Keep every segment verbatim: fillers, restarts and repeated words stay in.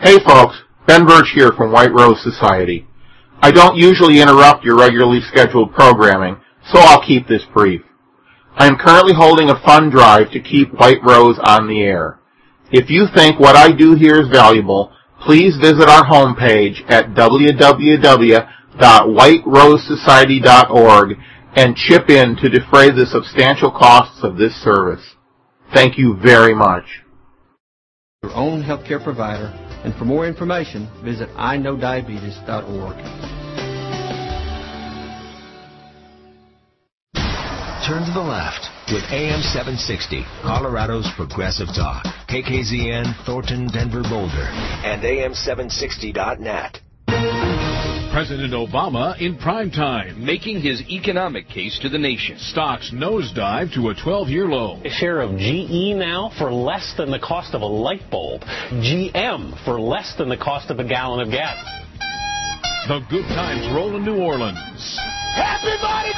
Hey folks, Ben Birch here from White Rose Society. I don't usually interrupt your regularly scheduled programming, so I'll keep this brief. I am currently holding a fund drive to keep White Rose on the air. If you think what I do here is valuable, please visit our homepage at w w w dot white rose society dot org and chip in to defray the substantial costs of this service. Thank you very much. Your own healthcare provider, and for more information, visit i know diabetes dot org. Turn to the left with A M seven sixty, Colorado's Progressive Talk, K K Z N, Thornton, Denver, Boulder, and A M seven sixty dot net. President Obama in prime time, making his economic case to the nation. Stocks nosedive to a twelve-year low. A share of G E now for less than the cost of a light bulb. G M for less than the cost of a gallon of gas. The good times roll in New Orleans. Happy Mardi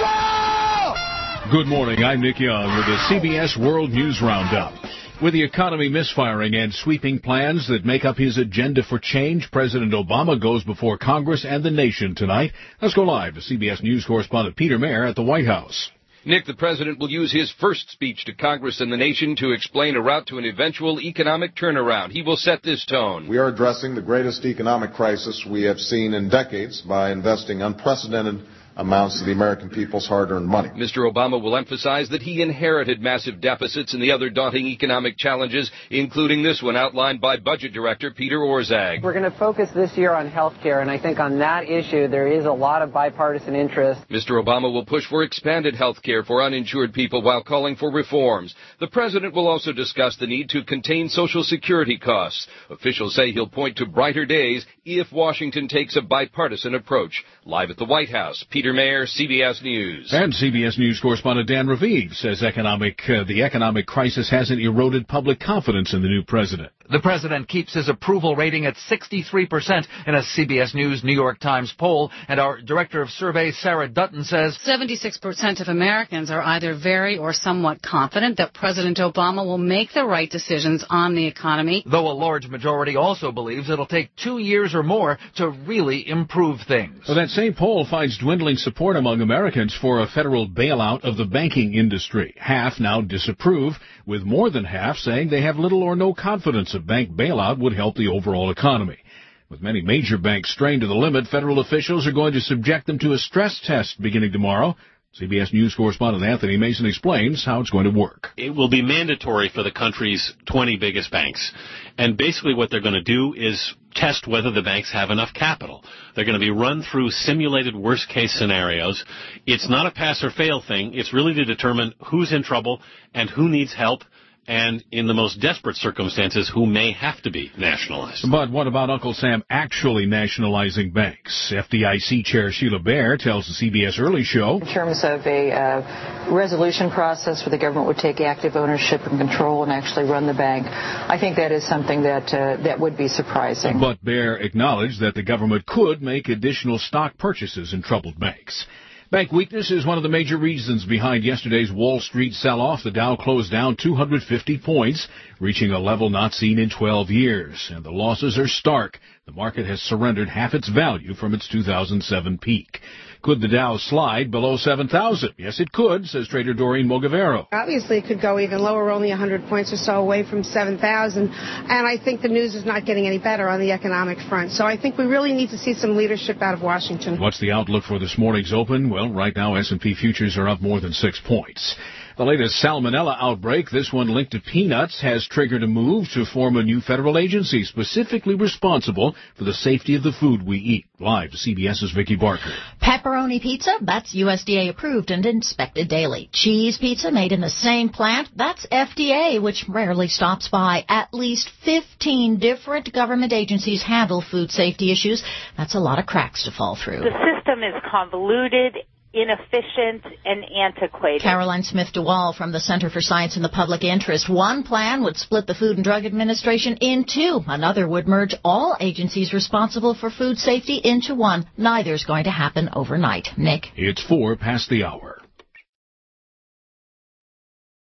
Gras! Good morning, I'm Nick Young with the C B S World News Roundup. With the economy misfiring and sweeping plans that make up his agenda for change, President Obama goes before Congress and the nation tonight. Let's go live to C B S News correspondent Peter Mayer at the White House. Nick, the president will use his first speech to Congress and the nation to explain a route to an eventual economic turnaround. He will set this tone. We are addressing the greatest economic crisis we have seen in decades by investing unprecedented amounts of the American people's hard-earned money. Mister Obama will emphasize that he inherited massive deficits and the other daunting economic challenges, including this one outlined by Budget Director Peter Orszag. We're going to focus this year on health care, and I think on that issue there is a lot of bipartisan interest. Mister Obama will push for expanded health care for uninsured people while calling for reforms. The president will also discuss the need to contain Social Security costs. Officials say he'll point to brighter days if Washington takes a bipartisan approach. Live at the White House, Peter Mayer, C B S News. And C B S News correspondent Dan Raviv says economic uh, the economic crisis hasn't eroded public confidence in the new president. The president keeps his approval rating at sixty-three percent in a C B S News New York Times poll, and our director of surveys, Sarah Dutton, says seventy-six percent of Americans are either very or somewhat confident that President Obama will make the right decisions on the economy. Though a large majority also believes it'll take two years or more to really improve things. Well, that same poll finds dwindling support among Americans for a federal bailout of the banking industry. Half now disapprove, with more than half saying they have little or no confidence a bank bailout would help the overall economy. With many major banks strained to the limit, federal officials are going to subject them to a stress test beginning tomorrow. C B S News correspondent Anthony Mason explains how it's going to work. It will be mandatory for the country's twenty biggest banks. And basically what they're going to do is test whether the banks have enough capital. They're going to be run through simulated worst-case scenarios. It's not a pass-or-fail thing. It's really to determine who's in trouble and who needs help, and in the most desperate circumstances, who may have to be nationalized. But what about Uncle Sam actually nationalizing banks? F D I C Chair Sheila Bair tells the C B S Early Show. In terms of a uh, resolution process where the government would take active ownership and control and actually run the bank, I think that is something that uh, that would be surprising. But Bair acknowledged that the government could make additional stock purchases in troubled banks. Bank weakness is one of the major reasons behind yesterday's Wall Street sell-off. The Dow closed down two hundred fifty points, reaching a level not seen in twelve years. And the losses are stark. The market has surrendered half its value from its two thousand seven peak. Could the Dow slide below seven thousand? Yes, it could, says trader Doreen Mogavero. Obviously, it could go even lower. We're only one hundred points or so away from seven thousand. And I think the news is not getting any better on the economic front. So I think we really need to see some leadership out of Washington. What's the outlook for this morning's open? Well, right now S and P futures are up more than six points. The latest salmonella outbreak, this one linked to peanuts, has triggered a move to form a new federal agency specifically responsible for the safety of the food we eat. Live to CBS's Vicki Barker. Pepperoni pizza, that's U S D A approved and inspected daily. Cheese pizza made in the same plant, that's F D A, which rarely stops by. At least fifteen different government agencies handle food safety issues. That's a lot of cracks to fall through. The system is convoluted, inefficient, and antiquated. Caroline Smith-DeWall from the Center for Science in the Public Interest. One plan would split the Food and Drug Administration in two. Another would merge all agencies responsible for food safety into one. Neither's going to happen overnight. Nick? It's four past the hour.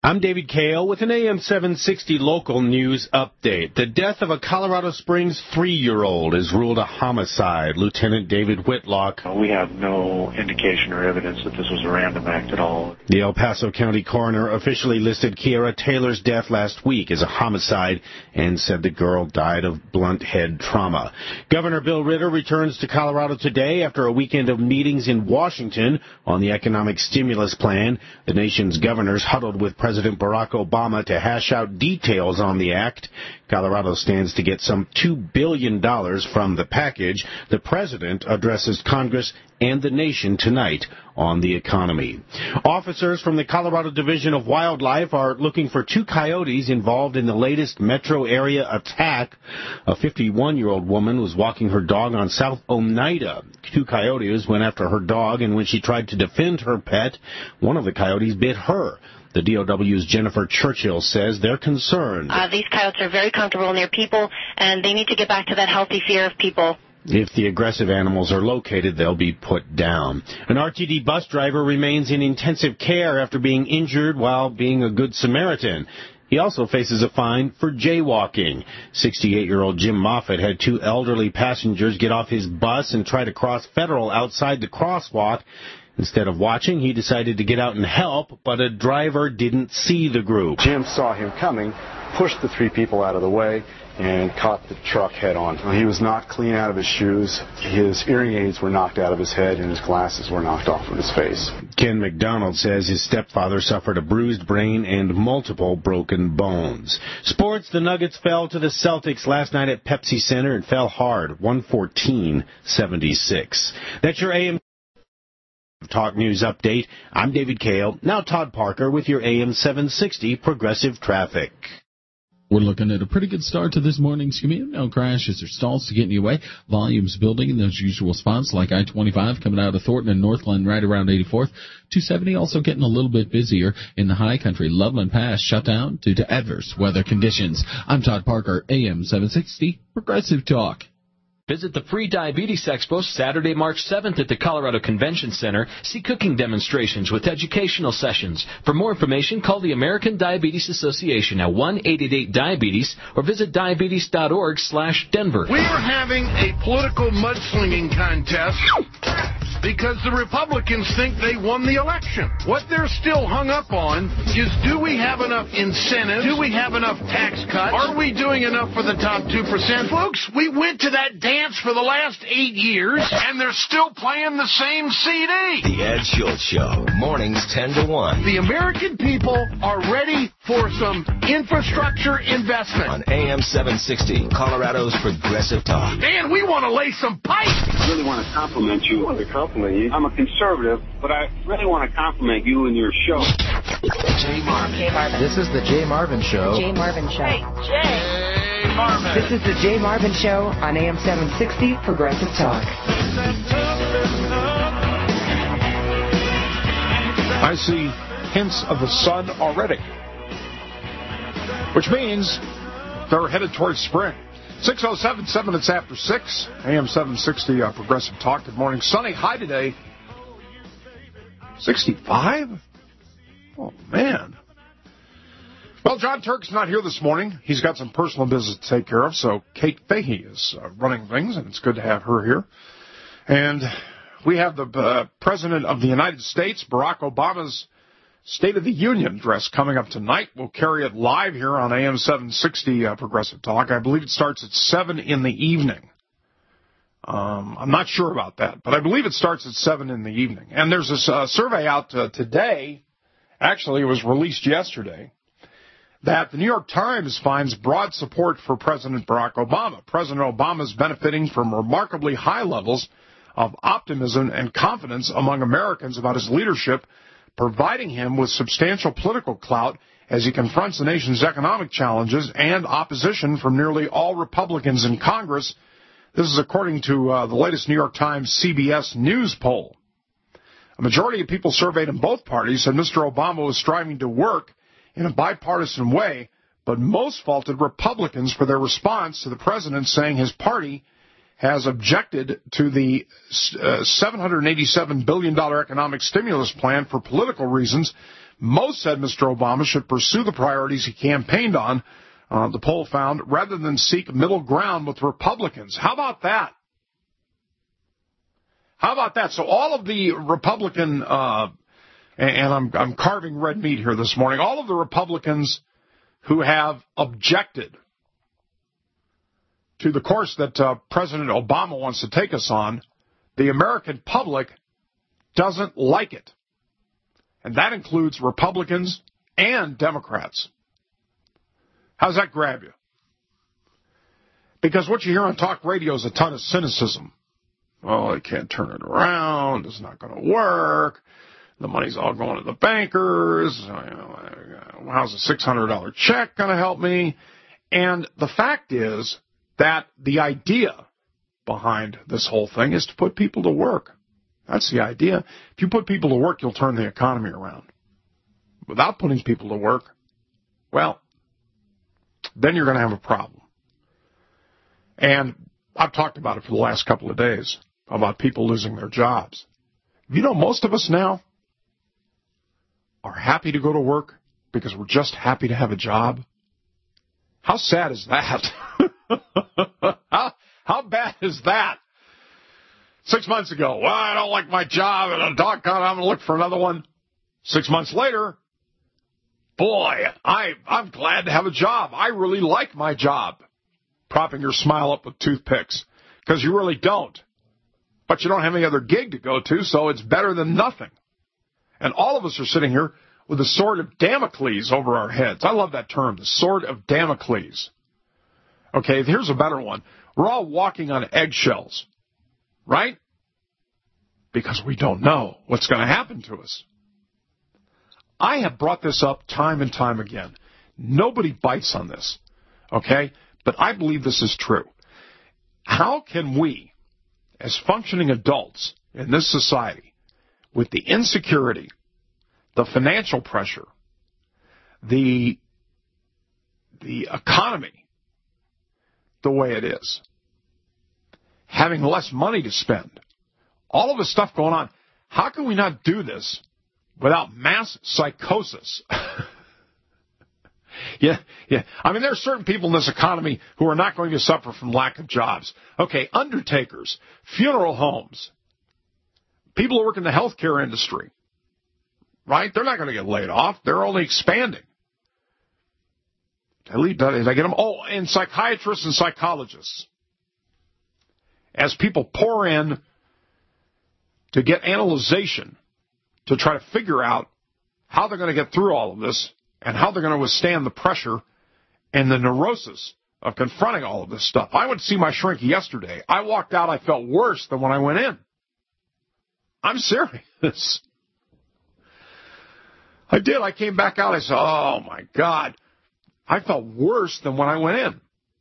I'm David Kale with an A M seven sixty local news update. The death of a Colorado Springs three-year-old is ruled a homicide. Lieutenant David Whitlock. We have no indication or evidence that this was a random act at all. The El Paso County coroner officially listed Kiara Taylor's death last week as a homicide and said the girl died of blunt head trauma. Governor Bill Ritter returns to Colorado today after a weekend of meetings in Washington on the economic stimulus plan. The nation's governors huddled with President President Barack Obama to hash out details on the act. Colorado stands to get some two billion dollars from the package. The president addresses Congress and the nation tonight on the economy. Officers from the Colorado Division of Wildlife are looking for two coyotes involved in the latest metro area attack. A fifty-one-year-old woman was walking her dog on South Oneida. Two coyotes went after her dog, and when she tried to defend her pet, one of the coyotes bit her. The D O W's Jennifer Churchill says they're concerned. Uh, these coyotes are very comfortable near people, and they need to get back to that healthy fear of people. If the aggressive animals are located, they'll be put down. An R T D bus driver remains in intensive care after being injured while being a good Samaritan. He also faces a fine for jaywalking. sixty-eight-year-old Jim Moffitt had two elderly passengers get off his bus and try to cross Federal outside the crosswalk. Instead of watching, he decided to get out and help, but a driver didn't see the group. Jim saw him coming, pushed the three people out of the way, and caught the truck head on. He was knocked clean out of his shoes, his hearing aids were knocked out of his head, and his glasses were knocked off of his face. Ken McDonald says his stepfather suffered a bruised brain and multiple broken bones. Sports, the Nuggets fell to the Celtics last night at Pepsi Center and fell hard, one fourteen seventy-six. That's your A M Talk News Update. I'm David Kale. Now Todd Parker with your A M seven sixty Progressive Traffic. We're looking at a pretty good start to this morning's commute. No crashes or stalls to get in your way. Volumes building in those usual spots like I twenty-five coming out of Thornton and Northglenn right around eighty-fourth. two seventy also getting a little bit busier in the high country. Loveland Pass shut down due to adverse weather conditions. I'm Todd Parker, A M seven sixty Progressive Talk. Visit the Free Diabetes Expo Saturday, March seventh at the Colorado Convention Center. See cooking demonstrations with educational sessions. For more information, call the American Diabetes Association at one eight eight eight diabetes or visit diabetes dot org slash Denver. We are having a political mudslinging contest because the Republicans think they won the election. What they're still hung up on is, do we have enough incentives? Do we have enough tax cuts? Are we doing enough for the top two percent? Folks, we went to that dance for the last eight years, and they're still playing the same C D. The Ed Schultz Show, mornings ten to one. The American people are ready for some infrastructure investment. On A M seven sixty, Colorado's Progressive Talk. And we want to lay some pipe. I really want to compliment you. I want to compliment you. I'm a conservative, but I really want to compliment you and your show. Jay Marvin. Jay Marvin. This is the Jay Marvin Show. Jay Marvin Show. Hey, Jay Marvin. This is the Jay Marvin Show on A M seven sixty Progressive Talk. I see hints of the sun already, which means they're headed towards spring. six oh seven, seven minutes after six, A M seven sixty uh, Progressive Talk. Good morning. Sunny high today. sixty-five? Oh, man. Well, John Turk's not here this morning. He's got some personal business to take care of, so Kate Fahey is uh, running things, and it's good to have her here. And we have the uh, President of the United States, Barack Obama's State of the Union address coming up tonight. We'll carry it live here on A M seven sixty uh, Progressive Talk. I believe it starts at seven in the evening. Um, I'm not sure about that, but I believe it starts at seven in the evening. And there's this uh, survey out uh, today, actually it was released yesterday, that the New York Times finds broad support for President Barack Obama. President Obama is benefiting from remarkably high levels of optimism and confidence among Americans about his leadership, providing him with substantial political clout as he confronts the nation's economic challenges and opposition from nearly all Republicans in Congress. This is according to uh, the latest New York Times C B S News poll. A majority of people surveyed in both parties said Mister Obama was striving to work in a bipartisan way, but most faulted Republicans for their response to the president, saying his party has objected to the uh, seven hundred eighty-seven billion dollars economic stimulus plan for political reasons, Most said Mister Obama should pursue the priorities he campaigned on, uh, the poll found, rather than seek middle ground with Republicans. How about that? How about that? So all of the Republican, uh, and I'm, I'm carving red meat here this morning, all of the Republicans who have objected to the course that uh, President Obama wants to take us on, the American public doesn't like it. And that includes Republicans and Democrats. How's that grab you? Because what you hear on talk radio is a ton of cynicism. Oh, they can't turn it around. It's not going to work. The money's all going to the bankers. How's a six hundred dollars check going to help me? And the fact is that the idea behind this whole thing is to put people to work. That's the idea. If you put people to work, you'll turn the economy around. Without putting people to work, well, then you're going to have a problem. And I've talked about it for the last couple of days, about people losing their jobs. You know, most of us now are happy to go to work because we're just happy to have a job. How sad is that? how, how bad is that? Six months ago, well, I don't like my job, and a doggone, I'm going to look for another one. Six months later, boy, I, I'm glad to have a job. I really like my job. Propping your smile up with toothpicks, because you really don't. But you don't have any other gig to go to, so it's better than nothing. And all of us are sitting here with the sword of Damocles over our heads. I love that term, the sword of Damocles. Okay, here's a better one. We're all walking on eggshells, right? Because we don't know what's going to happen to us. I have brought this up time and time again. Nobody bites on this, okay? But I believe this is true. How can we, as functioning adults in this society, with the insecurity, the financial pressure, the, the economy the way it is, having less money to spend, all of the stuff going on, how can we not do this without mass psychosis? Yeah, yeah. I mean, there are certain people in this economy who are not going to suffer from lack of jobs. Okay, undertakers, funeral homes, people who work in the healthcare industry, right? They're not going to get laid off. They're only expanding. Did I, leave, did I get them? Oh, and psychiatrists and psychologists. As people pour in to get analyzation to try to figure out how they're going to get through all of this, and how they're going to withstand the pressure and the neurosis of confronting all of this stuff. I went to see my shrink yesterday. I walked out, I felt worse than when I went in. I'm serious. I did. I came back out, I said, oh, my God. I felt worse than when I went in.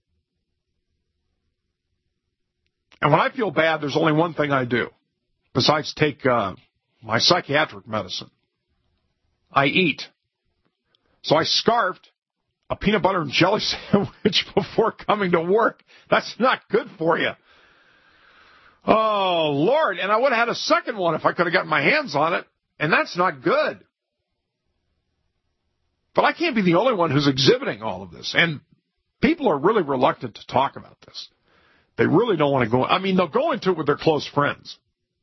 And when I feel bad, there's only one thing I do, besides take uh, my psychiatric medicine. I eat. So I scarfed a peanut butter and jelly sandwich before coming to work. That's not good for you. Oh, Lord. And I would have had a second one if I could have gotten my hands on it. And that's not good. But I can't be the only one who's exhibiting all of this. And people are really reluctant to talk about this. They really don't want to go. I mean, they'll go into it with their close friends.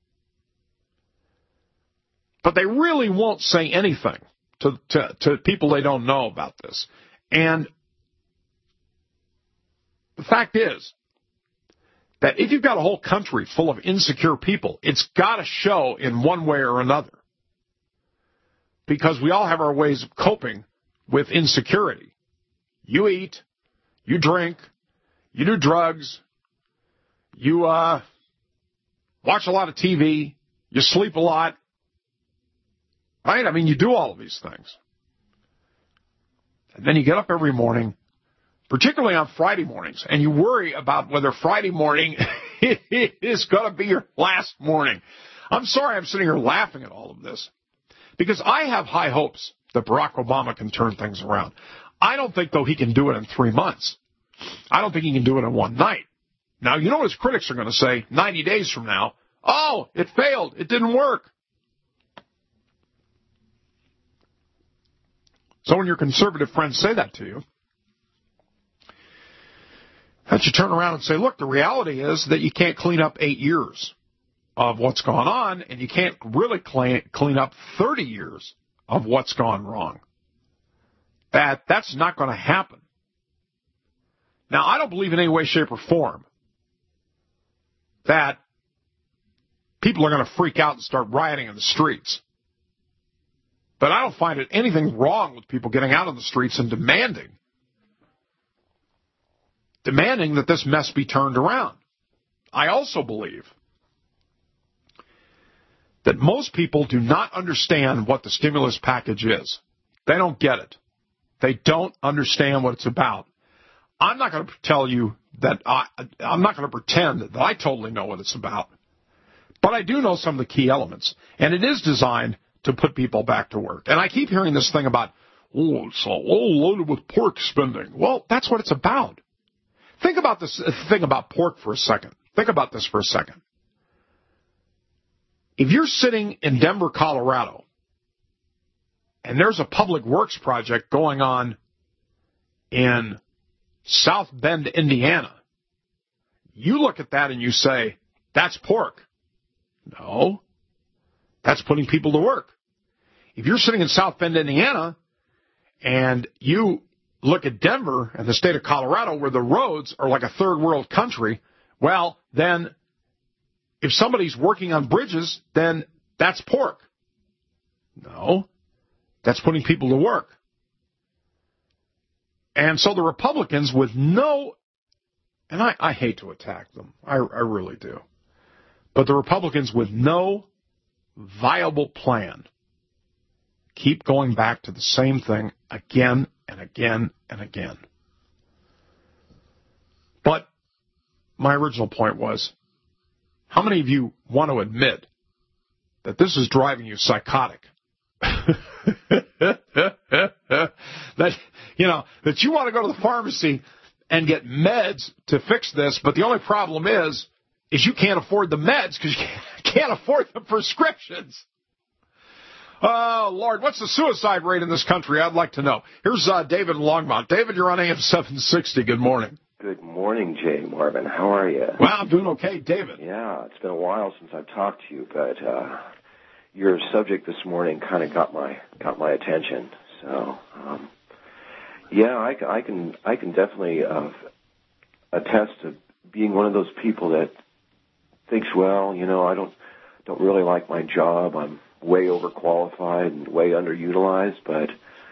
But they really won't say anything to, to, to people they don't know about this. And the fact is that if you've got a whole country full of insecure people, it's got to show in one way or another. Because we all have our ways of coping with insecurity. You eat, you drink, you do drugs, you uh, watch a lot of T V, you sleep a lot. Right? I mean, you do all of these things. And then you get up every morning, particularly on Friday mornings, and you worry about whether Friday morning is going to be your last morning. I'm sorry I'm sitting here laughing at all of this, because I have high hopes that Barack Obama can turn things around. I don't think, though, he can do it in three months. I don't think he can do it in one night. Now, you know what his critics are going to say ninety days from now? Oh, it failed. It didn't work. So when your conservative friends say that to you, that you turn around and say, look, the reality is that you can't clean up eight years of what's gone on, and you can't really clean, clean up thirty years of what's gone wrong. That that's not going to happen. Now, I don't believe in any way, shape, or form that people are going to freak out and start rioting in the streets. But I don't find it anything wrong with people getting out on the streets and demanding, demanding that this mess be turned around. I also believe that most people do not understand what the stimulus package is. They don't get it. They don't understand what it's about. I'm not going to tell you that I, I'm not going to pretend that I totally know what it's about. But I do know some of the key elements. And it is designed to put people back to work. And I keep hearing this thing about, oh, it's all loaded with pork spending. Well, that's what it's about. Think about this thing about pork for a second. Think about this for a second. If you're sitting in Denver, Colorado, and there's a public works project going on in South Bend, Indiana, you look at that and you say, that's pork. No, that's putting people to work. If you're sitting in South Bend, Indiana, and you look at Denver and the state of Colorado where the roads are like a third world country, well, then if somebody's working on bridges, then that's pork. No, that's putting people to work. And so the Republicans with no, and I, I hate to attack them, I, I really do, but the Republicans with no viable plan keep going back to the same thing again and again and again. But my original point was, how many of you want to admit that this is driving you psychotic? that, you know, that you want to go to the pharmacy and get meds to fix this, but the only problem is, is you can't afford the meds because you can't afford the prescriptions. Oh, Lord, what's the suicide rate in this country? I'd like to know. Here's uh, David in Longmont. David, you're on A M seven sixty. Good morning. Good morning, Jay Marvin. How are you? Well, I'm doing okay, David. Yeah, it's been a while since I've talked to you, but uh, your subject this morning kind of got my got my attention. So, um, yeah, I, I can I can definitely uh, attest to being one of those people that thinks, well, you know, I don't don't really like my job. I'm way overqualified and way underutilized, but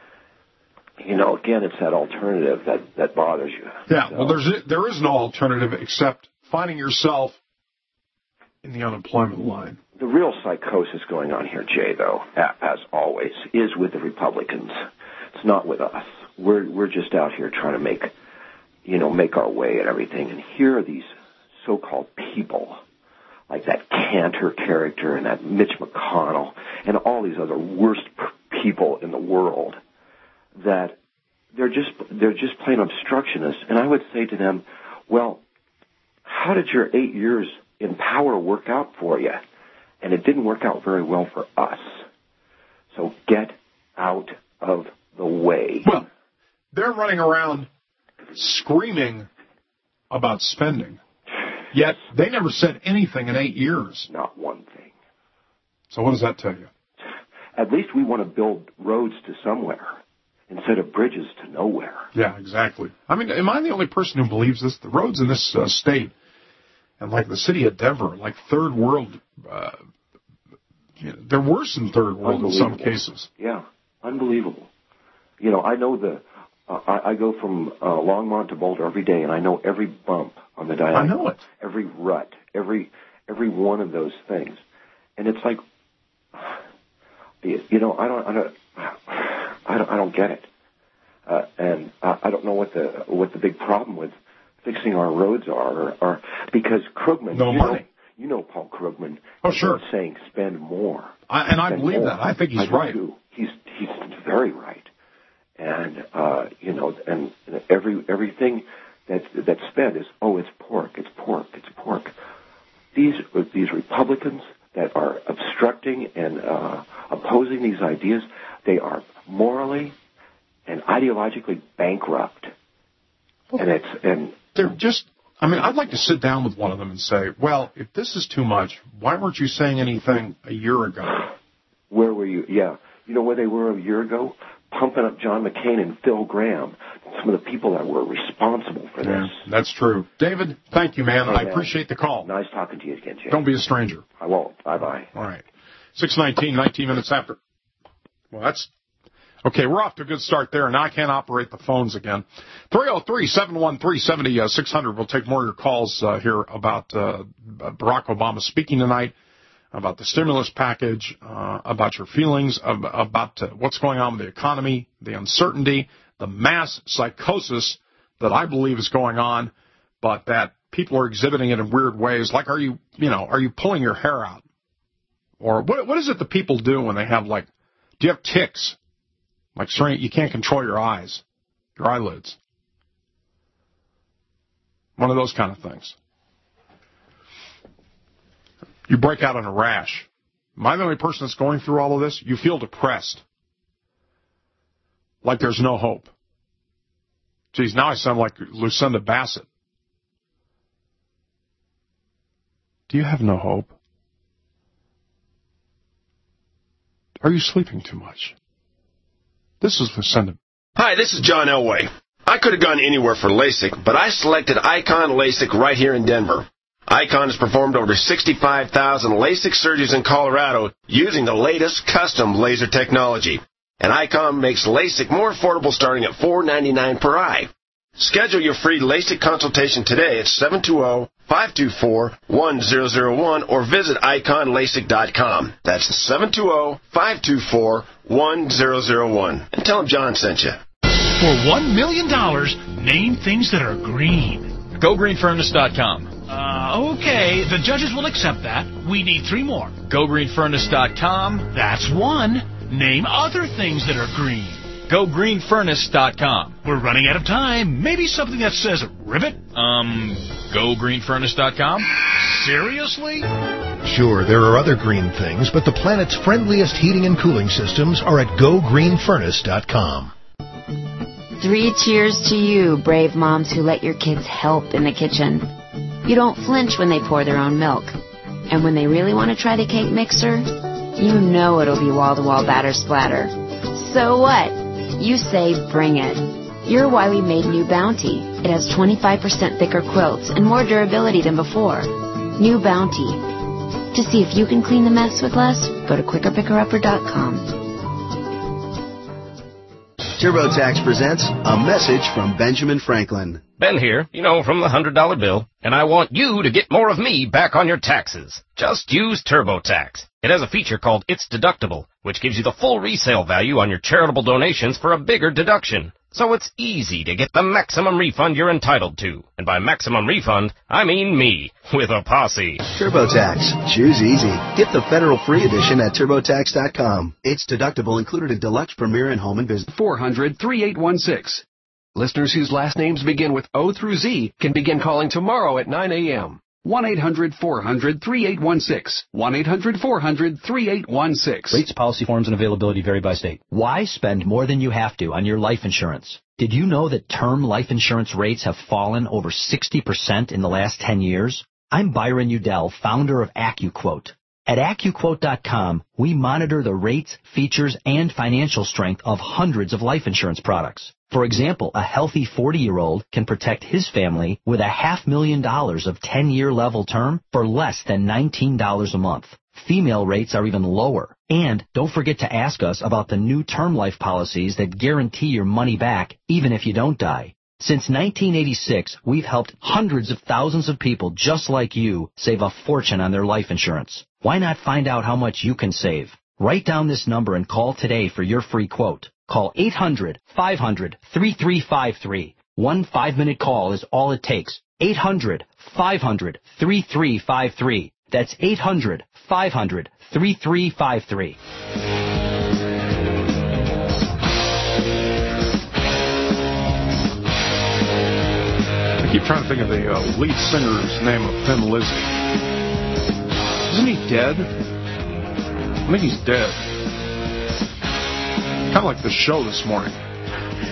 you know, again, it's that alternative that, that bothers you. Yeah, so, well, there's there is no alternative except finding yourself in the unemployment line. The real psychosis going on here, Jay, though, as always, is with the Republicans. It's not with us. We're we're just out here trying to make, you know, make our way and everything. And here are these so-called people, like that Cantor character and that Mitch McConnell and all these other worst people in the world, that they're just they're just plain obstructionists. And I would say to them, well, how did your eight years in power work out for you? And it didn't work out very well for us. So get out of the way. Well, they're running around screaming about spending, yet they never said anything in eight years. Not one thing. So what does that tell you? At least we want to build roads to somewhere instead of bridges to nowhere. Yeah, exactly. I mean, am I the only person who believes this? The roads in this uh, state, and like the city of Denver, like third world, uh, you know, they're worse than third world in some cases. Yeah, unbelievable. You know, I know the, uh, I, I go from uh, Longmont to Boulder every day, and I know every bump on the diagonal. I know it. Every rut, every every one of those things, and it's like, you know, I don't, I don't, I don't, I don't get it, uh, and I, I don't know what the what the big problem with fixing our roads are, or, or because Krugman, no you money. Know, you know Paul Krugman. Oh, sure. Saying spend more, I, and I spend believe more. that. I think he's I right. Do. He's he's very right, and uh, you know, and every everything that that's spent is oh, it's pork, it's pork, it's pork. These these Republicans that are obstructing and uh, opposing these ideas, they are morally and ideologically bankrupt. And it's and they're just. I mean, I'd like to sit down with one of them and say, well, if this is too much, why weren't you saying anything a year ago? Where were you? Yeah. You know where they were a year ago? Pumping up John McCain and Phil Gramm, some of the people that were responsible for yeah, this. That's true. David, thank you, man. Oh, I man. appreciate the call. Nice talking to you again, Jay. Don't be a stranger. I won't. Bye-bye. All right. six nineteen, nineteen minutes after. Well, that's... Okay, we're off to a good start there, and now I can't operate the phones again. three oh three, seven one three, seven oh six hundred. We'll take more of your calls uh, here about uh, Barack Obama speaking tonight, about the stimulus package, uh, about your feelings, of, about uh, what's going on with the economy, the uncertainty, the mass psychosis that I believe is going on, but that people are exhibiting it in weird ways. Like, are you, you know, are you pulling your hair out? Or what? What is it that people do when they have, like, do you have tics? Like, you can't control your eyes, your eyelids. One of those kind of things. You break out in a rash. Am I the only person that's going through all of this? You feel depressed. Like there's no hope. Geez, now I sound like Lucinda Bassett. Do you have no hope? Are you sleeping too much? This is Lucinda. Hi, this is John Elway. I could have gone anywhere for LASIK, but I selected Icon LASIK right here in Denver. Icon has performed over sixty-five thousand LASIK surgeries in Colorado using the latest custom laser technology. And Icon makes LASIK more affordable starting at four ninety-nine per eye. Schedule your free LASIK consultation today at seven two zero, five two four, one zero zero one or visit icon lasik dot com. That's seven two zero, five two four, one zero zero one. And tell them John sent you. For one million dollars, name things that are green. go green furnace dot com. Uh, okay, the judges will accept that. We need three more. go green furnace dot com. That's one. Name other things that are green. go green furnace dot com. We're running out of time. Maybe something that says rivet? Um, go green furnace dot com? Seriously? Sure, there are other green things, but the planet's friendliest heating and cooling systems are at go green furnace dot com. Three cheers to you, brave moms who let your kids help in the kitchen. You don't flinch when they pour their own milk. And when they really want to try the cake mixer, you know it'll be wall-to-wall batter splatter. So what? You say bring it. You're why we made New Bounty. It has twenty-five percent thicker quilts and more durability than before. New Bounty. To see if you can clean the mess with less, go to quicker picker upper dot com. TurboTax presents a message from Benjamin Franklin. Ben here, you know, from the one hundred dollar bill, and I want you to get more of me back on your taxes. Just use TurboTax. It has a feature called It's Deductible, which gives you the full resale value on your charitable donations for a bigger deduction. So it's easy to get the maximum refund you're entitled to. And by maximum refund, I mean me, with a posse. TurboTax. Choose easy. Get the federal free edition at turbo tax dot com. It's deductible, included in Deluxe, Premier, and Home and Business. four hundred, three eight one six. Listeners whose last names begin with O through Z can begin calling tomorrow at nine a.m. one eight hundred, four hundred, three eight one six. one eight hundred, four hundred, three eight one six. Rates, policy forms, and availability vary by state. Why spend more than you have to on your life insurance? Did you know that term life insurance rates have fallen over sixty percent in the last ten years? I'm Byron Udell, founder of AccuQuote. At AccuQuote dot com, we monitor the rates, features, and financial strength of hundreds of life insurance products. For example, a healthy forty-year-old can protect his family with a half million dollars of ten-year level term for less than nineteen dollars a month. Female rates are even lower. And don't forget to ask us about the new term life policies that guarantee your money back even if you don't die. Since nineteen eighty-six, we've helped hundreds of thousands of people just like you save a fortune on their life insurance. Why not find out how much you can save? Write down this number and call today for your free quote. Call eight hundred, five hundred, three three five three. One five-minute call is all it takes. eight hundred, five hundred, three three five three. That's eight hundred, five hundred, three three five three. I keep trying to think of the uh, lead singer's name of Thin Lizzy. Isn't he dead? I think he's dead. Kind of like the show this morning.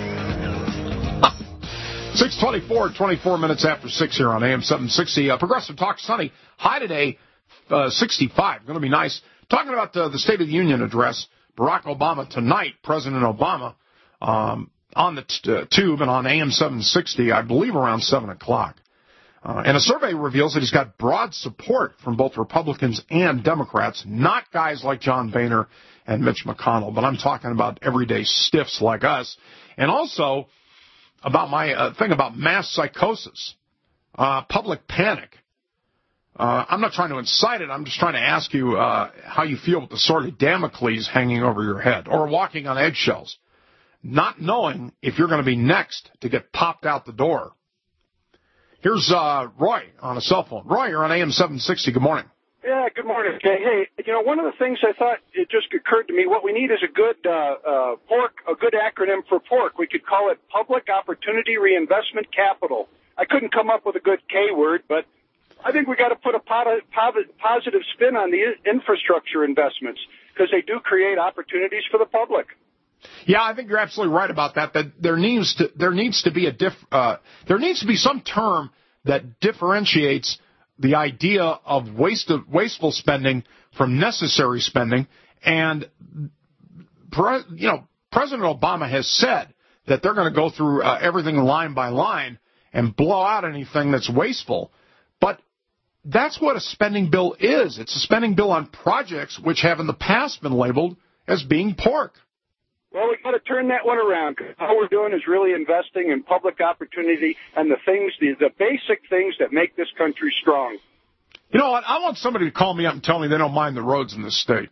six twenty-four, twenty-four minutes after six here on A M seven sixty. Uh, Progressive Talk Sunny. High today, uh, sixty-five. Going to be nice. Talking about uh, the State of the Union address, Barack Obama tonight, President Obama, um, on the t- uh, tube and on A M seven sixty, I believe around seven o'clock. Uh, and a survey reveals that he's got broad support from both Republicans and Democrats, not guys like John Boehner and Mitch McConnell, but I'm talking about everyday stiffs like us. And also about my uh, thing about mass psychosis, uh, public panic. Uh, I'm not trying to incite it. I'm just trying to ask you uh, how you feel with the sword of Damocles hanging over your head or walking on eggshells, not knowing if you're going to be next to get popped out the door. Here's uh, Roy on a cell phone. Roy, you're on A M seven sixty. Good morning. Yeah, good morning. Okay, hey, you know, one of the things I thought, it just occurred to me, what we need is a good uh, uh, pork, a good acronym for pork. We could call it Public Opportunity Reinvestment Capital. I couldn't come up with a good K word, but I think we got to put a positive spin on the infrastructure investments because they do create opportunities for the public. Yeah, I think you're absolutely right about that. That there needs to there needs to be a diff, uh, there needs to be some term that differentiates the idea of waste of, wasteful spending from necessary spending. And pre, you know, President Obama has said that they're going to go through uh, everything line by line and blow out anything that's wasteful. But that's what a spending bill is. It's a spending bill on projects which have in the past been labeled as being pork. Well, we've got to turn that one around. All we're doing is really investing in public opportunity and the things, the, the basic things that make this country strong. You know what? I want somebody to call me up and tell me they don't mind the roads in this state.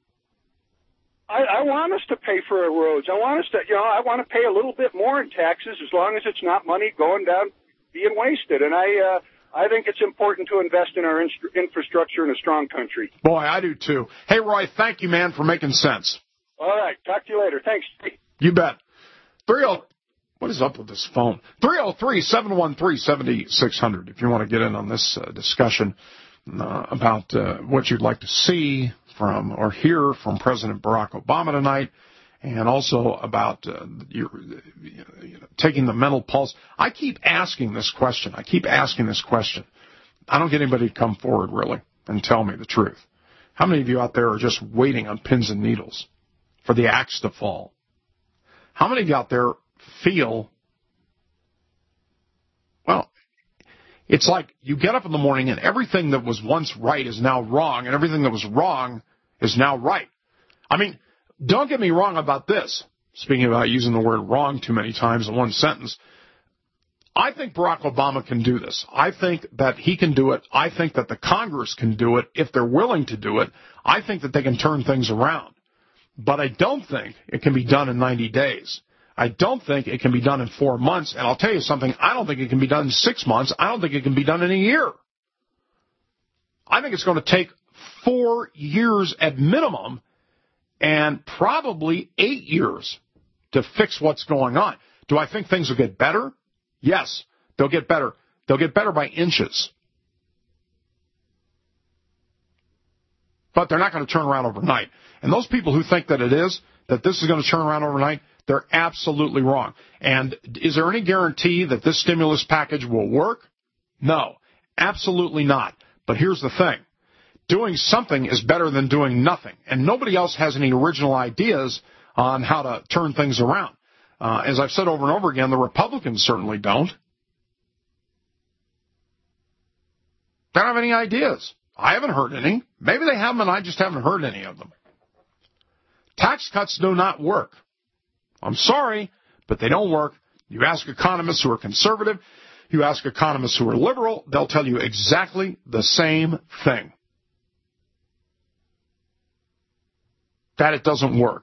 I, I want us to pay for our roads. I want us to, you know, I want to pay a little bit more in taxes as long as it's not money going down being wasted. And I, uh, I think it's important to invest in our inst- infrastructure in a strong country. Boy, I do too. Hey, Roy, thank you, man, for making sense. All right. Talk to you later. Thanks. You bet. three oh What is up with this phone? three oh three, seven one three, seven six zero zero if you want to get in on this uh, discussion uh, about uh, what you'd like to see from or hear from President Barack Obama tonight, and also about uh, your, you know, taking the mental pulse. I keep asking this question. I keep asking this question. I don't get anybody to come forward, really, and tell me the truth. How many of you out there are just waiting on pins and needles for the axe to fall? How many of you out there feel, well, it's like you get up in the morning and everything that was once right is now wrong, and everything that was wrong is now right. I mean, don't get me wrong about this. Speaking about using the word wrong too many times in one sentence, I think Barack Obama can do this. I think that he can do it. I think that the Congress can do it if they're willing to do it. I think that they can turn things around. But I don't think it can be done in ninety days. I don't think it can be done in four months. And I'll tell you something, I don't think it can be done in six months. I don't think it can be done in a year. I think it's going to take four years at minimum and probably eight years to fix what's going on. Do I think things will get better? Yes, they'll get better. They'll get better by inches. But they're not going to turn around overnight. And those people who think that it is, that this is going to turn around overnight, they're absolutely wrong. And is there any guarantee that this stimulus package will work? No, absolutely not. But here's the thing. Doing something is better than doing nothing. And nobody else has any original ideas on how to turn things around. Uh, as I've said over and over again, the Republicans certainly don't. They don't have any ideas. I haven't heard any. Maybe they have them and I just haven't heard any of them. Tax cuts do not work. I'm sorry, but they don't work. You ask economists who are conservative, you ask economists who are liberal, they'll tell you exactly the same thing. That it doesn't work.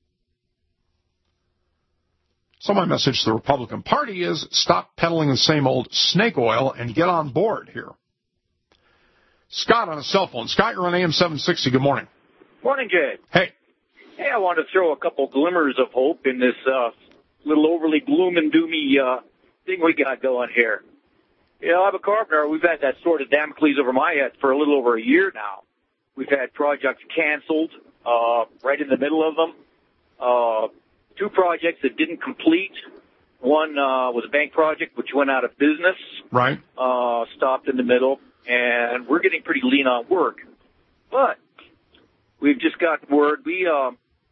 So my message to the Republican Party is stop peddling the same old snake oil and get on board here. Scott on a cell phone. Scott, you're on A M seven sixty. Good morning. Morning, Jay. Hey. Hey, I wanted to throw a couple glimmers of hope in this uh, little overly gloom and doomy uh, thing we got going here. You know, I'm a carpenter. We've had that sword of Damocles over my head for a little over a year now. We've had projects canceled uh, right in the middle of them. Uh, two projects that didn't complete One uh, was a bank project which went out of business. Right. Uh, stopped in the middle, and we're getting pretty lean on work. But we've just got word. We uh,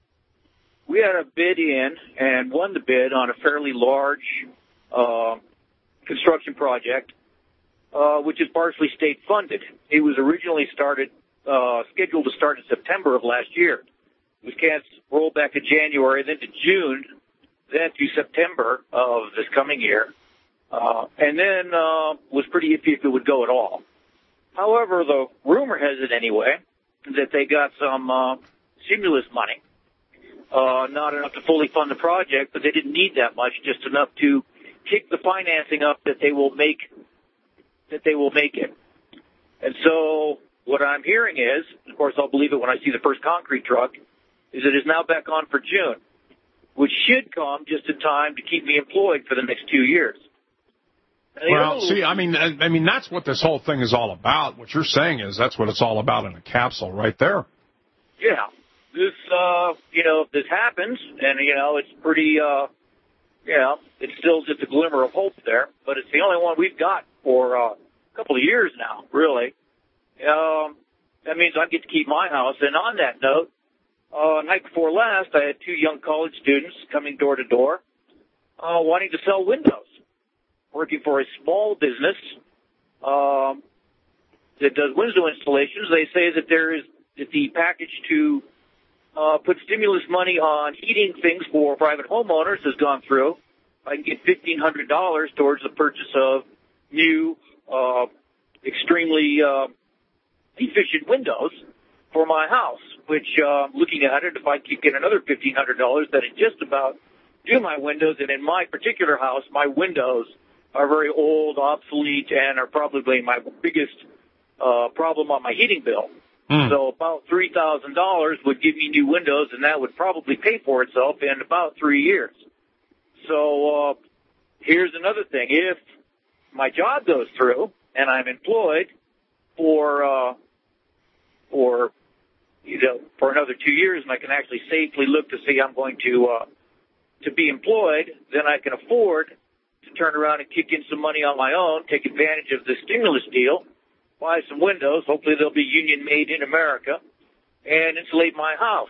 we had a bid in and won the bid on a fairly large uh, construction project, uh, which is partially state funded. It was originally started, uh, scheduled to start in September of last year. It was canceled, rolled back to January, then to June, then to September of this coming year, uh, and then uh, was pretty iffy if it would go at all. However, the rumor has it anyway that they got some uh, stimulus money, uh, not enough to fully fund the project, but they didn't need that much, just enough to kick the financing up that they will make that they will make it. And so what I'm hearing is, of course I'll believe it when I see the first concrete truck, is it is now back on for June, which should come just in time to keep me employed for the next two years. Well, see, I mean, I mean, that's what this whole thing is all about. What you're saying is that's what it's all about in a capsule right there. Yeah. This, uh, you know, if this happens, and, you know, it's pretty, uh, you know, it's still just a glimmer of hope there, but it's the only one we've got for uh, a couple of years now, really. Um, that means I get to keep my house. And on that note, uh, night before last, I had two young college students coming door to door, uh, wanting to sell windows, working for a small business, um, that does window installations. They say that there is, that the package to, uh, put stimulus money on heating things for private homeowners has gone through. I can get fifteen hundred dollars towards the purchase of new, uh, extremely, uh, efficient windows for my house, which, uh, looking at it, if I keep getting another fifteen hundred dollars, that would just about do my windows. And in my particular house, my windows are very old, obsolete, and are probably my biggest, uh, problem on my heating bill. Mm. So about three thousand dollars would give me new windows, and that would probably pay for itself in about three years. So, uh, here's another thing. If my job goes through and I'm employed for, uh, for, you know, for another two years and I can actually safely look to see I'm going to, uh, to be employed, then I can afford to turn around and kick in some money on my own, take advantage of the stimulus deal, buy some windows, hopefully they'll be union made in America, and insulate my house.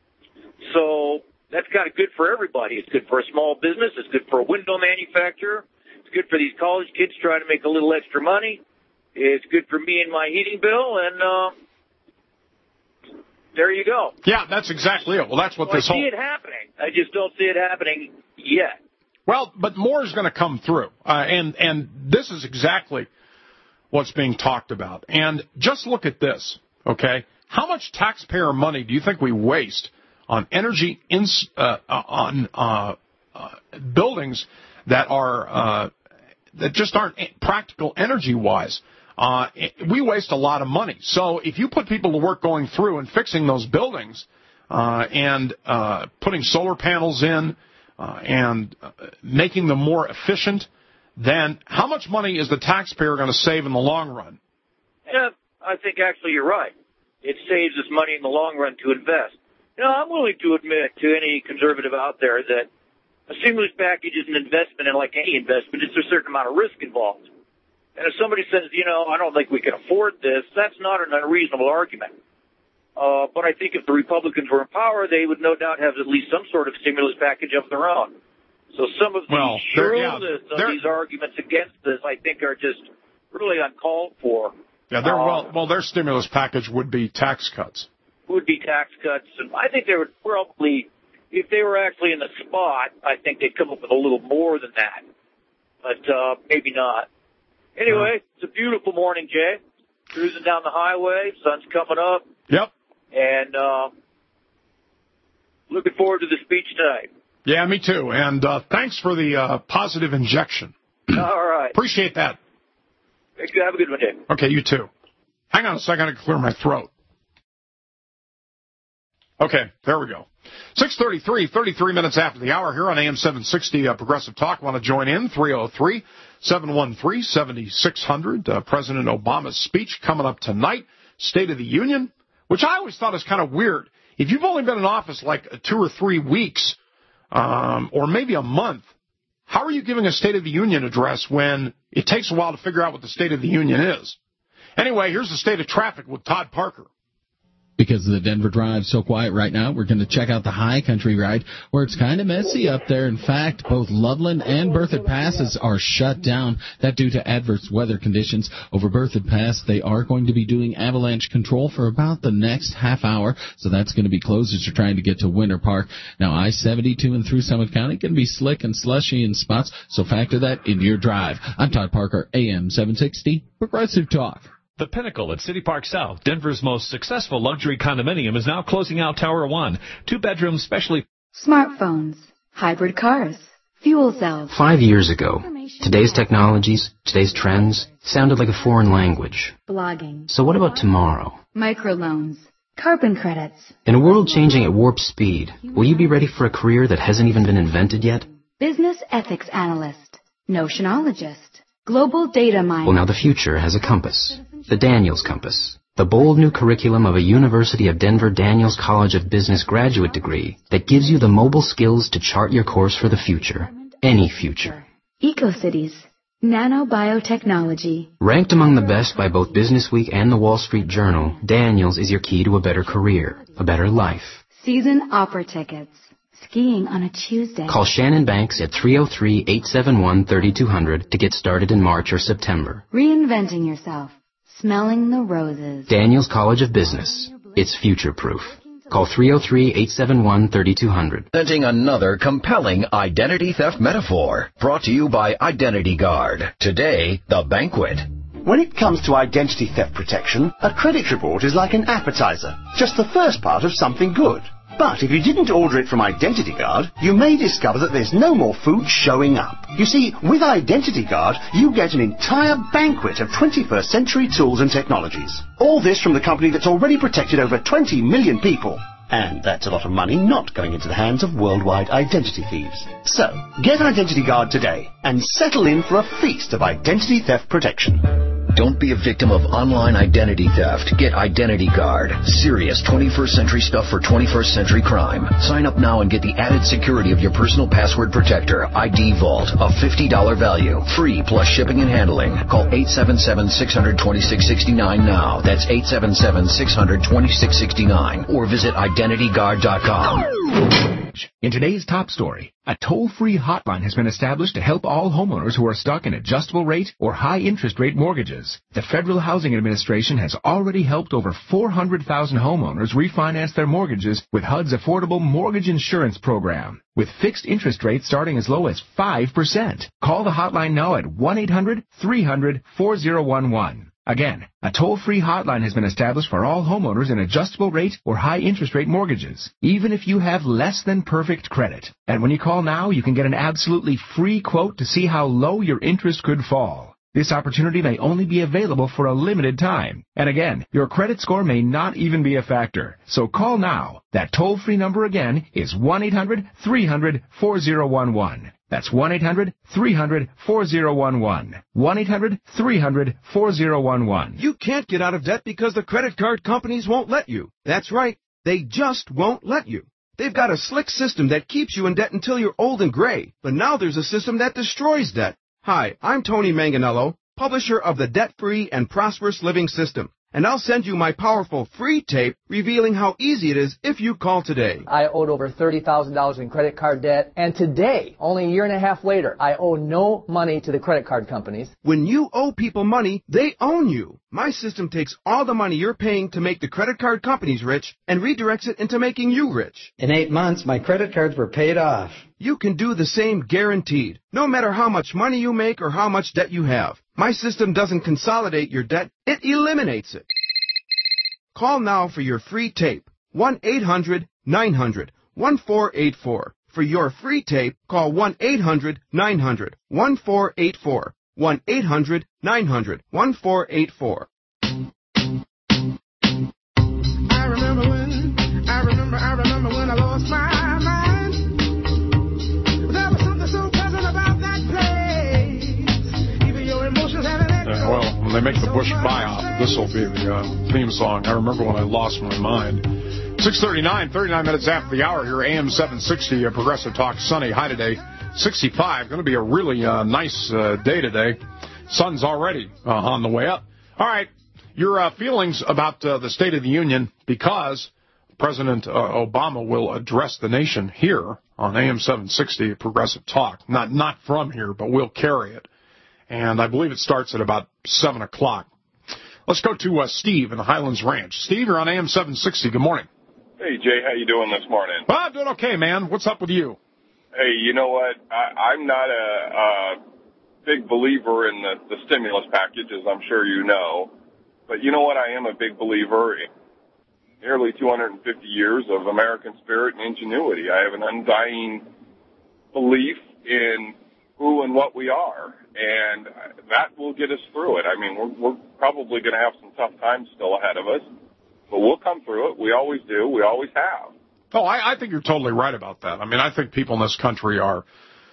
So that's kind of good for everybody. It's good for a small business. It's good for a window manufacturer. It's good for these college kids trying to make a little extra money. It's good for me and my heating bill, and uh, there you go. Yeah, that's exactly it. Well, that's what so this I whole... see it happening. I just don't see it happening yet. Well, but more is going to come through, uh, and and this is exactly what's being talked about. And just look at this, okay? How much taxpayer money do you think we waste on energy ins, uh, on uh, uh, buildings that are uh, that just aren't practical energy-wise? Uh, we waste a lot of money. So if you put people to work going through and fixing those buildings uh, and uh, putting solar panels in uh, and uh, making them more efficient, then how much money is the taxpayer going to save in the long run? Yeah, I think actually you're right. It saves us money in the long run to invest. You know, I'm willing to admit to any conservative out there that a stimulus package is an investment, and like any investment, it's a certain amount of risk involved. And if somebody says, you know, I don't think we can afford this, that's not an unreasonable argument. Uh, but I think if the Republicans were in power, they would no doubt have at least some sort of stimulus package of their own. So some of the well, shrewdness yeah, of these arguments against this, I think, are just really uncalled for. Yeah, their uh, well, well, their stimulus package would be tax cuts. Would be tax cuts, and I think they would probably, if they were actually in the spot, I think they'd come up with a little more than that, but uh, maybe not. Anyway, uh, it's a beautiful morning, Jay. Cruising down the highway, sun's coming up. Yep. And uh, looking forward to the speech tonight. Yeah, me too. And uh, thanks for the uh, positive injection. All right. Appreciate that. Thank you. Have a good one, Dave. Okay, you too. Hang on a second to clear my throat. Okay, there we go. six thirty-three, thirty-three minutes after the hour here on A M seven sixty uh, Progressive Talk. Want to join in? three oh three, seven one three, seven six zero zero. Uh, President Obama's speech coming up tonight. State of the Union, which I always thought is kind of weird. If you've only been in office like two or three weeks, Um, or maybe a month, How are you giving a State of the Union address when it takes a while to figure out what the State of the Union is? Anyway, here's the state of traffic with Todd Parker. Because the Denver Drive's so quiet right now, we're going to check out the High Country ride, where it's kind of messy up there. In fact, both Loveland and Berthoud Passes are shut down. That due to adverse weather conditions. Over Berthoud Pass, they are going to be doing avalanche control for about the next half hour, so that's going to be closed as you're trying to get to Winter Park. Now, I seventy-two and through Summit County can be slick and slushy in spots, so factor that into your drive. I'm Todd Parker, A M seven sixty, Progressive Talk. The Pinnacle at City Park South, Denver's most successful luxury condominium, is now closing out Tower one. Two bedrooms specially. Smartphones, hybrid cars, fuel cells. Five years ago, today's technologies, today's trends, sounded like a foreign language. Blogging. So what about tomorrow? Microloans, carbon credits. In a world changing at warp speed, will you be ready for a career that hasn't even been invented yet? Business ethics analyst, notionologist, global data miner. Well, now the future has a compass. The Daniels Compass, the bold new curriculum of a University of Denver Daniels College of Business graduate degree that gives you the mobile skills to chart your course for the future, any future. EcoCities, nanobiotechnology. Ranked among the best by both Businessweek and the Wall Street Journal, Daniels is your key to a better career, a better life. Season opera tickets. Skiing on a Tuesday. Call Shannon Banks at three oh three, eight seven one, three two zero zero to get started in March or September. Reinventing yourself. Smelling the roses. Daniels College of Business. It's future-proof. Call three oh three, eight seven one, three two zero zero. Presenting another compelling identity theft metaphor. Brought to you by Identity Guard. Today, the banquet. When it comes to identity theft protection, a credit report is like an appetizer. Just the first part of something good. But if you didn't order it from Identity Guard, you may discover that there's no more food showing up. You see, with Identity Guard, you get an entire banquet of twenty-first century tools and technologies. All this from the company that's already protected over twenty million people. And that's a lot of money not going into the hands of worldwide identity thieves. So, get Identity Guard today and settle in for a feast of identity theft protection. Don't be a victim of online identity theft. Get Identity Guard. Serious twenty-first century stuff for twenty-first century crime. Sign up now and get the added security of your personal password protector, I D Vault, a fifty dollars value. Free plus shipping and handling. Call eight seven seven, six hundred, twenty-six sixty-nine now. That's eight seven seven, six hundred, twenty-six sixty-nine. Or visit identity guard dot com. In today's top story, a toll-free hotline has been established to help all homeowners who are stuck in adjustable rate or high interest rate mortgages. The Federal Housing Administration has already helped over four hundred thousand homeowners refinance their mortgages with H U D's Affordable Mortgage Insurance Program. With fixed interest rates starting as low as five percent. Call the hotline now at one eight hundred, three hundred, four oh one one. Again, a toll-free hotline has been established for all homeowners in adjustable rate or high interest rate mortgages, even if you have less than perfect credit. And when you call now, you can get an absolutely free quote to see how low your interest could fall. This opportunity may only be available for a limited time. And again, your credit score may not even be a factor. So call now. That toll-free number again is one eight hundred, three hundred, four oh one one. That's one eight hundred, three hundred, four oh one one. one eight hundred, three hundred, four oh one one. You can't get out of debt because the credit card companies won't let you. That's right. They just won't let you. They've got a slick system that keeps you in debt until you're old and gray. But now there's a system that destroys debt. Hi, I'm Tony Manganello, publisher of the Debt-Free and Prosperous Living System. And I'll send you my powerful free tape revealing how easy it is if you call today. I owed over thirty thousand dollars in credit card debt, and today, only a year and a half later, I owe no money to the credit card companies. When you owe people money, they own you. My system takes all the money you're paying to make the credit card companies rich and redirects it into making you rich. In eight months, my credit cards were paid off. You can do the same guaranteed, no matter how much money you make or how much debt you have. My system doesn't consolidate your debt, it eliminates it. Call now for your free tape, one eight hundred, nine hundred, one four eight four. For your free tape, call one eight hundred, nine hundred, one four eight four. one eight hundred, nine hundred, one four eight four. I remember when, I remember, I remember when I lost my mind. There was something so pleasant about that place. Even your emotions have an echo. Uh, well, when they make the Bush biop, this will be the uh, theme song. I remember when I lost my mind. six thirty-nine, thirty-nine minutes after the hour here, A M seven sixty, a Progressive Talk. Sunny. Hi today. sixty-five. Going to be a really uh, nice uh, day today. Sun's already uh, on the way up. All right, your uh, feelings about uh, the State of the Union, because President uh, Obama will address the nation here on A M seven sixty, Progressive Talk. Not not from here, but we'll carry it. And I believe it starts at about seven o'clock. Let's go to uh, Steve in the Highlands Ranch. Steve, you're on A M seven sixty. Good morning. Hey, Jay, how you doing this morning? Well, I'm doing okay, man. What's up with you? Hey, you know what? I, I'm not a, a big believer in the, the stimulus package, as I'm sure you know. But you know what? I am a big believer in nearly two hundred fifty years of American spirit and ingenuity. I have an undying belief in who and what we are, and that will get us through it. I mean, we're, we're probably going to have some tough times still ahead of us, but we'll come through it. We always do. We always have. Oh, I, I think you're totally right about that. I mean, I think people in this country are,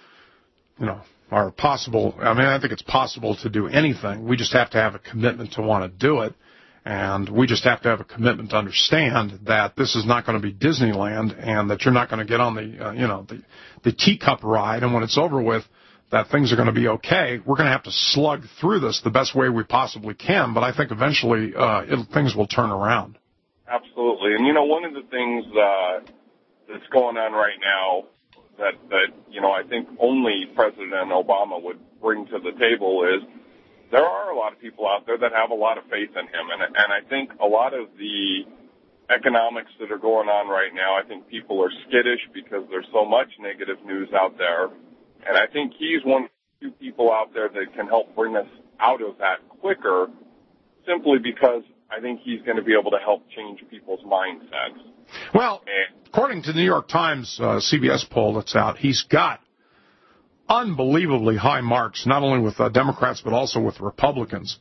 you know, are possible. I mean, I think it's possible to do anything. We just have to have a commitment to want to do it. And we just have to have a commitment to understand that this is not going to be Disneyland, and that you're not going to get on the, uh, you know, the, the teacup ride. And when it's over with, that things are going to be okay. We're going to have to slug through this the best way we possibly can. But I think eventually uh, it'll, things will turn around. Absolutely. And, you know, one of the things uh, that's going on right now that, that, you know, I think only President Obama would bring to the table is there are a lot of people out there that have a lot of faith in him. And, and I think a lot of the economics that are going on right now, I think people are skittish because there's so much negative news out there. And I think he's one of the few people out there that can help bring us out of that quicker, simply because I think he's going to be able to help change people's mindsets. Well, according to the New York Times uh, C B S poll that's out, he's got unbelievably high marks, not only with uh, Democrats but also with Republicans.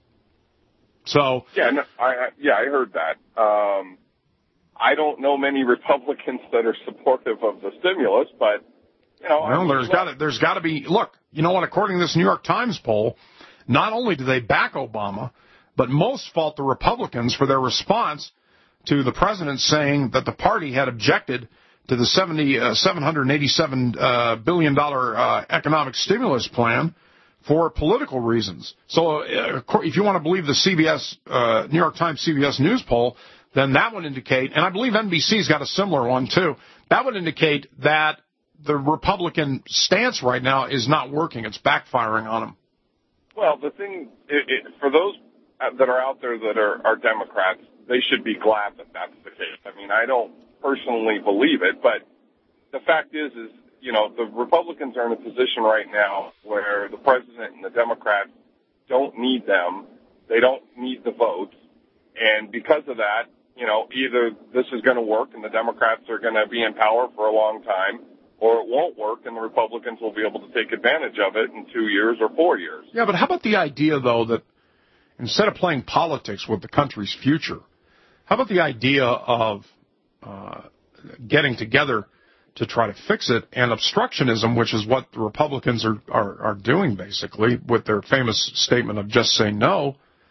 So yeah, no, I, I yeah, I heard that. Um, I don't know many Republicans that are supportive of the stimulus, but you know, well, there's got to there's got to be. Look, you know what? According to this New York Times poll, not only do they back Obama, but most fault the Republicans for their response to the president saying that the party had objected to the seventy, uh, seven hundred eighty-seven uh, billion dollars uh, economic stimulus plan for political reasons. So uh, if you want to believe the C B S, uh, New York Times C B S News poll, then that would indicate, and I believe N B C's got a similar one too, that would indicate that the Republican stance right now is not working. It's backfiring on them. Well, the thing, it, it, for those that are out there that are, are Democrats, they should be glad that that's the case. I mean, I don't personally believe it, but the fact is, is, you know, the Republicans are in a position right now where the president and the Democrats don't need them. They don't need the votes. And because of that, you know, either this is going to work and the Democrats are going to be in power for a long time, or it won't work and the Republicans will be able to take advantage of it in two years or four years. Yeah, but how about the idea, though, that instead of playing politics with the country's future, how about the idea of uh, getting together to try to fix it, and obstructionism, which is what the Republicans are, are, are doing, basically, with their famous statement of just say no.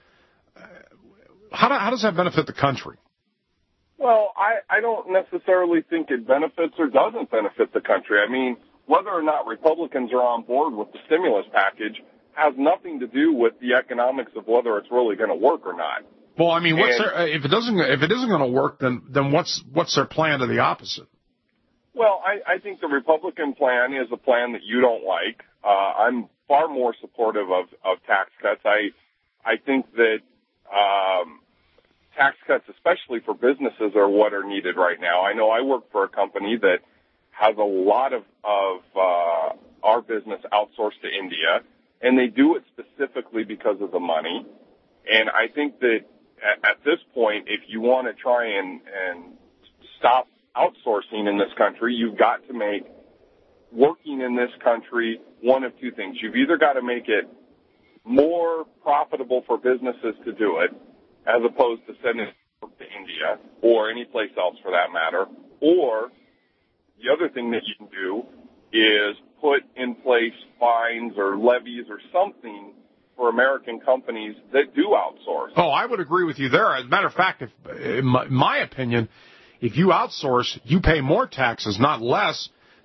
How, do, how does that benefit the country? Well, I, I don't necessarily think it benefits or doesn't benefit the country. I mean, whether or not Republicans are on board with the stimulus package has nothing to do with the economics of whether it's really going to work or not. Well, I mean, what's and, their, if it doesn't if it isn't going to work, then then what's what's their plan to the opposite? Well, I, I think the Republican plan is a plan that you don't like. Uh, I'm far more supportive of, of tax cuts. I I think that um, tax cuts, especially for businesses, are what are needed right now. I know I work for a company that has a lot of, of uh, our business outsourced to India, and they do it specifically because of the money. And I think that at, at this point, if you want to try and, and stop outsourcing in this country, you've got to make working in this country one of two things. You've either got to make it more profitable for businesses to do it, as opposed to sending it to India or any place else for that matter, or the other thing that you can do is put in place fines or levies or something for American companies that do outsource. Oh, I would agree with you there. As a matter of fact, if, in my, my opinion, if you outsource, you pay more taxes, not less,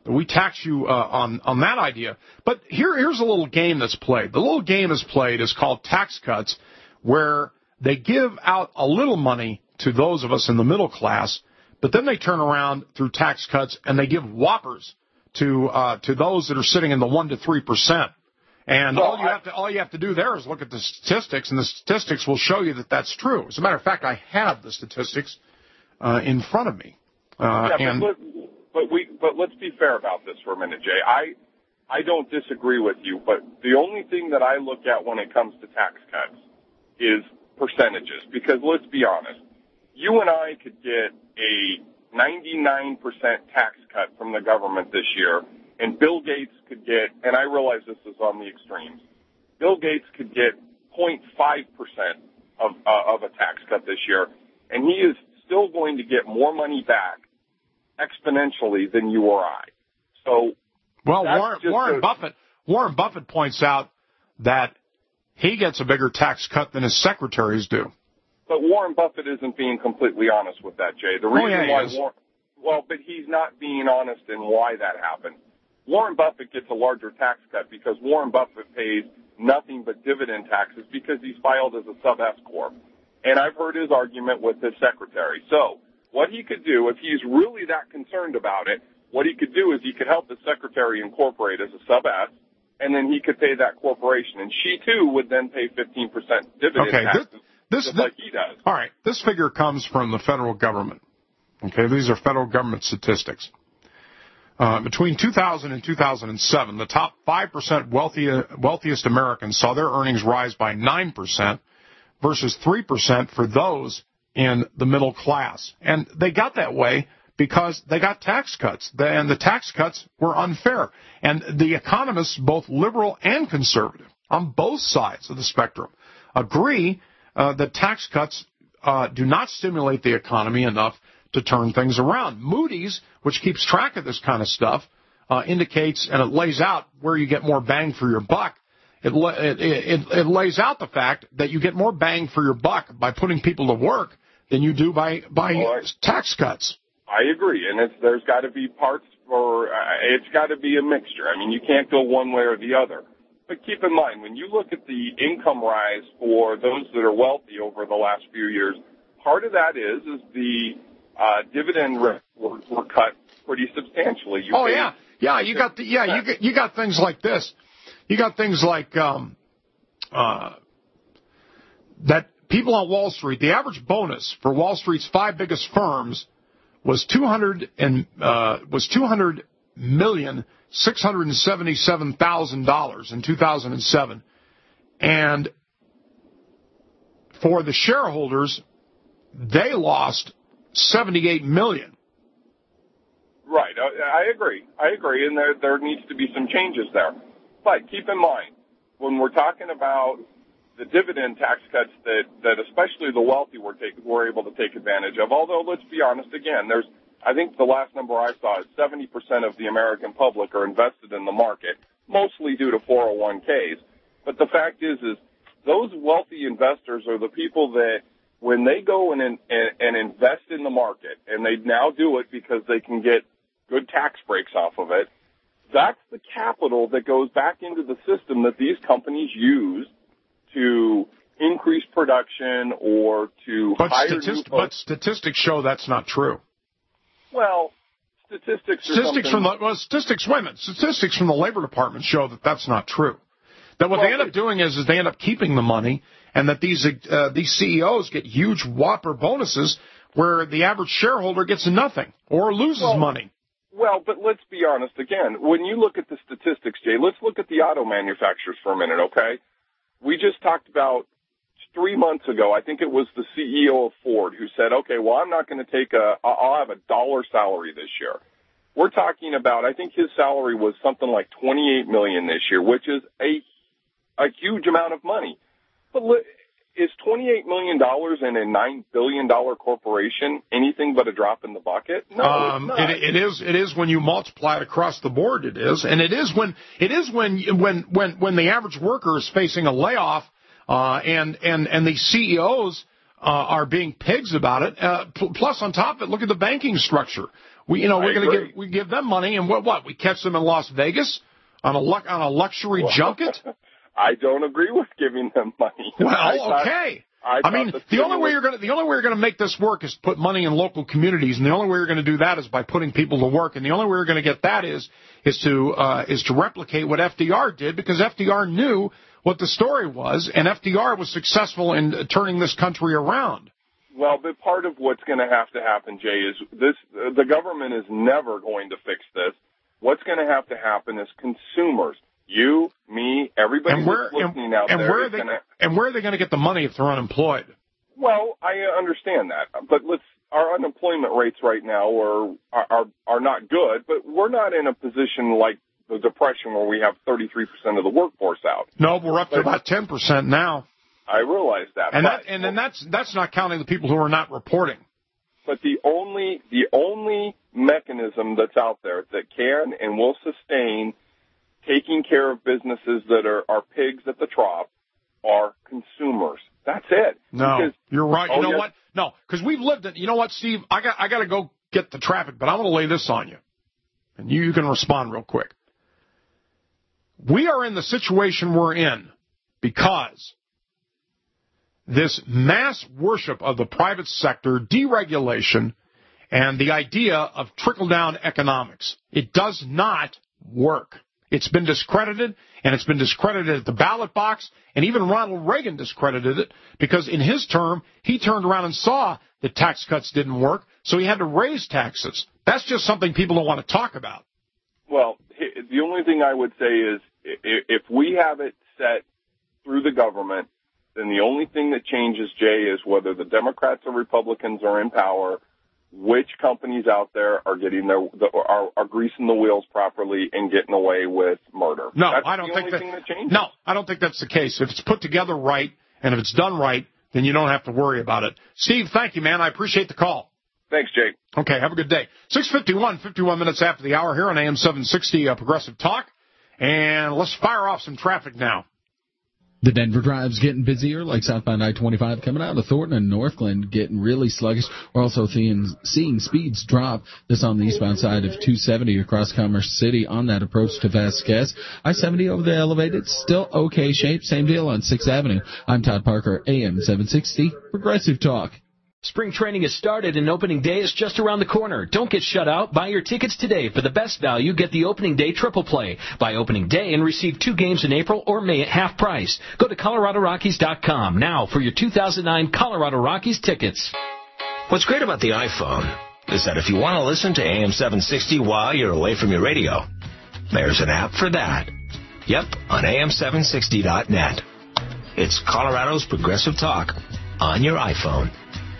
We tax you uh, on on that idea. But here here's a little game that's played. The little game that's played is called tax cuts, where they give out a little money to those of us in the middle class, but then they turn around through tax cuts and they give whoppers to uh, to those that are sitting in the one to three percent. And well, all you I, have to all you have to do there is look at the statistics, and the statistics will show you that that's true. As a matter of fact, I have the statistics uh, in front of me. Uh, yeah, and but, but we but let's be fair about this for a minute, Jay. I I don't disagree with you, but the only thing that I look at when it comes to tax cuts is percentages. Because let's be honest, you and I could get a ninety-nine percent tax cut from the government this year. And Bill Gates could get, and I realize this is on the extremes, Bill Gates could get zero point five percent of, uh, of a tax cut this year, and he is still going to get more money back exponentially than you or I. So, well, Warren, Warren a, Buffett, Warren Buffett points out that he gets a bigger tax cut than his secretaries do. But Warren Buffett isn't being completely honest with that, Jay. The reason oh, yeah, why, Warren, well, but he's not being honest in why that happened. Warren Buffett gets a larger tax cut because Warren Buffett pays nothing but dividend taxes because he's filed as a sub-S corp. And I've heard his argument with his secretary. So what he could do, if he's really that concerned about it, what he could do is he could help his secretary incorporate as a sub-S, and then he could pay that corporation. And she, too, would then pay fifteen percent dividend okay, taxes, this, this, just this, like he does. All right, this figure comes from the federal government. Okay, these are federal government statistics. Uh, between two thousand and two thousand seven, the top five percent wealthy, wealthiest Americans saw their earnings rise by nine percent versus three percent for those in the middle class. And they got that way because they got tax cuts, and the tax cuts were unfair. And the economists, both liberal and conservative, on both sides of the spectrum, agree uh, that tax cuts uh, do not stimulate the economy enough to turn things around. Moody's, which keeps track of this kind of stuff, uh, indicates, and it lays out where you get more bang for your buck. It, it, it, it lays out the fact that you get more bang for your buck by putting people to work than you do by, by well, tax cuts. I agree, and it's, there's got to be parts, or uh, it's got to be a mixture. I mean, you can't go one way or the other. But keep in mind, when you look at the income rise for those that are wealthy over the last few years, part of that is is the Uh, dividend rates were, were cut pretty substantially. You oh yeah, yeah. You got the, yeah. You got, you got things like this. You got things like um, uh, that people on Wall Street. The average bonus for Wall Street's five biggest firms was two hundred and uh, was two hundred million six hundred and seventy seven thousand dollars in two thousand and seven, and for the shareholders, they lost seventy-eight million. Right. I agree. I agree. And there, there needs to be some changes there. But keep in mind, when we're talking about the dividend tax cuts that, that especially the wealthy were, take, were able to take advantage of, although let's be honest, again, there's, I think the last number I saw is seventy percent of the American public are invested in the market, mostly due to four oh one k's. But the fact is, is those wealthy investors are the people that when they go and, and, and invest in the market, and they now do it because they can get good tax breaks off of it, that's the capital that goes back into the system that these companies use to increase production or to but hire statist- new folks. But statistics show that's not true. Well, statistics are Statistics something... from the, well, statistics, wait a minute, statistics from the Labor Department show that that's not true. That what well, they end up doing is, is they end up keeping the money, and that these uh, these C E Os get huge whopper bonuses where the average shareholder gets nothing or loses well, money. Well, but let's be honest again. When you look at the statistics, Jay, let's look at the auto manufacturers for a minute, okay? We just talked about three months ago, I think it was the C E O of Ford who said, okay, well, I'm not going to take a, I'll have a dollar salary this year. We're talking about, I think his salary was something like twenty-eight million dollars this year, which is a a huge amount of money. But look, is twenty-eight million dollars in a nine billion dollars corporation anything but a drop in the bucket? No, um, it's not. It, it is. It is when you multiply it across the board. It is, and it is when it is when when when when the average worker is facing a layoff, uh, and and and the C E Os uh, are being pigs about it. Uh, pl- plus, on top of it, look at the banking structure. We, you know, we're going to give we give them money, and what? What? We catch them in Las Vegas on a lu- on a luxury well, junket. I don't agree with giving them money. Well, I thought, okay. I, I mean, the, the only way you're going to the only way you're going to make this work is put money in local communities, and the only way you're going to do that is by putting people to work, and the only way you're going to get that is is to uh, is to replicate what F D R did, because F D R knew what the story was, and F D R was successful in uh, turning this country around. Well, but part of what's going to have to happen, Jay, is this: uh, the government is never going to fix this. What's going to have to happen is consumers. You, me, everybody and where, who's listening and, out and there. Where are they, gonna, and where are they going to get the money if they're unemployed? Well, I understand that, but let's. Our unemployment rates right now are, are are not good, but we're not in a position like the Depression where we have thirty-three percent of the workforce out. No, we're up to but, about ten percent now. I realize that, and but, that, and then that's that's not counting the people who are not reporting. But the only the only mechanism that's out there that can and will sustain taking care of businesses that are, are pigs at the trough are consumers. That's it. No, because, you're right. You oh, know yes. what? No, because we've lived it. You know what, Steve? I got I got to go get the traffic, but I'm going to lay this on you, and you, you can respond real quick. We are in the situation we're in because this mass worship of the private sector, deregulation, and the idea of trickle-down economics. It does not work. It's been discredited, and it's been discredited at the ballot box, and even Ronald Reagan discredited it because in his term, he turned around and saw that tax cuts didn't work, so he had to raise taxes. That's just something people don't want to talk about. Well, the only thing I would say is if we have it set through the government, then the only thing that changes, Jay, is whether the Democrats or Republicans are in power, which companies out there are getting their the, are, are greasing the wheels properly and getting away with murder. No, that's I don't the think only that, thing that changes. No, I don't think that's the case. If it's put together right and if it's done right, then you don't have to worry about it. Steve, thank you, man. I appreciate the call. Thanks, Jake. Okay, have a good day. six fifty-one, fifty-one minutes after the hour here on A M seven sixty uh, Progressive Talk. And let's fire off some traffic now. The Denver Drive's getting busier, like southbound I twenty-five coming out of Thornton and Northglenn getting really sluggish. We're also seeing, seeing speeds drop. This on the eastbound side of two seventy across Commerce City on that approach to Vasquez. I seventy over the elevated, still okay shape. Same deal on sixth Avenue. I'm Todd Parker, A M seven sixty Progressive Talk. Spring training has started and opening day is just around the corner. Don't get shut out. Buy your tickets today. For the best value, get the opening day triple play. Buy opening day and receive two games in April or May at half price. Go to Colorado Rockies dot com now for your two thousand nine Colorado Rockies tickets. What's great about the iPhone is that if you want to listen to A M seven sixty while you're away from your radio, there's an app for that. Yep, on A M seven sixty dot net. It's Colorado's Progressive Talk on your iPhone.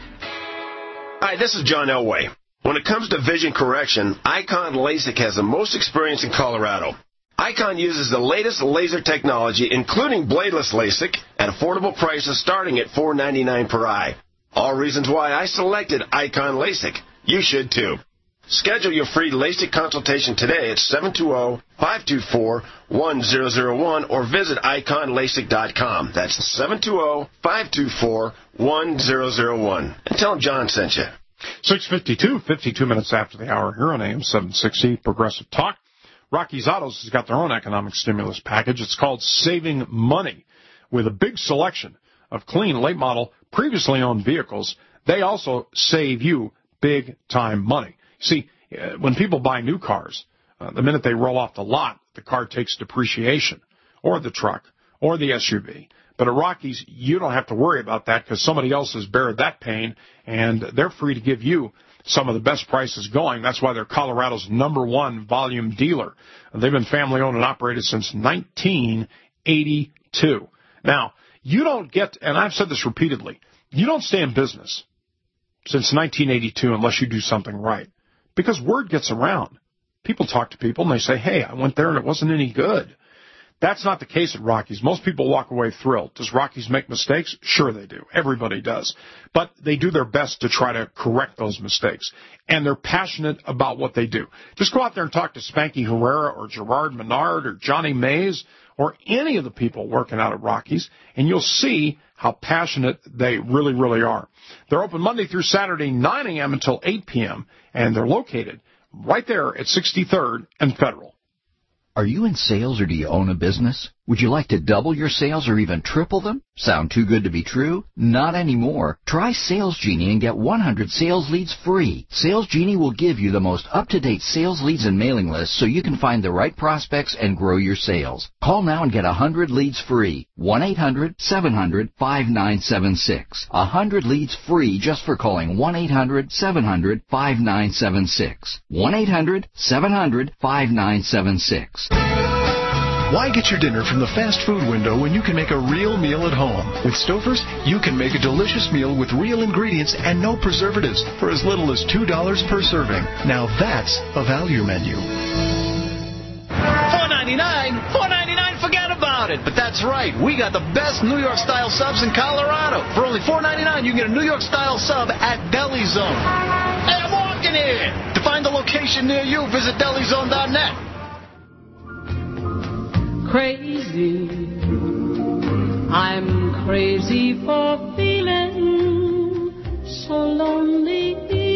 Hi, this is John Elway. When it comes to vision correction, Icon LASIK has the most experience in Colorado. Icon uses the latest laser technology, including bladeless LASIK, at affordable prices starting at four ninety-nine per eye. All reasons why I selected Icon LASIK. You should too. Schedule your free LASIK consultation today at seven two zero, five two four, one zero zero one or visit icon lasik dot com. That's seven two zero, five two four, one zero zero one. And tell them John sent you. six fifty-two, fifty-two minutes after the hour here on A M seven sixty Progressive Talk. Rocky's Autos has got their own economic stimulus package. It's called Saving Money, with a big selection of clean, late model, previously owned vehicles. They also save you big-time money. See, uh, when people buy new cars, uh, the minute they roll off the lot, the car takes depreciation, or the truck, or the S U V. But at Rockies, you don't have to worry about that because somebody else has bared that pain, and they're free to give you some of the best prices going. That's why they're Colorado's number one volume dealer. They've been family-owned and operated since nineteen eighty-two. Now, you don't get, and I've said this repeatedly, you don't stay in business since nineteen eighty-two unless you do something right. Because word gets around. People talk to people and they say, hey, I went there and it wasn't any good. That's not the case at Rockies. Most people walk away thrilled. Does Rockies make mistakes? Sure they do. Everybody does. But they do their best to try to correct those mistakes. And they're passionate about what they do. Just go out there and talk to Spanky Herrera or Gerard Menard or Johnny Mays or any of the people working out at Rockies, and you'll see how passionate they really, really are. They're open Monday through Saturday, nine a.m. until eight p.m., and they're located right there at sixty-third and Federal. Are you in sales or do you own a business? Would you like to double your sales or even triple them? Sound too good to be true? Not anymore. Try Sales Genie and get one hundred sales leads free. Sales Genie will give you the most up-to-date sales leads and mailing lists so you can find the right prospects and grow your sales. Call now and get one hundred leads free. one eight hundred seven hundred five nine seven six. one hundred leads free just for calling one eight hundred seven hundred five nine seven six. one eight hundred seven hundred five nine seven six. Why get your dinner from the fast food window when you can make a real meal at home? With Stouffer's, you can make a delicious meal with real ingredients and no preservatives for as little as two dollars per serving. Now that's a value menu. four ninety-nine, four ninety-nine, forget about it. But that's right, we got the best New York style subs in Colorado. For only four ninety-nine, you can get a New York style sub at Deli Zone. Hey, I'm walking here. To find the location near you, visit deli zone dot net. Crazy, I'm crazy for feeling so lonely.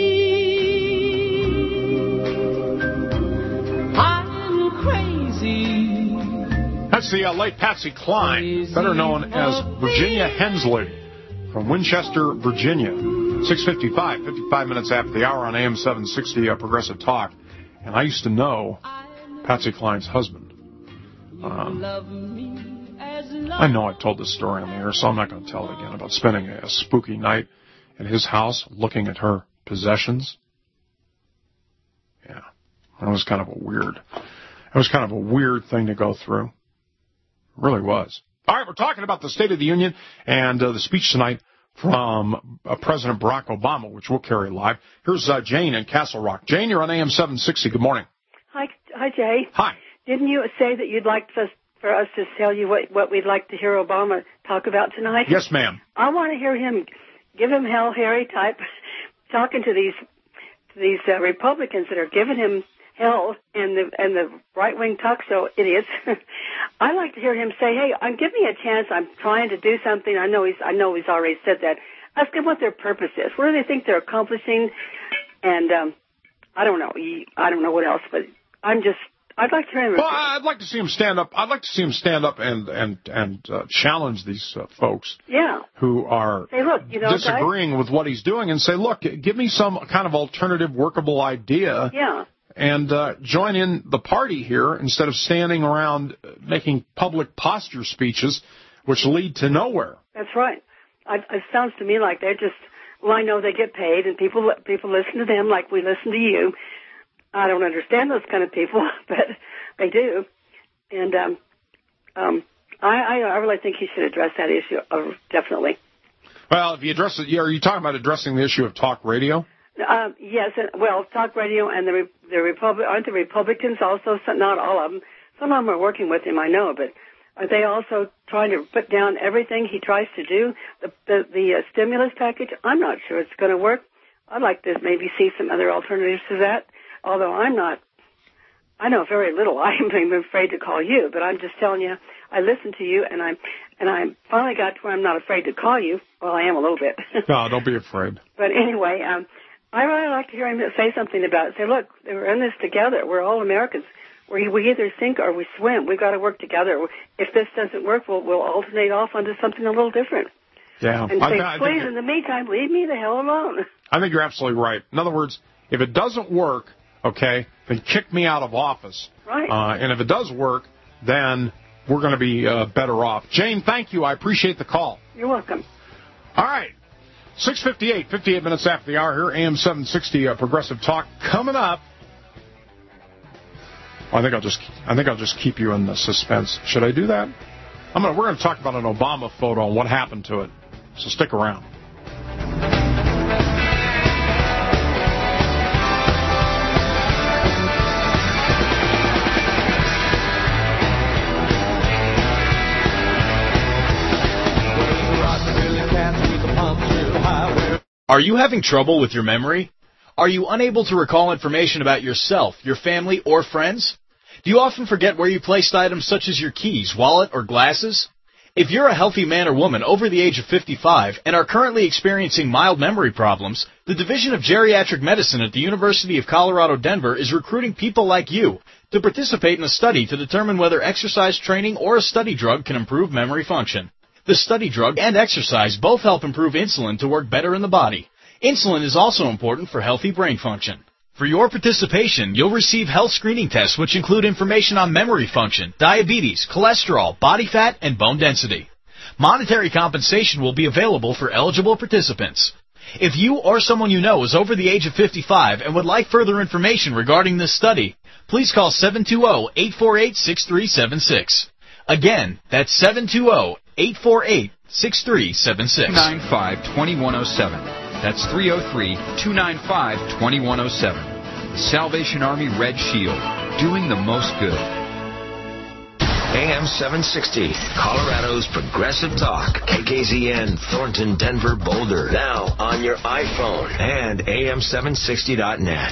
I'm crazy. That's the uh, late Patsy Cline, better known as Virginia Hensley from Winchester, Virginia. six fifty-five, fifty-five minutes after the hour on A M seven sixty uh, Progressive Talk. And I used to know Patsy Cline's husband. Um, I know I've told this story on the air, so I'm not going to tell it again, about spending a, a spooky night at his house looking at her possessions. Yeah, that was kind of a weird, it was kind of a weird thing to go through. It really was. All right, we're talking about the State of the Union and uh, the speech tonight from uh, President Barack Obama, which we'll carry live. Here's uh, Jane in Castle Rock. Jane, you're on A M seven sixty. Good morning. Hi, hi, Jay. Hi. Didn't you say that you'd like us, for us to tell you what, what we'd like to hear Obama talk about tonight? Yes, ma'am. I want to hear him, give him hell, Harry type, talking to these to these uh, Republicans that are giving him hell and the and the right wing talk show idiots. I'd like to hear him say, "Hey, um, give me a chance. I'm trying to do something." I know he's I know he's already said that. Ask him what their purpose is. What do they think they're accomplishing? And um, I don't know. I don't know what else, but I'm just. I'd like to hear him. Well, I'd like to see him stand up. I'd like to see him stand up and and and uh, challenge these uh, folks. Yeah. Who are hey, look, you know, disagreeing guys, with what he's doing, and say, look, give me some kind of alternative, workable idea. Yeah. And uh, join in the party here instead of standing around making public posture speeches, which lead to nowhere. That's right. I, it sounds to me like they're just. Well, I know they get paid, and people people listen to them like we listen to you. I don't understand those kind of people, but they do. And um, um, I, I really think he should address that issue, uh, definitely. Well, if you address it, are you talking about addressing the issue of talk radio? Uh, yes, and, well, talk radio and the the Republic aren't the Republicans also? So, not all of them. Some of them are working with him, I know, but are they also trying to put down everything he tries to do? The the, the uh, stimulus package, I'm not sure it's going to work. I'd like to maybe see some other alternatives to that. Although I'm not, I know very little. I'm afraid to call you, but I'm just telling you, I listen to you, and I'm, and I finally got to where I'm not afraid to call you. Well, I am a little bit. No, don't be afraid. But anyway, um, I really like to hear him say something about it. Say, look, we're in this together. We're all Americans. We we either sink or we swim. We've got to work together. If this doesn't work, we'll we'll alternate off onto something a little different. Yeah. And I say, th- I please, think, in the meantime, leave me the hell alone. I think you're absolutely right. In other words, if it doesn't work, okay, then kick me out of office. Right. Uh, and if it does work, then we're going to be uh, better off. Jane, thank you. I appreciate the call. You're welcome. All right. six fifty-eight, fifty-eight minutes after the hour here, A M seven sixty uh, Progressive Talk coming up. I think I'll just I think I'll just keep you in the suspense. Should I do that? I'm gonna we're gonna talk about an Obama photo and what happened to it. So stick around. Are you having trouble with your memory? Are you unable to recall information about yourself, your family, or friends? Do you often forget where you placed items such as your keys, wallet, or glasses? If you're a healthy man or woman over the age of fifty-five and are currently experiencing mild memory problems, the Division of Geriatric Medicine at the University of Colorado Denver is recruiting people like you to participate in a study to determine whether exercise training or a study drug can improve memory function. The study drug and exercise both help improve insulin to work better in the body. Insulin is also important for healthy brain function. For your participation, you'll receive health screening tests which include information on memory function, diabetes, cholesterol, body fat, and bone density. Monetary compensation will be available for eligible participants. If you or someone you know is over the age of fifty-five and would like further information regarding this study, please call seven two zero, eight four eight, six three seven six. Again, that's seven two zero, eight four eight, six three seven six. two nine five, two one zero seven. That's three oh three, two nine five, two one zero seven. The Salvation Army Red Shield, doing the most good. A M seven sixty, Colorado's Progressive Talk. K K Z N, Thornton, Denver, Boulder. Now on your iPhone and A M seven sixty dot net.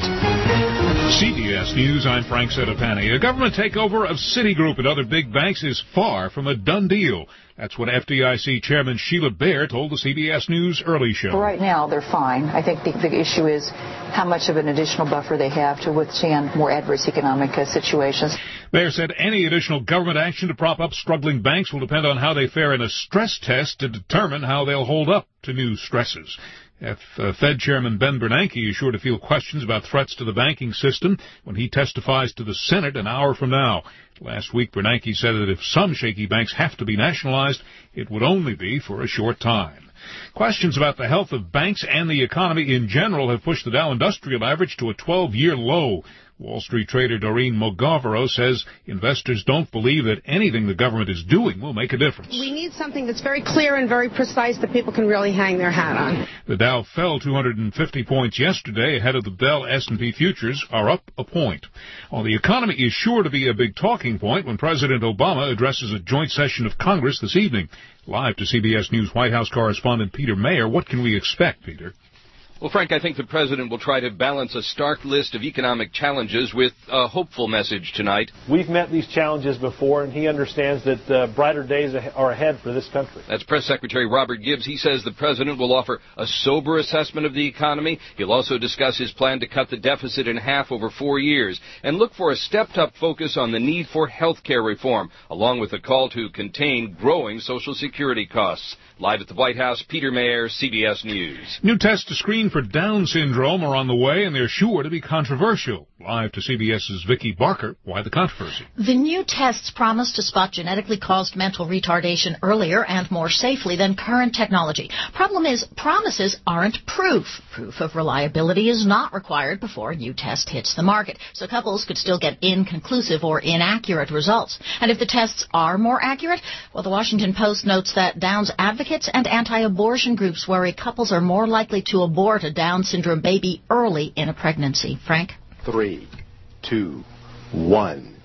C B S News, I'm Frank Sedapani. A government takeover of Citigroup and other big banks is far from a done deal. That's what F D I C Chairman Sheila Bair told the C B S News Early Show. Right now, they're fine. I think the, the issue is how much of an additional buffer they have to withstand more adverse economic uh, situations. Bair said any additional government action to prop up struggling banks will depend on how they fare in a stress test to determine how they'll hold up to new stresses. F, uh, Fed Chairman Ben Bernanke is sure to field questions about threats to the banking system when he testifies to the Senate an hour from now. Last week, Bernanke said that if some shaky banks have to be nationalized, it would only be for a short time. Questions about the health of banks and the economy in general have pushed the Dow Industrial Average to a twelve-year low. Wall Street trader Doreen Mogavero says investors don't believe that anything the government is doing will make a difference. We need something that's very clear and very precise that people can really hang their hat on. The Dow fell two hundred fifty points yesterday ahead of the Bell S and P futures are up a point. While the economy is sure to be a big talking point when President Obama addresses a joint session of Congress this evening. Live to C B S News White House correspondent Peter Mayer. What can we expect, Peter? Well, Frank, I think the president will try to balance a stark list of economic challenges with a hopeful message tonight. We've met these challenges before, and he understands that uh, brighter days are ahead for this country. That's Press Secretary Robert Gibbs. He says the president will offer a sober assessment of the economy. He'll also discuss his plan to cut the deficit in half over four years and look for a stepped-up focus on the need for health care reform, along with a call to contain growing Social Security costs. Live at the White House, Peter Mayer, C B S News. New tests to screen for Down syndrome are on the way, and they're sure to be controversial. Live to CBS's Vicki Barker. Why the controversy? The new tests promise to spot genetically caused mental retardation earlier and more safely than current technology. Problem is, promises aren't proof. Proof of reliability is not required before a new test hits the market, so couples could still get inconclusive or inaccurate results. And if the tests are more accurate, well, the Washington Post notes that Down's advocates and anti-abortion groups worry couples are more likely to abort a Down syndrome baby early in a pregnancy. Frank? Three, two, one,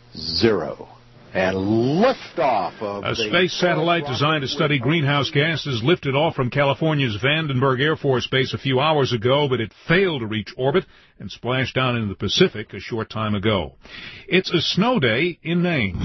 zero. And liftoff of a space satellite designed to study greenhouse gases lifted off from California's Vandenberg Air Force Base a few hours ago, but it failed to reach orbit and splashed down into the Pacific a short time ago. It's a snow day in Maine.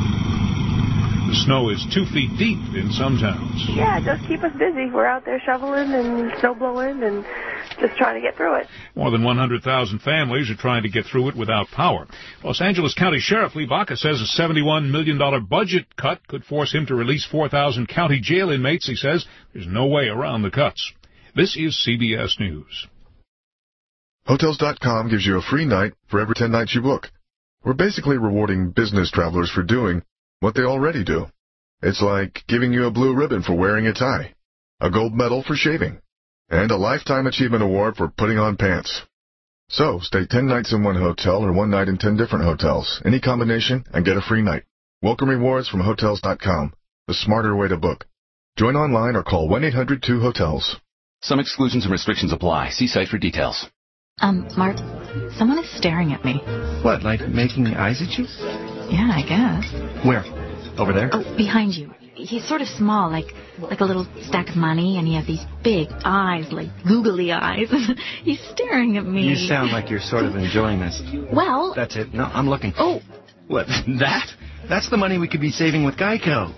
The snow is two feet deep in some towns. Yeah, just keep us busy. We're out there shoveling and snow blowing and just trying to get through it. More than one hundred thousand families are trying to get through it without power. Los Angeles County Sheriff Lee Baca says a seventy-one million dollars budget cut could force him to release four thousand county jail inmates. He says there's no way around the cuts. This is C B S News. Hotels dot com gives you a free night for every ten nights you book. We're basically rewarding business travelers for doing what they already do. It's like giving you a blue ribbon for wearing a tie, a gold medal for shaving, and a Lifetime Achievement Award for putting on pants. So, stay ten nights in one hotel or one night in ten different hotels, any combination, and get a free night. Welcome rewards from Hotels dot com, the smarter way to book. Join online or call one eight hundred two hotels. Some exclusions and restrictions apply. See site for details. Um, Mart, someone is staring at me. What, like making eyes at you? Yeah, I guess. Where? Over there? Oh, behind you. He's sort of small, like like a little stack of money, and he has these big eyes, like googly eyes. He's staring at me. You sound like you're sort of enjoying this. Well... That's it. No, I'm looking. Oh, What, that? That's the money we could be saving with Geico.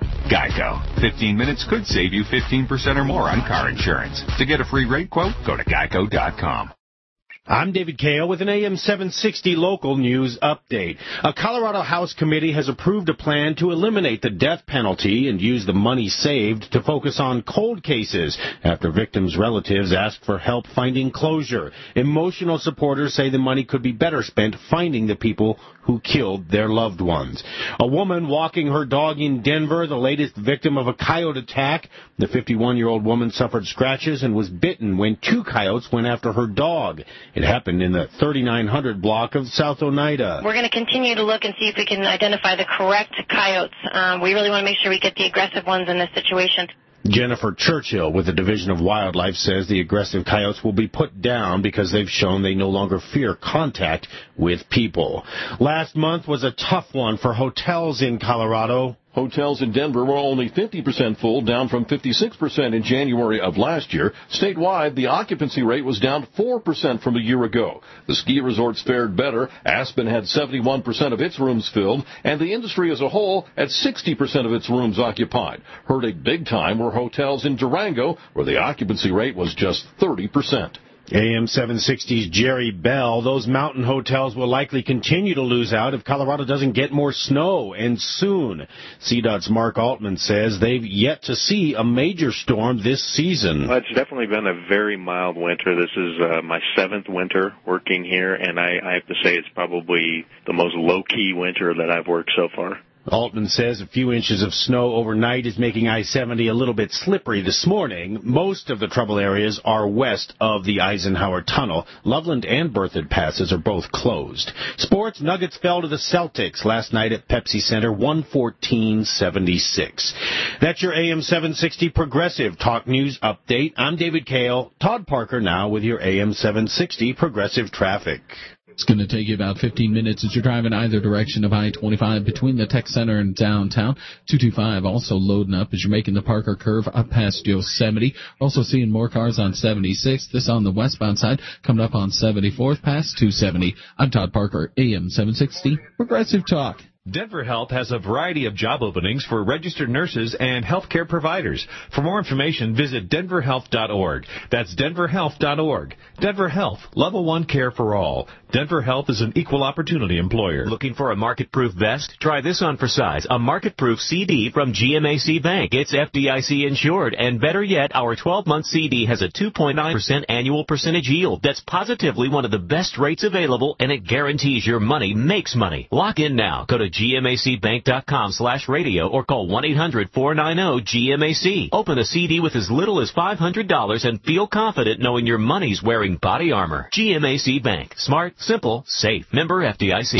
Geico. fifteen minutes could save you fifteen percent or more on car insurance. To get a free rate quote, go to geico dot com. I'm David Kale with an A M seven sixty local news update. A Colorado House committee has approved a plan to eliminate the death penalty and use the money saved to focus on cold cases after victims' relatives asked for help finding closure. Emotional supporters say the money could be better spent finding the people who killed their loved ones. A woman walking her dog in Denver, the latest victim of a coyote attack. The fifty-one-year-old woman suffered scratches and was bitten when two coyotes went after her dog. It happened in the thirty-nine hundred block of South Oneida. We're going to continue to look and see if we can identify the correct coyotes. Um, we really want to make sure we get the aggressive ones in this situation. Jennifer Churchill with the Division of Wildlife says the aggressive coyotes will be put down because they've shown they no longer fear contact with people. Last month was a tough one for hotels in Colorado. Hotels in Denver were only fifty percent full, down from fifty-six percent in January of last year. Statewide, the occupancy rate was down four percent from a year ago. The ski resorts fared better. Aspen had seventy-one percent of its rooms filled, and the industry as a whole had sixty percent of its rooms occupied. Hurting big time were hotels in Durango, where the occupancy rate was just thirty percent. A M seven sixty's Jerry Bell. Those mountain hotels will likely continue to lose out if Colorado doesn't get more snow, and soon. C DOT's Mark Altman says they've yet to see a major storm this season. Well, it's definitely been a very mild winter. This is uh, my seventh winter working here, and I, I have to say it's probably the most low-key winter that I've worked so far. Altman says a few inches of snow overnight is making I seventy a little bit slippery this morning. Most of the trouble areas are west of the Eisenhower Tunnel. Loveland and Berthoud passes are both closed. Sports, Nuggets fell to the Celtics last night at Pepsi Center, one fourteen seventy-six. That's your A M seven sixty Progressive Talk News Update. I'm David Kale. Todd Parker now with your A M seven sixty Progressive Traffic. It's going to take you about fifteen minutes as you're driving either direction of I twenty-five between the Tech Center and downtown. two twenty-five also loading up as you're making the Parker curve up past Yosemite. Also seeing more cars on seventy-six. This on the westbound side, coming up on seventy-fourth past two seventy. I'm Todd Parker, A M seven sixty Progressive Talk. Denver Health has a variety of job openings for registered nurses and healthcare providers. For more information, visit denver health dot org. That's denver health dot org. Denver Health, level one care for all. Denver Health is an equal opportunity employer. Looking for a market-proof vest? Try this on for size. A market-proof C D from G M A C Bank. It's F D I C insured, and better yet, our twelve-month C D has a two point nine percent annual percentage yield. That's positively one of the best rates available, and it guarantees your money makes money. Lock in now. Go to G M A C bank dot com slash radio or call one eight hundred four nine zero G M A C. Open a C D with as little as five hundred dollars and feel confident knowing your money's wearing body armor. G M A C Bank. Smart, simple, safe. Member F D I C.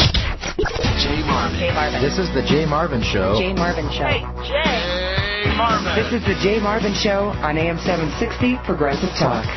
Jay Marvin. Jay Marvin. This is the Jay Marvin Show. Jay Marvin Show. Hey, Jay Marvin. This is the Jay Marvin Show on A M seven sixty Progressive Talk.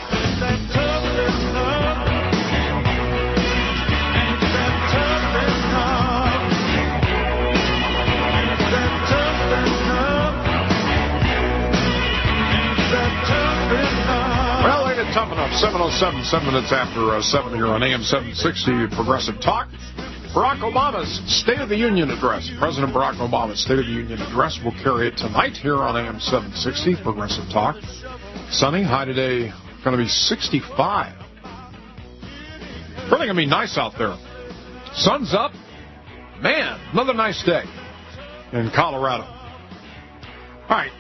Tough enough. seven oh seven, seven minutes after uh, seven here on A M seven sixty Progressive Talk. Barack Obama's State of the Union address. President Barack Obama's State of the Union address. We'll carry it tonight here on A M seven sixty Progressive Talk. Sunny. High today going to be sixty-five. Really going to be nice out there. Sun's up. Man, another nice day in Colorado. All right.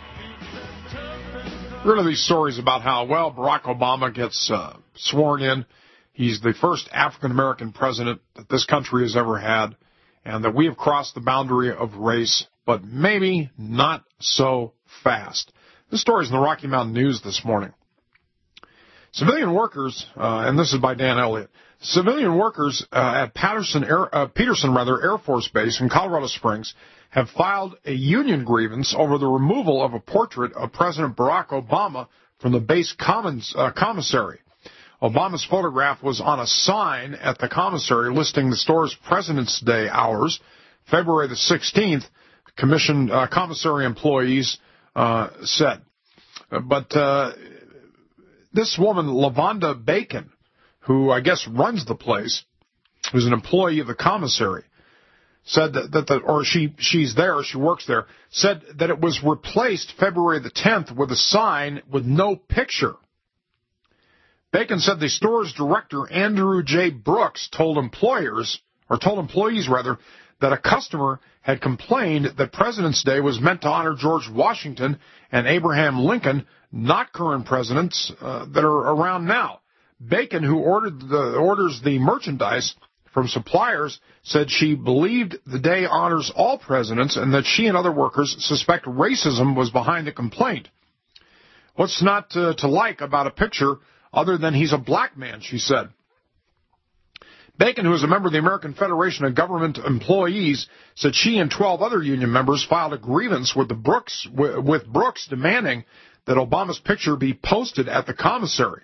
Rid of these stories about how, well, Barack Obama gets uh, sworn in. He's the first African-American president that this country has ever had, and that we have crossed the boundary of race, but maybe not so fast. This story is in the Rocky Mountain News this morning. Civilian workers, uh, and this is by Dan Elliott, civilian workers uh, at Patterson Air, uh, Peterson rather, Air Force Base in Colorado Springs have filed a union grievance over the removal of a portrait of President Barack Obama from the base commons, uh, commissary. Obama's photograph was on a sign at the commissary listing the store's President's Day hours. February the sixteenth, commissioned uh, commissary employees uh, said. But uh, this woman, Lavonda Bacon, who I guess runs the place, who's an employee of the commissary, said that, that the, or she, she's there, she works there, said that it was replaced February the tenth with a sign with no picture. Bacon said the store's director, Andrew J. Brooks, told employers, or told employees rather, that a customer had complained that President's Day was meant to honor George Washington and Abraham Lincoln, not current presidents uh, that are around now. Bacon, who ordered the, orders the merchandise from suppliers, said she believed the day honors all presidents and that she and other workers suspect racism was behind the complaint. What's not to, to like about a picture other than he's a black man, she said. Bacon, who is a member of the American Federation of Government Employees, said she and twelve other union members filed a grievance with the Brooks, with Brooks demanding that Obama's picture be posted at the commissary.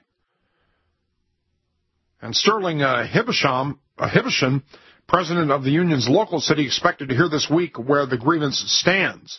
And Sterling uh, Hibisham, uh, Hibishan, president of the union's local city, expected to hear this week where the grievance stands.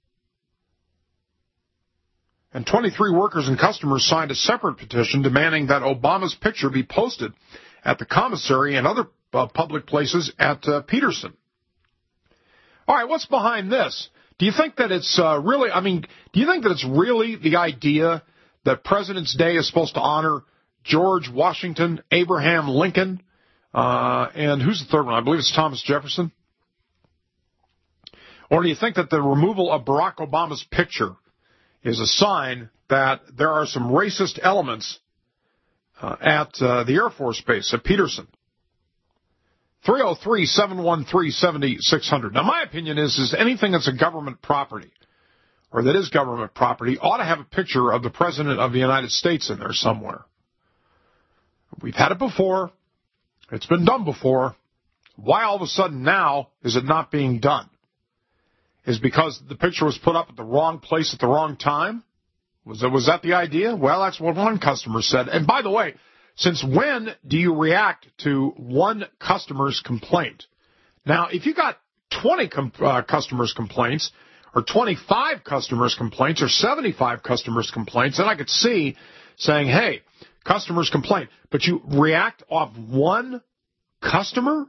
And twenty-three workers and customers signed a separate petition demanding that Obama's picture be posted at the commissary and other uh, public places at uh, Peterson. All right, what's behind this? Do you think that it's uh, really, I mean, do you think that it's really the idea that President's Day is supposed to honor George Washington, Abraham Lincoln, uh, and who's the third one? I believe it's Thomas Jefferson. Or do you think that the removal of Barack Obama's picture is a sign that there are some racist elements uh, at uh, the Air Force Base at Peterson? three oh three, seven one three, seven six zero zero. Now, my opinion is, is anything that's a government property or that is government property ought to have a picture of the President of the United States in there somewhere. We've had it before. It's been done before. Why all of a sudden now is it not being done? Is because the picture was put up at the wrong place at the wrong time? Was that, was that the idea? Well, that's what one customer said. And by the way, since when do you react to one customer's complaint? Now, if you got twenty com- uh, customers' complaints, or twenty-five customers' complaints, or seventy-five customers' complaints, then I could see saying, hey, customers complain. But you react off one customer?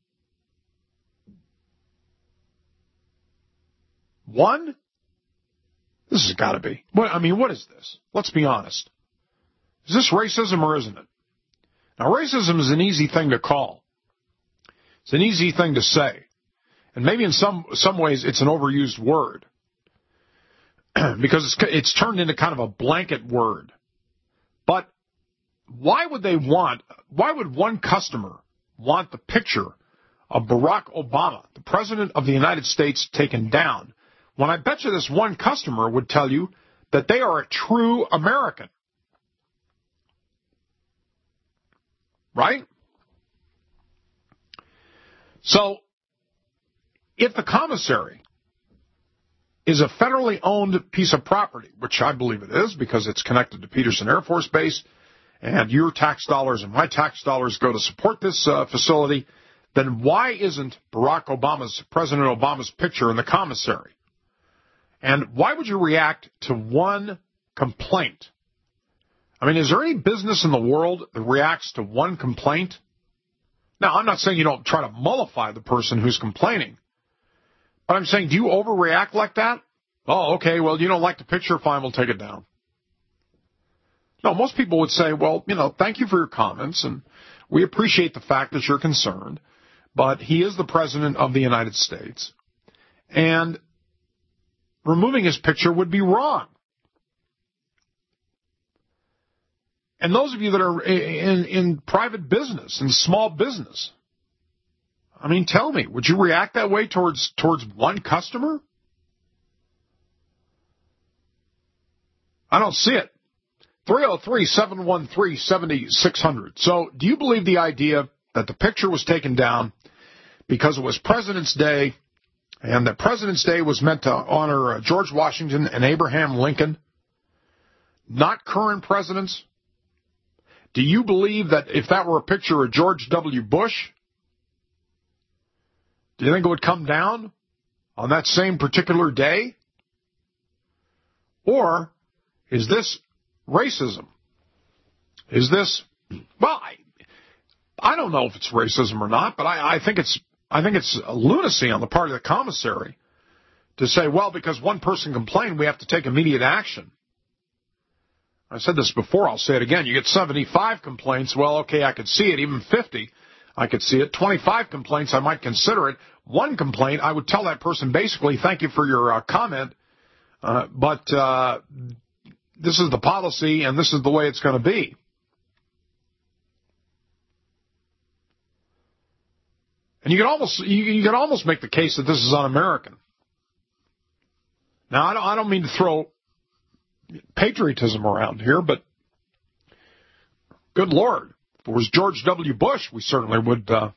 One? This has got to be. What, I mean, what is this? Let's be honest. Is this racism or isn't it? Now, racism is an easy thing to call. It's an easy thing to say. And maybe in some some ways it's an overused word. Because it's, it's turned into kind of a blanket word. But why would they want, why would one customer want the picture of Barack Obama, the President of the United States, taken down, when I bet you this one customer would tell you that they are a true American? Right? So, if the commissary is a federally owned piece of property, which I believe it is because it's connected to Peterson Air Force Base, and your tax dollars and my tax dollars go to support this uh, facility, then why isn't Barack Obama's, President Obama's picture in the commissary? And why would you react to one complaint? I mean, is there any business in the world that reacts to one complaint? Now, I'm not saying you don't try to mollify the person who's complaining, but I'm saying, do you overreact like that? Oh, okay, well, you don't like the picture, fine, we'll take it down. No, most people would say, well, you know, thank you for your comments, and we appreciate the fact that you're concerned, but he is the President of the United States, and removing his picture would be wrong. And those of you that are in, in private business, in small business, I mean, tell me, would you react that way towards towards one customer? I don't see it. three oh three, seven one three, seven six zero zero. So, do you believe the idea that the picture was taken down because it was President's Day, and that President's Day was meant to honor George Washington and Abraham Lincoln, not current presidents? Do you believe that if that were a picture of George W. Bush, do you think it would come down on that same particular day? Or is this racism? Is this, well, I, I don't know if it's racism or not, but I, I think it's I think it's lunacy on the part of the commissary to say, well, because one person complained, we have to take immediate action. I said this before, I'll say it again. You get seventy-five complaints, well, okay, I could see it. Even fifty, I could see it. twenty-five complaints, I might consider it. One complaint, I would tell that person basically, thank you for your uh, comment, uh, but uh, this is the policy and this is the way it's going to be. And you can almost you, you can almost make the case that this is un-American. Now, I don't, I don't mean to throw patriotism around here, but good Lord, if it was George W. Bush, we certainly would uh,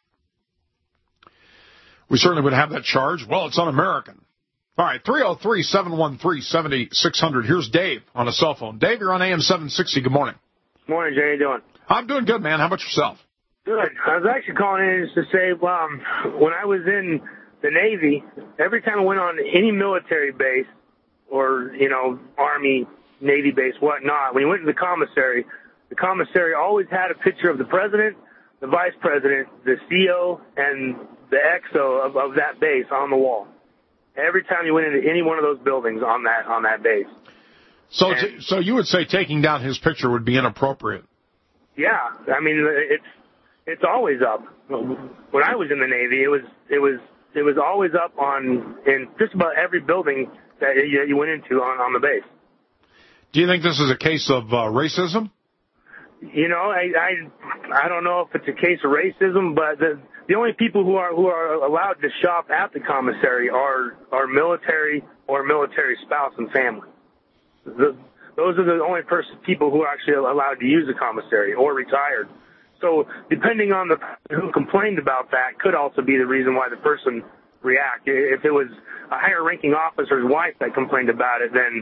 we certainly would have that charge. Well, it's un-American. All right, three oh three, seven one three, seven six hundred. Here's Dave on a cell phone. Dave, you're on A M seven sixty. Good morning. Morning, Jay. How you doing? I'm doing good, man. How about yourself? Good. I was actually calling in just to say, um, when I was in the Navy, every time I went on any military base or, you know, Army, Navy base, whatnot, when you went to the commissary, the commissary always had a picture of the president, the vice president, the C O, and the X O of, of that base on the wall. Every time you went into any one of those buildings on that on that base. So, t- so you would say taking down his picture would be inappropriate? Yeah, I mean it's it's always up. When I was in the Navy, it was it was it was always up on in just about every building that you, you went into on, on the base. Do you think this is a case of uh, racism? You know, I, I I don't know if it's a case of racism, but the the only people who are who are allowed to shop at the commissary are are military or military spouse and family. The, those are the only person, people who are actually allowed to use the commissary or retired. So depending on the person who complained about that could also be the reason why the person reacted. If it was a higher-ranking officer's wife that complained about it, then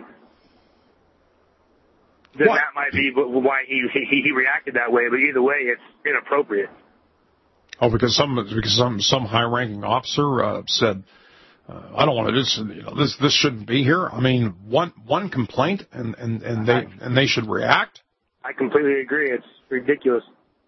then what? That might be why he, he he reacted that way. But either way, it's inappropriate. Oh, because some because some some high-ranking officer uh, said, uh, "I don't want to this. You know, this this shouldn't be here." I mean, one one complaint, and and and they and they should react. I completely agree. It's ridiculous.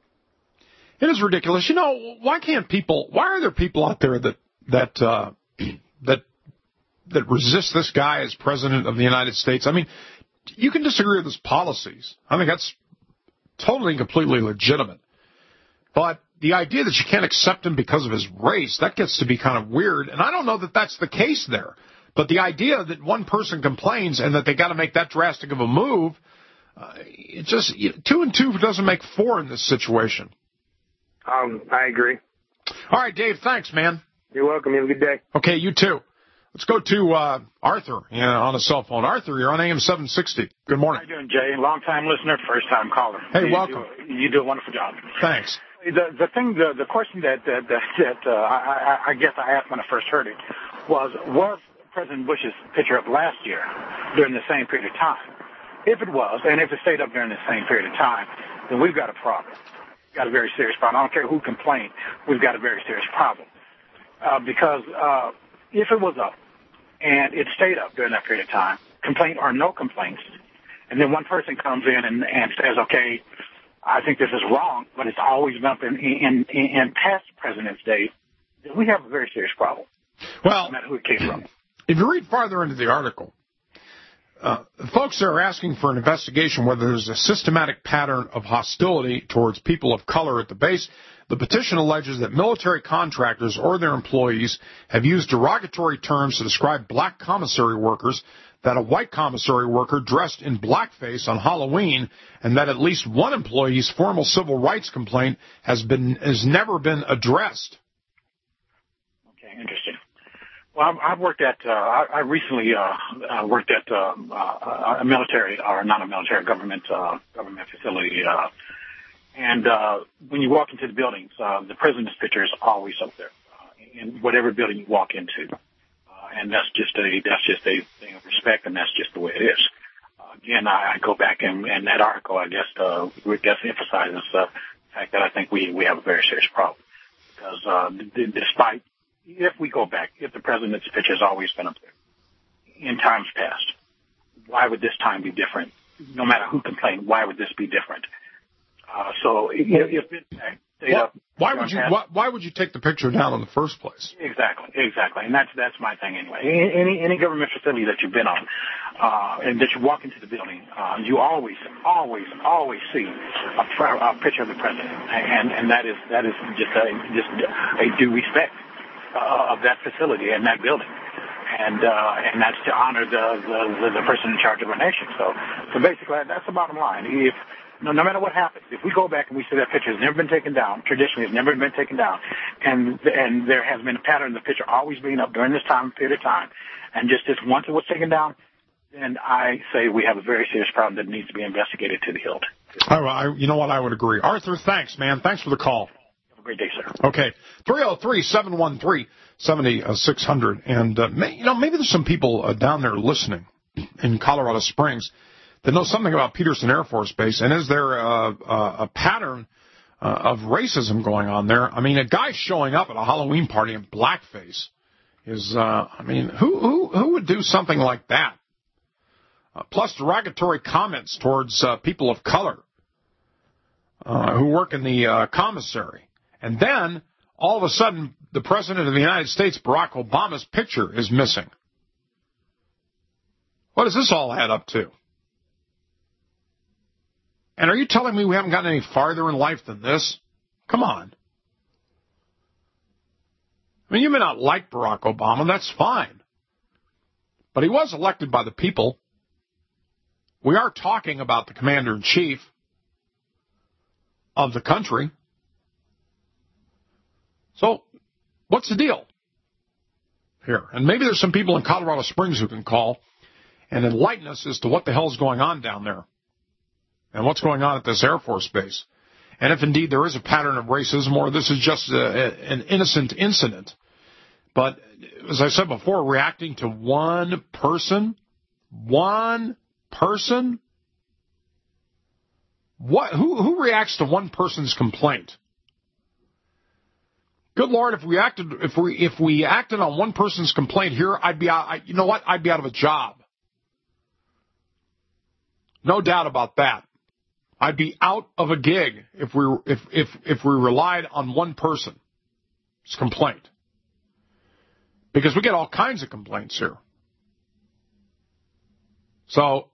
It is ridiculous. You know, why can't people? Why are there people out there that that uh, that that resist this guy as president of the United States? I mean, you can disagree with his policies. I think that's totally and completely legitimate. But the idea that you can't accept him because of his race, that gets to be kind of weird. And I don't know that that's the case there. But the idea that one person complains and that they got to make that drastic of a move, uh, it just two and two doesn't make four in this situation. Um, I agree. All right, Dave, thanks, man. You're welcome. You have a good day. Okay, you too. Let's go to uh, Arthur you know, on a cell phone. Arthur, you're on A M seven sixty. Good morning. How you doing, Jay? Long-time listener, first-time caller. Hey, you welcome. Do, you do a wonderful job. Thanks. The the thing, the, the question that that, that, that uh, I, I guess I asked when I first heard it was, was President Bush's picture up last year during the same period of time? If it was, and if it stayed up during the same period of time, then we've got a problem. We've got a very serious problem. I don't care who complained. We've got a very serious problem. Uh, because uh, if it was up and it stayed up during that period of time, complaint or no complaints, and then one person comes in and, and says, okay, I think this is wrong, but it's always been up in, in, in, in past president's days, then we have a very serious problem. Well, no matter who it came from. If you read farther into the article, uh, folks are asking for an investigation whether there's a systematic pattern of hostility towards people of color at the base. The petition alleges that military contractors or their employees have used derogatory terms to describe black commissary workers, that a white commissary worker dressed in blackface on Halloween, and that at least one employee's formal civil rights complaint has been has never been addressed. Okay, interesting. Well, I've, I've worked at, uh, I, I recently uh, uh, worked at uh, uh, a military, or not a military, government uh, government facility, uh, and uh, when you walk into the buildings, uh, the president's picture is always up there uh, in whatever building you walk into. And that's just a that's just a thing of respect, and that's just the way it is. Uh, again, I, I go back and in that article, I guess, uh, it just emphasizes uh, the fact that I think we we have a very serious problem because uh, d- despite if we go back, if the president's picture has always been up there in times past, why would this time be different? No matter who complained, why would this be different? Uh, so if, if it stayed up Why would you why, why would you take the picture down in the first place? Exactly, exactly, and that's that's my thing anyway. Any any government facility that you've been on, uh, and that you walk into the building, uh, you always, always, always see a, a picture of the president, and and that is that is just a just a due respect uh, of that facility and that building. And uh, and that's to honor the, the the person in charge of our nation. So so basically, that's the bottom line. If no, no matter what happens, if we go back and we see that picture has never been taken down, traditionally it's never been taken down, and and there has been a pattern of the picture always being up during this time period of time, and just just once it was taken down, then I say we have a very serious problem that needs to be investigated to the hilt. I, I, you know what? I would agree. Arthur, thanks, man. Thanks for the call. Have a great day, sir. Okay, three oh three, seven one three, seven six zero zero. And, uh, may, you know, maybe there's some people uh, down there listening in Colorado Springs that know something about Peterson Air Force Base. And is there a, a, a pattern uh, of racism going on there? I mean, a guy showing up at a Halloween party in blackface is, uh, I mean, who, who, who would do something like that? Uh, plus derogatory comments towards uh, people of color uh, who work in the uh, commissary. And then, all of a sudden, the President of the United States, Barack Obama's picture is missing. What does this all add up to? And are you telling me we haven't gotten any farther in life than this? Come on. I mean, you may not like Barack Obama, that's fine. But he was elected by the people. We are talking about the commander-in-chief of the country. So, what's the deal here? And maybe there's some people in Colorado Springs who can call and enlighten us as to what the hell's going on down there and what's going on at this Air Force base. And if indeed there is a pattern of racism or this is just a, a, an innocent incident. But, as I said before, reacting to one person, one person, what? Who, who reacts to one person's complaint? Good Lord, if we acted, if we, if we acted on one person's complaint here, I'd be out, I, you know what? I'd be out of a job. No doubt about that. I'd be out of a gig if we, if, if, if we relied on one person's complaint. Because we get all kinds of complaints here. So,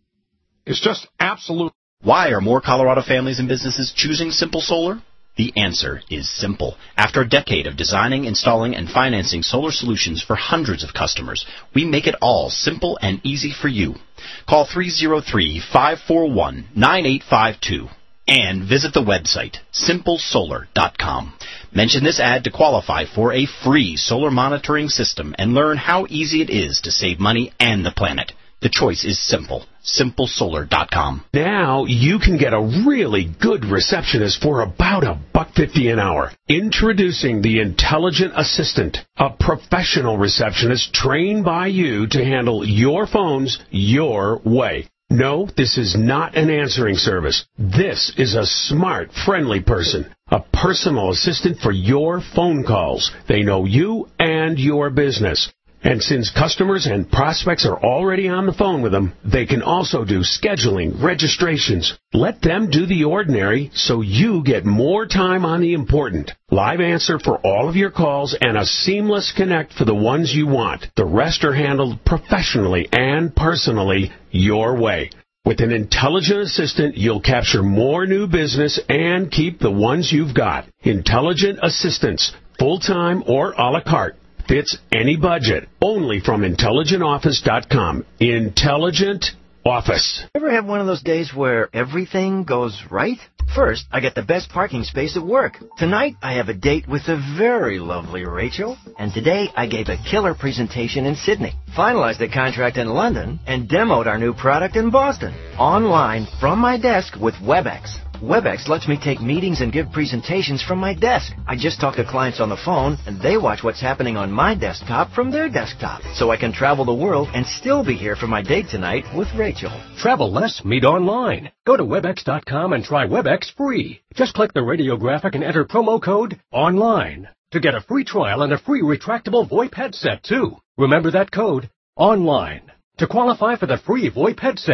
it's just absolute. Why are more Colorado families and businesses choosing Simple Solar? The answer is simple. After a decade of designing, installing, and financing solar solutions for hundreds of customers, we make it all simple and easy for you. Call three oh three, five four one, nine eight five two and visit the website, simple solar dot com. Mention this ad to qualify for a free solar monitoring system and learn how easy it is to save money and the planet. The choice is simple. simple solar dot com. Now you can get a really good receptionist for about a buck fifty an hour. Introducing the Intelligent Assistant, a professional receptionist trained by you to handle your phones your way. No, this is not an answering service. This is a smart, friendly person. A personal assistant for your phone calls. They know you and your business. And since customers and prospects are already on the phone with them, they can also do scheduling, registrations. Let them do the ordinary so you get more time on the important. Live answer for all of your calls and a seamless connect for the ones you want. The rest are handled professionally and personally your way. With an intelligent assistant, you'll capture more new business and keep the ones you've got. Intelligent Assistants, full-time or a la carte. Fits any budget. Only from intelligent office dot com. Intelligent Office. Ever have one of those days where everything goes right? First, I get the best parking space at work. Tonight, I have a date with the very lovely Rachel. And today, I gave a killer presentation in Sydney. Finalized a contract in London and demoed our new product in Boston. Online, from my desk with WebEx. WebEx lets me take meetings and give presentations from my desk. I just talk to clients on the phone, and they watch what's happening on my desktop from their desktop. So I can travel the world and still be here for my date tonight with Rachel. Travel less, meet online. Go to webex dot com and try WebEx free. Just click the radio graphic and enter promo code ONLINE to get a free trial and a free retractable VoIP headset, too. Remember that code, ONLINE, to qualify for the free VoIP headset.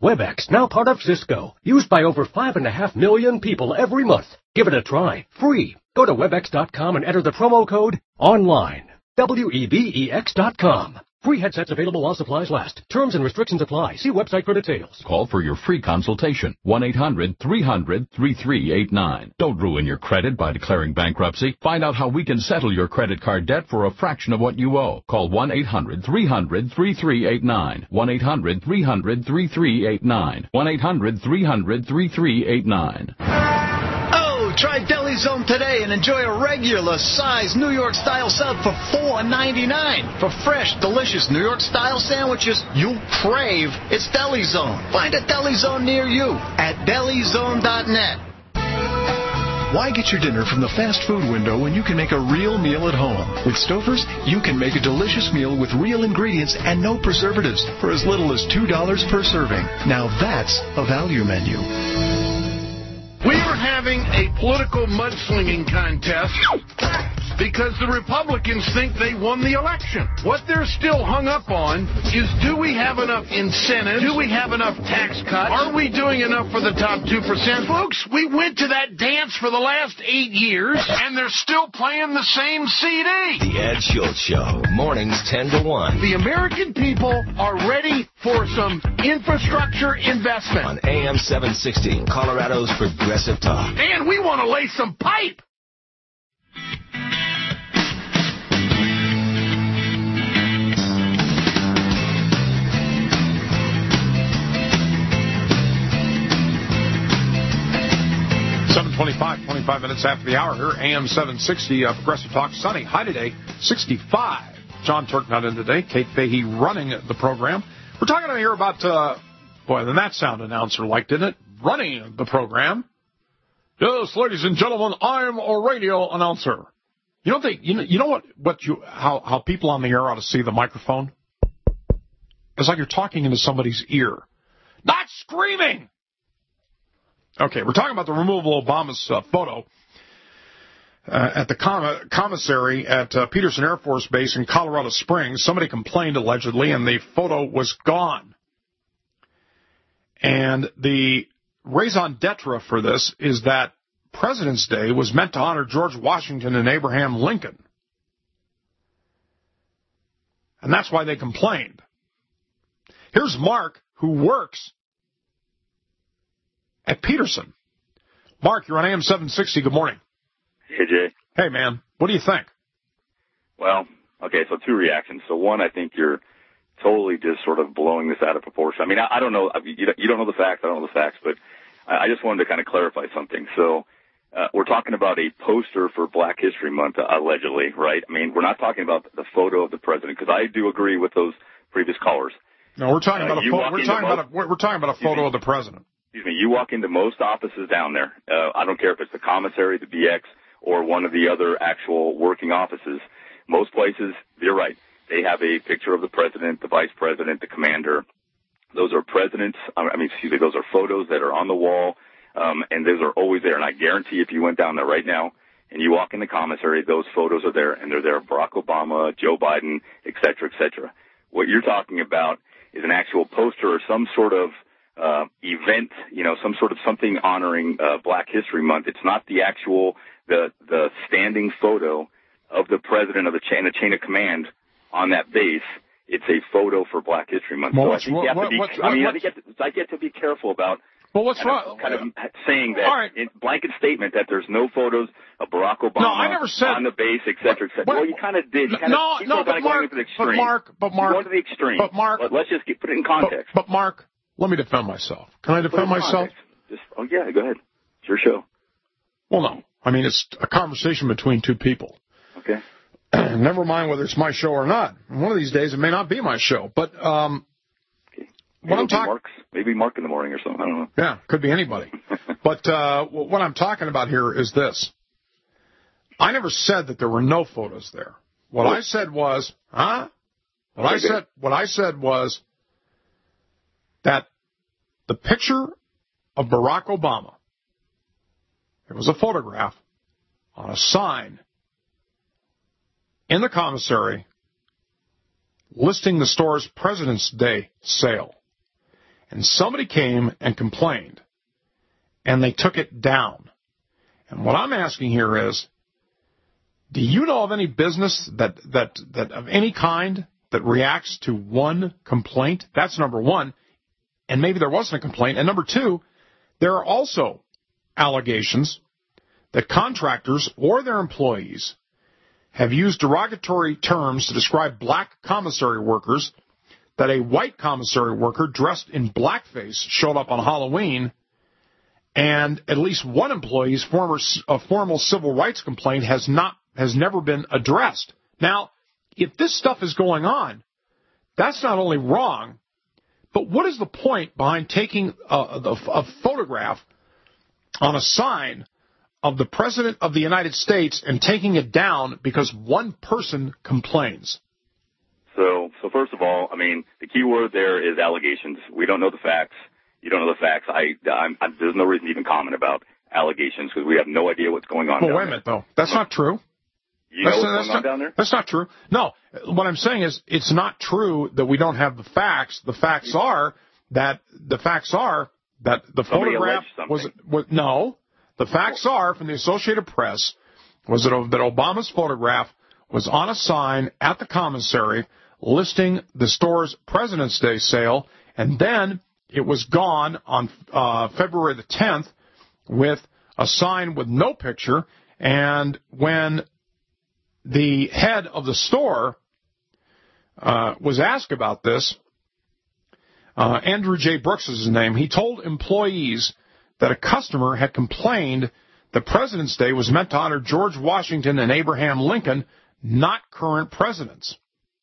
WebEx, now part of Cisco. Used by over five and a half million people every month. Give it a try. Free. Go to webex dot com and enter the promo code ONLINE. W E B E X dot com. Free headsets available while supplies last. Terms and restrictions apply. See website for details. Call for your free consultation. one eight hundred three hundred thirty-three eighty-nine. Don't ruin your credit by declaring bankruptcy. Find out how we can settle your credit card debt for a fraction of what you owe. Call one eight hundred three hundred thirty-three eighty-nine. one eight hundred three hundred thirty-three eighty-nine. one eight hundred three hundred thirty-three eighty-nine. Try Deli Zone today and enjoy a regular-size New York-style sub for four ninety-nine. For fresh, delicious New York-style sandwiches you'll crave, it's Deli Zone. Find a Deli Zone near you at deli zone dot net. Why get your dinner from the fast food window when you can make a real meal at home? With Stouffer's, you can make a delicious meal with real ingredients and no preservatives for as little as two dollars per serving. Now that's a value menu. We are having a political mudslinging contest because the Republicans think they won the election. What they're still hung up on is, do we have enough incentives? Do we have enough tax cuts? Are we doing enough for the top two percent? Folks, we went to that dance for the last eight years, and they're still playing the same C D. The Ed Schultz Show, mornings ten to one. The American people are ready for some infrastructure investment. On A M seven sixty, Colorado's Progressive Talk. And we want to lay some pipe. seven twenty-five, twenty-five minutes after the hour here, A M seven sixty, uh, Progressive Talk. Sunny, high today, sixty-five. John Turk not in today. Kate Fahey running the program. We're talking here about, uh, boy, then that sound announcer like, didn't it? Running the program. Yes, ladies and gentlemen, I'm a radio announcer. You know, they, you know, you know what, what you, how, how people on the air ought to see the microphone? It's like you're talking into somebody's ear. Not screaming! Okay, we're talking about the removal of Obama's uh, photo uh, at the com- commissary at uh, Peterson Air Force Base in Colorado Springs. Somebody complained, allegedly, and the photo was gone. And the raison d'etre for this is that President's Day was meant to honor George Washington and Abraham Lincoln. And that's why they complained. Here's Mark, who works at Peterson. Mark, you're on A M seven sixty. Good morning. Hey, Jay. Hey, man. What do you think? Well, okay, so two reactions. So one, I think you're totally just sort of blowing this out of proportion. I mean, I, I don't know. You don't know the facts. I don't know the facts, but I just wanted to kind of clarify something. So uh, we're talking about a poster for Black History Month, uh, allegedly, right? I mean, we're not talking about the photo of the president, because I do agree with those previous callers. No, we're talking about uh, a photo. We're talking about a, we're talking about a photo of the president. Excuse me, you walk into most offices down there, uh, I don't care if it's the commissary, the B X, or one of the other actual working offices, most places, you're right, they have a picture of the president, the vice president, the commander. Those are presidents, I mean, excuse me, those are photos that are on the wall, um, and those are always there. And I guarantee if you went down there right now and you walk in the commissary, those photos are there, and they're there, Barack Obama, Joe Biden, et cetera, et cetera. What you're talking about is an actual poster or some sort of Uh, event, you know, some sort of something honoring uh, Black History Month. It's not the actual, the the standing photo of the president of the chain, the chain of command on that base. It's a photo for Black History Month. Well, so I think you have to be, what, I mean, what, I get, to, I get to be careful about well, what's kind wrong? of, kind of saying that, right. in blanket statement that there's no photos of Barack Obama no, I never said, on the base, et cetera, et cetera. Well, you kind of did. You kind no, of, no, but Mark, but Mark, but Mark, going to the extreme. But Mark, but let's just get, put it in context. But, but Mark, let me defend myself. Can I defend myself? Just, oh, yeah, go ahead. It's your show. Well, no. I mean, it's a conversation between two people. Okay. Never mind whether it's my show or not. One of these days, it may not be my show. But um, okay. what I'm talking, maybe Mark in the morning or something. I don't know. Yeah, could be anybody. But uh, what I'm talking about here is this. I never said that there were no photos there. What I said was, huh? What okay, I said, what I said was that the picture of Barack Obama, it was a photograph on a sign in the commissary listing the store's President's Day sale. and somebody came and complained, and they took it down. And what I'm asking here is, do you know of any business that, that, that of any kind that reacts to one complaint? That's number one. And maybe there wasn't a complaint. And number two, there are also allegations that contractors or their employees have used derogatory terms to describe black commissary workers, that a white commissary worker dressed in blackface showed up on Halloween, and at least one employee's former uh, formal civil rights complaint has not has never been addressed. Now, if this stuff is going on, that's not only wrong, but what is the point behind taking a, a, a photograph on a sign of the President of the United States and taking it down because one person complains? So, so first of all, I mean, the key word there is allegations. We don't know the facts. You don't know the facts. I, I'm, I, there's no reason to even comment about allegations because we have no idea what's going on. Well, down wait a minute, though. That's not true. You know that's, what's that's going on not, down there? That's not true. No, what I'm saying is it's not true that we don't have the facts. The facts are that the facts are that the Somebody photograph was, was no. The facts are from the Associated Press was that, that Obama's photograph was on a sign at the commissary listing the store's President's Day sale, and then it was gone on uh, February the tenth with a sign with no picture. And when the head of the store uh, was asked about this, uh, Andrew J. Brooks is his name, he told employees that a customer had complained that President's Day was meant to honor George Washington and Abraham Lincoln, not current presidents.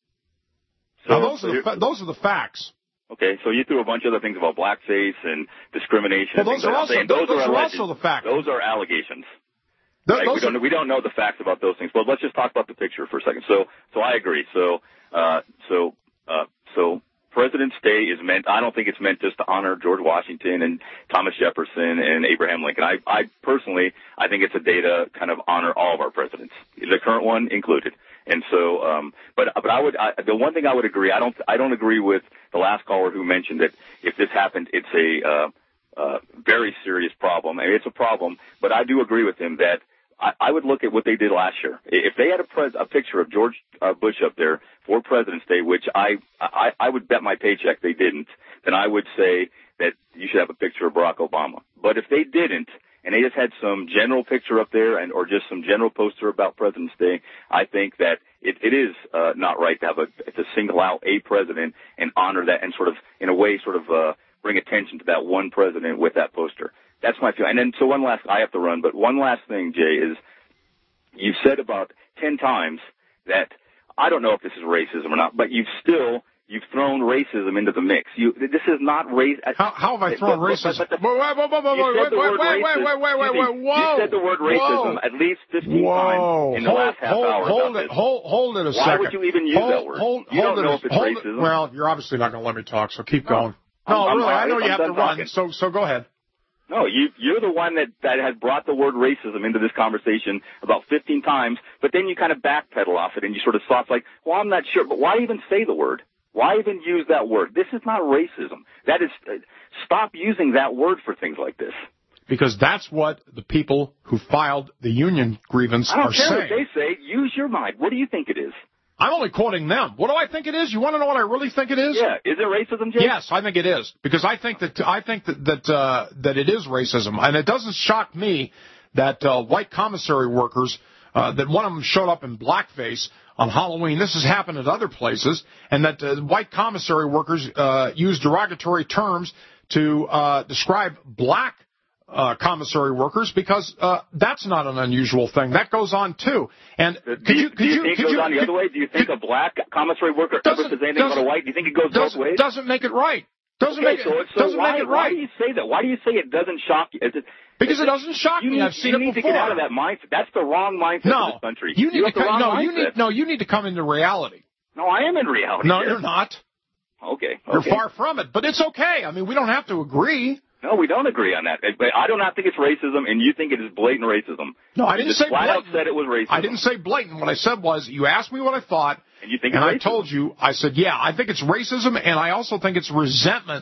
So, now, those, are the fa- those are the facts. Okay, so you threw a bunch of other things about blackface and discrimination. Well, and those things are like also, that. those, those, those are, are alleged, also the facts. Those are allegations. Th- right? those we, don't, are... we don't know the facts about those things, but let's just talk about the picture for a second. So, so I agree. So, uh, so, uh, so President's Day is meant, I don't think it's meant just to honor George Washington and Thomas Jefferson and Abraham Lincoln. I, I personally, I think it's a day to kind of honor all of our presidents, the current one included. And so, um, but, but I would, I, the one thing I would agree, I don't, I don't agree with the last caller who mentioned that if this happened, it's a, uh, uh, very serious problem. I mean, it's a problem, but I do agree with him that I, I would look at what they did last year. If they had a, pres- a picture of George uh, Bush up there for President's Day, which I, I, I would bet my paycheck they didn't, then I would say that you should have a picture of Barack Obama. But if they didn't, and they just had some general picture up there and or just some general poster about President's Day, I think that it, it is uh, not right to have a to single out a president and honor that and sort of, in a way, sort of uh, bring attention to that one president with that poster. That's my feeling. And then, so one last, I have to run, but one last thing, Jay, is you've said about ten times that, I don't know if this is racism or not, but you've still, you've thrown racism into the mix. You, this is not race. How, how have I thrown but, racism? But, but the, wait, wait, wait, wait, wait, wait, wait, wait, wait, wait, wait, wait, whoa. You said the word racism whoa. at least fifteen whoa. times in the hold, last half hold, hour. Hold it, hold, hold it a Why second. Why would you even use hold, that word? Hold, you hold don't it know a, if it's hold racism. It, well, you're obviously not going to let me talk, so keep no. going. No, I'm, really, I'm, I know I'm you have to talking. run, so so go ahead. No, you, you're the one that, that has brought the word racism into this conversation about fifteen times, but then you kind of backpedal off it and you sort of soft like, well, I'm not sure, but why even say the word? Why even use that word? This is not racism. That is, uh, stop using that word for things like this. Because that's what the people who filed the union grievance I don't are care saying. what they say. Use your mind. What do you think it is? I'm only quoting them. What do I think it is? You want to know what I really think it is? Yeah. Is it racism, Jay? Yes, I think it is. Because I think that I think that that, uh, that it is racism. And it doesn't shock me that uh, white commissary workers, uh, that one of them showed up in blackface on Halloween. This has happened at other places. And that uh, white commissary workers uh, use derogatory terms to uh, describe black Uh, commissary workers, because uh, that's not an unusual thing. That goes on too. And do could you, you, could do you, you think could it goes you, on the could, other way? Do you think a black commissary worker ever says anything about a white? Do you think it goes both ways? Doesn't make it right. Doesn't okay, make it. So, so doesn't why, make it why right. do you say that? Why do you say it doesn't shock you? Is it, because is it doesn't shock you me. Need, I've seen you it need before. to get out of that mindset. That's the wrong mindset no, of this country. You need you to come. No, mindset. you need. No, you need to come into reality. No, I am in reality. No, here. you're not. Okay. You're okay. far from it. But it's okay. I mean, we don't have to agree. No, we don't agree on that. But I do not think it's racism, and you think it is blatant racism. No, I didn't you say flat blatant. out said it was racism. I didn't say blatant. What I said was, you asked me what I thought, and you think and it's I racism. told you, I said, yeah, I think it's racism, and I also think it's resentment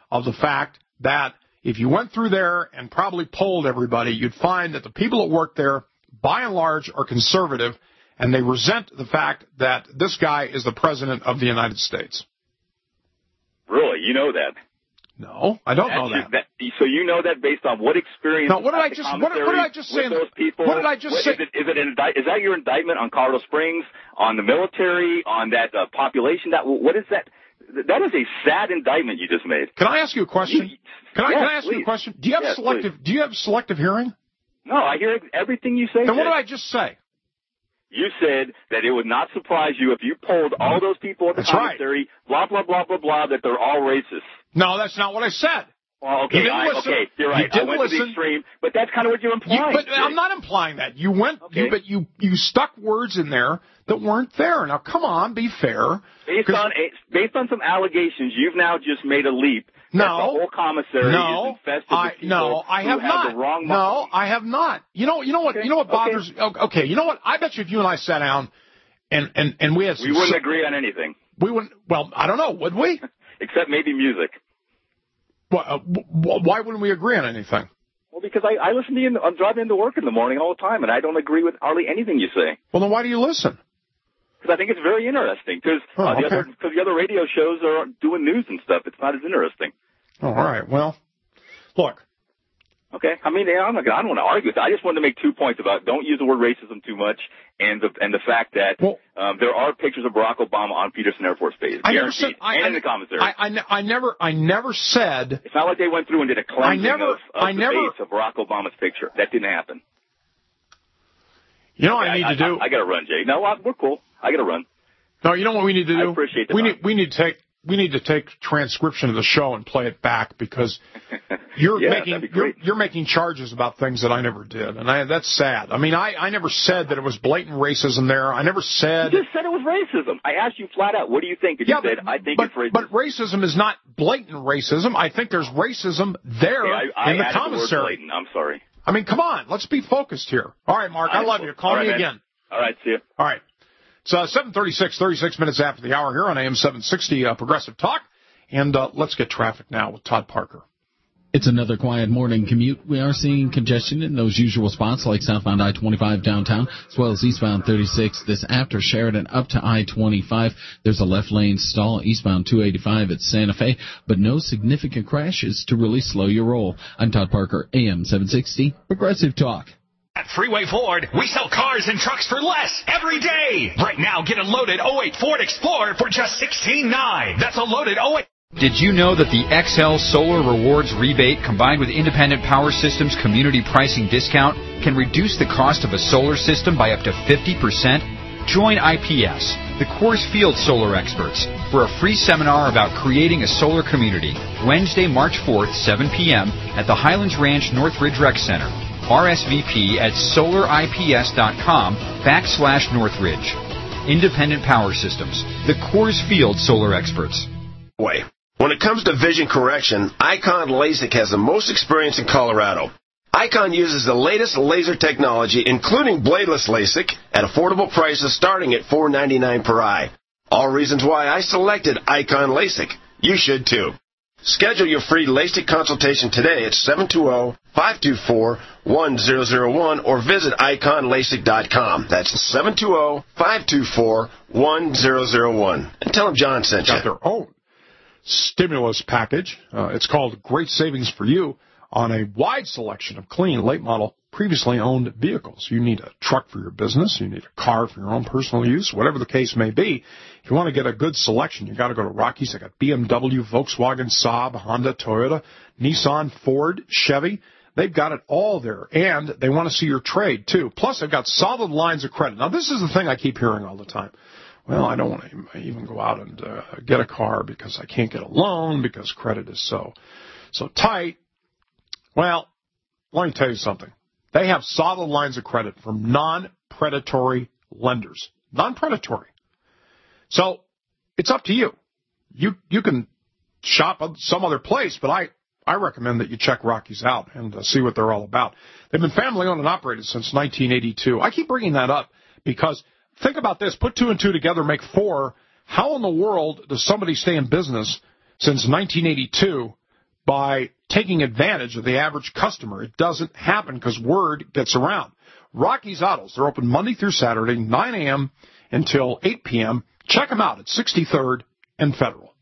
of the fact that if you went through there and probably polled everybody, you'd find that the people that work there, by and large, are conservative, and they resent the fact that this guy is the president of the United States. Really? You know that? No, I don't That's know just, that. that. So you know that based on what experience? No, what did at I the just what, what did I just say? with those people? What did I just what, say? Is, it, is, it an indict, is that your indictment on Colorado Springs, on the military, on that uh, population? That what is that? That is a sad indictment you just made. Can I ask you a question? Can I, yes, can I ask please. you a question? Do you have yes, selective? Please. Do you have selective hearing? No, I hear everything you say. Then what Jay. did I just say? You said that it would not surprise you if you polled all those people at the That's commissary, right. blah, blah, blah, blah, blah, that they're all racist. No, that's not what I said. Well, okay, you didn't I, listen. okay, you're right. You didn't I went listen. to the extreme, but that's kind of what you're implying. You, but I'm not implying that. You went, okay. you, but you you stuck words in there that weren't there. Now, come on, be fair. Based on based on some allegations, you've now just made a leap. No, that the whole commissary no, is infested I, with people no, I have who not. have the wrong no, money. I have not. You know, you know what? Okay. You know what bothers? Okay. okay, you know what? I bet you if you and I sat down and and and we had, some, we wouldn't agree on anything. We wouldn't. Well, I don't know. Would we? Except maybe music. Well, uh, why wouldn't we agree on anything? Well, because I, I listen to you. In the, I'm driving into work in the morning all the time, and I don't agree with hardly anything you say. Well, then why do you listen? Because I think it's very interesting. Because oh, uh, the okay. other because the other radio shows are doing news and stuff. It's not as interesting. Oh, all right. Well, look. Okay. I mean, I'm not, I don't want to argue with that. I just wanted to make two points about don't use the word racism too much, and the and the fact that well, um, there are pictures of Barack Obama on Peterson Air Force Base, I guaranteed, never said, I, and I, in the commissary. I, I, I never, I never said. It's not like they went through and did a cleansing I never, of, of I the never, base of Barack Obama's picture. That didn't happen. You know what okay, I need I, to do? I, I got to run, Jay. No, I, we're cool. I got to run. No, you know what we need to do? I appreciate that. We need, we need to take. We need to take transcription of the show and play it back because you're yeah, making you're, you're making charges about things that I never did, and I, that's sad. I mean, I, I never said that it was blatant racism there. I never said. You just said it was racism. I asked you flat out, what do you think? And yeah, you but, said, I think but, it's racism. But racism is not blatant racism. I think there's racism there okay, I, in the I commissary. The word blatant. I'm sorry. I mean, come on, let's be focused here. All right, Mark, I, I love you. Call right, me man. again. All right, see you. All right. It's uh, seven thirty-six, thirty-six minutes after the hour here on A M seven sixty uh, Progressive Talk. And uh, let's get traffic now with Todd Parker. It's another quiet morning commute. We are seeing congestion in those usual spots like southbound I twenty-five downtown, as well as eastbound thirty-six. This after Sheridan up to I twenty-five. There's a left lane stall eastbound two eighty-five at Santa Fe, but no significant crashes to really slow your roll. I'm Todd Parker, A M seven sixty Progressive Talk. At Freeway Ford, we sell cars and trucks for less every day. Right now, get a loaded oh eight Ford Explorer for just sixteen nine. That's a loaded oh eight. Did you know that the X L Solar Rewards rebate combined with Independent Power Systems community pricing discount can reduce the cost of a solar system by up to fifty percent? Join I P S, the Coors Field Solar Experts, for a free seminar about creating a solar community, Wednesday, March fourth, seven p.m. at the Highlands Ranch Northridge Rec Center. R S V P at solarips.com backslash Northridge. Independent Power Systems, the Coors Field Solar Experts. Way. When it comes to vision correction, Icon LASIK has the most experience in Colorado. Icon uses the latest laser technology, including bladeless LASIK, at affordable prices starting at four ninety-nine per eye. All reasons why I selected Icon LASIK. You should too. Schedule your free LASIK consultation today at seven two zero, five two four, one zero zero one or visit icon lasik dot com. That's seven two zero, five two four, one zero zero one. And tell them John sent you. Got their own stimulus package. Uh, it's called Great Savings for You on a wide selection of clean, late model, previously owned vehicles. You need a truck for your business. You need a car for your own personal use, whatever the case may be. If you want to get a good selection, you got to go to Rockies. They got B M W, Volkswagen, Saab, Honda, Toyota, Nissan, Ford, Chevy. They've got it all there, and they want to see your trade, too. Plus, they've got solid lines of credit. Now, this is the thing I keep hearing all the time. Well, I don't want to even go out and uh, get a car because I can't get a loan because credit is so so tight. Well, let me tell you something. They have solid lines of credit from non-predatory lenders. Non-predatory. So it's up to you. You you can shop at some other place, but I, I recommend that you check Rockies out and uh, see what they're all about. They've been family-owned and operated since nineteen eighty-two. I keep bringing that up because think about this. Put two and two together, make four. How in the world does somebody stay in business since nineteen eighty-two by taking advantage of the average customer. It doesn't happen because word gets around. Rocky's Autos, they're open Monday through Saturday, nine a.m. until eight p.m. Check them out at sixty-third and Federal.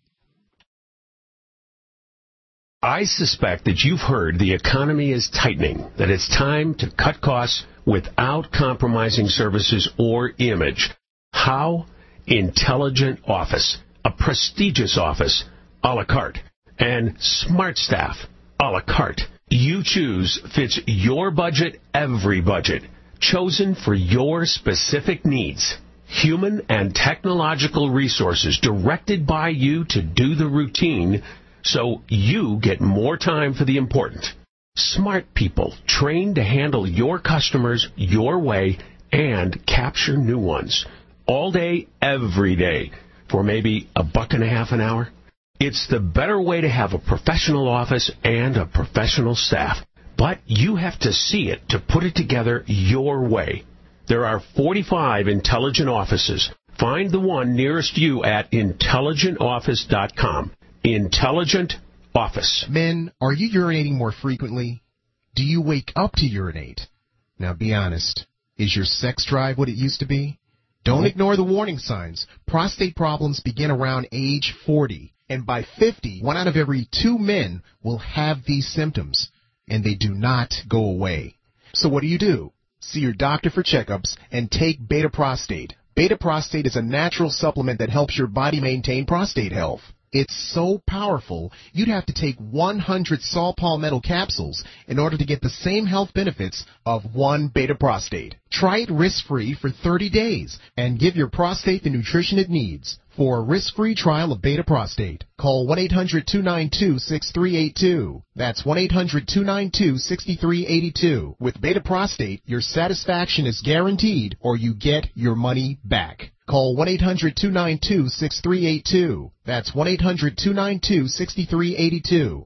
I suspect that you've heard the economy is tightening, that it's time to cut costs without compromising services or image. How? Intelligent Office, a prestigious office, a la carte, and smart staff, a la carte. You choose fits your budget, every budget, chosen for your specific needs. Human and technological resources directed by you to do the routine so you get more time for the important. Smart people trained to handle your customers your way and capture new ones. All day, every day, for maybe a buck and a half an hour. It's the better way to have a professional office and a professional staff. But you have to see it to put it together your way. There are forty-five intelligent offices. Find the one nearest you at intelligent office dot com. Intelligent Office. Men, are you urinating more frequently? Do you wake up to urinate? Now be honest. Is your sex drive what it used to be? Don't ignore the warning signs. Prostate problems begin around age forty. And by fifty, one out of every two men will have these symptoms. And they do not go away. So what do you do? See your doctor for checkups and take Beta Prostate. Beta Prostate is a natural supplement that helps your body maintain prostate health. It's so powerful, you'd have to take one hundred Saw Palmetto capsules in order to get the same health benefits of one Beta Prostate. Try it risk-free for thirty days and give your prostate the nutrition it needs. For a risk-free trial of Beta Prostate, call one eight hundred two nine two six three eight two. That's one eight hundred two nine two six three eight two. With Beta Prostate, your satisfaction is guaranteed or you get your money back. Call one eight hundred two nine two six three eight two. That's one eight hundred two nine two six three eight two.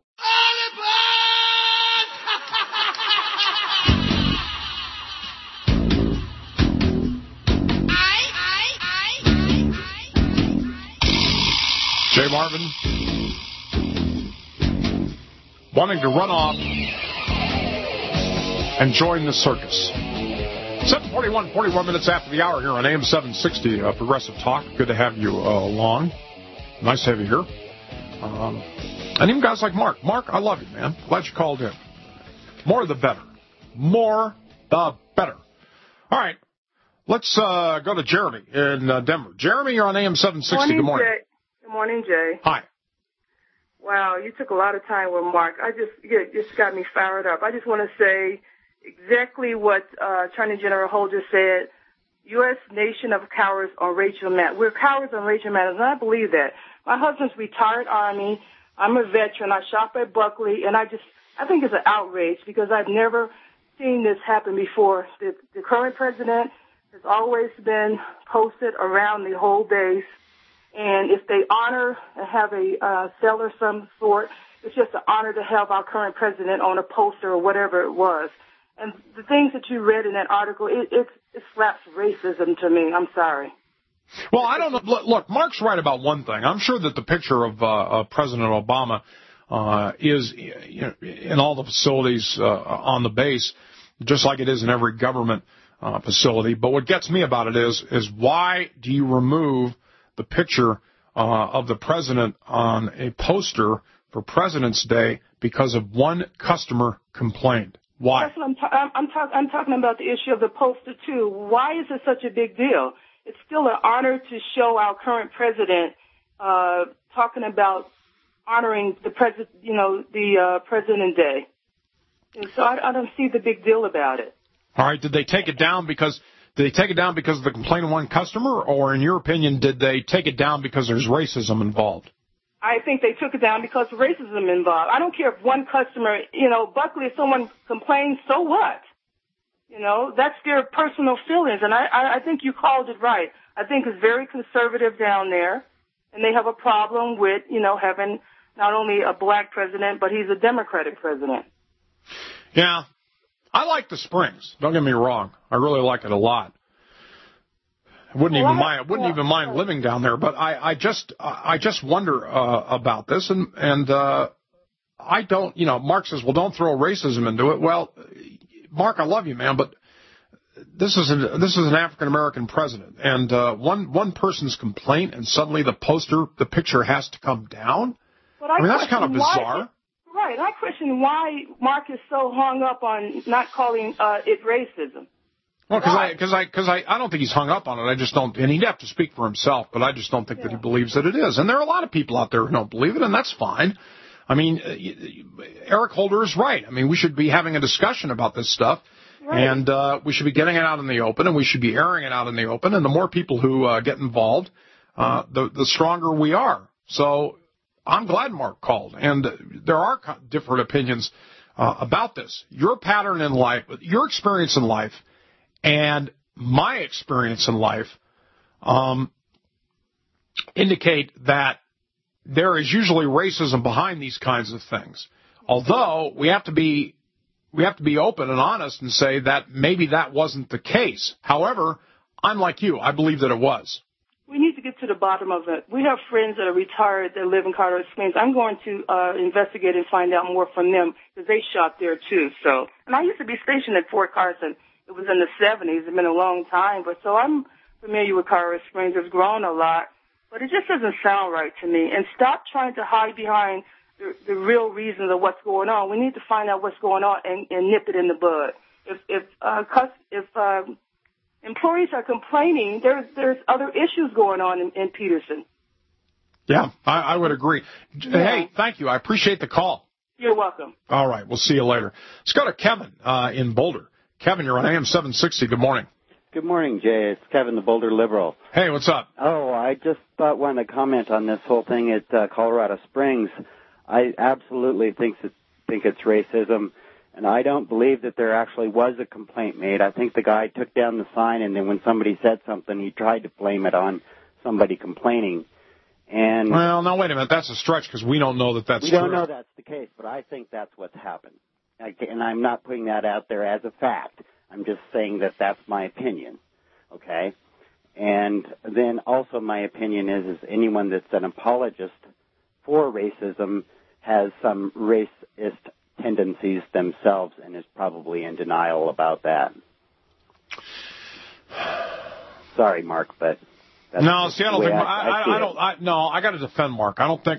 Jay Marvin wanting to run off and join the circus. seven forty-one, forty-one minutes after the hour here on A M seven sixty, uh, Progressive Talk. Good to have you uh, along. Nice to have you here. Um, and even guys like Mark. Mark, I love you, man. Glad you called in. More the better. More the better. All right. Let's uh, go to Jeremy in uh, Denver. Jeremy, you're on A M seven sixty. Morning, Good morning. Jay. Good morning, Jay. Hi. Wow, you took a lot of time with Mark. I just, you just got me fired up. I just want to say exactly what uh, Attorney General Holder said. U S nation of cowards on Rachel Maddow. We're cowards on Rachel Maddow, and I believe that. My husband's retired Army. I'm a veteran. I shop at Buckley, and I just, I think it's an outrage because I've never seen this happen before. The, the current president has always been posted around the whole base, and if they honor and have a uh, cell of some sort, it's just an honor to have our current president on a poster or whatever it was. And the things that you read in that article, it, it, it slaps racism to me. I'm sorry. Well, I don't know. Look, look, Mark's right about one thing. I'm sure that the picture of, uh, of President Obama uh, is you know, in all the facilities uh, on the base, just like it is in every government uh, facility. But what gets me about it is, is why do you remove the picture uh, of the president on a poster for President's Day because of one customer complained? Why? That's what I'm, ta- I'm, talk- I'm talking about the issue of the poster, too. Why is it such a big deal? It's still an honor to show our current president uh, talking about honoring the president, you know, the uh, President Day. And so I, I don't see the big deal about it. All right. Did they take it down because did they take it down because of the complaint of one customer, or in your opinion, did they take it down because there's racism involved? I think they took it down because of racism involved. I don't care if one customer, you know, Buckley, if someone complains, so what? You know, that's their personal feelings, and I, I, I think you called it right. I think it's very conservative down there, and they have a problem with, you know, having not only a black president, but he's a Democratic president. Yeah. I like the Springs. Don't get me wrong. I really like it a lot. I wouldn't well, even mind. I wouldn't well, even mind living down there. But I, I just, I just wonder uh, about this, and and uh, I don't, you know, Mark says, well, don't throw racism into it. Well, Mark, I love you, man, but this is a, this is an African American president, and uh, one one person's complaint, and suddenly the poster, the picture has to come down. But I, I mean, that's kind of Why, bizarre. right. I question why Mark is so hung up on not calling uh, it racism. Well, because I, because I, because I, I don't think he's hung up on it. I just don't, and he'd have to speak for himself, but I just don't think yeah. that he believes that it is. And there are a lot of people out there who don't believe it, and that's fine. I mean, Eric Holder is right. I mean, we should be having a discussion about this stuff, right. and uh, we should be getting it out in the open, and we should be airing it out in the open. And the more people who uh, get involved, uh, the the stronger we are. So I'm glad Mark called, and there are different opinions uh, about this. Your pattern in life, your experience in life, and my experience in life um, indicate that there is usually racism behind these kinds of things. Although we have to be we have to be open and honest and say that maybe that wasn't the case. However, I'm like you. I believe that it was. We need to get to the bottom of it. We have friends that are retired that live in Colorado Springs. I'm going to uh, investigate and find out more from them because they shot there too. So, and I used to be stationed at Fort Carson. It was in the seventies. It's been a long time, but so I'm familiar with Colorado Springs. It's grown a lot. But it just doesn't sound right to me. And stop trying to hide behind the, the real reasons of what's going on. We need to find out what's going on and, and nip it in the bud. If if uh, if uh, employees are complaining, there's there's other issues going on in, in Peterson. Yeah, I, I would agree. Yeah. Hey, thank you. I appreciate the call. You're welcome. All right, we'll see you later. Let's go to Kevin uh, in Boulder. Kevin, you're on A M seven sixty. Good morning. Good morning, Jay. It's Kevin, the Boulder Liberal. Hey, what's up? Oh, I just thought wanted to comment on this whole thing at uh, Colorado Springs. I absolutely think that, think it's racism, and I don't believe that there actually was a complaint made. I think the guy took down the sign, and then when somebody said something, he tried to blame it on somebody complaining. And well, now wait a minute. That's a stretch because we don't know that that's we true. We don't know that's the case, but I think that's what's happened. I, and I'm not putting that out there as a fact. I'm just saying that that's my opinion, okay? And then also my opinion is, is anyone that's an apologist for racism has some racist tendencies themselves and is probably in denial about that. Sorry, Mark, but that's no. See, I don't think I, I, I, I, I don't. I, no, I got to defend Mark. I don't think.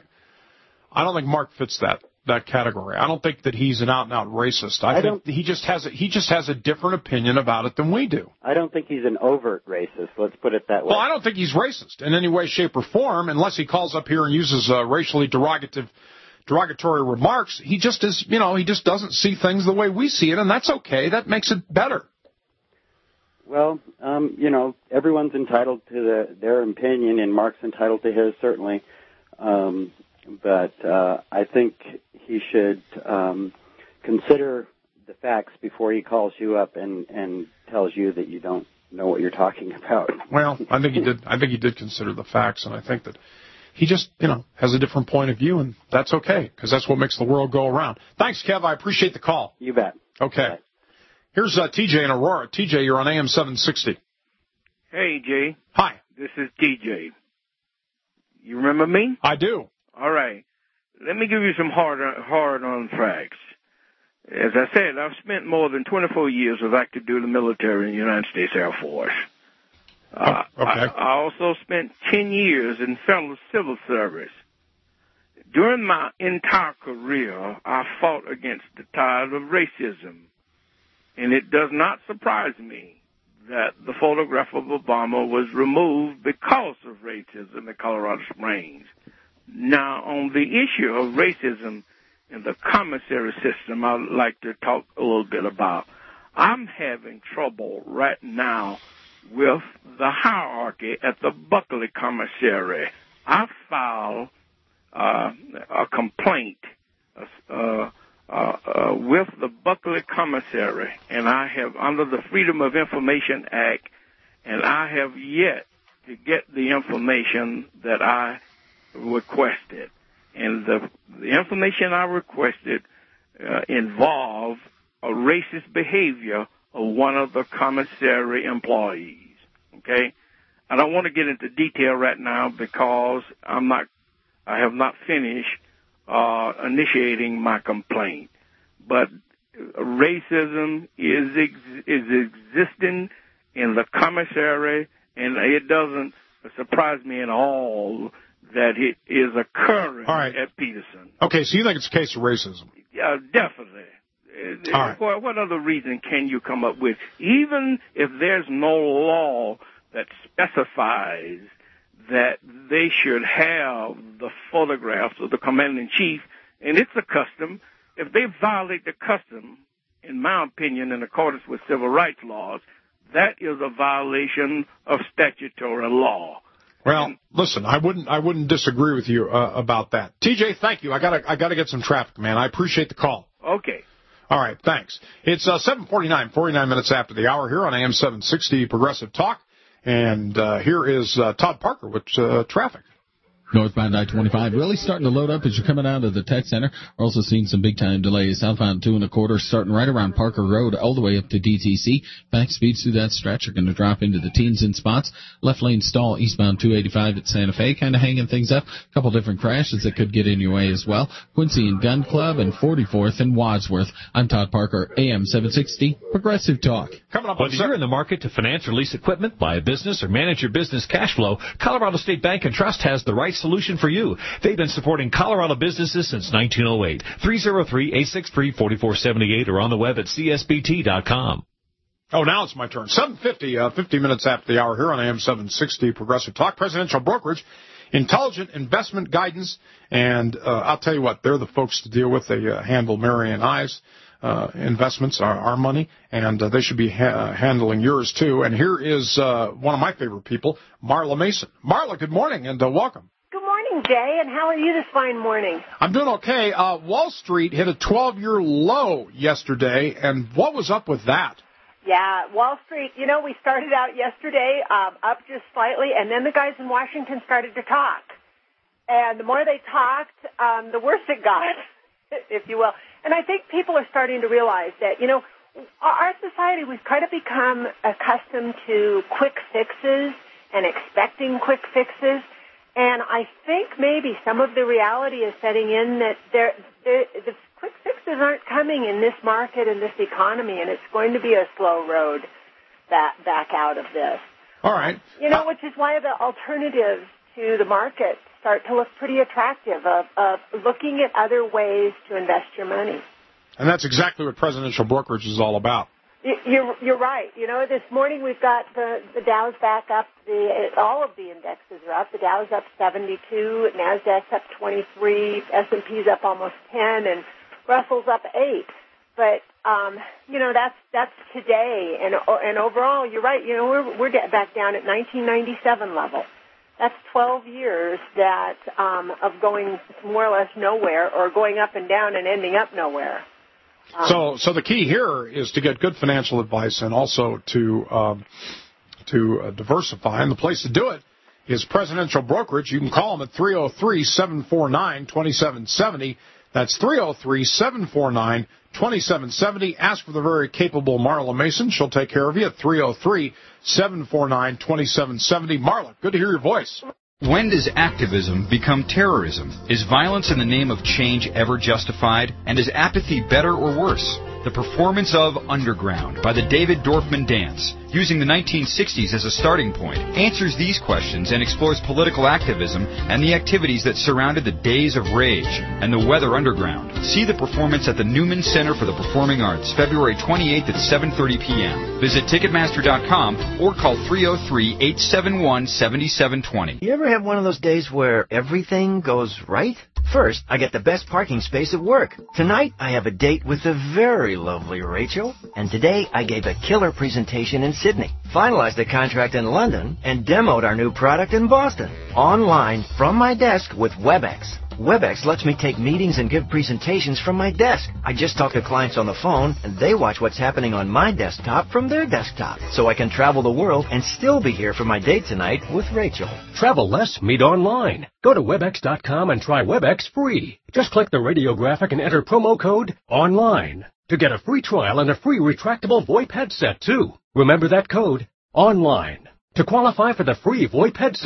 I don't think Mark fits that. that category. I don't think that he's an out-and-out racist. I, I think he just has a, he just has a different opinion about it than we do. I don't think he's an overt racist. Let's put it that way. Well, I don't think he's racist in any way, shape, or form, unless he calls up here and uses uh, racially derogative, derogatory remarks. He just is, you know, he just doesn't see things the way we see it, and that's okay. That makes it better. Well, um, you know, everyone's entitled to the, their opinion, and Mark's entitled to his, certainly. Um, but uh, I think he should um, consider the facts before he calls you up and, and tells you that you don't know what you're talking about. Well, I think he did. I think he did consider the facts, and I think that he just, you know, has a different point of view, and that's okay because that's what makes the world go around. Thanks, Kev. I appreciate the call. You bet. Okay. Bye. Here's uh, T J in Aurora. T J, you're on A M seven sixty. Hey, Jay. Hi. This is T J. You remember me? I do. All right. Let me give you some hard, hard-on facts. As I said, I've spent more than twenty-four years of active duty military in the United States Air Force. Uh, oh, okay. I, I also spent ten years in federal civil service. During my entire career, I fought against the tide of racism. And it does not surprise me that the photograph of Obama was removed because of racism in Colorado Springs. Now, on the issue of racism in the commissary system, I'd like to talk a little bit about. I'm having trouble right now with the hierarchy at the Buckley Commissary. I filed uh, a complaint uh, uh, uh, with the Buckley Commissary, and I have, under the Freedom of Information Act, and I have yet to get the information that I requested. And the, the information I requested uh, involved a racist behavior of one of the commissary employees. Okay? I don't want to get into detail right now because I'm not, I have not finished uh, initiating my complaint. But racism is ex- is existing in the commissary, and it doesn't surprise me at all that it is occurring all right. at Peterson. Okay, so you think it's a case of racism? Yeah, definitely. All right. What, what other reason can you come up with? Even if there's no law that specifies that they should have the photographs of the commander-in-chief, and it's a custom, if they violate the custom, in my opinion, in accordance with civil rights laws, that is a violation of statutory law. Well, listen, I wouldn't I wouldn't disagree with you uh, about that. T J, thank you. I gotta I gotta get some traffic, man. I appreciate the call. Okay. All right, thanks. It's uh, seven forty-nine, forty-nine minutes after the hour here on A M seven sixty Progressive Talk. And uh, here is uh, Todd Parker with uh, traffic. Northbound I twenty-five really starting to load up as you're coming out of the Tech Center. We're also seeing some big-time delays. Southbound two and a quarter starting right around Parker Road all the way up to D T C. Back speeds through that stretch are going to drop into the teens in spots. Left lane stall eastbound two eighty-five at Santa Fe, kind of hanging things up. A couple different crashes that could get in your way as well. Quincy and Gun Club and forty-fourth and Wadsworth. I'm Todd Parker, A M seven sixty Progressive Talk. Coming up Whether you're in the market to finance or lease equipment, buy a business, or manage your business cash flow, Colorado State Bank and Trust has the right solution for you. They've been supporting Colorado businesses since nineteen oh eight. three oh three, eight six three, four four seven eight or on the web at c s b t dot com. Oh, now it's my turn. seven fifty, uh, fifty minutes after the hour here on A M seven sixty Progressive Talk. Presidential Brokerage, intelligent investment guidance, and uh, I'll tell you what, they're the folks to deal with. They uh, handle Mary and I's uh, investments, our, our money, and uh, they should be ha- handling yours too. And here is uh, one of my favorite people, Marla Mason. Marla, good morning and uh, welcome. Good morning, Jay, and how are you this fine morning? I'm doing okay. Uh, Wall Street hit a twelve-year low yesterday, and what was up with that? Yeah, Wall Street, you know, we started out yesterday um, up just slightly, and then the guys in Washington started to talk. And the more they talked, um, the worse it got, if you will. And I think people are starting to realize that, you know, our society, we've kind of become accustomed to quick fixes and expecting quick fixes. And I think maybe some of the reality is setting in that there, there, the quick fixes aren't coming in this market and this economy, and it's going to be a slow road back, back out of this. All right. You know, which is why the alternatives to the market start to look pretty attractive, of, of looking at other ways to invest your money. And that's exactly what presidential brokerage is all about. You're, you're right. You know, this morning we've got the, the Dow's back up. The, all of the indexes are up. The Dow's up seventy-two, NASDAQ's up twenty-three, S and P's up almost ten, and Russell's up eight. But, um, you know, that's that's today. And and overall, you're right. You know, we're, we're back down at nineteen ninety-seven level. That's twelve years that um, of going more or less nowhere, or going up and down and ending up nowhere. Um, so, so the key here is to get good financial advice and also to um, to uh, diversify. And the place to do it is Presidential Brokerage. You can call them at three oh three, seven four nine, two seven seven oh. That's three oh three, seven four nine, two seven seven oh. Ask for the very capable Marla Mason. She'll take care of you at three oh three, seven four nine, two seven seven oh. Marla, good to hear your voice. When does activism become terrorism? Is violence in the name of change ever justified? And is apathy better or worse? The performance of Underground by the David Dorfman Dance, using the nineteen sixties as a starting point, answers these questions and explores political activism and the activities that surrounded the Days of Rage and the Weather Underground. See the performance at the Newman Center for the Performing Arts, February twenty-eighth at seven thirty p.m. Visit Ticketmaster dot com or call three oh three, eight seven one, seven seven two oh. You ever have one of those days where everything goes right? First, I get the best parking space at work. Tonight, I have a date with the very lovely Rachel. And today, I gave a killer presentation in Sydney, finalized a contract in London, and demoed our new product in Boston. Online, from my desk with WebEx. WebEx lets me take meetings and give presentations from my desk. I just talk to clients on the phone, and they watch what's happening on my desktop from their desktop. So I can travel the world and still be here for my date tonight with Rachel. Travel less, meet online. Go to webex dot com and try WebEx free. Just click the radio graphic and enter promo code ONLINE to get a free trial and a free retractable VoIP headset, too. Remember that code, ONLINE. To qualify for the free VoIP headset,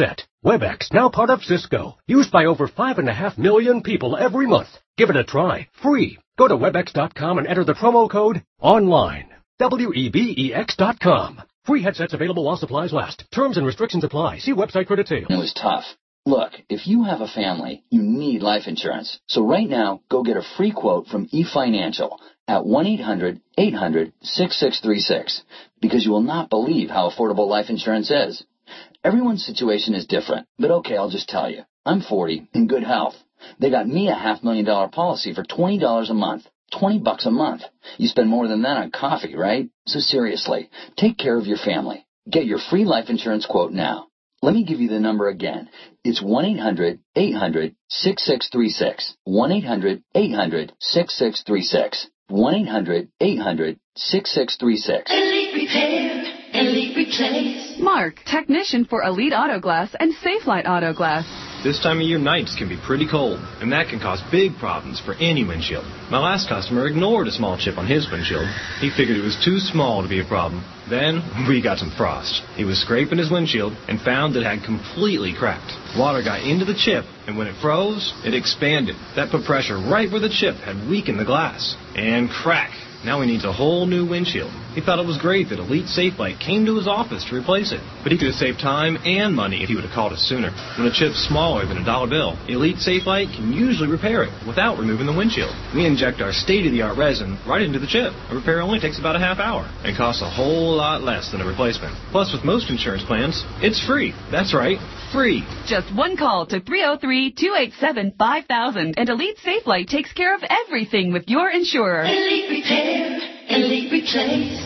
WebEx, now part of Cisco. Used by over five and a half million people every month. Give it a try. Free. Go to webex dot com and enter the promo code ONLINE. W E B E X dot com. Free headsets available while supplies last. Terms and restrictions apply. See website for details. It was tough. Look, if you have a family, you need life insurance. So right now, go get a free quote from eFinancial at one eight hundred eight hundred sixty-six thirty-six because you will not believe how affordable life insurance is. Everyone's situation is different, but okay, I'll just tell you. I'm forty, in good health. They got me a half million dollar policy for twenty dollars a month. twenty bucks a month. You spend more than that on coffee, right? So seriously, take care of your family. Get your free life insurance quote now. Let me give you the number again. It's one eight hundred eight hundred sixty-six thirty-six. one eight hundred eight hundred sixty-six thirty-six. one eight hundred eight hundred sixty-six thirty-six. Elite Repair, Elite Replace. Mark, technician for Elite Auto Glass and Safelite Auto Glass. This time of year, nights can be pretty cold, and that can cause big problems for any windshield. My last customer ignored a small chip on his windshield. He figured it was too small to be a problem. Then, we got some frost. He was scraping his windshield and found it had completely cracked. Water got into the chip, and when it froze, it expanded. That put pressure right where the chip had weakened the glass. And crack! Now he needs a whole new windshield. He thought it was great that Elite Safelite came to his office to replace it, but he could have saved time and money if he would have called us sooner. When a chip's smaller than a dollar bill, Elite Safelite can usually repair it without removing the windshield. We inject our state-of-the-art resin right into the chip. A repair only takes about a half hour and costs a whole lot less than a replacement. Plus, with most insurance plans, it's free. That's right, free. Just one call to three oh three, two eight seven, five thousand, and Elite Safelite takes care of everything with your insurer. Elite Repair, Elite Replace.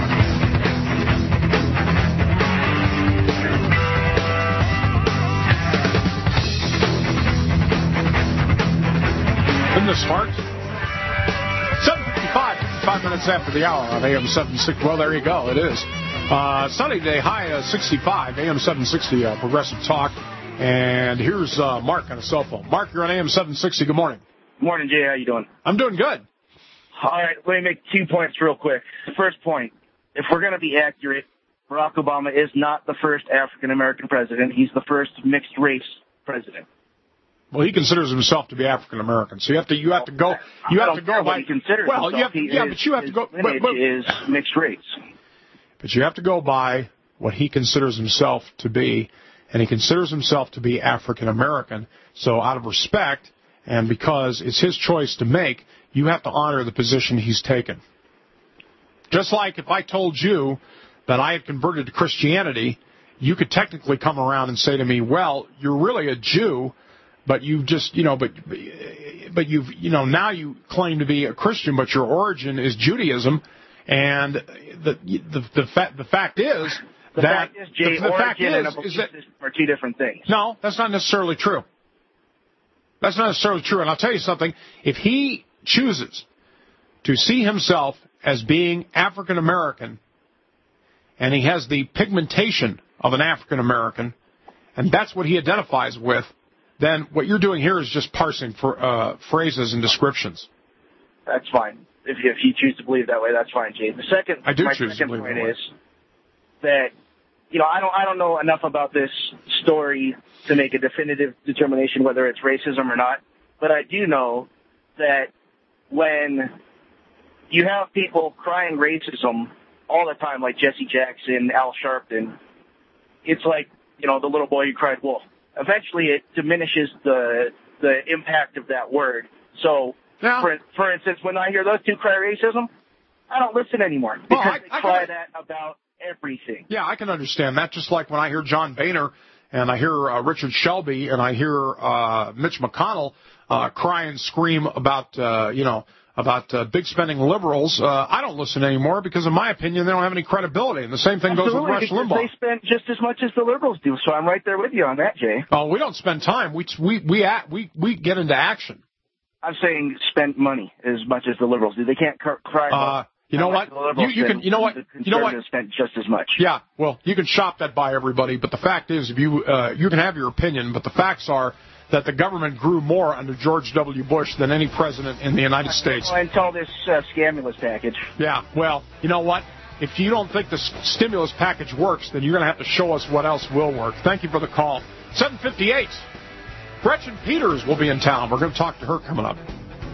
Isn't this smart? seven fifty-five, five minutes after the hour on A M seven sixty. Well, there you go. It is. Uh, sunny day, high uh, sixty-five, A M seven sixty, uh, Progressive Talk. And here's uh, Mark on a cell phone. Mark, you're on A M seven sixty. Good morning. Morning, Jay. How you doing? I'm doing good. All right, let me make two points real quick. The first point, if we're going to be accurate, Barack Obama is not the first African-American president. He's the first mixed-race president. Well, he considers himself to be African-American, so you have to you have to go you have to go by. He considers well, you have to, yeah, is, but you have to go. His but, but, is mixed race. But you have to go by what he considers himself to be, and he considers himself to be African-American. So, out of respect, and because it's his choice to make, you have to honor the position he's taken. Just like if I told you that I had converted to Christianity, you could technically come around and say to me, "Well, you're really a Jew." But you've just, you know, but but you've, you know, now you claim to be a Christian, but your origin is Judaism, and the the the fact the fact is the that fact is, Jay, the, the fact origin and a is, belief is that system are two different things. No, that's not necessarily true. That's not necessarily true, and I'll tell you something. If he chooses to see himself as being African American, and he has the pigmentation of an African American, and that's what he identifies with, then what you're doing here is just parsing for uh, phrases and descriptions. That's fine. If you, if you choose to believe that way, that's fine, Jay. The second, I do my choose second to believe point that way. is that, you know, I don't I don't know enough about this story to make a definitive determination whether it's racism or not, but I do know that when you have people crying racism all the time, like Jesse Jackson, Al Sharpton, it's like, you know, the little boy who cried wolf. Eventually, it diminishes the the impact of that word. So, yeah. for for instance, when I hear those two cry racism, I don't listen anymore because well, I, they I cry can, that about everything. Yeah, I can understand that. Just like when I hear John Boehner and I hear uh, Richard Shelby and I hear uh, Mitch McConnell uh, cry and scream about uh, you know about uh, big spending liberals, uh, I don't listen anymore because, in my opinion, they don't have any credibility. And the same thing Absolutely, goes with Rush because Limbaugh. they spend just as much as the liberals do. So I'm right there with you on that, Jay. Oh, we don't spend time. We we we act, we we get into action. I'm saying spend money as much as the liberals do. They can't cry about. Uh, you know what? You, you can. You know what? You know what? Spend just as much. Yeah. Well, you can shop that by everybody, but the fact is, if you uh, you can have your opinion, but the facts are that the government grew more under George W. Bush than any president in the United States. Until this uh, stimulus package. Yeah. Well, you know what? If you don't think the stimulus package works, then you're going to have to show us what else will work. Thank you for the call. seven fifty-eight. Gretchen Peters will be in town. We're going to talk to her coming up.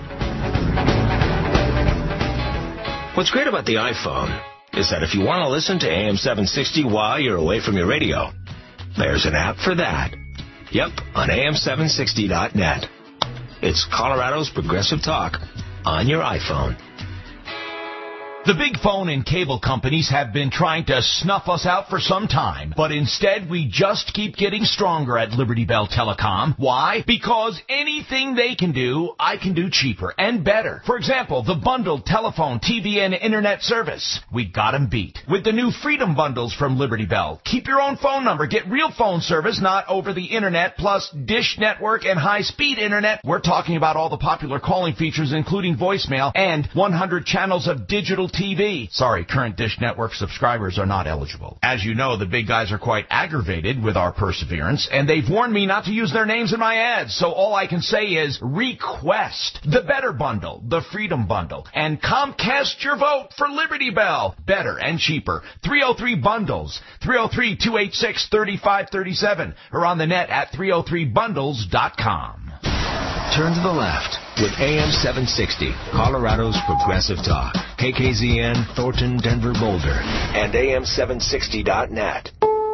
What's great about the iPhone is that if you want to listen to A M seven sixty while you're away from your radio, there's an app for that. Yep, on A M seven sixty dot net. It's Colorado's Progressive Talk on your iPhone. The big phone and cable companies have been trying to snuff us out for some time, but instead we just keep getting stronger at Liberty Bell Telecom. Why? Because anything they can do, I can do cheaper and better. For example, the bundled telephone, T V, and internet service. We got 'em beat. With the new Freedom Bundles from Liberty Bell. Keep your own phone number. Get real phone service, not over the internet, plus Dish Network and high-speed internet. We're talking about all the popular calling features, including voicemail and one hundred channels of digital T V. Sorry, current Dish Network subscribers are not eligible. As you know, the big guys are quite aggravated with our perseverance, and they've warned me not to use their names in my ads, so all I can say is request the better bundle, the Freedom Bundle, and Comcast your vote for Liberty Bell. Better and cheaper. three oh three bundles, three oh three, two eight six, three five three seven, or on the net at three oh three bundles dot com. Turn to the left with A M seven sixty, Colorado's Progressive Talk. K K Z N, Thornton, Denver, Boulder, and A M seven sixty dot net.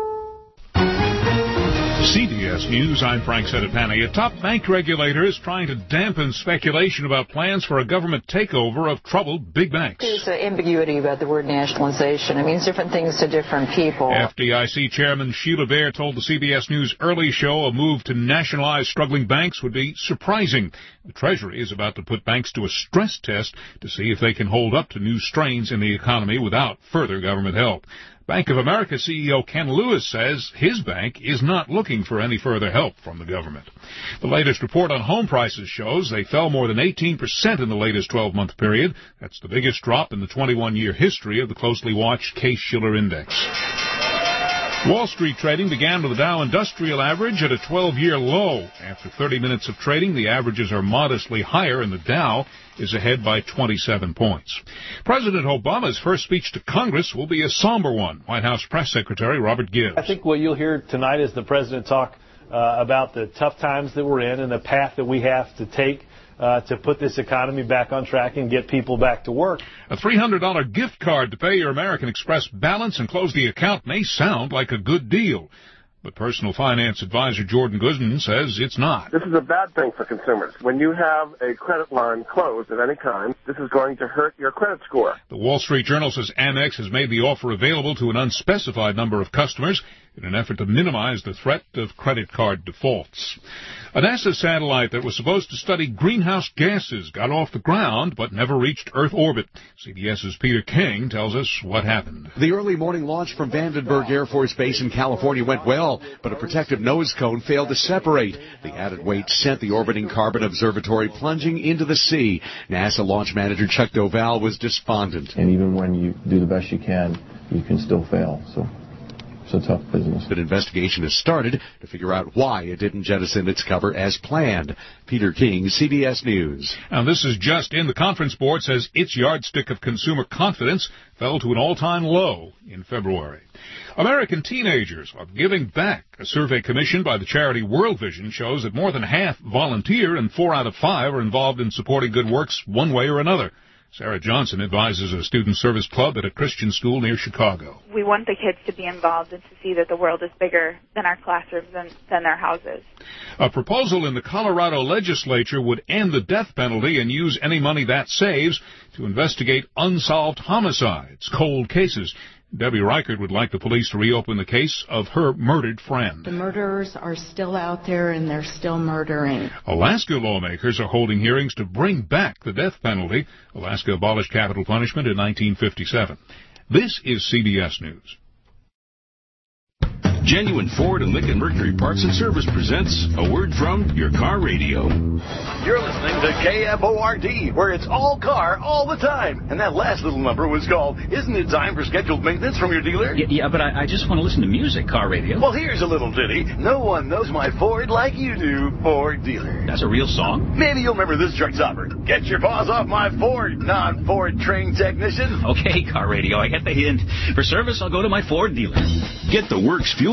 C B S News, I'm Frank Sedapani. A top bank regulator is trying to dampen speculation about plans for a government takeover of troubled big banks. There's an ambiguity about the word nationalization. It means different things to different people. F D I C Chairman Sheila Bair told the C B S News Early Show a move to nationalize struggling banks would be surprising. The Treasury is about to put banks to a stress test to see if they can hold up to new strains in the economy without further government help. Bank of America C E O Ken Lewis says his bank is not looking for any further help from the government. The latest report on home prices shows they fell more than eighteen percent in the latest twelve-month period. That's the biggest drop in the twenty-one-year history of the closely watched Case-Shiller Index. Wall Street trading began with the Dow Industrial Average at a twelve-year low. After thirty minutes of trading, the averages are modestly higher, and the Dow is ahead by twenty-seven points. President Obama's first speech to Congress will be a somber one. White House Press Secretary Robert Gibbs. I think what you'll hear tonight is the president talk uh, about the tough times that we're in and the path that we have to take Uh, to put this economy back on track and get people back to work. A three hundred dollars gift card to pay your American Express balance and close the account may sound like a good deal, but personal finance advisor Jordan Guzman says it's not. This is a bad thing for consumers. When you have a credit line closed at any time, this is going to hurt your credit score. The Wall Street Journal says Amex has made the offer available to an unspecified number of customers in an effort to minimize the threat of credit card defaults. A NASA satellite that was supposed to study greenhouse gases got off the ground but never reached Earth orbit. CBS's Peter King tells us what happened. The early morning launch from Vandenberg Air Force Base in California went well, but a protective nose cone failed to separate. The added weight sent the orbiting Carbon Observatory plunging into the sea. NASA launch manager Chuck Doval was despondent. And even when you do the best you can, you can still fail. So it's a tough business. An investigation has started to figure out why it didn't jettison its cover as planned. Peter King, C B S News. Now, this is just in. The Conference Board says its yardstick of consumer confidence fell to an all-time low in February. American teenagers are giving back. A survey commissioned by the charity World Vision shows that more than half volunteer and four out of five are involved in supporting good works one way or another. Sarah Johnson advises a student service club at a Christian school near Chicago. We want the kids to be involved and to see that the world is bigger than our classrooms and than their houses. A proposal in the Colorado legislature would end the death penalty and use any money that saves to investigate unsolved homicides, cold cases. Debbie Reichert would like the police to reopen the case of her murdered friend. The murderers are still out there and they're still murdering. Alaska lawmakers are holding hearings to bring back the death penalty. Alaska abolished capital punishment in nineteen fifty-seven. This is C B S News. Genuine Ford and Lincoln Mercury Parts and Service presents A Word from Your Car Radio. You're listening to K F O R D, where it's all car all the time. And that last little number was called, Isn't It Time for Scheduled Maintenance from Your Dealer? Yeah, yeah but I, I just want to listen to music, car radio. Well, here's a little ditty. No one knows my Ford like you do, Ford Dealer. That's a real song? Maybe you'll remember this truck topper. Get your paws off my Ford, non-Ford trained technician. Okay, car radio, I get the hint. For service, I'll go to my Ford dealer. Get the Works Fuel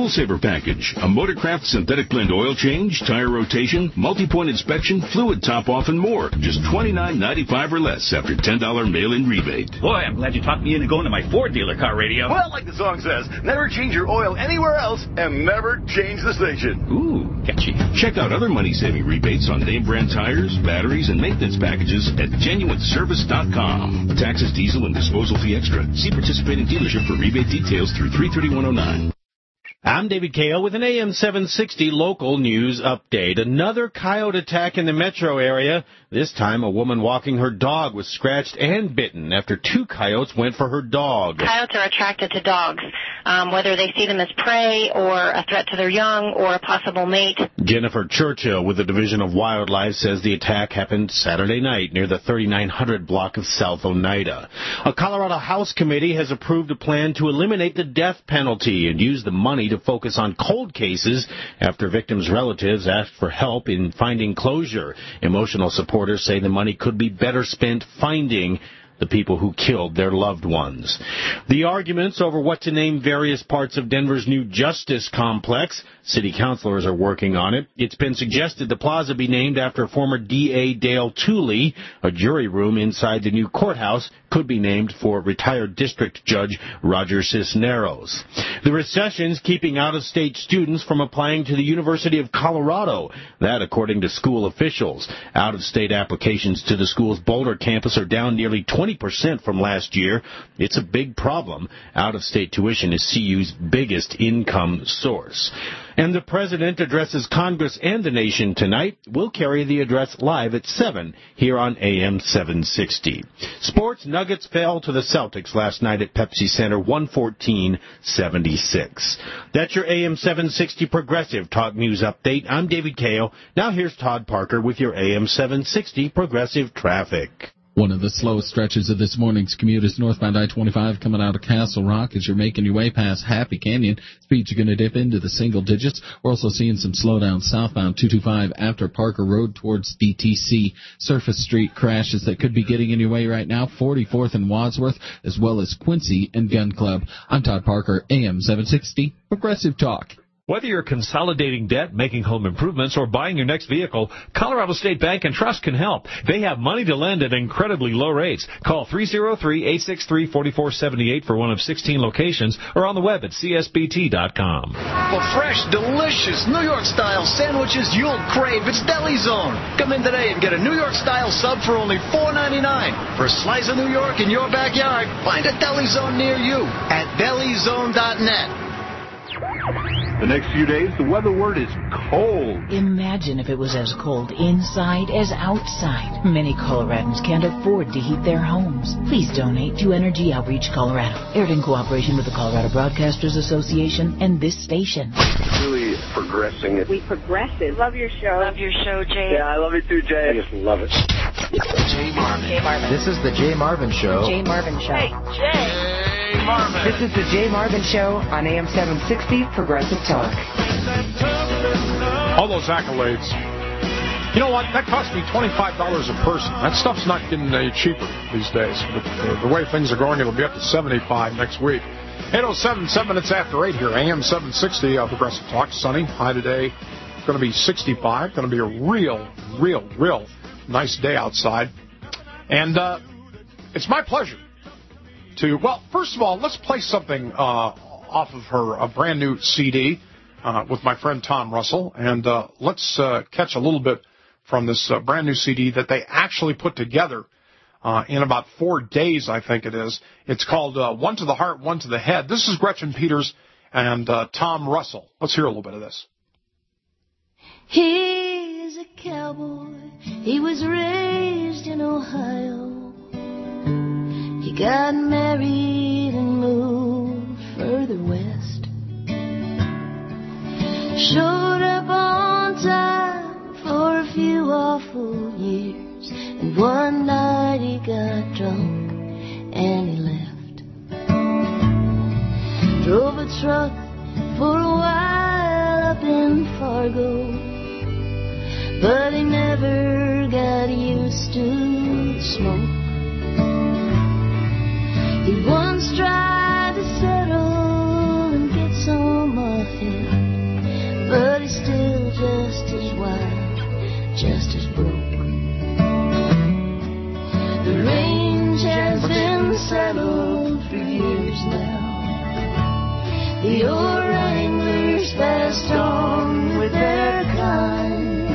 Fuel Saver Package. A Motorcraft synthetic blend oil change, tire rotation, multi-point inspection, fluid top-off, and more. Just twenty-nine ninety-five or less after ten dollars mail-in rebate. Boy, I'm glad you talked me into going to my Ford dealer car radio. Well, like the song says, never change your oil anywhere else and never change the station. Ooh, catchy. Check out other money-saving rebates on name-brand tires, batteries, and maintenance packages at genuine service dot com. Taxes, diesel, and disposal fee extra. See participating dealership for rebate details through three thirty-one oh nine. I'm David Cahill with an A M seven sixty local news update. Another coyote attack in the metro area. This time, a woman walking her dog was scratched and bitten after two coyotes went for her dog. Coyotes are attracted to dogs, um, whether they see them as prey or a threat to their young or a possible mate. Jennifer Churchill with the Division of Wildlife says the attack happened Saturday night near the thirty-nine hundred block of South Oneida. A Colorado House committee has approved a plan to eliminate the death penalty and use the money to focus on cold cases after victims' relatives asked for help in finding closure. Emotional supporters say the money could be better spent finding the people who killed their loved ones. The arguments over what to name various parts of Denver's new Justice Complex. City councilors are working on it. It's been suggested the plaza be named after former D A Dale Tooley. A jury room inside the new courthouse could be named for retired district judge Roger Cisneros. The recession's keeping out-of-state students from applying to the University of Colorado. That, according to school officials. Out-of-state applications to the school's Boulder campus are down nearly twenty percent from last year. It's a big problem. Out-of-state tuition is C U's biggest income source. And the president addresses Congress and the nation tonight. We'll carry the address live at seven here on A M seven sixty. Sports, Nuggets fell to the Celtics last night at Pepsi Center, one fourteen seventy-six. That's your A M seven sixty Progressive Talk News Update. I'm David Cahill. Now here's Todd Parker with your A M seven sixty Progressive Traffic. One of the slowest stretches of this morning's commute is northbound I twenty-five coming out of Castle Rock as you're making your way past Happy Canyon. Speeds are going to dip into the single digits. We're also seeing some slowdown southbound two twenty-five after Parker Road towards D T C. Surface Street crashes that could be getting in your way right now, forty-fourth and Wadsworth, as well as Quincy and Gun Club. I'm Todd Parker, A M seven sixty, Progressive Talk. Whether you're consolidating debt, making home improvements, or buying your next vehicle, Colorado State Bank and Trust can help. They have money to lend at incredibly low rates. Call three oh three, eight six three, four four seven eight for one of sixteen locations or on the web at c s b t dot com. For fresh, delicious New York-style sandwiches you'll crave, it's Deli Zone. Come in today and get a New York-style sub for only four ninety-nine. For a slice of New York in your backyard, find a Deli Zone near you at deli zone dot net. The next few days, the weather word is cold. Imagine if it was as cold inside as outside. Many Coloradans can't afford to heat their homes. Please donate to Energy Outreach Colorado. Aired in cooperation with the Colorado Broadcasters Association and this station. Really progressing it. We progressive. Love your show. Love your show, Jay. Yeah, I love it too, Jay. I just love it. Jay Marvin. Jay Marvin. This is the Jay Marvin Show. Jay Marvin Show. Hey, Jay. Marvin. This is the Jay Marvin Show on A M seven sixty Progressive Talk. All those accolades. You know what? That cost me twenty-five dollars a person. That stuff's not getting any cheaper these days. But uh, the way things are going, it'll be up to seventy-five next week. eight oh seven, seven minutes after eight here. A M seven sixty uh, Progressive Talk. Sunny. High today. It's going to be sixty-five. Going to be a real, real, real nice day outside. And uh, it's my pleasure to, well, first of all, let's play something uh, off of her a brand new C D uh, with my friend Tom Russell, and uh, let's uh, catch a little bit from this uh, brand new C D that they actually put together uh, in about four days, I think it is. It's called uh, One to the Heart, One to the Head. This is Gretchen Peters and uh, Tom Russell. Let's hear a little bit of this. He's a cowboy. He was raised in Ohio. He got married and moved further west. Showed up on time for a few awful years, and one night he got drunk and he left. Drove a truck for a while up in Fargo, but he never got used to the smoke. He once tried to settle and get some off his The old wranglers passed on with their kind,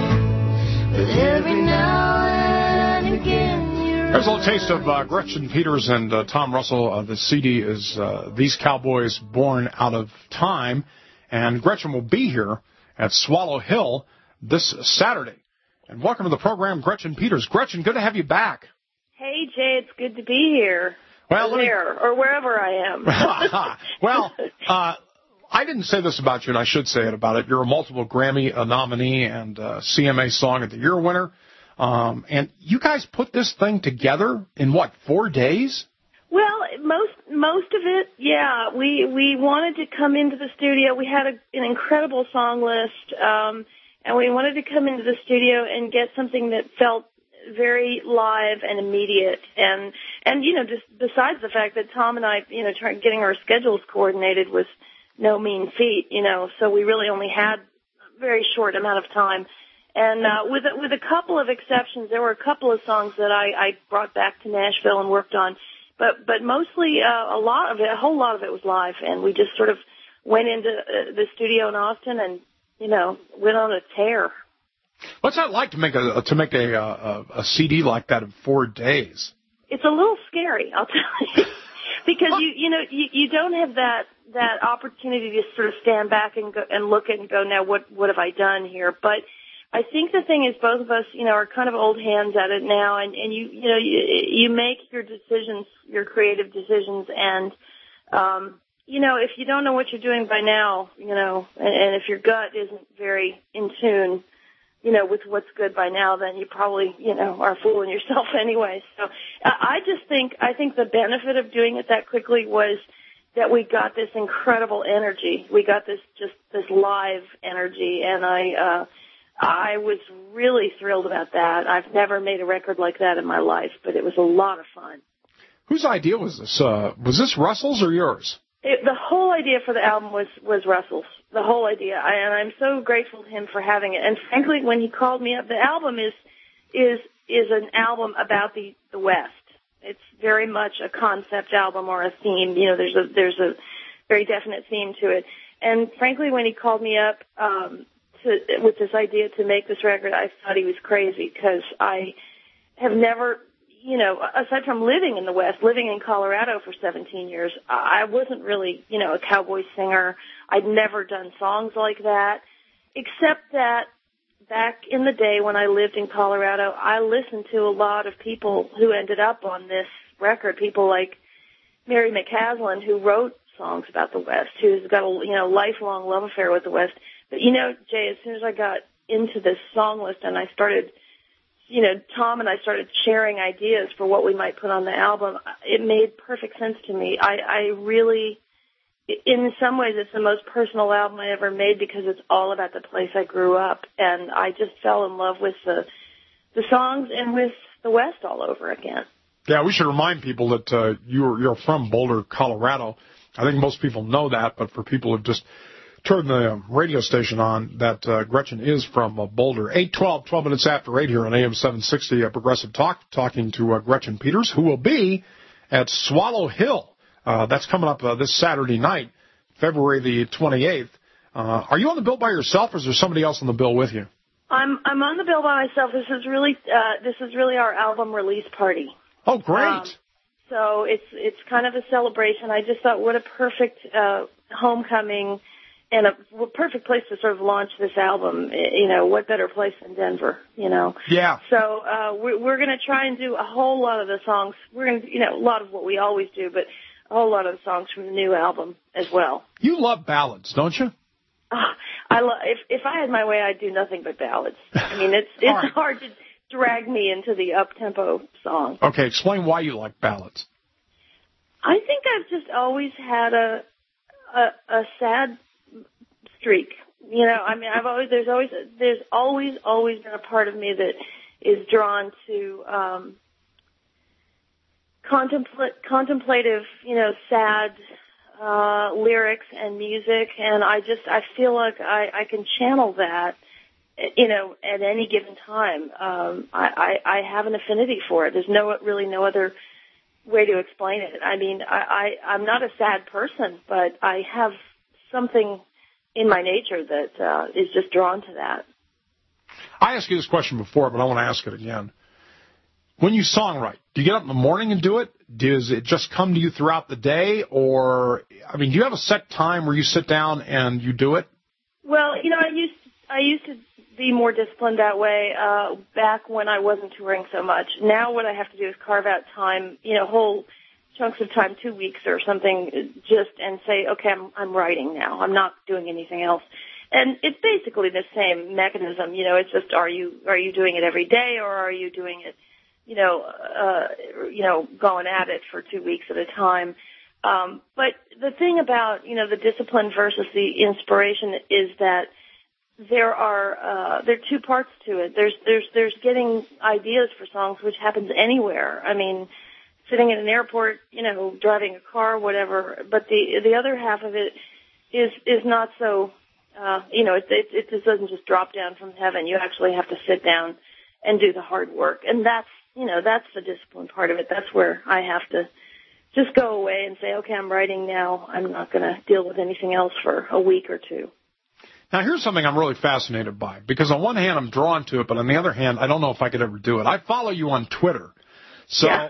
but every now and again you're... There's a little taste of uh, Gretchen Peters and uh, Tom Russell. Uh, the C D is uh, These Cowboys Born Out of Time, and Gretchen will be here at Swallow Hill this Saturday. And welcome to the program, Gretchen Peters. Gretchen, good to have you back. Hey, Jay, it's good to be here. Well, or there, me... or wherever I am. Well, uh, I didn't say this about you, and I should say it about it. You're a multiple Grammy uh, nominee and uh, C M A Song of the Year winner. Um, and you guys put this thing together in, what, four days? Well, most most of it, yeah. We we wanted to come into the studio. We had a, an incredible song list, um, and we wanted to come into the studio and get something that felt very live and immediate. And, and you know, just besides the fact that Tom and I, you know, trying getting our schedules coordinated was no mean feat, you know, so we really only had a very short amount of time. And uh, with with a couple of exceptions, there were a couple of songs that I, I brought back to Nashville and worked on. But but mostly uh, a lot of it, a whole lot of it was live, and we just sort of went into uh, the studio in Austin and, you know, went on a tear. What's that like to make a to make a a, a C D like that in four days? It's a little scary, I'll tell you, because you you know you, you don't have that that opportunity to sort of stand back and go and look and go, now what what have I done here? But I think the thing is, both of us, you know, are kind of old hands at it now, and, and you, you know, you, you make your decisions, your creative decisions, and, um, you know, if you don't know what you're doing by now, you know, and, and if your gut isn't very in tune, you know, with what's good by now, then you probably, you know, are fooling yourself anyway. So I just think, I think the benefit of doing it that quickly was that we got this incredible energy. We got this, just this live energy, and I, uh, I was really thrilled about that. I've never made a record like that in my life, but it was a lot of fun. Whose idea was this? Uh, was this Russell's or yours? It, the whole idea for the album was, was Russell's. The whole idea. I, and I'm so grateful to him for having it. And frankly, when he called me up, the album is, is, is an album about the, the West. It's very much a concept album or a theme. You know, there's a, there's a very definite theme to it. And frankly, when he called me up, um, To, with this idea to make this record, I thought he was crazy, because I have never, you know, aside from living in the West, living in Colorado for seventeen years, I wasn't really, you know, a cowboy singer. I'd never done songs like that, except that back in the day when I lived in Colorado, I listened to a lot of people who ended up on this record, people like Mary McCaslin, who wrote songs about the West, who's got a, you know, lifelong love affair with the West. But, you know, Jay, as soon as I got into this song list and I started, you know, Tom and I started sharing ideas for what we might put on the album, it made perfect sense to me. I, I really, in some ways, it's the most personal album I ever made, because it's all about the place I grew up. And I just fell in love with the, the songs and with the West all over again. Yeah, we should remind people that uh, you're, you're from Boulder, Colorado. I think most people know that, but for people who've just turn the radio station on, that uh, Gretchen is from uh, Boulder. eight twelve, twelve minutes after eight here on A M seven sixty, uh, Progressive Talk, talking to uh, Gretchen Peters, who will be at Swallow Hill. Uh, that's coming up uh, this Saturday night, February the twenty-eighth. Uh, are you on the bill by yourself, or is there somebody else on the bill with you? I'm I'm on the bill by myself. This is really uh, this is really our album release party. Oh, great! Um, so it's it's kind of a celebration. I just thought, what a perfect uh, homecoming. And a perfect place to sort of launch this album. You know, what better place than Denver, you know? Yeah. So uh, we're, we're going to try and do a whole lot of the songs. We're going to, you know, a lot of what we always do, but a whole lot of the songs from the new album as well. You love ballads, don't you? Oh, I love. If, if I had my way, I'd do nothing but ballads. I mean, it's it's right. hard to drag me into the up-tempo song. Okay, explain why you like ballads. I think I've just always had a a, a sad streak. You know, I mean, I've always, there's always, there's always, always been a part of me that is drawn to, um, contempl- contemplative, you know, sad, uh, lyrics and music. And I just, I feel like I, I can channel that, you know, at any given time. Um, I, I, I have an affinity for it. There's no, really no other way to explain it. I mean, I, I, I'm not a sad person, but I have something in my nature that uh, is just drawn to that. I asked you this question before, but I want to ask it again. When you songwrite, do you get up in the morning and do it? Does it just come to you throughout the day? Or, I mean, do you have a set time where you sit down and you do it? Well, you know, I used I used to be more disciplined that way uh, back when I wasn't touring so much. Now what I have to do is carve out time, you know, whole chunks of time, two weeks or something, just and say, okay, I'm, I'm writing now. I'm not doing anything else. And it's basically the same mechanism. You know, it's just are you are you doing it every day or are you doing it, you know, uh, you know, going at it for two weeks at a time. Um, but the thing about, you know, the discipline versus the inspiration is that there are uh, there are two parts to it. There's there's there's getting ideas for songs, which happens anywhere. I mean, sitting in an airport, you know, driving a car, whatever. But the the other half of it is is not so. Uh, you know, it, it, it just doesn't just drop down from heaven. You actually have to sit down and do the hard work. And that's, you know, that's the discipline part of it. That's where I have to just go away and say, okay, I'm writing now. I'm not going to deal with anything else for a week or two. Now, here's something I'm really fascinated by, because on one hand, I'm drawn to it, but on the other hand, I don't know if I could ever do it. I follow you on Twitter. So, yeah.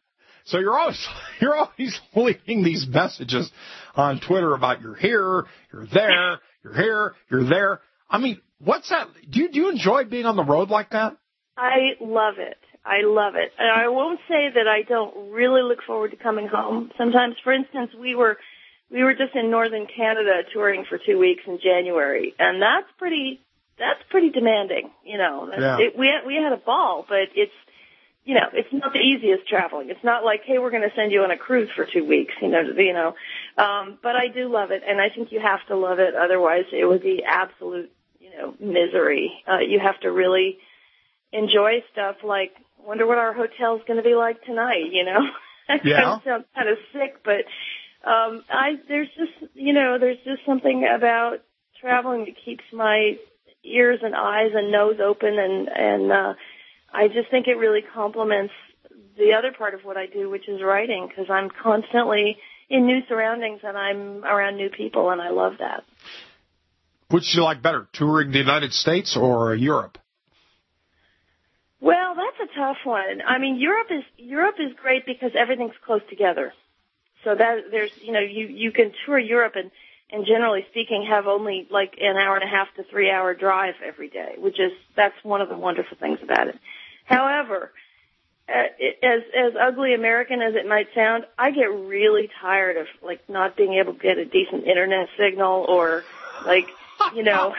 so you're always, you're always leaving these messages on Twitter about you're here, you're there. You're here, you're there. I mean, what's that? Do you, do you enjoy being on the road like that? I love it. I love it. And I won't say that I don't really look forward to coming home. Sometimes, for instance, we were we were just in northern Canada touring for two weeks in January, and that's pretty that's pretty demanding. You know, yeah. it, we had, we had a ball, but it's you know, it's not the easiest traveling. It's not like, hey, we're going to send you on a cruise for two weeks, you know, you know. Um, but I do love it, and I think you have to love it. Otherwise, it would be absolute, you know, misery. Uh, you have to really enjoy stuff like, wonder what our hotel's going to be like tonight, you know. Yeah. I sound kind of sick, but um, I there's just, you know, there's just something about traveling that keeps my ears and eyes and nose open, and, and uh, I just think it really complements the other part of what I do, which is writing, because I'm constantly in new surroundings and I'm around new people, and I love that. Which do you like better, touring the United States or Europe? Well, that's a tough one. I mean, Europe is Europe is great because everything's close together. So that there's, you know, you you can tour Europe and and generally speaking have only like an hour and a half to three hour drive every day, which is that's one of the wonderful things about it. However, uh, it, as as ugly American as it might sound, I get really tired of like not being able to get a decent internet signal or like. You know,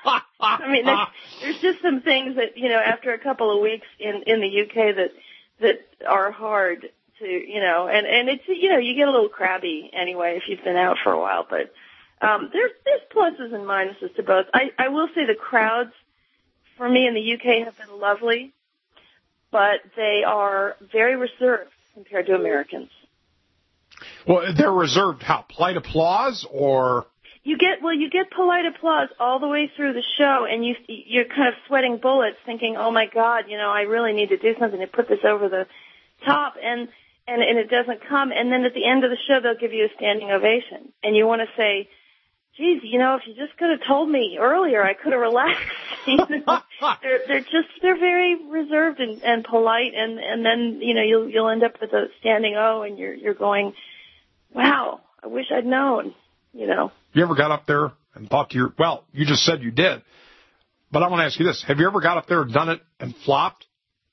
I mean, there's, there's just some things that, you know, after a couple of weeks in, in the U K that, that are hard to, you know, and, and it's, you know, you get a little crabby anyway if you've been out for a while, but, um, there's, there's pluses and minuses to both. I, I will say the crowds for me in the U K have been lovely, but they are very reserved compared to Americans. Well, they're reserved how? Polite applause or? You get, well, you get polite applause all the way through the show, and you, you're kind of sweating bullets thinking, oh my God, you know, I really need to do something to put this over the top, and, and, and it doesn't come. And then at the end of the show, they'll give you a standing ovation. And you want to say, geez, you know, if you just could have told me earlier, I could have relaxed. You know? they're, they're just, they're very reserved and, and polite, and, and then, you know, you'll, you'll end up with a standing O, and you're, you're going, wow, I wish I'd known, you know. You ever got up there and thought to your, well, you just said you did, but I want to ask you this. Have you ever got up there and done it and flopped?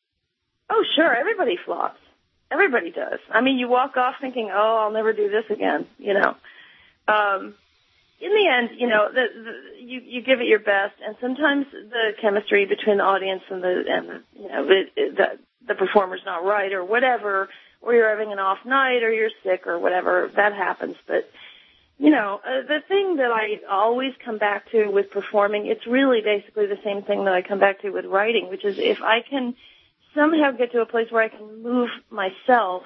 Oh, sure. Everybody flops. Everybody does. I mean, you walk off thinking, oh, I'll never do this again, you know. Um, in the end, you know, the, the, you, you give it your best, and sometimes the chemistry between the audience and the, and the you know, the, the, the performer's not right or whatever, or you're having an off night or you're sick or whatever. That happens, but... You know, uh, the thing that I always come back to with performing, it's really basically the same thing that I come back to with writing, which is if I can somehow get to a place where I can move myself,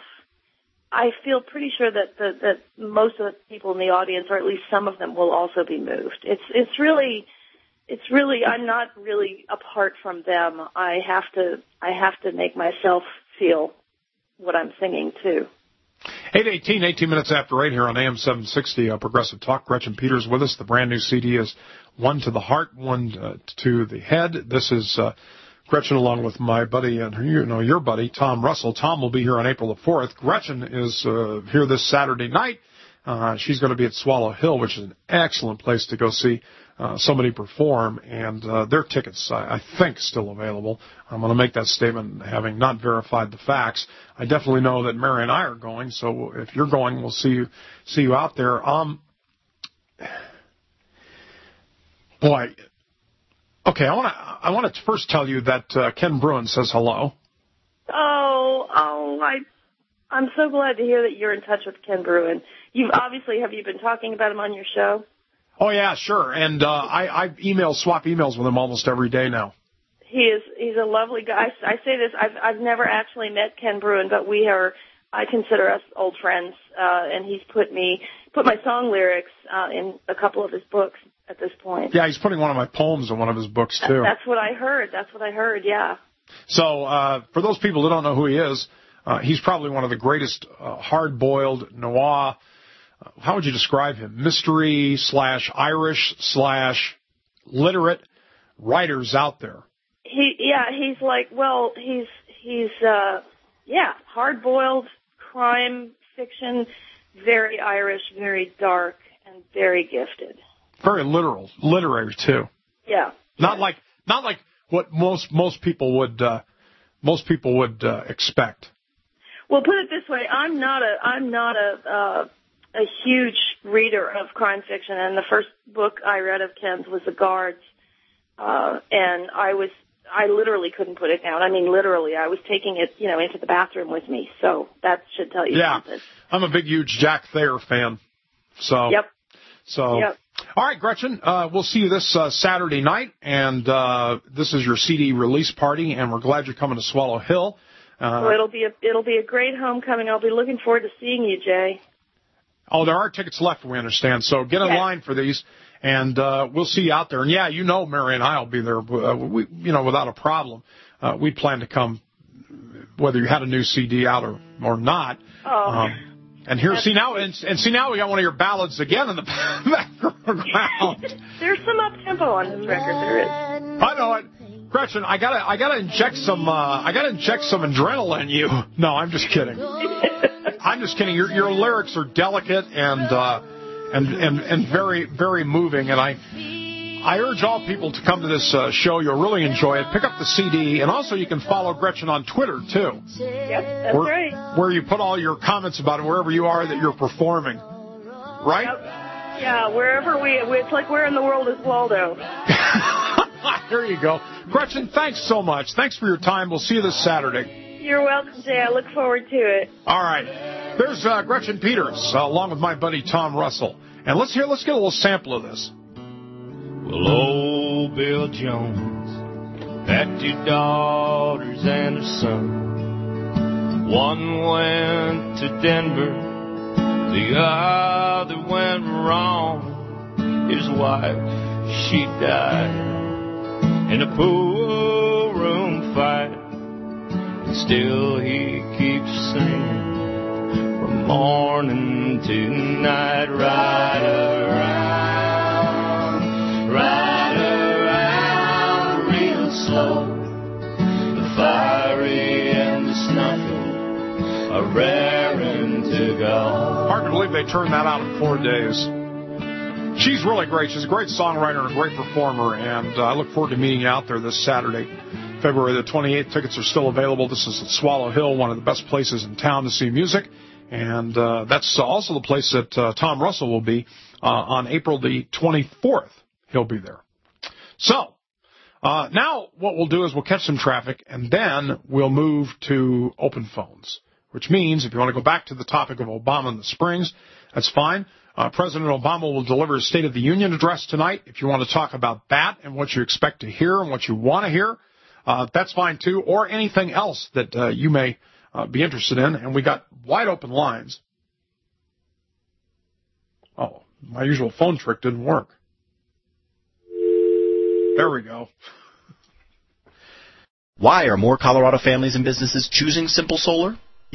I feel pretty sure that the, that most of the people in the audience, or at least some of them, will also be moved. It's it's really, it's really, I'm not really apart from them. I have to, I have to make myself feel what I'm singing too. eight eighteen, eighteen minutes after eight here on A M seven sixty, uh, Progressive Talk. Gretchen Peters with us. The brand new C D is One to the Heart, One uh, to the Head. This is uh, Gretchen along with my buddy and you know your buddy, Tom Russell. Tom will be here on April the fourth. Gretchen is uh, here this Saturday night. Uh, she's going to be at Swallow Hill, which is an excellent place to go see uh, somebody perform, and uh, their tickets, I, I think, still available. I'm going to make that statement having not verified the facts. I definitely know that Mary and I are going, so if you're going, we'll see you see you out there. Um, boy, okay, I want to I want to first tell you that uh, Ken Bruin says hello. Oh, oh, I, I'm so glad to hear that you're in touch with Ken Bruin. You've obviously, have you been talking about him on your show? Oh, yeah, sure. And uh, I, I email, swap emails with him almost every day now. He is, he's a lovely guy. I, I say this, I've, I've never actually met Ken Bruin, but we are, I consider us old friends, uh, and he's put me, put my song lyrics uh, in a couple of his books at this point. Yeah, he's putting one of my poems in one of his books, too. That's what I heard. That's what I heard, yeah. So uh, for those people who don't know who he is, uh, he's probably one of the greatest uh, hard-boiled noir, uh, how would you describe him, mystery slash Irish slash literate writers out there. He, yeah, he's like, well, he's, he's, uh, yeah, hard-boiled crime fiction, very Irish, very dark, and very gifted. Very literal, literary too. Yeah. Not like, not like what most most people would, uh, most people would uh, expect. Well, put it this way: I'm not a, I'm not a, uh, a huge reader of crime fiction, and the first book I read of Ken's was The Guards, uh, and I was, I literally couldn't put it down. I mean, literally, I was taking it, you know, into the bathroom with me. So that should tell you yeah, something. I'm a big, huge Jack Thayer fan. So. Yep. So. Yep. All right, Gretchen, uh, we'll see you this uh, Saturday night, and uh, this is your C D release party, and we're glad you're coming to Swallow Hill. Uh, well, it'll be a it'll be a great homecoming. I'll be looking forward to seeing you, Jay. Oh, there are tickets left, we understand. So get in yes. line for these, and uh, we'll see you out there. And yeah, you know, Mary and I'll be there. Uh, we, you know, without a problem. Uh, we plan to come, whether you had a new C D out or or not. Oh. Um, And here, see now, and, and see now, we got one of your ballads again in the background. There's some up tempo on this record. There is. I know it, Gretchen. I gotta, I gotta inject some, uh, I gotta inject some adrenaline in you. No, I'm just kidding. I'm just kidding. Your your lyrics are delicate and uh, and and and very very moving, and I. I urge all people to come to this uh, show. You'll really enjoy it. Pick up the C D, and also you can follow Gretchen on Twitter, too. Yep, that's where, right. Where you put all your comments about it, wherever you are that you're performing. Right? Yep. Yeah, wherever we... It's like where in the world is Waldo? There you go. Gretchen, thanks so much. Thanks for your time. We'll see you this Saturday. You're welcome, Jay. I look forward to it. All right. There's uh, Gretchen Peters, uh, along with my buddy Tom Russell. And let's hear. Let's get a little sample of this. Well, old Bill Jones had two daughters and a son. One went to Denver, the other went wrong. His wife, she died in a pool room fight. And still he keeps singing from morning to night, right around. Ride around real slow. The fiery and the snuffy are raring to go. Hard to believe they turned that out in four days. She's really great. She's a great songwriter and a great performer, and uh, I look forward to meeting you out there this Saturday, February the twenty-eighth. Tickets are still available. This is at Swallow Hill, one of the best places in town to see music, and uh, that's also the place that uh, Tom Russell will be uh, on April the twenty-fourth. He'll be there. So, uh, now what we'll do is we'll catch some traffic, and then we'll move to open phones, which means if you want to go back to the topic of Obama in the Springs, that's fine. Uh, President Obama will deliver his State of the Union address tonight. If you want to talk about that and what you expect to hear and what you want to hear, uh, that's fine too, or anything else that uh, you may uh, be interested in. And we got wide open lines. Oh, my usual phone trick didn't work. There we go. Why are more Colorado families and businesses choosing Simple Solar?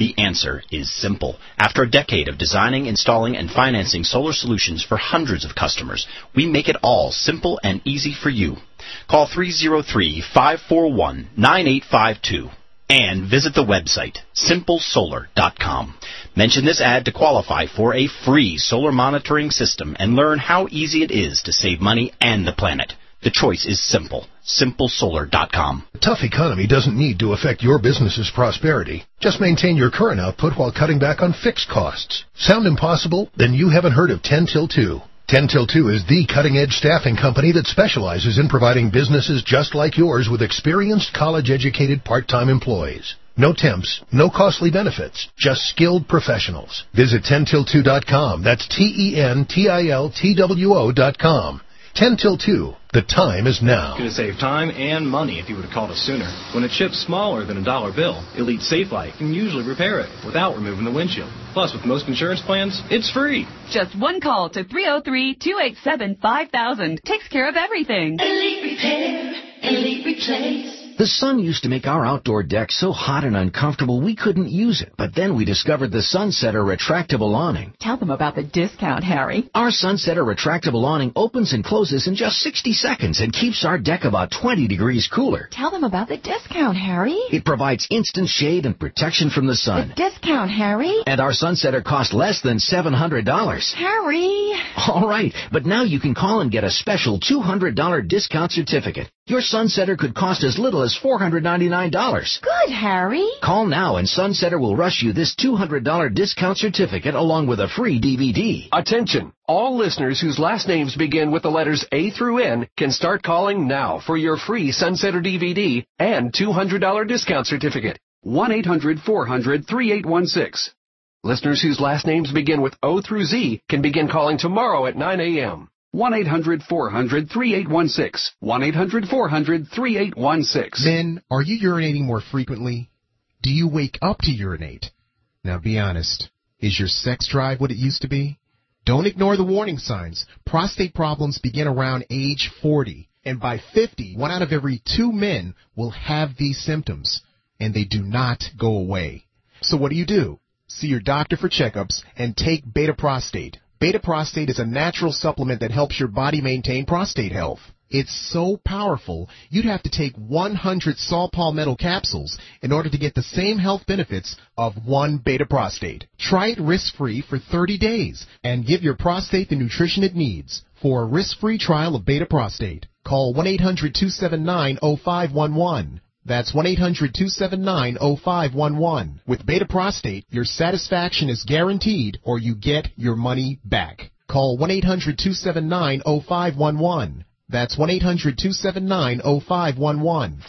The answer is simple. After a decade of designing, installing, and financing solar solutions for hundreds of customers, we make it all simple and easy for you. Call three oh three, five four one, nine eight five two and visit the website, simple solar dot com. Mention this ad to qualify for a free solar monitoring system and learn how easy it is to save money and the planet. The choice is simple. simple solar dot com. A tough economy doesn't need to affect your business's prosperity. Just maintain your current output while cutting back on fixed costs. Sound impossible? Then you haven't heard of ten till two. ten till two is the cutting-edge staffing company that specializes in providing businesses just like yours with experienced, college-educated part-time employees. No temps, no costly benefits, just skilled professionals. Visit ten till two dot com. That's T E N T I L T W O dot com. ten till two. The time is now. It's going to save time and money if you would have called us sooner. When a chip's smaller than a dollar bill, Elite SafeLight can usually repair it without removing the windshield. Plus, with most insurance plans, it's free. Just one call to three oh three, two eight seven, five thousand. Takes care of everything. Elite Repair, Elite Replace. The sun used to make our outdoor deck so hot and uncomfortable we couldn't use it. But then we discovered the Sunsetter retractable awning. Tell them about the discount, Harry. Our Sunsetter retractable awning opens and closes in just sixty seconds and keeps our deck about twenty degrees cooler. Tell them about the discount, Harry. It provides instant shade and protection from the sun. The discount, Harry. And our Sunsetter costs less than seven hundred dollars. Harry. All right, but now you can call and get a special two hundred dollars discount certificate. Your Sunsetter could cost as little as four hundred ninety-nine dollars. Good, Harry. Call now and Sunsetter will rush you this two hundred dollars discount certificate along with a free D V D. Attention! All listeners whose last names begin with the letters A through N can start calling now for your free Sunsetter D V D and two hundred dollars discount certificate. one eight hundred four hundred three eight one six. Listeners whose last names begin with O through Z can begin calling tomorrow at nine a.m. one eight hundred four hundred three eight one six. one eight hundred four hundred three eight one six. Men, are you urinating more frequently? Do you wake up to urinate? Now be honest. Is your sex drive what it used to be? Don't ignore the warning signs. Prostate problems begin around age forty. And by fifty, one out of every two men will have these symptoms. And they do not go away. So what do you do? See your doctor for checkups and take Beta Prostate. Beta Prostate is a natural supplement that helps your body maintain prostate health. It's so powerful, you'd have to take one hundred Saw Palmetto capsules in order to get the same health benefits of one Beta Prostate. Try it risk-free for thirty days and give your prostate the nutrition it needs. For a risk-free trial of Beta Prostate, call one eight hundred two seven nine oh five one one. That's one eight hundred two seven nine oh five one one. With Beta Prostate, your satisfaction is guaranteed or you get your money back. Call one eight hundred two seven nine oh five one one. That's one eight hundred two seven nine oh five one one.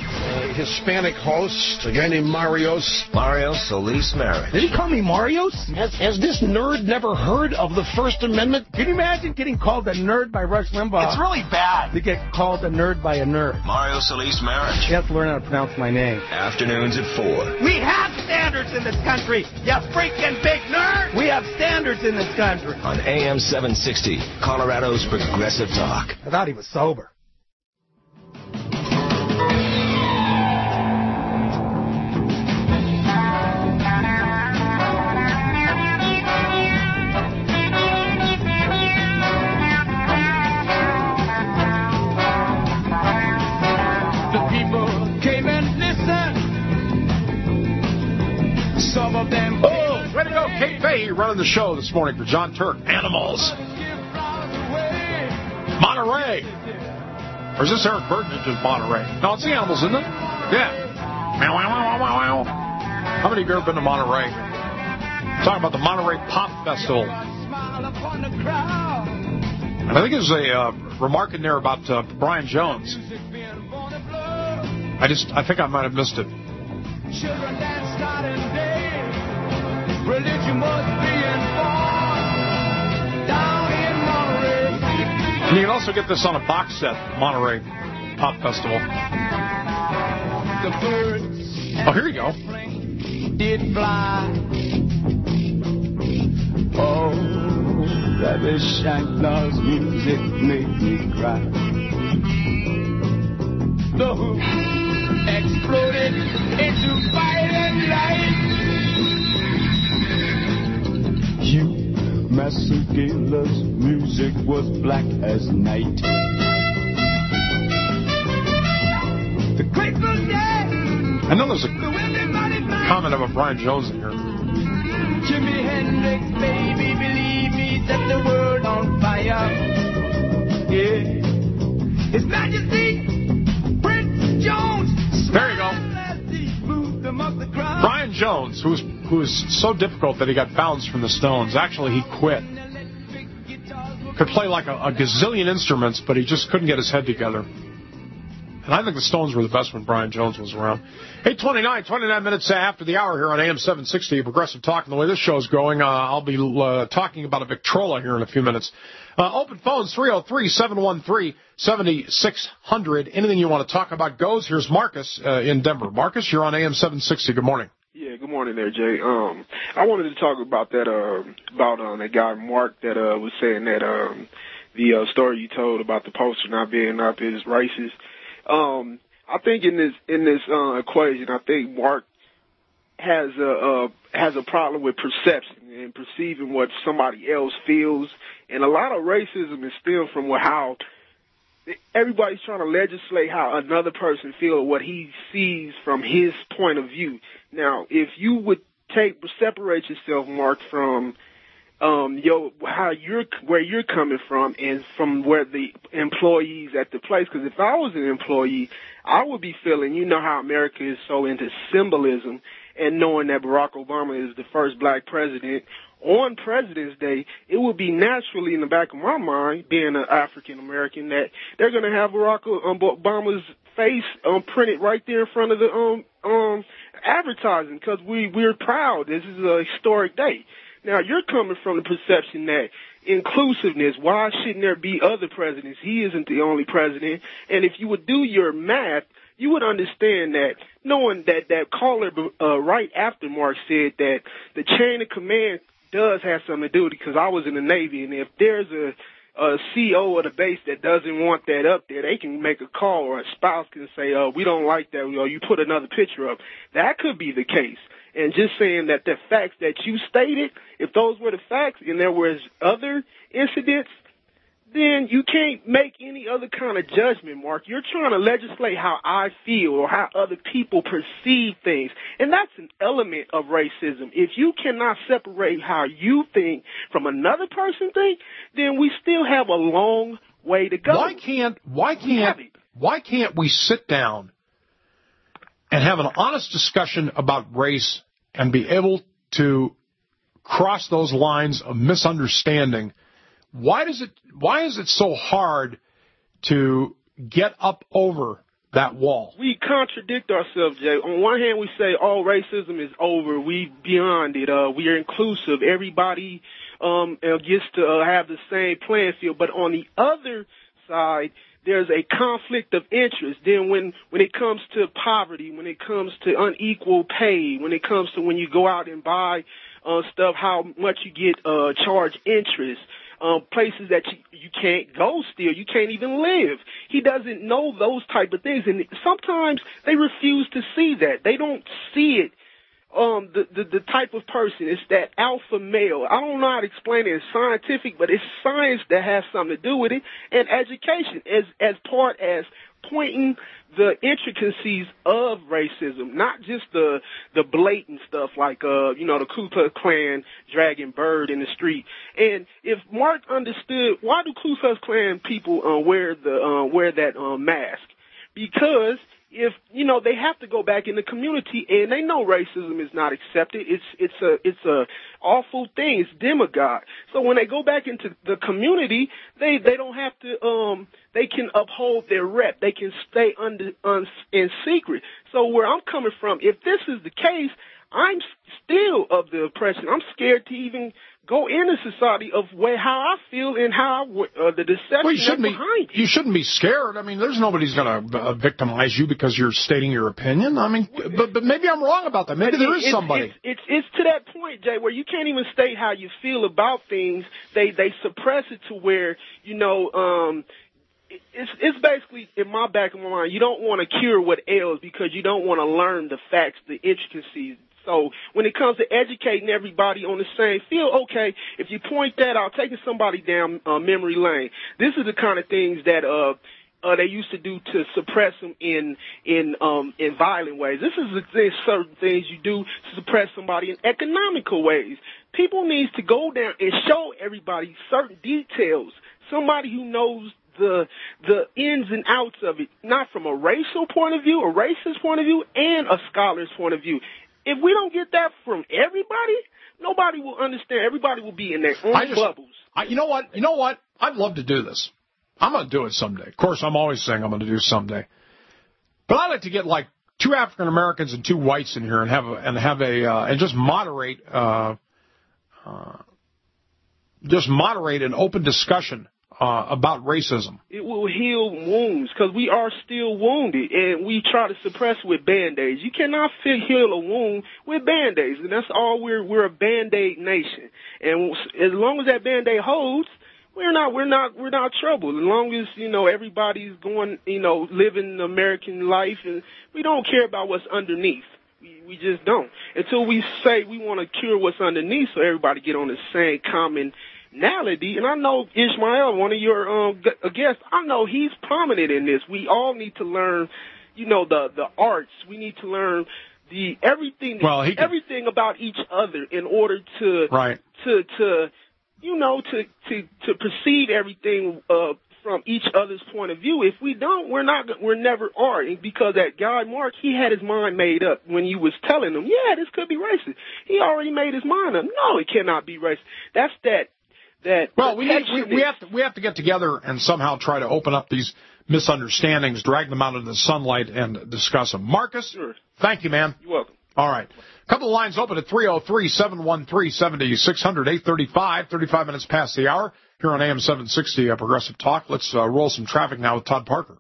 A Hispanic host, a guy named Marios. Mario Solis Merritt. Did he call me Marios? Has, has this nerd never heard of the First Amendment? Can you imagine getting called a nerd by Rush Limbaugh? It's really bad. To get called a nerd by a nerd. Mario Solis Merritt. You have to learn how to pronounce my name. Afternoons at four. We have standards in this country, you freaking big nerd! We have standards in this country. On A M seven sixty, Colorado's Progressive Talk. I thought he was sober. Some of them. Oh, way to go, Kate Fahey running the show this morning for John Turk. Animals. Monterey. Or is this Eric Burton that just Monterey? No, it's the Animals, isn't it? Yeah. Meow, meow, meow, meow, meow. How many of you have ever been to Monterey? Talking about the Monterey Pop Festival. And I think there's a uh, remark in there about uh, Brian Jones. I just, I think I might have missed it. Children dance starting day. Religion must be enforced down in Monterey. And you can also get this on a box set, Monterey Pop Festival. The birds. Oh, here you go. Did fly. Oh, Ravi Shankar's music made me cry. The hoop exploded into fire and light. you. Massacre's music was black as night. The Grateful Dead. I know there's a comment about Brian Jones in here. Jimi Hendrix, baby, believe me, set the world on fire. Yeah. His Majesty, Prince Jones. There you go. Brian Jones, who was, who was so difficult that he got bounced from the Stones. Actually, he quit. Could play like a, a gazillion instruments, but he just couldn't get his head together. And I think the Stones were the best when Brian Jones was around. eight twenty-nine, twenty-nine minutes after the hour here on A M seven sixty, Progressive Talk. And the way this show's going, uh, I'll be uh, talking about a Victrola here in a few minutes. Uh, open phones, three oh three, seven one three, seven six zero zero. Anything you want to talk about goes. Here's Marcus uh, in Denver. Marcus, you're on A M seven sixty. Good morning. Yeah, good morning there, Jay. Um, I wanted to talk about that, uh, about uh, that guy Mark that uh, was saying that um, the uh, story you told about the poster not being up is racist. Um, I think in this in this uh, equation, I think Mark has a uh, has a problem with perception and perceiving what somebody else feels, and a lot of racism is stemmed from how everybody's trying to legislate how another person feels, what he sees from his point of view. Now, if you would take separate yourself, Mark, from um, your how you're where you're coming from and from where the employees at the place. Because if I was an employee, I would be feeling, you know how America is so into symbolism, and knowing that Barack Obama is the first black president on President's Day, it would be naturally in the back of my mind, being an African American, that they're going to have Barack Obama's face um, printed right there in front of the um um advertising, because we we're proud. This is a historic day. Now, you're coming from the perception that inclusiveness, why shouldn't there be other presidents? He isn't the only president. And if you would do your math, you would understand that, knowing that that caller uh, right after Mark said that the chain of command does have something to do with it, because I was in the Navy, and if there's a, a C O of the base that doesn't want that up there, they can make a call, or a spouse can say, uh, we don't like that, or you put another picture up. That could be the case. And just saying that the facts that you stated, if those were the facts and there was other incidents, then you can't make any other kind of judgment, Mark. You're trying to legislate how I feel or how other people perceive things. And that's an element of racism. If you cannot separate how you think from another person think, then we still have a long way to go. Why can't, why can't, why can't we sit down and have an honest discussion about race and be able to cross those lines of misunderstanding? Why does it, why is it so hard to get up over that wall? We contradict ourselves, Jay. On one hand, we say all racism is over. We beyond it. Uh, we are inclusive. Everybody um, gets to uh, have the same playing field. But on the other side, there's a conflict of interest. Then when, when it comes to poverty, when it comes to unequal pay, when it comes to when you go out and buy uh, stuff, how much you get uh, charged interest, um, places that you, you can't go still, you can't even live. He doesn't know those type of things. And sometimes they refuse to see that. They don't see it. Um, the, the, the type of person, it's that alpha male. I don't know how to explain it. It's scientific, but it's science that has something to do with it, and education as, as part as pointing the intricacies of racism, not just the, the blatant stuff like, uh, you know, the Ku Klux Klan dragging Bird in the street. And if Mark understood, why do Ku Klux Klan people, uh, wear the, uh, wear that, uh, mask? Because if, you know, they have to go back in the community, and they know racism is not accepted. It's, it's a, it's a awful thing. It's demagogue. So when they go back into the community, they, they don't have to, um, they can uphold their rep. They can stay under, un, in secret. So where I'm coming from, if this is the case, I'm still of the oppression. I'm scared to even go into society of way how I feel and how I, uh, the deception well, you shouldn't is behind be, You shouldn't be scared. I mean, there's nobody's going to uh, victimize you because you're stating your opinion. I mean, but, but maybe I'm wrong about that. Maybe but there it, is it's, somebody. It's, it's, it's to that point, Jay, where you can't even state how you feel about things. They they suppress it to where, you know, um, it's it's basically, in my back of my mind, you don't want to cure what ails because you don't want to learn the facts, the intricacies. So when it comes to educating everybody on the same field, okay, if you point that out, taking somebody down uh, memory lane, this is the kind of things that uh, uh, they used to do to suppress them in in um, in violent ways. This is the thing, certain things you do to suppress somebody in economical ways. People need to go down and show everybody certain details. Somebody who knows the the ins and outs of it, not from a racial point of view, a racist point of view, and a scholar's point of view. If we don't get that from everybody, nobody will understand. Everybody will be in their own I just, bubbles. I, you know what? You know what? I'd love to do this. I'm going to do it someday. Of course, I'm always saying I'm going to do it someday. But I'd like to get like two African Americans and two whites in here and have a, and have a uh, and just moderate uh, uh, just moderate an open discussion Uh, about racism. It will heal wounds because we are still wounded, and we try to suppress with Band-Aids. You cannot heal a wound with Band-Aids, and that's all we're we're a Band-Aid nation. And as long as that Band-Aid holds, we're not we're not we're not troubled. As long as you know everybody's going, you know, living the American life, and we don't care about what's underneath. We, we just don't until we say we want to cure what's underneath, so everybody get on the same common. And I know Ishmael, one of your um, guests, I know he's prominent in this. We all need to learn, you know, the the arts. We need to learn the everything, well, he everything can, about each other in order to right. to to you know to to to perceive everything uh, from each other's point of view. If we don't, we're not we're never are. Because that guy Mark, he had his mind made up when you was telling him, yeah, this could be racist. He already made his mind up. No, it cannot be racist. That's that. That well, we, need, we we have to we have to get together and somehow try to open up these misunderstandings, drag them out into the sunlight, and discuss them. Marcus, sure. Thank you, man. You're welcome. All right, a couple of lines open at three oh three, seven one three, seven six zero zero, eight thirty-five, thirty-five minutes past the hour here on A M seven sixty uh, Progressive Talk. Let's uh, roll some traffic now with Todd Parker.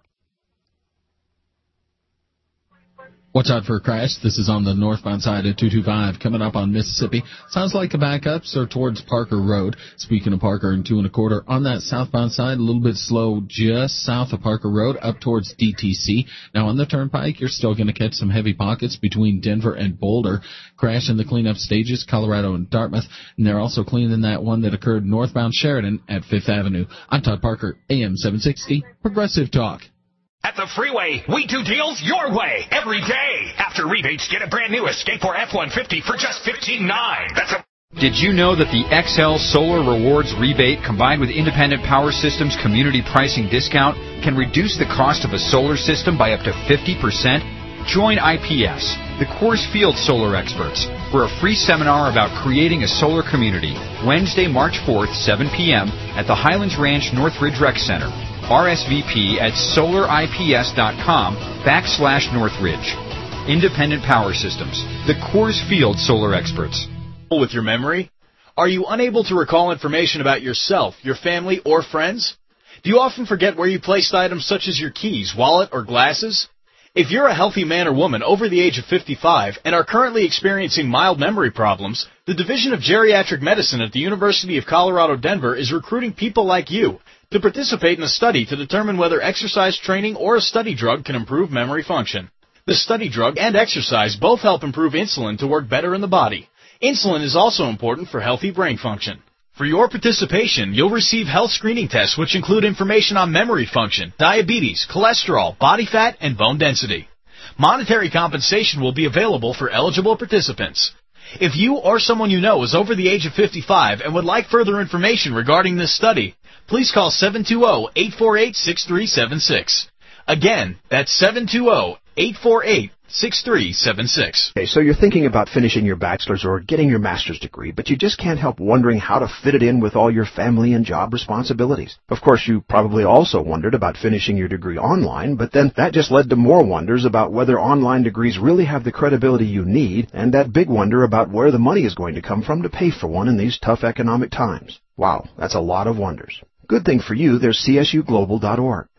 Watch out for a crash. This is on the northbound side of two two five coming up on Mississippi. Sounds like a backup, so towards Parker Road. Speaking of Parker and two and a quarter, on that southbound side, a little bit slow just south of Parker Road up towards D T C. Now on the turnpike, you're still going to catch some heavy pockets between Denver and Boulder. Crash in the cleanup stages, Colorado and Dartmouth. And they're also cleaning that one that occurred northbound Sheridan at Fifth Avenue. I'm Todd Parker, A M seven sixty, Progressive Talk. At the Freeway, we do deals your way every day. After rebates, get a brand new Escape or F one fifty for just fifteen nine. That's a Did you know that the X L Solar Rewards rebate combined with Independent Power Systems community pricing discount can reduce the cost of a solar system by up to fifty percent? Join I P S, the Coors Field Solar Experts, for a free seminar about creating a solar community, Wednesday, March fourth, seven p.m. at the Highlands Ranch Northridge Rec Center. R S V P at solarips.com backslash Northridge. Independent Power Systems, the Coors Field Solar Experts. With your memory? Are you unable to recall information about yourself, your family, or friends? Do you often forget where you placed items such as your keys, wallet, or glasses? If you're a healthy man or woman over the age of fifty-five and are currently experiencing mild memory problems, the Division of Geriatric Medicine at the University of Colorado Denver is recruiting people like you to participate in a study to determine whether exercise training or a study drug can improve memory function. The study drug and exercise both help improve insulin to work better in the body. Insulin is also important for healthy brain function. For your participation, you'll receive health screening tests which include information on memory function, diabetes, cholesterol, body fat, and bone density. Monetary compensation will be available for eligible participants. If you or someone you know is over the age of fifty-five and would like further information regarding this study, please call seven two zero, eight four eight, six three seven six. Again, that's seven two zero, eight four eight, six three seven six. Okay, so you're thinking about finishing your bachelor's or getting your master's degree, but you just can't help wondering how to fit it in with all your family and job responsibilities. Of course, you probably also wondered about finishing your degree online, but then that just led to more wonders about whether online degrees really have the credibility you need, and that big wonder about where the money is going to come from to pay for one in these tough economic times. Wow, that's a lot of wonders. Good thing for you, there's C S U global dot org.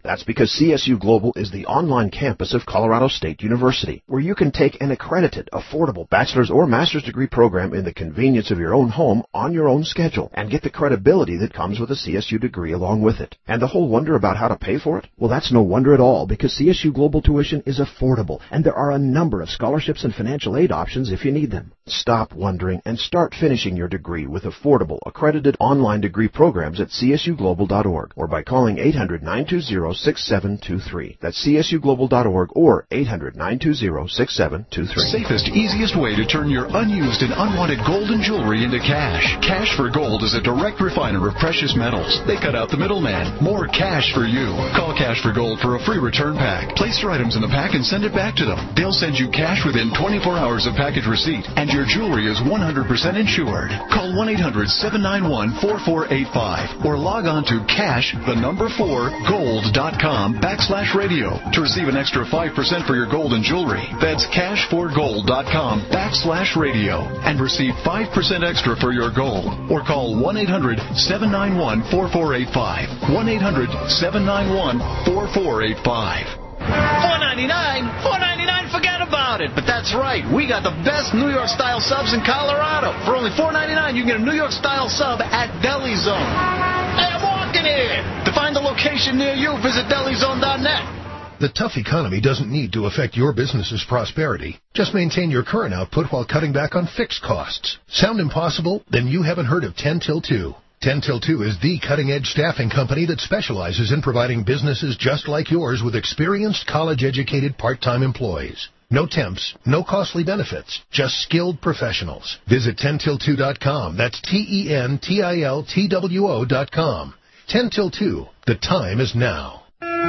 That's because C S U Global is the online campus of Colorado State University, where you can take an accredited, affordable bachelor's or master's degree program in the convenience of your own home on your own schedule and get the credibility that comes with a C S U degree along with it. And the whole wonder about how to pay for it? Well, that's no wonder at all, because C S U Global tuition is affordable, and there are a number of scholarships and financial aid options if you need them. Stop wondering and start finishing your degree with affordable, accredited online degree programs at c s u global dot org or by calling eight hundred, nine two zero, six seven two three. That's c s u global dot org or eight hundred, nine two zero, six seven two three. Safest, easiest way to turn your unused and unwanted gold and jewelry into cash. Cash for Gold is a direct refiner of precious metals. They cut out the middleman. More cash for you. Call Cash for Gold for a free return pack. Place your items in the pack and send it back to them. They'll send you cash within twenty-four hours of package receipt, and your jewelry is one hundred percent insured. Call one eight hundred, seven nine one, four four eight five or log on to cash, the number four, gold dot com backslash radio to receive an extra five percent for your gold and jewelry. That's cash for gold dot com backslash radio and receive five percent extra for your gold. Or call one eight hundred, seven nine one, four four eight five. one eight hundred, seven nine one, four four eight five. four ninety-nine, four ninety-nine, forget about it. But that's right, we got the best New York style subs in Colorado. For only four ninety-nine, you can get a New York style sub at Deli Zone. Hey, I'm walking here. To find a location near you, visit deli zone dot net. The tough economy doesn't need to affect your business's prosperity. Just maintain your current output while cutting back on fixed costs. Sound impossible? Then you haven't heard of ten till two. ten till two is the cutting-edge staffing company that specializes in providing businesses just like yours with experienced, college-educated part-time employees. No temps, no costly benefits, just skilled professionals. Visit ten till two dot com. That's T E N T I L T W O dot com. ten till two. The time is now.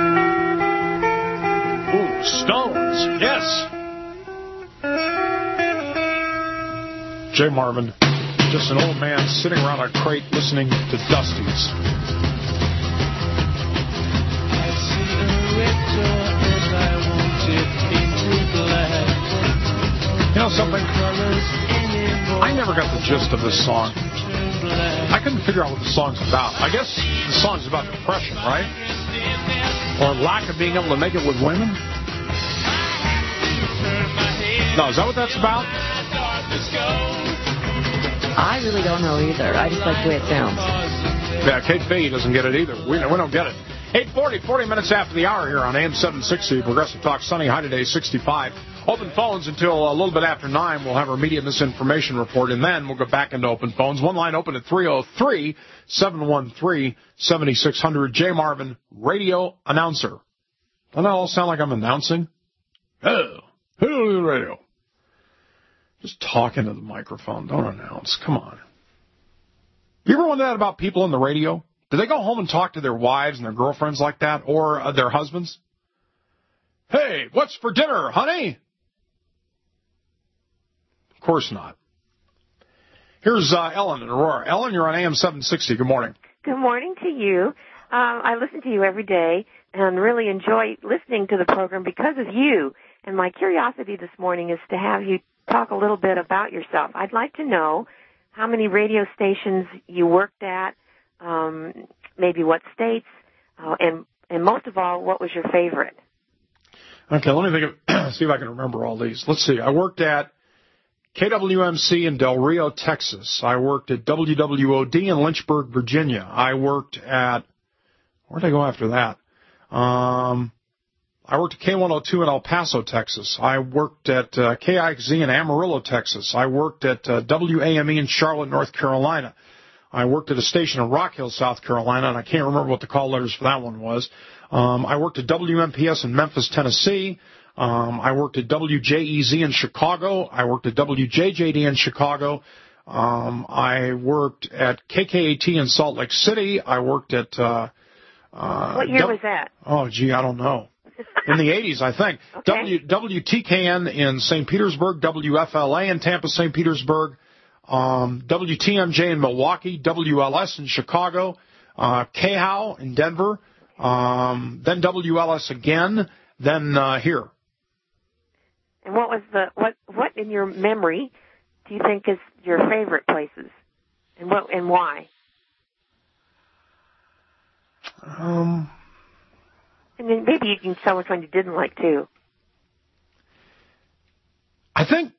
Ooh, Stones, yes. Jay Marvin, just an old man sitting around a crate listening to Dusties. I see a red door as I wanted into black. You know something? I never got the gist of this song. I couldn't figure out what the song's about. I guess the song's about depression, right? Or lack of being able to make it with women? No, is that what that's about? I really don't know either. I just like the way it sounds. Yeah, Kate Fahey doesn't get it either. We, we don't get it. eight forty, forty minutes after the hour here on A M seven sixty, Progressive Talk, sunny, high today, sixty-five. Open phones until a little bit after nine. We'll have our media misinformation report, and then we'll go back into open phones. One line open at three oh three, seven one three, seven six zero zero. Jay Marvin, radio announcer. Doesn't that all sound like I'm announcing? Oh, hello, radio. Just talk into the microphone. Don't announce. Come on. You ever wonder that about people on the radio? Do they go home and talk to their wives and their girlfriends like that, or uh, their husbands? Hey, what's for dinner, honey? Of course not. Here's uh, Ellen in Aurora. Ellen, you're on A M seven sixty. Good morning. Good morning to you. Um, I listen to you every day and really enjoy listening to the program because of you. And my curiosity this morning is to have you talk a little bit about yourself. I'd like to know how many radio stations you worked at, um, maybe what states, uh, and, and most of all, what was your favorite? Okay, let me think of, see if I can remember all these. Let's see. I worked at K W M C in Del Rio, Texas. I worked at W W O D in Lynchburg, Virginia. I worked at, where did I go after that? Um, I worked at K one oh two in El Paso, Texas. I worked at uh, K I X Z in Amarillo, Texas. I worked at uh, W A M E in Charlotte, North Carolina. I worked at a station in Rock Hill, South Carolina, and I can't remember what the call letters for that one was. Um, I worked at W M P S in Memphis, Tennessee. Um, I worked at W J E Z in Chicago. I worked at W J J D in Chicago. Um, I worked at K K A T in Salt Lake City. I worked at... Uh, uh, what year w- was that? Oh, gee, I don't know. In the eighties, I think. Okay. W, W T K N in Saint Petersburg, W F L A in Tampa, Saint Petersburg, um, W T M J in Milwaukee, W L S in Chicago, uh, K H O W in Denver, um, then W L S again, then uh, here. And what was the what what in your memory do you think is your favorite places, and what and why? Um. And then maybe you can tell which one you didn't like, too. I think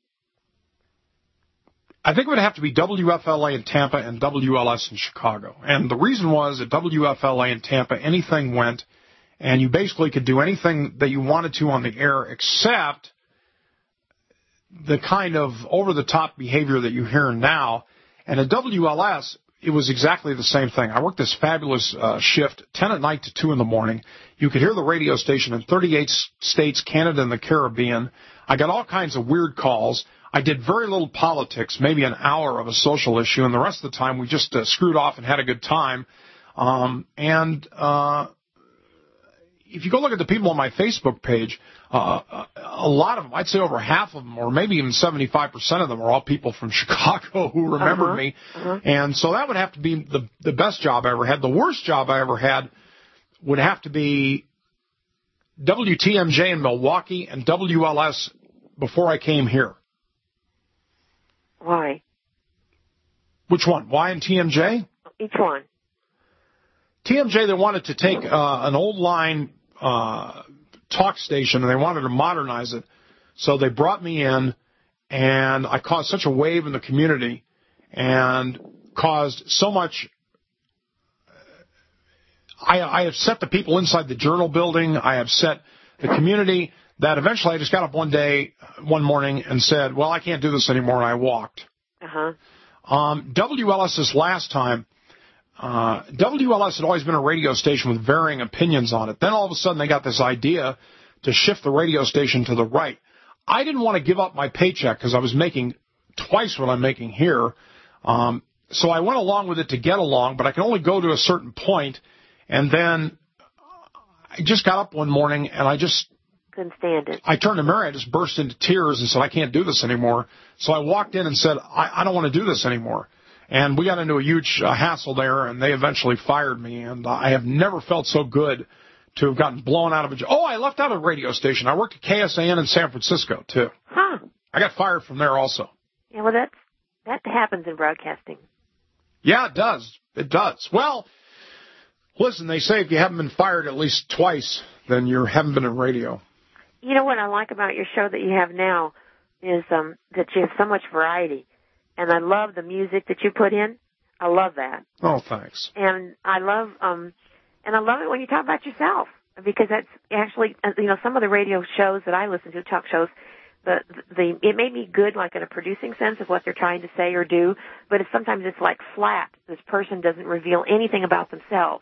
I think it would have to be W F L A in Tampa and W L S in Chicago. And the reason was at W F L A in Tampa, anything went, and you basically could do anything that you wanted to on the air except the kind of over-the-top behavior that you hear now. And at W L S, it was exactly the same thing. I worked this fabulous uh, shift, ten at night to two in the morning. You could hear the radio station in thirty-eight states, Canada, and the Caribbean. I got all kinds of weird calls. I did very little politics, maybe an hour of a social issue, and the rest of the time we just uh, screwed off and had a good time. Um, and uh, if you go look at the people on my Facebook page, uh, a lot of them, I'd say over half of them, or maybe even seventy-five percent of them, are all people from Chicago who remembered uh-huh. me. Uh-huh. And so that would have to be the, the best job I ever had. The worst job I ever had would have to be W T M J in Milwaukee and W L S before I came here. Why? Which one? Y and T M J? Each one. T M J, they wanted to take uh, an old line uh, talk station and they wanted to modernize it. So they brought me in, and I caused such a wave in the community and caused so much. I, I have set the people inside the Journal building. I have set the community that eventually I just got up one day, one morning, and said, well, I can't do this anymore, and I walked. Uh-huh. Um, W L S this last time, uh, W L S had always been a radio station with varying opinions on it. Then all of a sudden they got this idea to shift the radio station to the right. I didn't want to give up my paycheck because I was making twice what I'm making here. Um, so I went along with it to get along, but I can only go to a certain point. And then I just got up one morning and I just couldn't stand it. I turned to Mary, I just burst into tears and said, I can't do this anymore. So I walked in and said, I, I don't want to do this anymore. And we got into a huge uh, hassle there, and they eventually fired me. And uh, I have never felt so good to have gotten blown out of a job. Oh, I left out a radio station. I worked at K S A N in San Francisco, too. Huh. I got fired from there also. Yeah, well, that's, that happens in broadcasting. Yeah, it does. It does. Well, listen, they say if you haven't been fired at least twice, then you haven't been in radio. You know what I like about your show that you have now is um, that you have so much variety. And I love the music that you put in. I love that. Oh, thanks. And I love um, and I love it when you talk about yourself, because that's actually, you know, some of the radio shows that I listen to, talk shows, the the it made me good, like in a producing sense of what they're trying to say or do. But it's, sometimes it's like flat. This person doesn't reveal anything about themselves.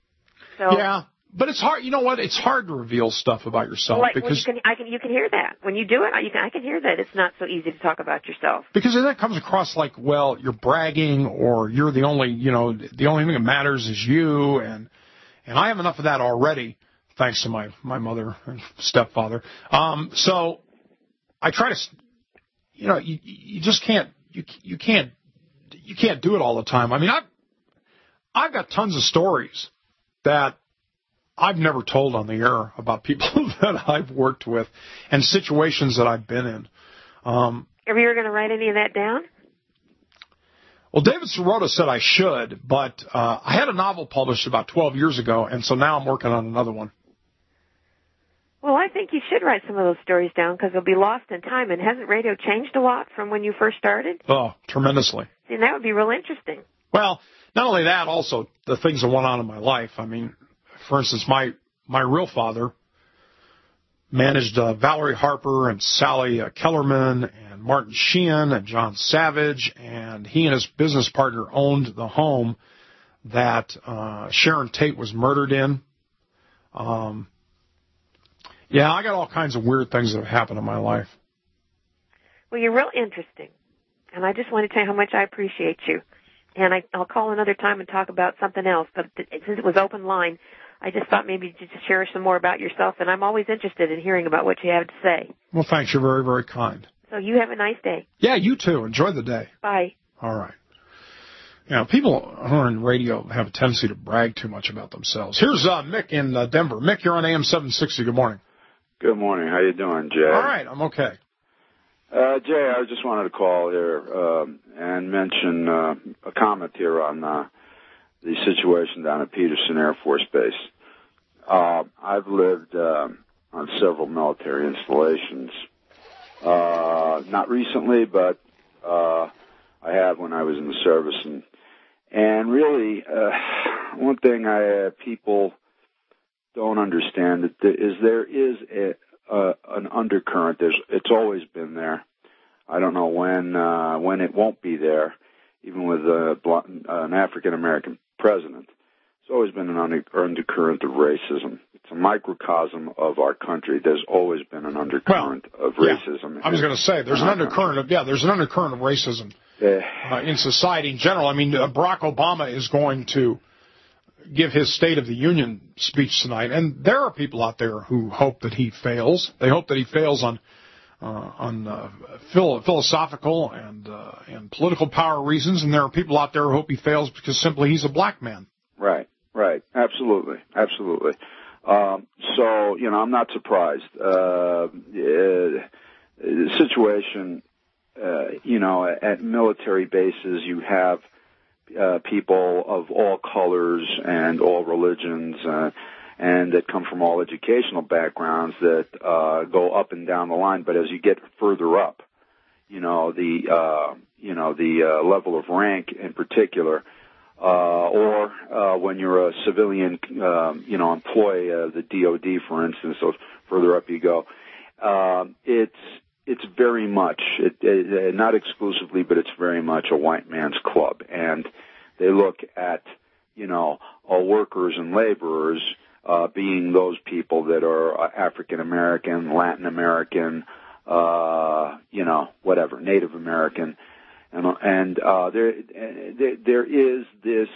So yeah. But it's hard, you know what? It's hard to reveal stuff about yourself like, because well, you can, I can, you can hear that when you do it. You can, I can hear that it's not so easy to talk about yourself. Because then it comes across like, well, you're bragging, or you're the only, you know, the only thing that matters is you, and and I have enough of that already, thanks to my my mother and stepfather. Um, so I try to, you know, you you just can't you you can't you can't do it all the time. I mean, I've I've got tons of stories that I've never told on the air about people that I've worked with and situations that I've been in. Um, Are you ever going to write any of that down? Well, David Sirota said I should, but uh, I had a novel published about twelve years ago, and so now I'm working on another one. Well, I think you should write some of those stories down because they'll be lost in time. And hasn't radio changed a lot from when you first started? Oh, tremendously. And that would be real interesting. Well, not only that, also the things that went on in my life. I mean, for instance, my, my real father managed uh, Valerie Harper and Sally uh, Kellerman and Martin Sheehan and John Savage, and he and his business partner owned the home that uh, Sharon Tate was murdered in. Um, yeah, I got all kinds of weird things that have happened in my life. Well, you're real interesting, and I just want to tell you how much I appreciate you. And I, I'll call another time and talk about something else, but since it was open line, I just thought maybe you'd just share some more about yourself, and I'm always interested in hearing about what you have to say. Well, thanks. You're very, very kind. So you have a nice day. Yeah, you too. Enjoy the day. Bye. All right. You know, people who are in radio have a tendency to brag too much about themselves. Here's uh, Mick in uh, Denver. Mick, you're on A M seven sixty. Good morning. Good morning. How you doing, Jay? All right. I'm okay. Uh, Jay, I just wanted to call here uh, and mention uh, a comment here on uh, the situation down at Peterson Air Force Base. Uh, I've lived uh, on several military installations. Uh, not recently, but uh, I have when I was in the service. And, and really, uh, one thing I uh, people don't understand is there is a, uh, an undercurrent. There's, it's always been there. I don't know when uh, when it won't be there, even with uh, an African-American president. It's always been an under, undercurrent of racism. It's a microcosm of our country. There's always been an undercurrent well, of racism. Yeah, I was going to say, there's an undercurrent of, yeah, there's an undercurrent of racism uh, in society in general. I mean, uh, Barack Obama is going to give his State of the Union speech tonight, and there are people out there who hope that he fails. They hope that he fails on uh, on uh, phil- philosophical and uh, and political power reasons, and there are people out there who hope he fails because simply he's a black man. Right, right, absolutely, absolutely. Um, so, you know, I'm not surprised. Uh, the situation, uh, you know, at military bases, you have Uh, people of all colors and all religions, uh, and that come from all educational backgrounds that uh, go up and down the line. But as you get further up, you know the uh, you know the uh, level of rank in particular, uh, or uh, when you're a civilian, um, you know, employee of the D O D, for instance. So further up you go, um, it's It's very much, it, it, not exclusively, but it's very much a white man's club. And they look at, you know, all workers and laborers uh, being those people that are African American, Latin American, uh, you know, whatever, Native American. And, and uh, there, there, there is this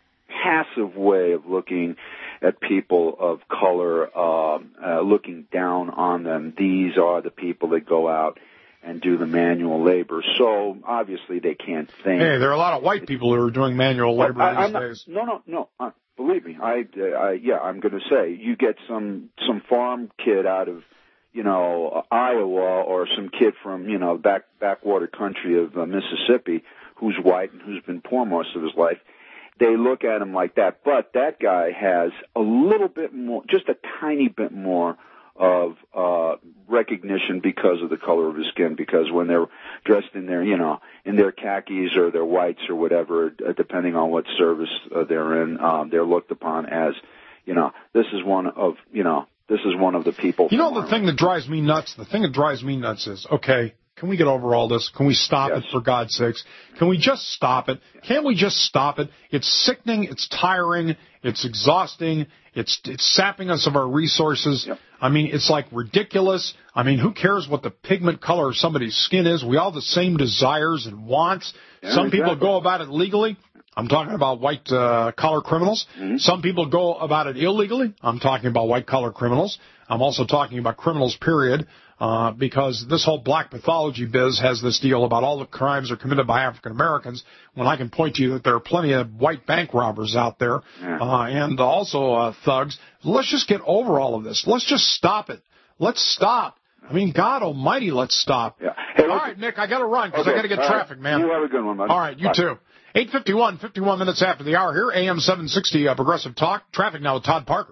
passive way of looking at people of color, uh, uh, looking down on them. These are the people that go out and do the manual labor. So obviously they can't think. Hey, there are a lot of white people who are doing manual labor well, I, these not, days. No, no, no. Uh, believe me, I, I, yeah, I'm going to say you get some some farm kid out of, you know, Iowa, or some kid from, you know, back backwater country of uh, Mississippi who's white and who's been poor most of his life. They look at him like that, but that guy has a little bit more, just a tiny bit more of uh recognition because of the color of his skin, because when they're dressed in their, you know, in their khakis or their whites or whatever, depending on what service uh, they're in, um, they're looked upon as, you know, this is one of, you know, this is one of the people. You know, the thing that drives me nuts, the thing that drives me nuts is, okay, can we get over all this? Can we stop yes. it, for God's sakes? Can we just stop it? Can't we just stop it? It's sickening. It's tiring. It's exhausting. It's it's sapping us of our resources. Yep. I mean, it's like ridiculous. I mean, who cares what the pigment color of somebody's skin is? We all have the same desires and wants. Yeah, Some exactly. people go about it legally. I'm talking about white-collar uh, criminals. Mm-hmm. Some people go about it illegally. I'm talking about white-collar criminals. I'm also talking about criminals, period. Uh, because this whole black pathology biz has this deal about all the crimes are committed by African Americans, when I can point to you that there are plenty of white bank robbers out there, yeah. uh, and also uh, thugs. Let's just get over all of this. Let's just stop it. Let's stop. I mean, God almighty, let's stop. Yeah. Hey, all right, Nick, I got to run because okay. I got to get all traffic, right. man. You have a good one, buddy. All right, you Bye. too. eight fifty-one, fifty-one minutes after the hour here, A M seven sixty, uh, Progressive Talk. Traffic now with Todd Parker.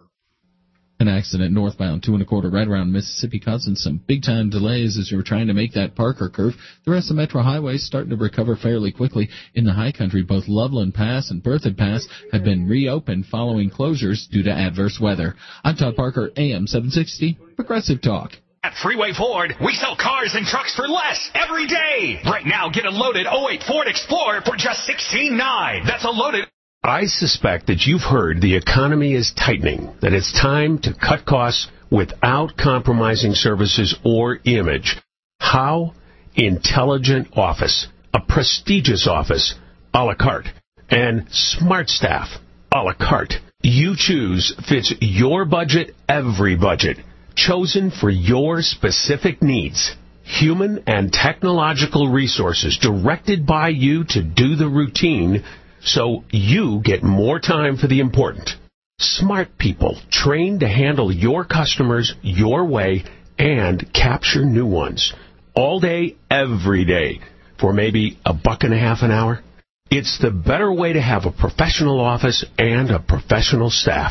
An accident northbound two and a quarter right around Mississippi causing some big-time delays as you're trying to make that Parker curve. The rest of Metro Highway is starting to recover fairly quickly. In the high country, both Loveland Pass and Berthoud Pass have been reopened following closures due to adverse weather. I'm Todd Parker, A M seven sixty, Progressive Talk. At Freeway Ford, we sell cars and trucks for less every day. Right now, get a loaded oh eight Ford Explorer for just sixteen nine. That's a loaded... I suspect that you've heard the economy is tightening, that it's time to cut costs without compromising services or image. How? Intelligent Office, a prestigious office, a la carte, and smart staff, a la carte. You choose fits your budget, every budget, chosen for your specific needs. Human and technological resources directed by you to do the routine, so you get more time for the important. Smart people trained to handle your customers your way and capture new ones. All day, every day, for maybe a buck and a half an hour. It's the better way to have a professional office and a professional staff.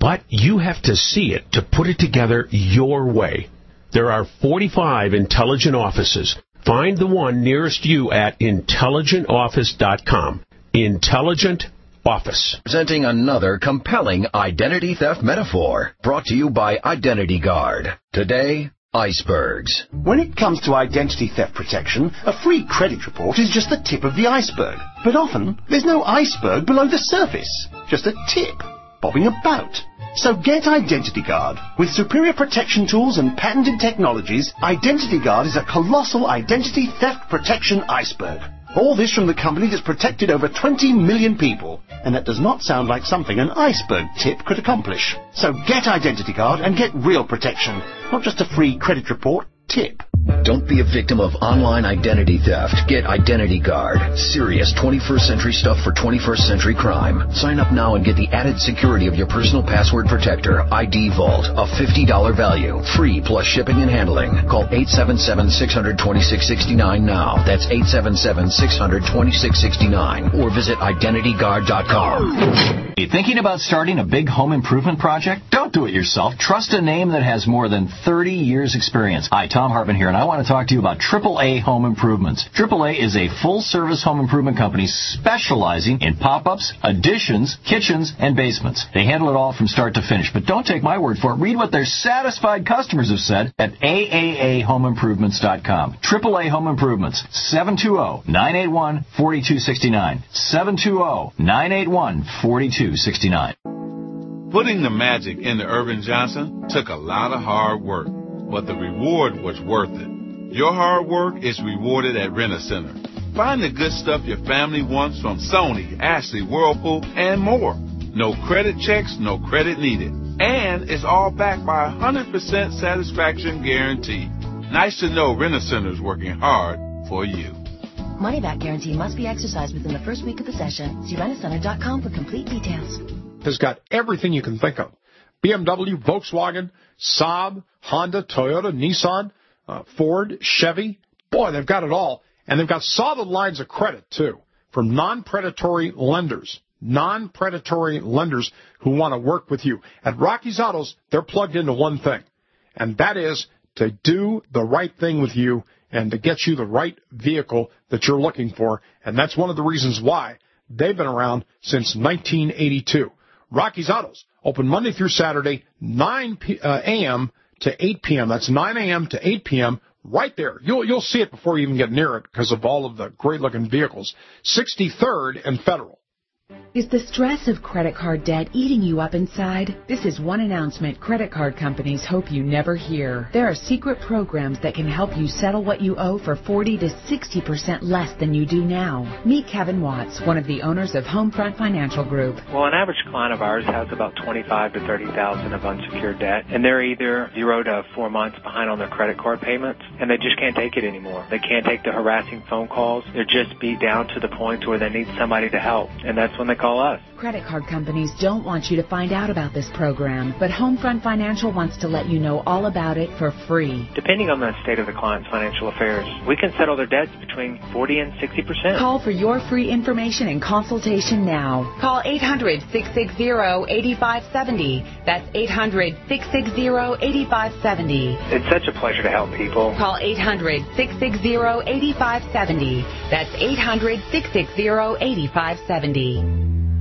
But you have to see it to put it together your way. There are forty-five intelligent offices. Find the one nearest you at intelligent office dot com. Intelligent Office. Presenting another compelling identity theft metaphor, brought to you by Identity Guard. Today, icebergs. When it comes to identity theft protection, a free credit report is just the tip of the iceberg. But often, there's no iceberg below the surface, just a tip bobbing about. So get Identity Guard. With superior protection tools and patented technologies, Identity Guard is a colossal identity theft protection iceberg. All this from the company that's protected over twenty million people. And that does not sound like something an iceberg tip could accomplish. So get Identity Guard and get real protection, not just a free credit report tip. Don't be a victim of online identity theft. Get Identity Guard. Serious twenty-first century stuff for twenty-first century crime. Sign up now and get the added security of your personal password protector, I D Vault, a fifty dollars value. Free plus shipping and handling. Call eight seven seven, six hundred, twenty-six sixty-nine now. That's eight seven seven, six hundred, twenty-six sixty-nine. Or visit identity guard dot com. You thinking about starting a big home improvement project? Don't do it yourself. Trust a name that has more than thirty years experience. Hi, Tom Hartman here, and I want to talk to you about triple A Home Improvements. triple A is a full-service home improvement company specializing in pop-ups, additions, kitchens, and basements. They handle it all from start to finish, but don't take my word for it. Read what their satisfied customers have said at A A A home improvements dot com. triple A Home Improvements, seven two zero, nine eight one, four two six nine, seven two zero, nine eight one, four two six nine. Putting the magic into Irvin Johnson took a lot of hard work, but the reward was worth it. Your hard work is rewarded at Rent-A-Center. Find the good stuff your family wants from Sony, Ashley, Whirlpool, and more. No credit checks, no credit needed. And it's all backed by a one hundred percent satisfaction guarantee. Nice to know Rent-A-Center is working hard for you. Money back guarantee must be exercised within the first week of the session. See rent a center dot com for complete details. Has got everything you can think of. B M W, Volkswagen, Saab, Honda, Toyota, Nissan, uh, Ford, Chevy. Boy, they've got it all. And they've got solid lines of credit, too, from non-predatory lenders. Non-predatory lenders who want to work with you. At Rocky's Autos, they're plugged into one thing, and that is to do the right thing with you and to get you the right vehicle that you're looking for. And that's one of the reasons why they've been around since nineteen eighty-two. Rocky's Autos, open Monday through Saturday, nine a.m. to eight p.m. That's nine a.m. to eight p.m. right there. You'll, you'll see it before you even get near it because of all of the great-looking vehicles. sixty-third and Federal. Is the stress of credit card debt eating you up inside? This is one announcement credit card companies hope you never hear. There are secret programs that can help you settle what you owe for forty to sixty percent less than you do now. Meet Kevin Watts, one of the owners of Homefront Financial Group. Well, an average client of ours has about twenty-five to thirty thousand of unsecured debt, and they're either zero to four months behind on their credit card payments, and they just can't take it anymore. They can't take the harassing phone calls. They're just beat down to the point where they need somebody to help, and that's when they call us. Credit card companies don't want you to find out about this program, but Homefront Financial wants to let you know all about it for free. Depending on the state of the client's financial affairs, we can settle their debts between forty and sixty percent. Call for your free information and consultation now. Call eight hundred, six six zero, eight five seven zero. That's eight hundred, six six zero, eight five seven zero. It's such a pleasure to help people. Call eight hundred, six six zero, eight five seven zero. That's eight hundred, six six zero, eight five seven zero.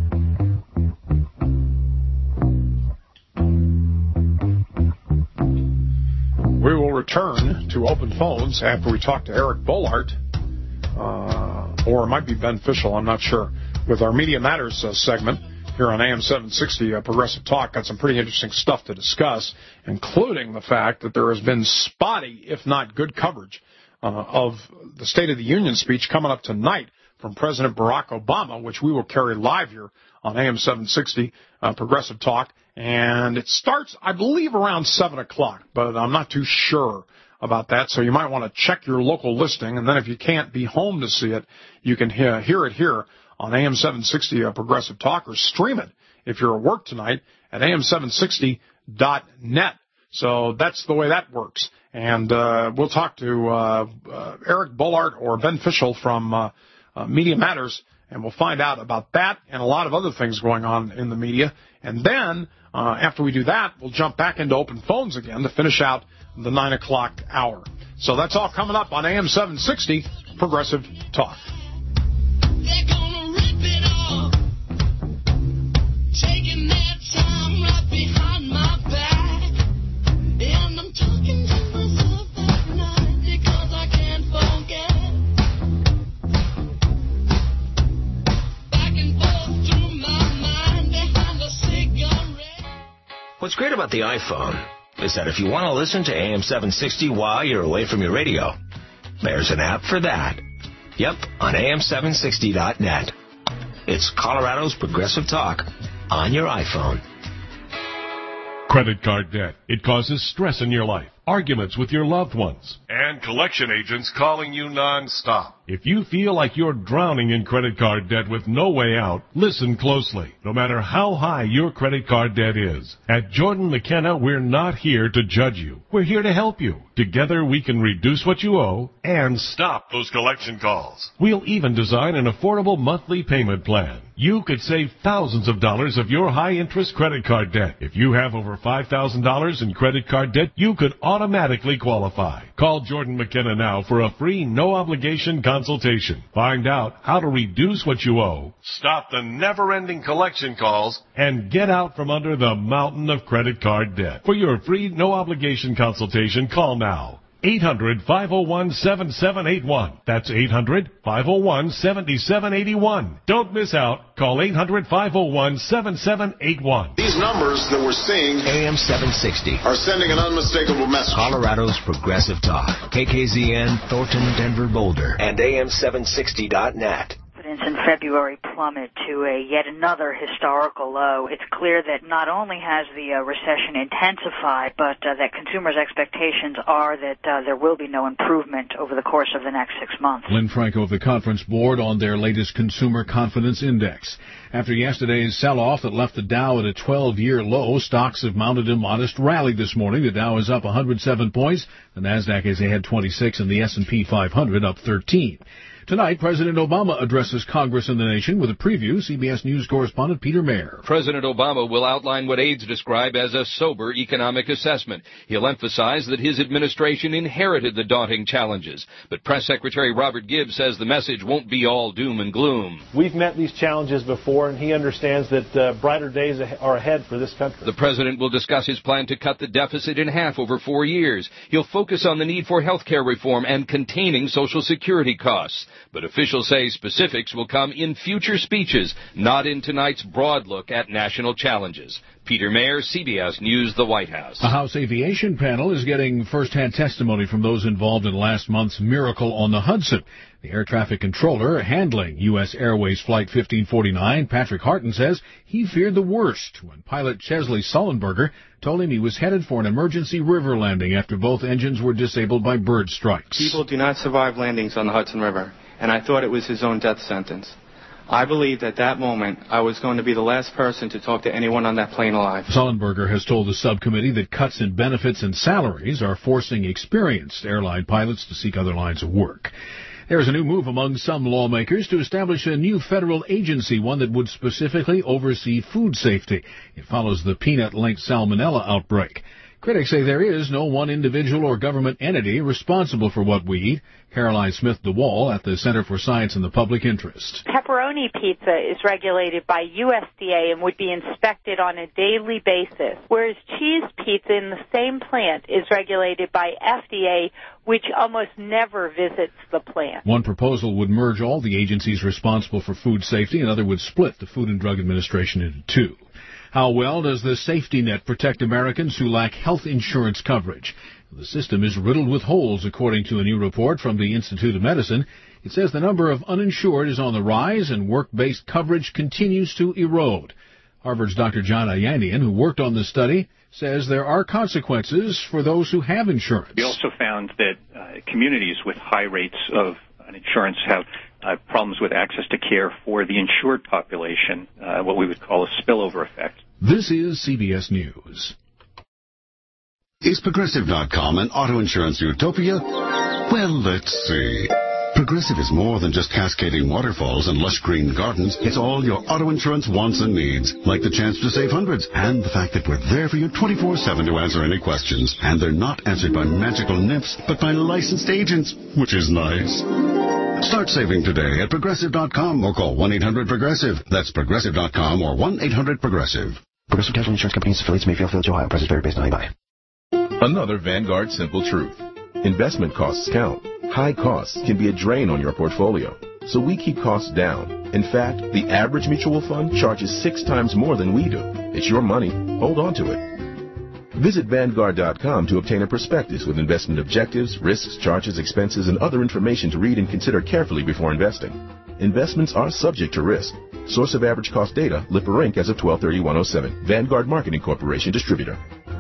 We will return to open phones after we talk to Eric Boehlert, uh, or it might be Ben Fishel, I'm not sure, with our Media Matters uh, segment here on A M seven sixty, uh, Progressive Talk. Got some pretty interesting stuff to discuss, including the fact that there has been spotty, if not good coverage, uh, of the State of the Union speech coming up tonight from President Barack Obama, which we will carry live here on A M seven sixty, uh, Progressive Talk. And it starts, I believe, around seven o'clock, but I'm not too sure about that. So you might want to check your local listing. And then if you can't be home to see it, you can hear, hear it here on A M seven sixty uh, Progressive Talk, or stream it if you're at work tonight at A M seven sixty dot net. So that's the way that works. And uh, we'll talk to uh, uh, Eric Boehlert or Ben Fishel from uh, uh, Media Matters and we'll find out about that and a lot of other things going on in the media. And then, uh, after we do that, we'll jump back into open phones again to finish out the nine o'clock hour. So that's all coming up on A M seven sixty, Progressive Talk. They're gonna rip it off, taking their time right behind my back, and I'm talking to myself at night because I can't forget. Back and forth through my mind behind a cigarette. What's great about the iPhone is that if you want to listen to A M seven sixty while you're away from your radio, there's an app for that. Yep, on A M seven sixty dot net. It's Colorado's Progressive Talk on your iPhone. Credit card debt. It causes stress in your life, arguments with your loved ones, and collection agents calling you nonstop. If you feel like you're drowning in credit card debt with no way out, listen closely. No matter how high your credit card debt is, at Jordan McKenna, we're not here to judge you. We're here to help you. Together, we can reduce what you owe and stop those collection calls. We'll even design an affordable monthly payment plan. You could save thousands of dollars of your high-interest credit card debt. If you have over five thousand dollars in credit card debt, you could automatically qualify. Call Jordan McKenna now for a free, no-obligation consultation. Find out how to reduce what you owe, stop the never-ending collection calls, and get out from under the mountain of credit card debt. For your free, no-obligation consultation, call now. eight hundred, five oh one, seven seven eight one. That's eight hundred, five oh one, seven seven eight one. Don't miss out. Call eight hundred, five oh one, seven seven eight one. These numbers that we're seeing, A M seven sixty, are sending an unmistakable message. Colorado's Progressive Talk. K K Z N, Thornton, Denver, Boulder, and A M seven sixty dot net. In February plummet to a yet another historical low. It's clear that not only has the uh, recession intensified, but uh, that consumers' expectations are that uh, there will be no improvement over the course of the next six months. Lynn Franco of the Conference Board on their latest Consumer Confidence Index. After yesterday's sell-off that left the Dow at a twelve-year low, stocks have mounted a modest rally this morning. The Dow is up one hundred seven points. The Nasdaq is ahead twenty-six, and the S and P five hundred up thirteen. Tonight, President Obama addresses Congress and the nation with a preview. C B S News correspondent Peter Mayer. President Obama will outline what aides describe as a sober economic assessment. He'll emphasize that his administration inherited the daunting challenges. But Press Secretary Robert Gibbs says the message won't be all doom and gloom. We've met these challenges before, and he understands that uh, brighter days are ahead for this country. The president will discuss his plan to cut the deficit in half over four years. He'll focus on the need for health care reform and containing Social Security costs. But officials say specifics will come in future speeches, not in tonight's broad look at national challenges. Peter Mayer, C B S News, the White House. A House aviation panel is getting first-hand testimony from those involved in last month's miracle on the Hudson. The air traffic controller handling U S Airways Flight fifteen forty-nine, Patrick Harton, says he feared the worst when pilot Chesley Sullenberger told him he was headed for an emergency river landing after both engines were disabled by bird strikes. People do not survive landings on the Hudson River, and I thought it was his own death sentence. I believed at that moment I was going to be the last person to talk to anyone on that plane alive. Sullenberger has told the subcommittee that cuts in benefits and salaries are forcing experienced airline pilots to seek other lines of work. There is a new move among some lawmakers to establish a new federal agency, one that would specifically oversee food safety. It follows the peanut-linked salmonella outbreak. Critics say there is no one individual or government entity responsible for what we eat. Caroline Smith-DeWall at the Center for Science and the Public Interest. Pepperoni pizza is regulated by U S D A and would be inspected on a daily basis, whereas cheese pizza in the same plant is regulated by F D A, which almost never visits the plant. One proposal would merge all the agencies responsible for food safety. Another would split the Food and Drug Administration into two. How well does the safety net protect Americans who lack health insurance coverage? The system is riddled with holes, according to a new report from the Institute of Medicine. It says the number of uninsured is on the rise and work-based coverage continues to erode. Harvard's Doctor John Ayanian, who worked on the study, says there are consequences for those who have insurance. We also found that uh, communities with high rates of insurance have uh, problems with access to care for the insured population, uh, what we would call a spillover effect. This is C B S News. Is Progressive dot com an auto insurance utopia? Well, let's see. Progressive is more than just cascading waterfalls and lush green gardens. It's all your auto insurance wants and needs, like the chance to save hundreds and the fact that we're there for you twenty-four seven to answer any questions. And they're not answered by magical nymphs, but by licensed agents, which is nice. Start saving today at Progressive dot com or call one eight hundred progressive. That's Progressive dot com or one eight hundred progressive. Progressive Casualty Insurance Company's affiliates, Mayfield, Village, Ohio. Prices vary based on how you buy. Another Vanguard simple truth. Investment costs count. High costs can be a drain on your portfolio, so we keep costs down. In fact, the average mutual fund charges six times more than we do. It's your money. Hold on to it. Visit Vanguard dot com to obtain a prospectus with investment objectives, risks, charges, expenses, and other information to read and consider carefully before investing. Investments are subject to risk. Source of average cost data, Lipper Incorporated as of twelve thirty one oh seven. Vanguard Marketing Corporation Distributor.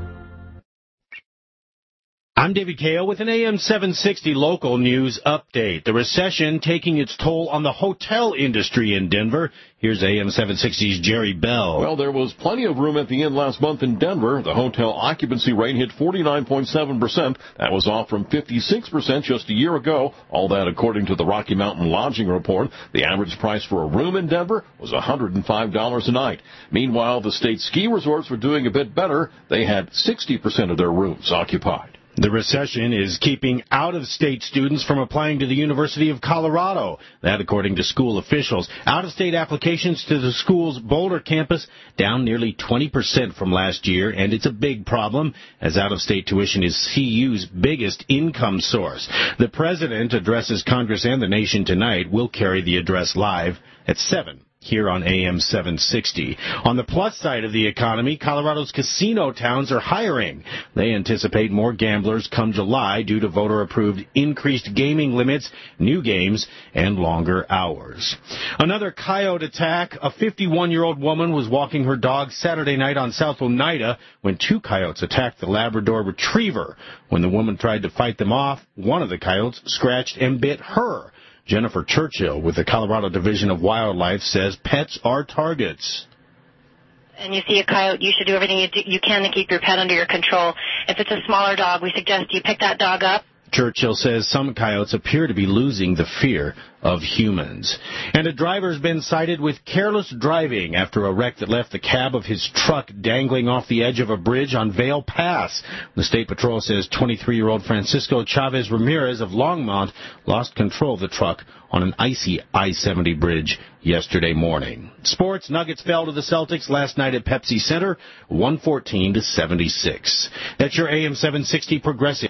I'm David Kayo with an A M seven sixty local news update. The recession taking its toll on the hotel industry in Denver. Here's A M seven sixty's Jerry Bell. Well, there was plenty of room at the inn last month in Denver. The hotel occupancy rate hit forty-nine point seven percent. That was off from fifty-six percent just a year ago. All that according to the Rocky Mountain Lodging Report. The average price for a room in Denver was one hundred five dollars a night. Meanwhile, the state ski resorts were doing a bit better. They had sixty percent of their rooms occupied. The recession is keeping out-of-state students from applying to the University of Colorado. That, according to school officials. Out-of-state applications to the school's Boulder campus down nearly twenty percent from last year, and it's a big problem, as out-of-state tuition is C U's biggest income source. The president addresses Congress and the nation tonight. We'll carry the address live at seven. Here on A M seven sixty. On the plus side of the economy, Colorado's casino towns are hiring. They anticipate more gamblers come July due to voter-approved increased gaming limits, new games, and longer hours. Another coyote attack. A fifty-one-year-old woman was walking her dog Saturday night on South Oneida when two coyotes attacked the Labrador Retriever. When the woman tried to fight them off, one of the coyotes scratched and bit her. Jennifer Churchill with the Colorado Division of Wildlife says pets are targets. And you see a coyote, you should do everything you, do, you can to keep your pet under your control. If it's a smaller dog, we suggest you pick that dog up. Churchill says some coyotes appear to be losing the fear of humans. And a driver's been cited with careless driving after a wreck that left the cab of his truck dangling off the edge of a bridge on Vail Pass. The State Patrol says twenty-three-year-old Francisco Chavez Ramirez of Longmont lost control of the truck on an icy I seventy bridge yesterday morning. Sports, Nuggets fell to the Celtics last night at Pepsi Center, one fourteen to seventy-six. That's your A M seven sixty Progressive.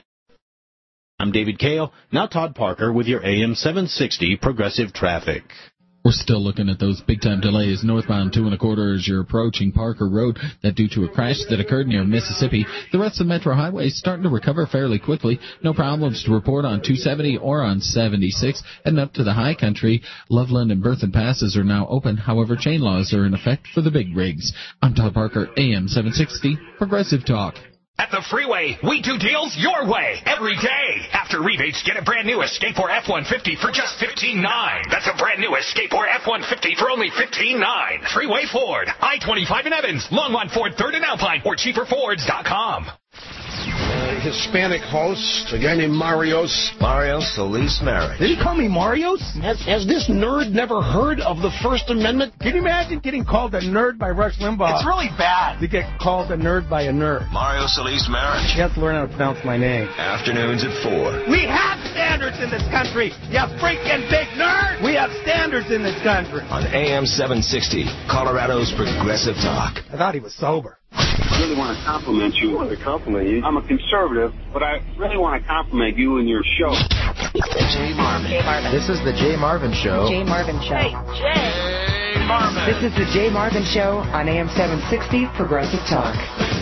I'm David Kayo. Now Todd Parker with your A M seven sixty Progressive Traffic. We're still looking at those big-time delays northbound two and a quarter as you're approaching Parker Road. That due to a crash that occurred near Mississippi. The rest of the Metro Highway is starting to recover fairly quickly. No problems to report on two seventy or on seventy-six. Heading up to the high country, Loveland and Berthen passes are now open. However, chain laws are in effect for the big rigs. I'm Todd Parker, A M seven sixty Progressive Talk. At the Freeway, we do deals your way every day. After rebates, get a brand new Escape or F one fifty for just fifteen nine. That's a brand new Escape or F one fifty for only fifteen nine. Freeway Ford, I twenty-five in Evans, Longmont Ford third in Alpine, or cheaper fords dot com. Uh, Hispanic host, a guy named Marios. Mario Solis Merrick. Did he call me Marios? Has, has this nerd never heard of the First Amendment? Can you imagine getting called a nerd by Rush Limbaugh? It's really bad. To get called a nerd by a nerd. Mario Solis Merrick. You have to learn how to pronounce my name. Afternoons at four. We have standards in this country, you freaking big nerd! We have standards in this country. On A M seven sixty, Colorado's Progressive Talk. I thought he was sober. I really want to compliment you. I want to compliment you. I'm a conservative, but I really want to compliment you and your show. Jay Marvin. Jay Marvin. This is the Jay Marvin Show. Jay Marvin Show. Hey, Jay Marvin. This is the Jay Marvin Show on A M seven sixty Progressive Talk.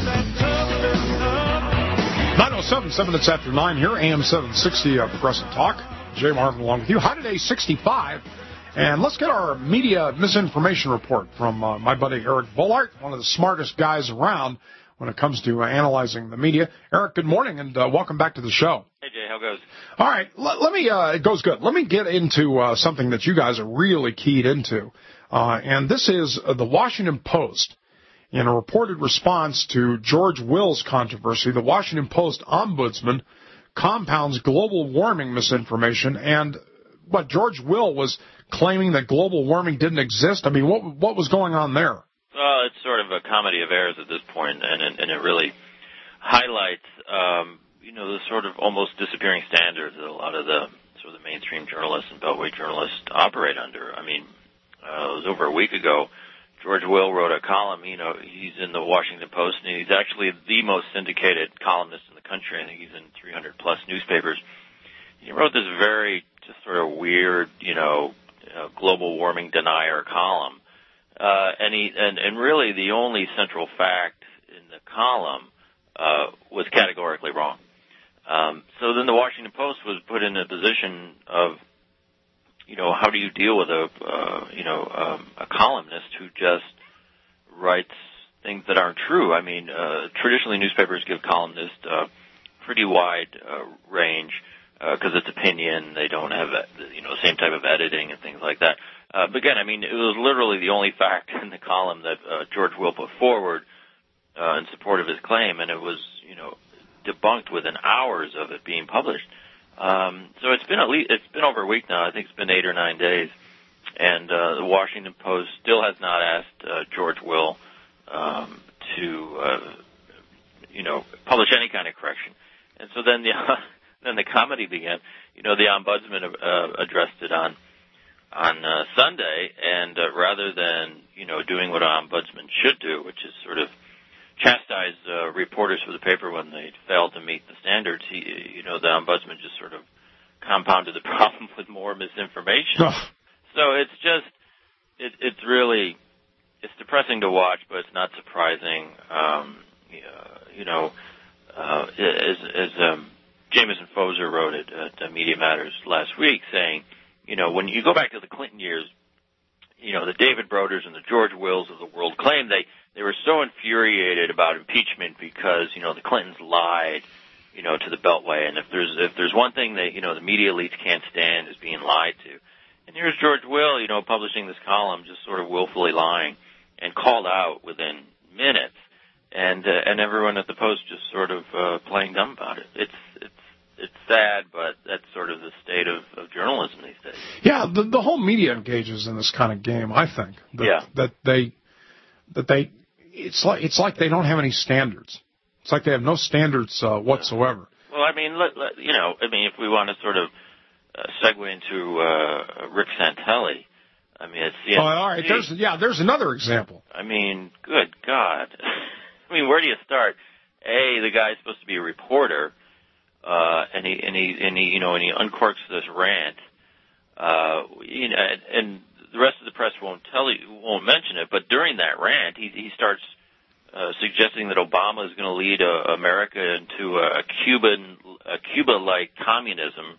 nine oh seven, seven minutes after nine here, A M seven sixty uh, Progressive Talk. Jay Marvin along with you. High today, sixty-five. And let's get our media misinformation report from uh, my buddy Eric Bullard, one of the smartest guys around when it comes to uh, analyzing the media. Eric, good morning, and uh, welcome back to the show. Hey, Jay, how goes? All right, let, let me, uh, it goes good. Let me get into uh, something that you guys are really keyed into, uh, and this is uh, the Washington Post. In a reported response to George Will's controversy, the Washington Post ombudsman compounds global warming misinformation and what George Will was claiming that global warming didn't exist. I mean, what what was going on there? Well, it's sort of a comedy of errors at this point, and and, and it really highlights, um, you know, the sort of almost disappearing standards that a lot of the sort of the mainstream journalists and Beltway journalists operate under. I mean, uh, it was over a week ago. George Will wrote a column. You know, he's in the Washington Post, and he's actually the most syndicated columnist in the country. I think he's in three hundred plus newspapers. He wrote this very just sort of weird, you know, uh, global warming denier column, uh, and he and, and really the only central fact in the column uh, was categorically wrong. Um, so then the Washington Post was put in a position of, you know, how do you deal with a, uh, you know, um, a columnist who just writes things that aren't true? I mean, uh, traditionally newspapers give columnists uh, pretty wide uh, range because uh, it's opinion. They don't have, you know, the same type of editing and things like that. Uh, but again, I mean, it was literally the only fact in the column that uh, George Will put forward uh, in support of his claim, and it was, you know, debunked within hours of it being published. Um, so it's been at least, it's been over a week now. I think it's been eight or nine days, and uh, the Washington Post still has not asked uh, George Will um, to, uh, you know, publish any kind of correction. And so then the uh, then the comedy began. You know, the ombudsman uh, addressed it on on uh, Sunday, and uh, rather than, you know, doing what an ombudsman should do, which is sort of chastise uh, reporters for the paper when they failed to meet the standards, he, you know, the ombudsman just sort of compounded the problem with more misinformation. So it's just, it, it's really, it's depressing to watch, but it's not surprising. Um, you know, uh, as, as um, Jameson Foser wrote it at uh, Media Matters last week, saying, you know, when you go back to the Clinton years, you know, the David Broders and the George Wills of the world claim they, they were so infuriated about impeachment because, you know, the Clintons lied, you know, to the Beltway. And if there's, if there's one thing that, you know, the media elites can't stand is being lied to. And here's George Will, you know, publishing this column, just sort of willfully lying, and called out within minutes. And, uh, and everyone at the Post just sort of, uh, playing dumb about it. It's, it's, it's sad, but that's sort of the state of, of journalism these days. Yeah, the, the whole media engages in this kind of game, I think. That, yeah. That they, that they, it's like, it's like they don't have any standards. It's like they have no standards, uh, whatsoever. Well, I mean, let, let, you know, I mean, if we want to sort of, uh, segue into, uh, Rick Santelli, I mean, it's the oh, all right, there's, yeah, there's another example. I mean, good God. I mean, where do you start? A, the guy's supposed to be a reporter, uh, and he, and he, and he, you know, and he uncorks this rant, uh, you know, and, and the rest of the press won't tell you, won't mention it, but during that rant, he, he starts, uh, suggesting that Obama is going to lead uh, America into a Cuban, a Cuba-like communism.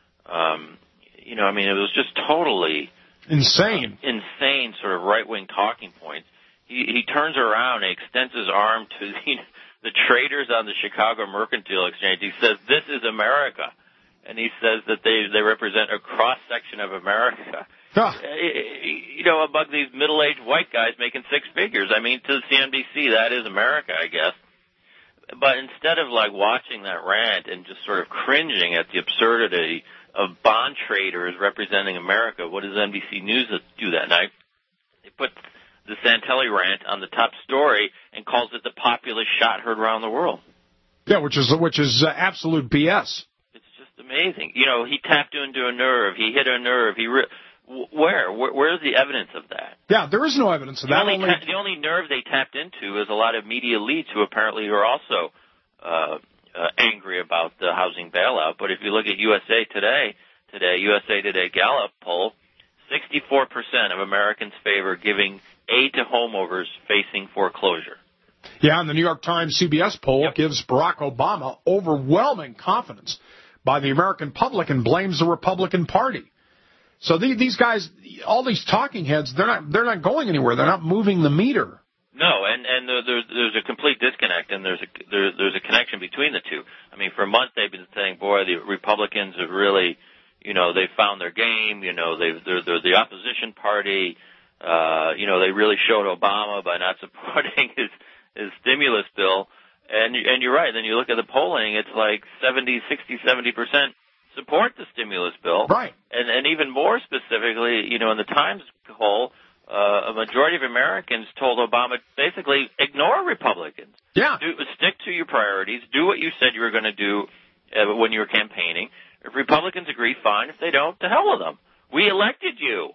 Um, you know, I mean, it was just totally insane, uh, insane sort of right-wing talking points. He, he turns around and extends his arm to the, the traders on the Chicago Mercantile Exchange. He says, "This is America," and he says that they they represent a cross section of America. Huh. You know, among these middle-aged white guys making six figures. I mean, to the C N B C, that is America, I guess. But instead of like watching that rant and just sort of cringing at the absurdity of bond traders representing America, what does N B C News do that night? They put the Santelli rant on the top story and calls it the populist shot heard around the world. Yeah, which is which is uh, absolute B S. It's just amazing. You know, he tapped into a nerve. He hit a nerve. He re- where? where where's the evidence of that? Yeah, there is no evidence of the that. Only only... Ta- the only nerve they tapped into is a lot of media elites who apparently are also uh, uh, angry about the housing bailout. But if you look at U S A Today, today U S A Today Gallup poll, sixty-four percent of Americans favor giving aid to homeowners facing foreclosure. Yeah, and the New York Times C B S poll yep. gives Barack Obama overwhelming confidence by the American public and blames the Republican Party. So the, these guys, all these talking heads, they're not they're not going anywhere. They're not moving the meter. No, and and there's there's a complete disconnect, and there's a there, there's a connection between the two. I mean, for a month they've been saying, boy, the Republicans have really, you know, they found their game. You know, they they're, they're the opposition party. Uh, you know, they really showed Obama by not supporting his his stimulus bill. And and you're right. Then you look at the polling; it's like seventy, sixty, seventy percent support the stimulus bill. Right. And, and even more specifically, you know, in the Times poll, uh, a majority of Americans told Obama basically ignore Republicans. Yeah. Do, stick to your priorities. Do what you said you were going to do uh, when you were campaigning. If Republicans agree, fine. If they don't, to hell with them. We elected you.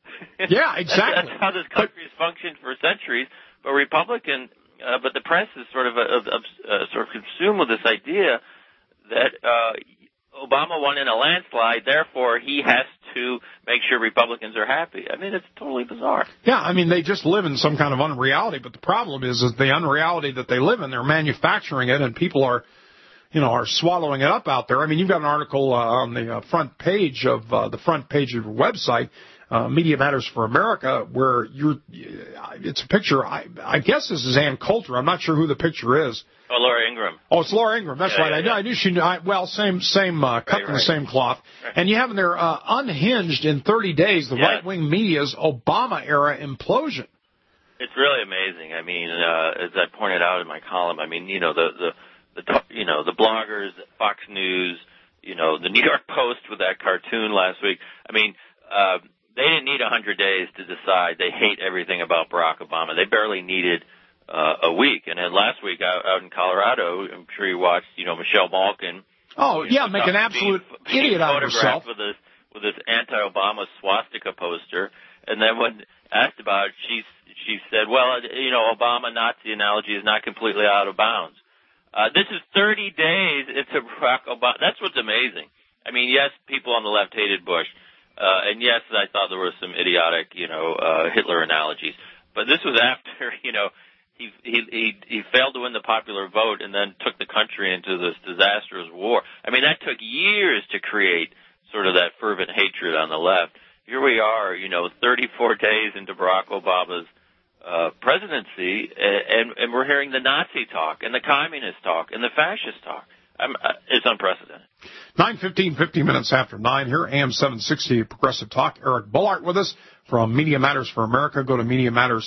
Yeah, exactly. that's, that's how this country has functioned for centuries. But Republican, uh, but the press is sort of, uh, uh, sort of consumed with this idea that uh, Obama won in a landslide, therefore he has to make sure Republicans are happy. I mean, it's totally bizarre. Yeah, I mean, they just live in some kind of unreality, but the problem is, is the unreality that they live in, they're manufacturing it, and people are, you know, are swallowing it up out there. I mean, you've got an article uh, on the uh, front page of uh, the front page of your website, uh, Media Matters for America, where you're, it's a picture, I, I guess this is Ann Coulter. I'm not sure who the picture is. Oh, Laura Ingraham. Oh, it's Laura Ingraham. That's yeah, right. Yeah, I, knew, yeah. I knew she knew. I, well, same, same, uh, cut right, from right. the same cloth. Right. And you have in there, uh, unhinged in thirty days, the yeah. right-wing media's Obama-era implosion. It's really amazing. I mean, uh, as I pointed out in my column, I mean, you know, the, the, the, you know, the bloggers, Fox News, you know, the New York Post with that cartoon last week. I mean, uh, they didn't need a hundred days to decide they hate everything about Barack Obama. They barely needed Uh, a week. And then last week out, out in Colorado, I'm sure you watched, you know, Michelle Malkin. Oh, yeah, make an absolute being, idiot being out of herself. With this, with this anti-Obama swastika poster. And then when asked about it, she, she said, well, you know, Obama-Nazi analogy is not completely out of bounds. Uh, this is thirty days into Barack Obama. That's what's amazing. I mean, yes, people on the left hated Bush. Uh, and yes, I thought there were some idiotic, you know, uh, Hitler analogies. But this was after, you know, He, he he he failed to win the popular vote and then took the country into this disastrous war. I mean, that took years to create sort of that fervent hatred on the left. Here we are, you know, thirty-four days into Barack Obama's uh, presidency, and, and we're hearing the Nazi talk and the communist talk and the fascist talk. I'm, uh, it's unprecedented. nine fifteen, fifteen minutes after nine here, A M seven sixty Progressive Talk. Eric Bullard with us from Media Matters for America. Go to media matters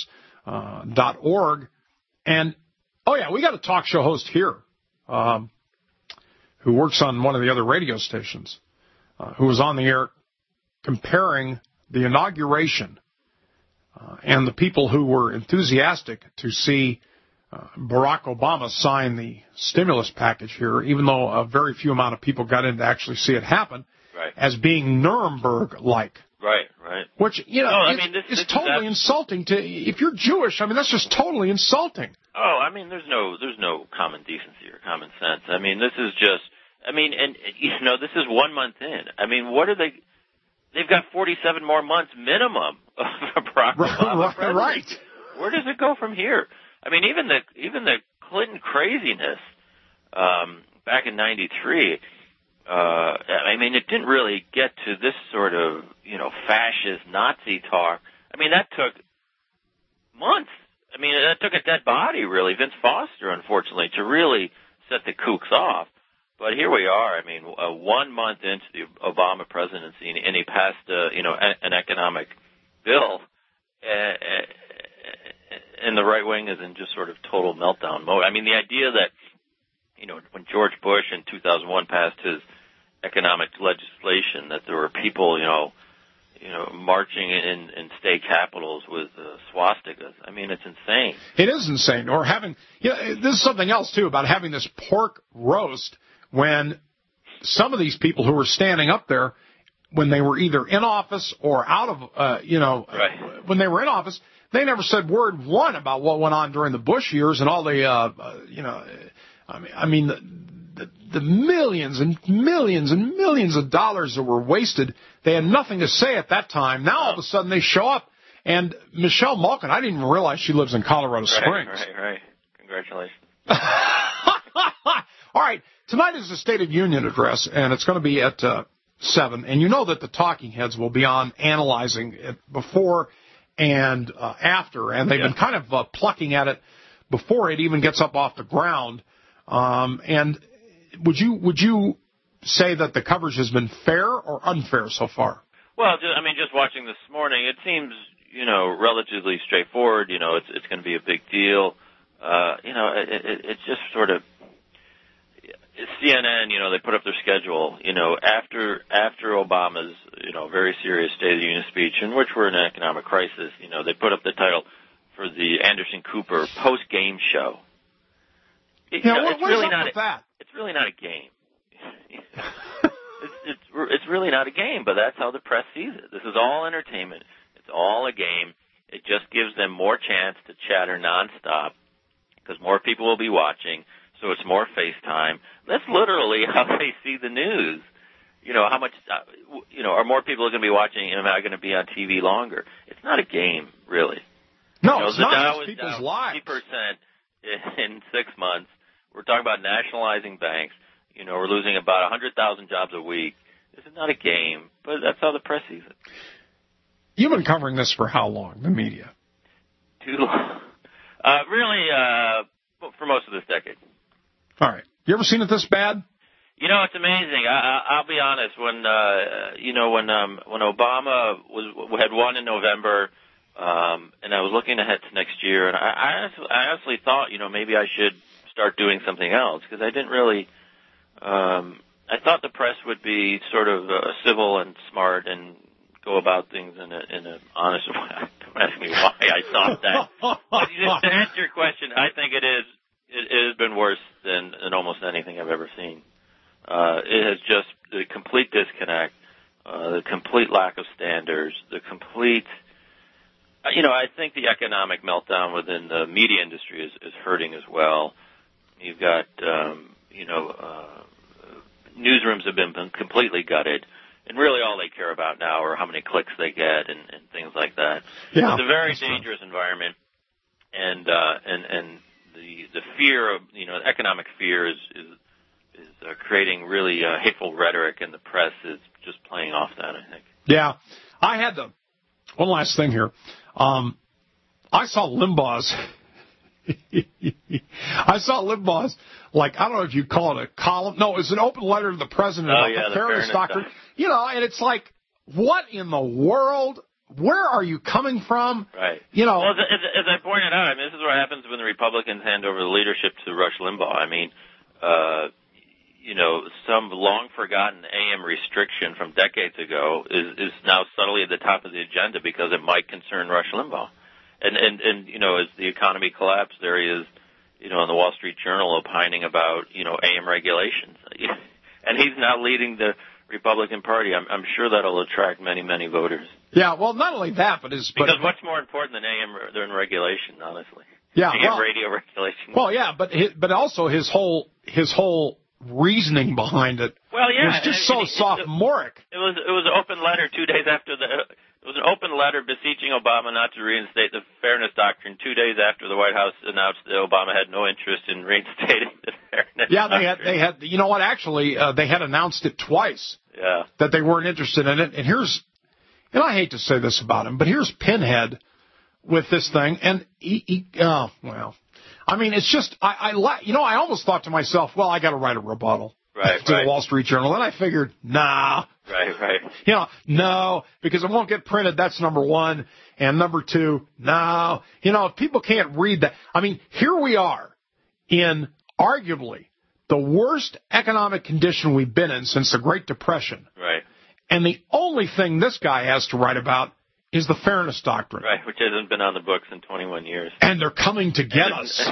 dot org. And, oh, yeah, we got a talk show host here um, who works on one of the other radio stations, uh, who was on the air comparing the inauguration uh, and the people who were enthusiastic to see uh, Barack Obama sign the stimulus package here, even though a very few amount of people got in to actually see it happen, right. as being Nuremberg-like. Right, right. Which, you know, no, I is, mean, this, is this totally is insulting to, if you're Jewish, I mean, that's just totally insulting. Oh, I mean, there's no, there's no common decency or common sense. I mean, this is just, I mean, and, you know, this is one month in. I mean, what are they, they've got forty-seven more months minimum of Barack Obama presidency. Right. Where does it go from here? I mean, even the, even the Clinton craziness, um, back in ninety-three, Uh, I mean, it didn't really get to this sort of, you know, fascist Nazi talk. I mean, that took months. I mean, that took a dead body, really, Vince Foster, unfortunately, to really set the kooks off. But here we are. I mean, uh, one month into the Obama presidency, and he passed, uh, you know, an economic bill, uh, and the right wing is in just sort of total meltdown mode. I mean, the idea that, you know, when George Bush in two thousand one passed his economic legislation, that there were people, you know, you know, marching in, in state capitals with uh, swastikas. I mean, it's insane. It is insane. Or having, you know, this is something else, too, about having this pork roast when some of these people who were standing up there, when they were either in office or out of, uh, you know, right. when they were in office, they never said word one about what went on during the Bush years and all the, uh, uh, you know, I mean, I mean, the, the, the millions and millions and millions of dollars that were wasted. They had nothing to say at that time. Now all of a sudden they show up, and Michelle Malkin, I didn't even realize she lives in Colorado Springs. Right, right, right. Congratulations. All right, tonight is the State of Union address, and it's going to be at uh, seven. And you know that the talking heads will be on analyzing it before and uh, after, and they've yeah. been kind of uh, plucking at it before it even gets up off the ground. Um, and would you would you say that the coverage has been fair or unfair so far? Well, just, I mean, just watching this morning, it seems, you know, relatively straightforward. You know, it's it's going to be a big deal. Uh, you know, it, it, it's just sort of, it's, C N N, you know, they put up their schedule, you know, after after Obama's, you know, very serious State of the Union speech, in which we're in an economic crisis, you know, they put up the title for the Anderson Cooper post-game show. It, yeah, you know, what, it's what really is up not with a, that? It's really not a game. it's, it's it's really not a game, but that's how the press sees it. This is all entertainment. It's all a game. It just gives them more chance to chatter nonstop because more people will be watching. So it's more FaceTime. That's literally how they see the news. You know, how much, uh, you know, are more people going to be watching? Am I going to be on T V longer? It's not a game, really. No, you know, it's the not. Dow It's is people's down lives. fifty percent in six months. We're talking about nationalizing banks. You know, we're losing about one hundred thousand jobs a week. This is not a game, but that's how the press sees it. You've been covering this for how long, the media? Too long. Uh, really, uh, for most of this decade. All right. You ever seen it this bad? You know, it's amazing. I, I, I'll be honest. When uh, you know, when um, when Obama was had won in November, um, and I was looking ahead to next year, and I, I, honestly, I honestly thought, you know, maybe I should start doing something else because I didn't really. Um, I thought the press would be sort of uh, civil and smart and go about things in a in an honest way. Don't ask me why I thought that. But just to answer your question, I think it is. It, it has been worse than, than almost anything I've ever seen. Uh, it has just the complete disconnect, uh, the complete lack of standards, the complete. You know, I think the economic meltdown within the media industry is, is hurting as well. You've got, um, you know, uh, newsrooms have been completely gutted, and really all they care about now are how many clicks they get and, and things like that. Yeah, it's a very dangerous right. environment, and uh, and and the the fear of you know economic fear is is is uh, creating really uh, hateful rhetoric, and the press is just playing off that. I think. Yeah, I had the one last thing here. Um, I saw Limbaugh's. I saw Limbaugh's, like, I don't know if you call it a column. No, it's an open letter to the president oh, about yeah, the, the fairness doctrine. doctrine. You know, and it's like, what in the world? Where are you coming from? Right. You know. Well, as, as I pointed out, I mean, this is what happens when the Republicans hand over the leadership to Rush Limbaugh. I mean, uh, you know, some long-forgotten A M restriction from decades ago is, is now subtly at the top of the agenda because it might concern Rush Limbaugh. And, and, and, you know, as the economy collapsed, there he is, you know, in the Wall Street Journal opining about, you know, A M regulations. And he's now leading the Republican Party. I'm, I'm sure that'll attract many, many voters. Yeah, well, not only that, but his... Because but, what's more important than A M than regulation, honestly? Yeah, A M well, radio regulation. Well, yeah, but his, but also his whole his whole reasoning behind it well, yeah, was just and, so and, sophomoric. It was it was an open letter two days after the... It was an open letter beseeching Obama not to reinstate the fairness doctrine two days after the White House announced that Obama had no interest in reinstating the fairness yeah, doctrine. they had, they had, you know what, actually, uh, they had announced it twice. Yeah. That they weren't interested in it. And here's, and I hate to say this about him, but here's Pinhead with this thing. And he, he oh, well, I mean, it's just, I, I, you know, I almost thought to myself, well, I got to write a rebuttal. Right, to right. the Wall Street Journal. Then I figured, nah. Right, right. You know, no, because it won't get printed. That's number one. And number two, no. You know, if people can't read that. I mean, here we are in arguably the worst economic condition we've been in since the Great Depression. Right. And the only thing this guy has to write about is the fairness doctrine. Right, which hasn't been on the books in twenty-one years. And they're coming to get us.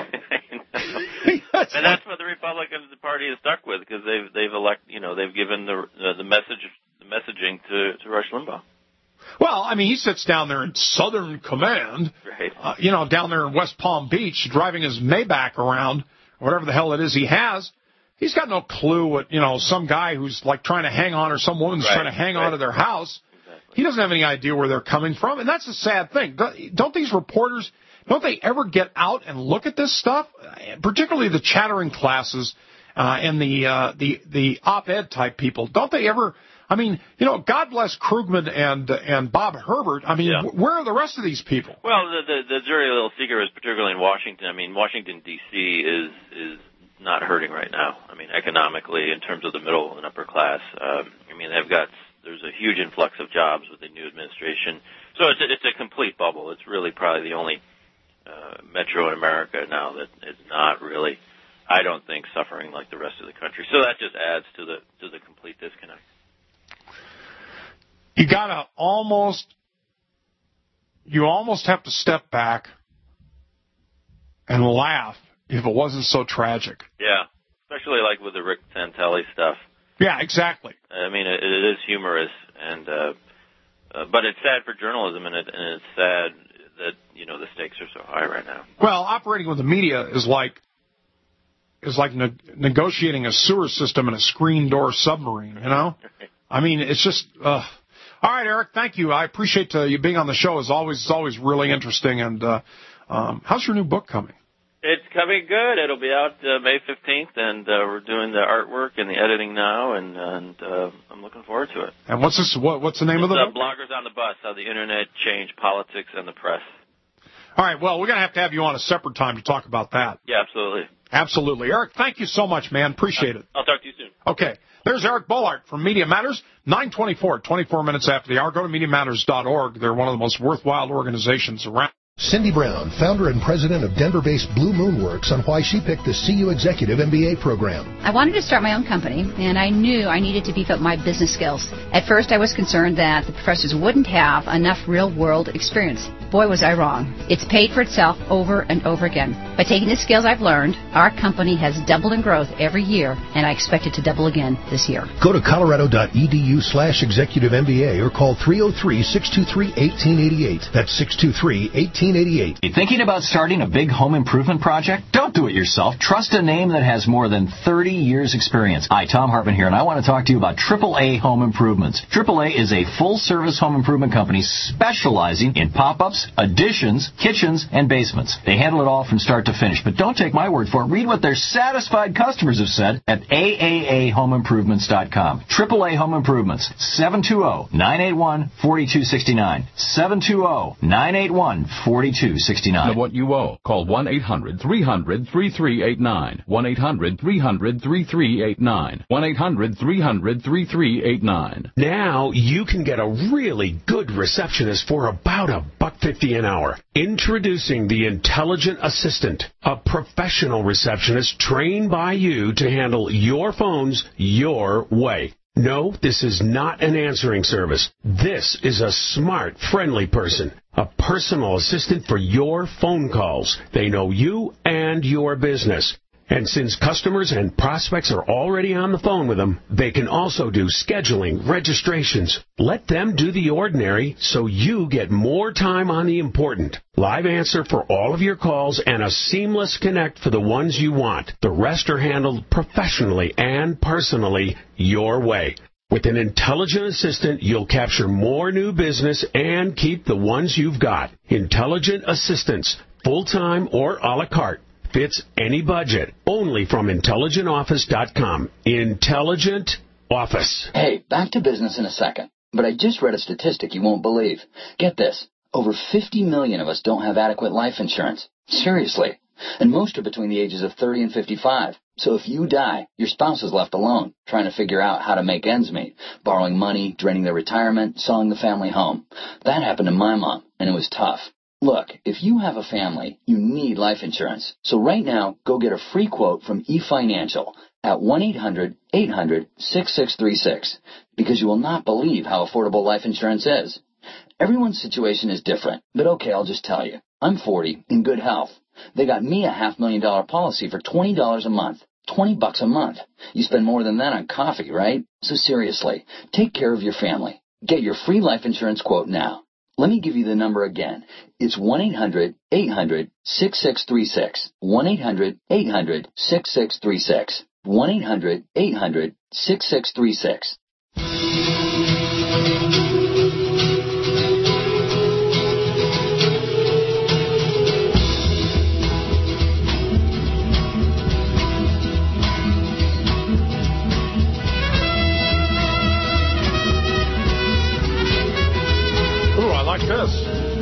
that's and that's what the Republican Party is stuck with because they've they've elect you know they've given the uh, the message the messaging to to Rush Limbaugh. Well, I mean, he sits down there in Southern Command, right. uh, you know, down there in West Palm Beach, driving his Maybach around, or whatever the hell it is he has. He's got no clue what, you know, some guy who's like trying to hang on or some woman's right. trying to hang right. on to their house. Exactly. He doesn't have any idea where they're coming from. And that's a sad thing. Don't these reporters, don't they ever get out and look at this stuff? Particularly the chattering classes uh, and the, uh, the, the op-ed type people. Don't they ever, I mean, you know, God bless Krugman and and Bob Herbert. I mean, yeah. where are the rest of these people? Well, the, the, the dirty little secret is particularly in Washington. I mean, Washington, D C is is not hurting right now. I mean, economically, in terms of the middle and upper class. Um, I mean, they've got, there's a huge influx of jobs with the new administration. So it's a, it's a complete bubble. It's really probably the only uh, metro in America now that is not really I don't think, suffering like the rest of the country. So that just adds to the to the complete disconnect. You gotta almost, you almost have to step back and laugh if it wasn't so tragic. Yeah, especially like with the Rick Santelli stuff. Yeah, exactly. I mean, it, it is humorous, and uh, uh, but it's sad for journalism, and, it, and it's sad that, you know, the stakes are so high right now. Well, operating with the media is like is like ne- negotiating a sewer system in a screen door submarine. You know, I mean, it's just. Uh, all right, Eric. Thank you. I appreciate uh, you being on the show. As always, it's always really interesting. And uh, um, how's your new book coming? It's coming good. It'll be out uh, May fifteenth, and uh, we're doing the artwork and the editing now, and, and uh, I'm looking forward to it. And what's this? What, what's the name it's, of the uh, book? Bloggers on the Bus: How the Internet Changed Politics and the Press. All right. Well, we're going to have to have you on a separate time to talk about that. Yeah, absolutely. Absolutely. Eric, thank you so much, man. Appreciate it. I'll talk to you soon. Okay. There's Eric Boehlert from Media Matters, nine twenty-four, twenty-four minutes after the hour. Go to media matters dot org. They're one of the most worthwhile organizations around. Cindy Brown, founder and president of Denver-based Blue Moon Works, on why she picked the C U Executive M B A program. I wanted to start my own company, and I knew I needed to beef up my business skills. At first, I was concerned that the professors wouldn't have enough real-world experience. Boy, was I wrong. It's paid for itself over and over again. By taking the skills I've learned, our company has doubled in growth every year, and I expect it to double again this year. Go to colorado.edu slash executive MBA or call three oh three, six two three, one eight eight eight. That's six two three, one eight eight eight. You thinking about starting a big home improvement project? Don't do it yourself. Trust a name that has more than thirty years experience. Hi, Tom Hartman here, and I want to talk to you about triple A Home Improvements. triple A is a full-service home improvement company specializing in pop-ups, additions, kitchens, and basements. They handle it all from start to finish, but don't take my word for it. Read what their satisfied customers have said at A A A home improvements dot com. triple A Home Improvements, seven two zero, nine eight one, four two six nine, seven two zero, nine eight one, four two six nine. Know what you owe. Call one eight hundred, three hundred, three three eight nine. one eight hundred, three hundred, three three eight nine. one eight hundred, three hundred, three three eight nine. Now you can get a really good receptionist for about a buck fifty an hour. Introducing the Intelligent Assistant, a professional receptionist trained by you to handle your phones your way. No, this is not an answering service. This is a smart, friendly person. A personal assistant for your phone calls. They know you and your business. And since customers and prospects are already on the phone with them, they can also do scheduling, registrations. Let them do the ordinary so you get more time on the important. Live answer for all of your calls and a seamless connect for the ones you want. The rest are handled professionally and personally your way. With an intelligent assistant, you'll capture more new business and keep the ones you've got. Intelligent Assistants, full-time or a la carte. Fits any budget. Only from intelligent office dot com. Intelligent Office. Hey, back to business in a second. But I just read a statistic you won't believe. Get this. Over fifty million of us don't have adequate life insurance. Seriously. And most are between the ages of thirty and fifty-five. So if you die, your spouse is left alone, trying to figure out how to make ends meet, borrowing money, draining their retirement, selling the family home. That happened to my mom, and it was tough. Look, if you have a family, you need life insurance. So right now, go get a free quote from eFinancial at one eight hundred, eight hundred, six six three six, because you will not believe how affordable life insurance is. Everyone's situation is different, but okay, I'll just tell you. I'm forty, in good health. They got me a half million dollar policy for twenty dollars a month. twenty bucks a month. You spend more than that on coffee, right? So seriously, take care of your family. Get your free life insurance quote now. Let me give you the number again. It's one eight hundred, eight hundred, six six three six. one eight hundred, eight hundred, six six three six. one eight hundred, eight hundred, six six three six. Like this.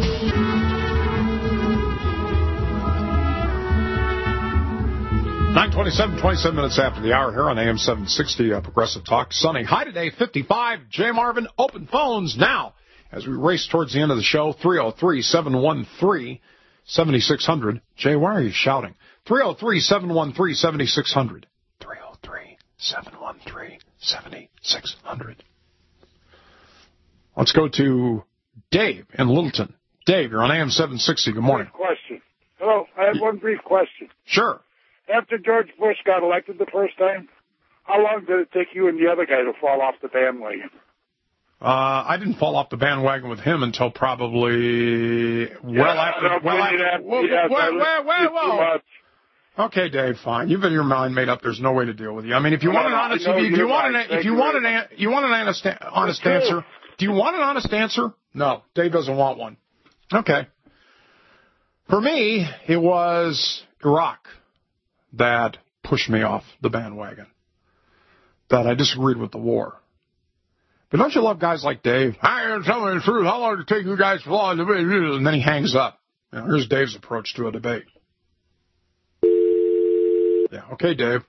nine twenty-seven, twenty-seven minutes after the hour here on A M seven sixty, uh, Progressive Talk. Sunny. High today, fifty-five. Jay Marvin, open phones now. As we race towards the end of the show, three oh three, seven one three, seven six zero zero. Jay, why are you shouting? three oh three, seven one three, seven six zero zero. three oh three, seven one three, seven six zero zero. Let's go to Dave in Littleton. Dave, you're on A M seven sixty. Good morning. Question. Hello, I have one brief question. Sure. After George Bush got elected the first time, how long did it take you and the other guy to fall off the bandwagon? Uh, I didn't fall off the bandwagon with him until probably well yeah, after. No, well, after after, whoa, yeah, whoa, whoa, whoa, whoa. Too Okay, Dave, fine. You've got your mind made up. There's no way to deal with you. I mean, if you no, want an no, honest, if you, you want right. an, if you want an, you want an honest, honest answer. Do you want an honest answer? No, Dave doesn't want one. Okay. For me, it was Iraq that pushed me off the bandwagon. That I disagreed with the war. But don't you love guys like Dave? I am telling the truth. How long did it take you guys to fly? And then he hangs up. You know, here's Dave's approach to a debate. Yeah, okay, Dave.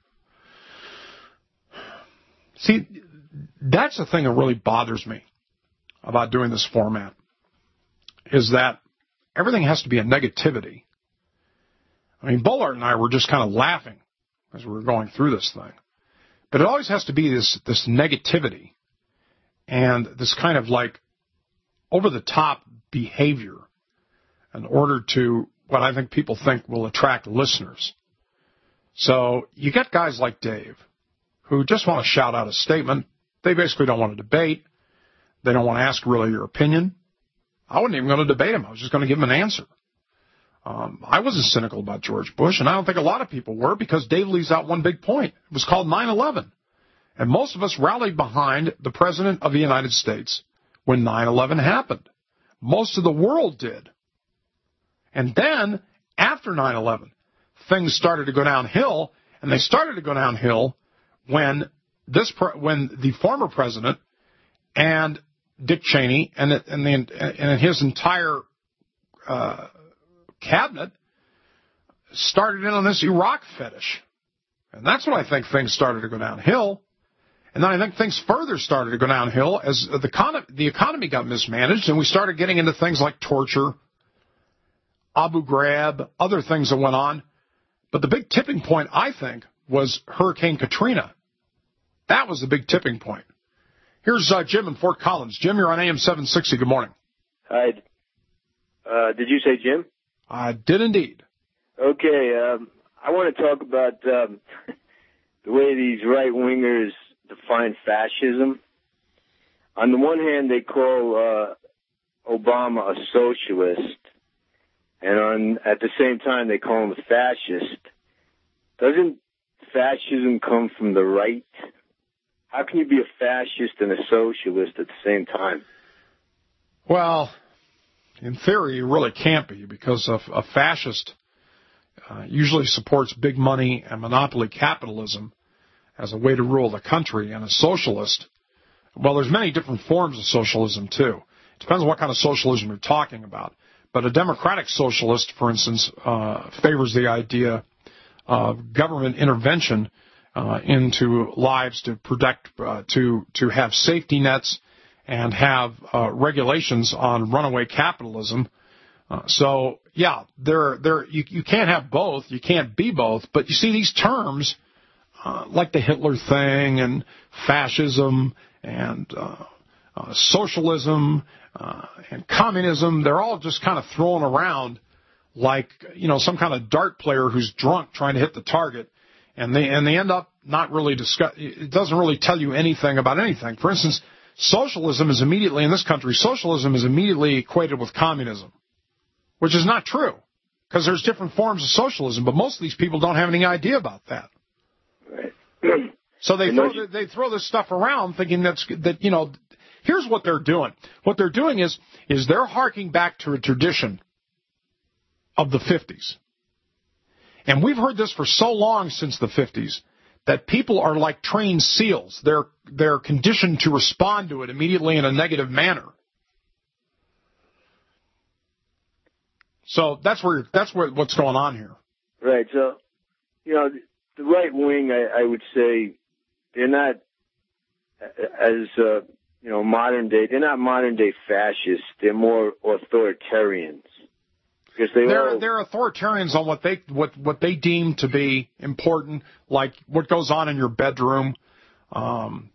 See, that's the thing that really bothers me about doing this format, is that everything has to be a negativity. I mean, Bullard and I were just kind of laughing as we were going through this thing. But it always has to be this, this negativity and this kind of like over-the-top behavior in order to what I think people think will attract listeners. So you get guys like Dave who just want to shout out a statement. They basically don't want to debate. They don't want to ask really your opinion. I wasn't even going to debate him. I was just going to give him an answer. Um, I wasn't cynical about George Bush, and I don't think a lot of people were, because Dave leaves out one big point. It was called nine eleven. And most of us rallied behind the President of the United States when nine eleven happened. Most of the world did. And then, after nine eleven, things started to go downhill, and they started to go downhill when this pre- when the former president and Dick Cheney and, and, the, and his entire uh, cabinet started in on this Iraq fetish. And that's when I think things started to go downhill. And then I think things further started to go downhill as the, con- the economy got mismanaged, and we started getting into things like torture, Abu Ghraib, other things that went on. But the big tipping point, I think, was Hurricane Katrina. That was the big tipping point. Here's uh, Jim in Fort Collins. Jim, you're on A M seven sixty. Good morning. Hi. Uh, did you say Jim? I did indeed. Okay. Um, I want to talk about um, the way these right-wingers define fascism. On the one hand, they call uh, Obama a socialist, and on at the same time, they call him a fascist. Doesn't fascism come from the right? How can you be a fascist and a socialist at the same time? Well, in theory, you really can't be, because a, a fascist uh, usually supports big money and monopoly capitalism as a way to rule the country, and a socialist, well, there's many different forms of socialism, too. It depends on what kind of socialism you're talking about. But a democratic socialist, for instance, uh, favors the idea of government intervention uh, into lives to protect, uh, to to have safety nets and have uh, regulations on runaway capitalism. Uh, so, yeah, there, there, you, you can't have both. You can't be both. But you see, these terms, uh, like the Hitler thing and fascism and uh, uh, socialism uh, and communism, they're all just kind of thrown around like, you know, some kind of dart player who's drunk trying to hit the target. And they and they end up not really discuss. It doesn't really tell you anything about anything. For instance, socialism is immediately, in this country, socialism is immediately equated with communism, which is not true, because there's different forms of socialism, but most of these people don't have any idea about that. Right. So they throw, they throw this stuff around thinking that's, that, you know, here's what they're doing. What they're doing is, is they're harking back to a tradition of the fifties. And we've heard this for so long since the fifties that people are like trained seals. They're, they're conditioned to respond to it immediately in a negative manner. So that's where, that's where, what's going on here. Right. So, you know, the right wing, I, I would say, they're not as, uh, you know, modern day, they're not modern day fascists. They're more authoritarians. Because they they're all... they're authoritarians on what they what what they deem to be important, like what goes on in your bedroom, um,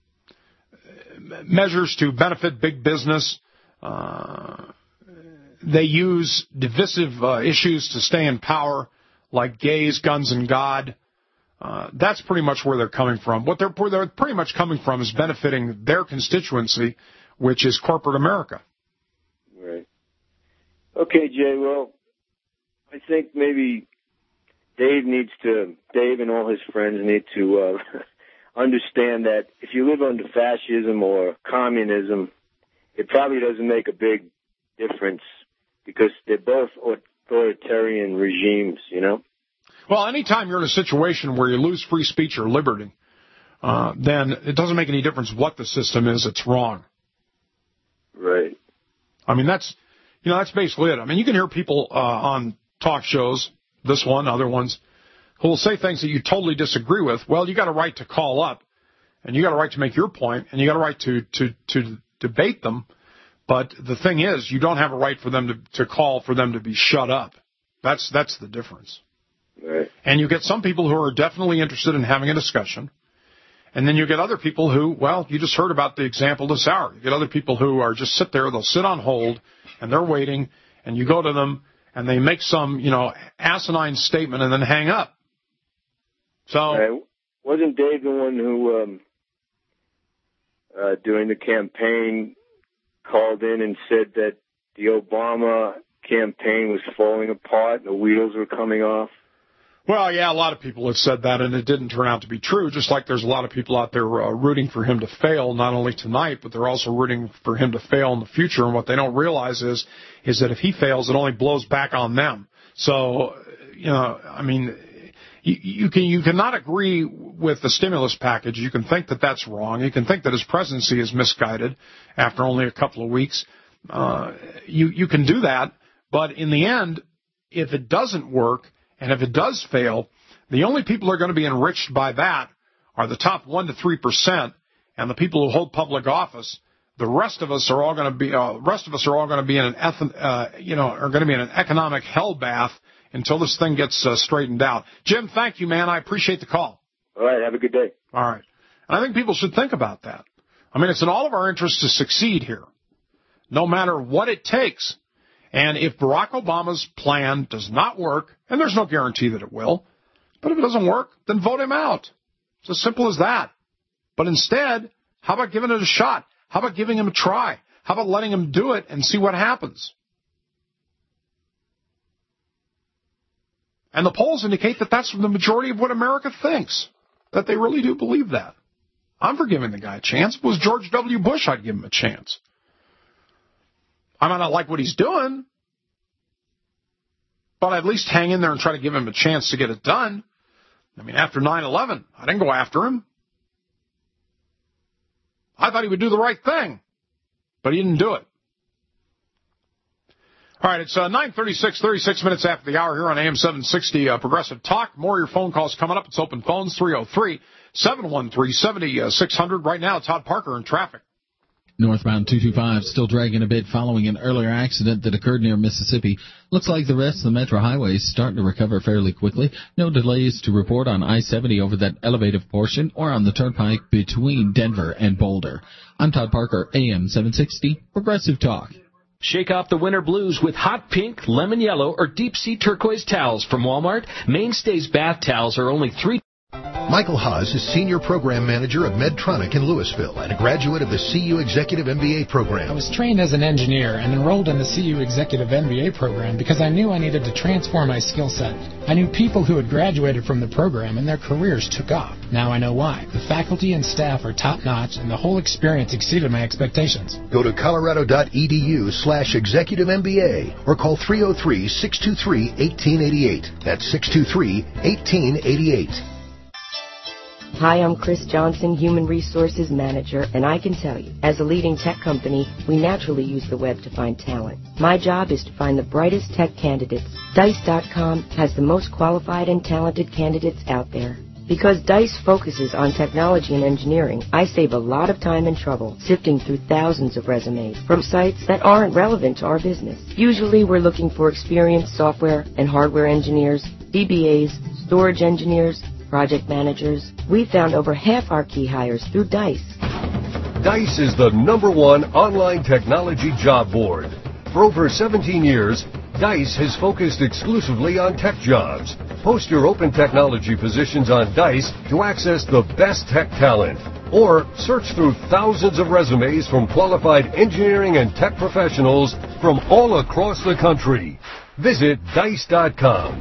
measures to benefit big business. Uh, they use divisive uh, issues to stay in power, like gays, guns, and God. Uh, that's pretty much where they're coming from. What they're, where they're pretty much coming from is benefiting their constituency, which is corporate America. Right. Okay, Jay, well, I think maybe Dave needs to, Dave and all his friends need to uh, understand that if you live under fascism or communism, it probably doesn't make a big difference because they're both authoritarian regimes, you know? Well, anytime you're in a situation where you lose free speech or liberty, uh, then it doesn't make any difference what the system is. It's wrong. Right. I mean, that's, you know, that's basically it. I mean, you can hear people uh, on talk shows, this one, other ones, who will say things that you totally disagree with. Well, you got a right to call up, and you got a right to make your point, and you got a right to, to, to debate them. But the thing is, you don't have a right for them to, to call for them to be shut up. That's that's the difference. Right. And you get some people who are definitely interested in having a discussion. And then you get other people who, well, you just heard about the example this hour. You get other people who are just sit there, they'll sit on hold, and they're waiting, and you go to them, and they make some, you know, asinine statement and then hang up. So. Right. Wasn't Dave the one who, um, uh, during the campaign, called in and said that the Obama campaign was falling apart and the wheels were coming off? Well, yeah, a lot of people have said that, and it didn't turn out to be true, just like there's a lot of people out there uh, rooting for him to fail, not only tonight, but they're also rooting for him to fail in the future. And what they don't realize is is that if he fails, it only blows back on them. So, you know, I mean, you, you can you cannot agree with the stimulus package. You can think that that's wrong. You can think that his presidency is misguided after only a couple of weeks. Uh, you you can do that, but in the end, if it doesn't work, and if it does fail, the only people who are going to be enriched by that are the top one to three percent, and the people who hold public office. The rest of us are all going to be, uh, rest of us are all going to be in an, eth- uh, you know, are going to be in an economic hellbath until this thing gets uh, straightened out. Jim, thank you, man. I appreciate the call. All right, have a good day. All right, and I think people should think about that. I mean, it's in all of our interests to succeed here, no matter what it takes. And if Barack Obama's plan does not work, and there's no guarantee that it will, but if it doesn't work, then vote him out. It's as simple as that. But instead, how about giving it a shot? How about giving him a try? How about letting him do it and see what happens? And the polls indicate that that's the majority of what America thinks, that they really do believe that. I'm for giving the guy a chance. If it was George W. Bush, I'd give him a chance. I might not like what he's doing, but I'd at least hang in there and try to give him a chance to get it done. I mean, after nine eleven, I didn't go after him. I thought he would do the right thing, but he didn't do it. All right, it's uh, nine thirty-six, thirty-six minutes after the hour here on A M seven sixty uh, Progressive Talk. More of your phone calls coming up. It's open phones, three oh three, seven one three, seven six zero zero. Right now, Todd Parker in traffic. Northbound two two five still dragging a bit following an earlier accident that occurred near Mississippi. Looks like the rest of the Metro Highway is starting to recover fairly quickly. No delays to report on I seventy over that elevated portion or on the turnpike between Denver and Boulder. I'm Todd Parker, A M seven sixty, Progressive Talk. Shake off the winter blues with hot pink, lemon yellow, or deep sea turquoise towels from Walmart. Mainstays bath towels are only three. Michael Haas is Senior Program Manager of Medtronic in Louisville and a graduate of the C U Executive M B A program. I was trained as an engineer and enrolled in the C U Executive M B A program because I knew I needed to transform my skill set. I knew people who had graduated from the program and their careers took off. Now I know why. The faculty and staff are top-notch and the whole experience exceeded my expectations. Go to colorado.edu slash executive MBA or call three oh three, six two three, one eight eight eight. That's six two three, one eight eight eight. Hi, I'm Chris Johnson, Human Resources Manager, and I can tell you, as a leading tech company, we naturally use the web to find talent. My job is to find the brightest tech candidates. Dice dot com has the most qualified and talented candidates out there. Because DICE focuses on technology and engineering, I save a lot of time and trouble sifting through thousands of resumes from sites that aren't relevant to our business. Usually we're looking for experienced software and hardware engineers, D B As, storage engineers, project managers. We found over half our key hires through DICE. DICE is the number one online technology job board. For over seventeen years, DICE has focused exclusively on tech jobs. Post your open technology positions on DICE to access the best tech talent. Or search through thousands of resumes from qualified engineering and tech professionals from all across the country. Visit dice dot com.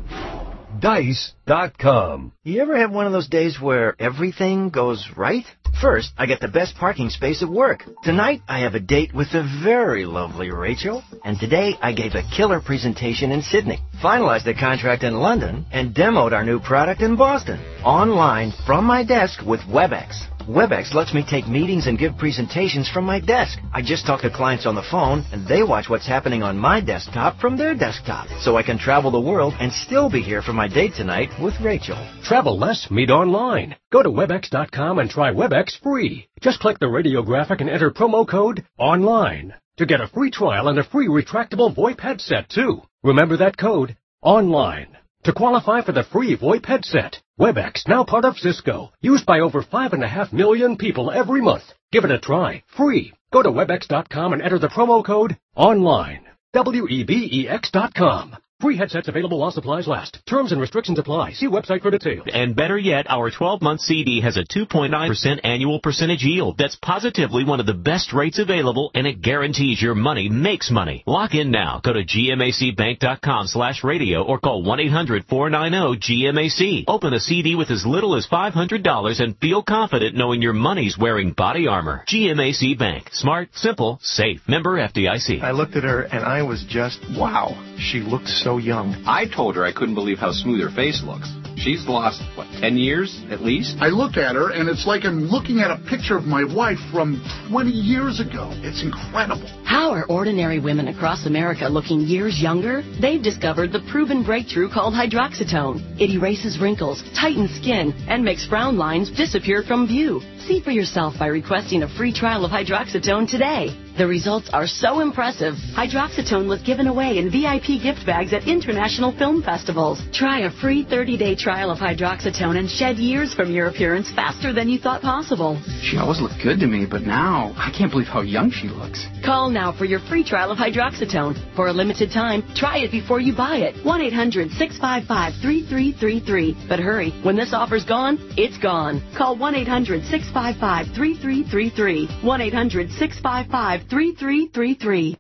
dice dot com. You ever have one of those days where everything goes right? First, I get the best parking space at work. Tonight, I have a date with the very lovely Rachel. And today, I gave a killer presentation in Sydney, finalized a contract in London, and demoed our new product in Boston. Online, from my desk with WebEx. WebEx lets me take meetings and give presentations from my desk. I just talk to clients on the phone, and they watch what's happening on my desktop from their desktop. So I can travel the world and still be here for my date tonight with Rachel. Travel less, meet online. Go to webex dot com and try WebEx free. Just click the radio graphic and enter promo code ONLINE to get a free trial and a free retractable VoIP headset, too. Remember that code, ONLINE. To qualify for the free VoIP headset, WebEx, now part of Cisco, used by over five and a half million people every month. Give it a try, free. Go to webex dot com and enter the promo code ONLINE. W E B E X dot com. Free headsets available while supplies last. Terms and restrictions apply. See website for details. And better yet, our twelve-month C D has a two point nine percent annual percentage yield. That's positively one of the best rates available, and it guarantees your money makes money. Lock in now. Go to G M A C bank dot com slash radio or call one eight hundred four nine zero G M A C. Open a C D with as little as five hundred dollars and feel confident knowing your money's wearing body armor. G M A C Bank. Smart, simple, safe. Member F D I C. I looked at her and I was just, wow. She looked so young. I told her I couldn't believe how smooth her face looks. She's lost, what, ten years at least? I look at her, and it's like I'm looking at a picture of my wife from twenty years ago. It's incredible. How are ordinary women across America looking years younger? They've discovered the proven breakthrough called hydroxytone. It erases wrinkles, tightens skin, and makes frown lines disappear from view. See for yourself by requesting a free trial of hydroxytone today. The results are so impressive. Hydroxytone was given away in V I P gift bags at international film festivals. Try a free thirty-day trial of hydroxytone and shed years from your appearance faster than you thought possible. She always looked good to me, but now I can't believe how young she looks. Call now for your free trial of hydroxytone. For a limited time, try it before you buy it. one eight hundred six five five three three three three. But hurry, when this offer's gone, it's gone. Call one eight hundred six five five three three three three. one eight hundred six five five three three three three.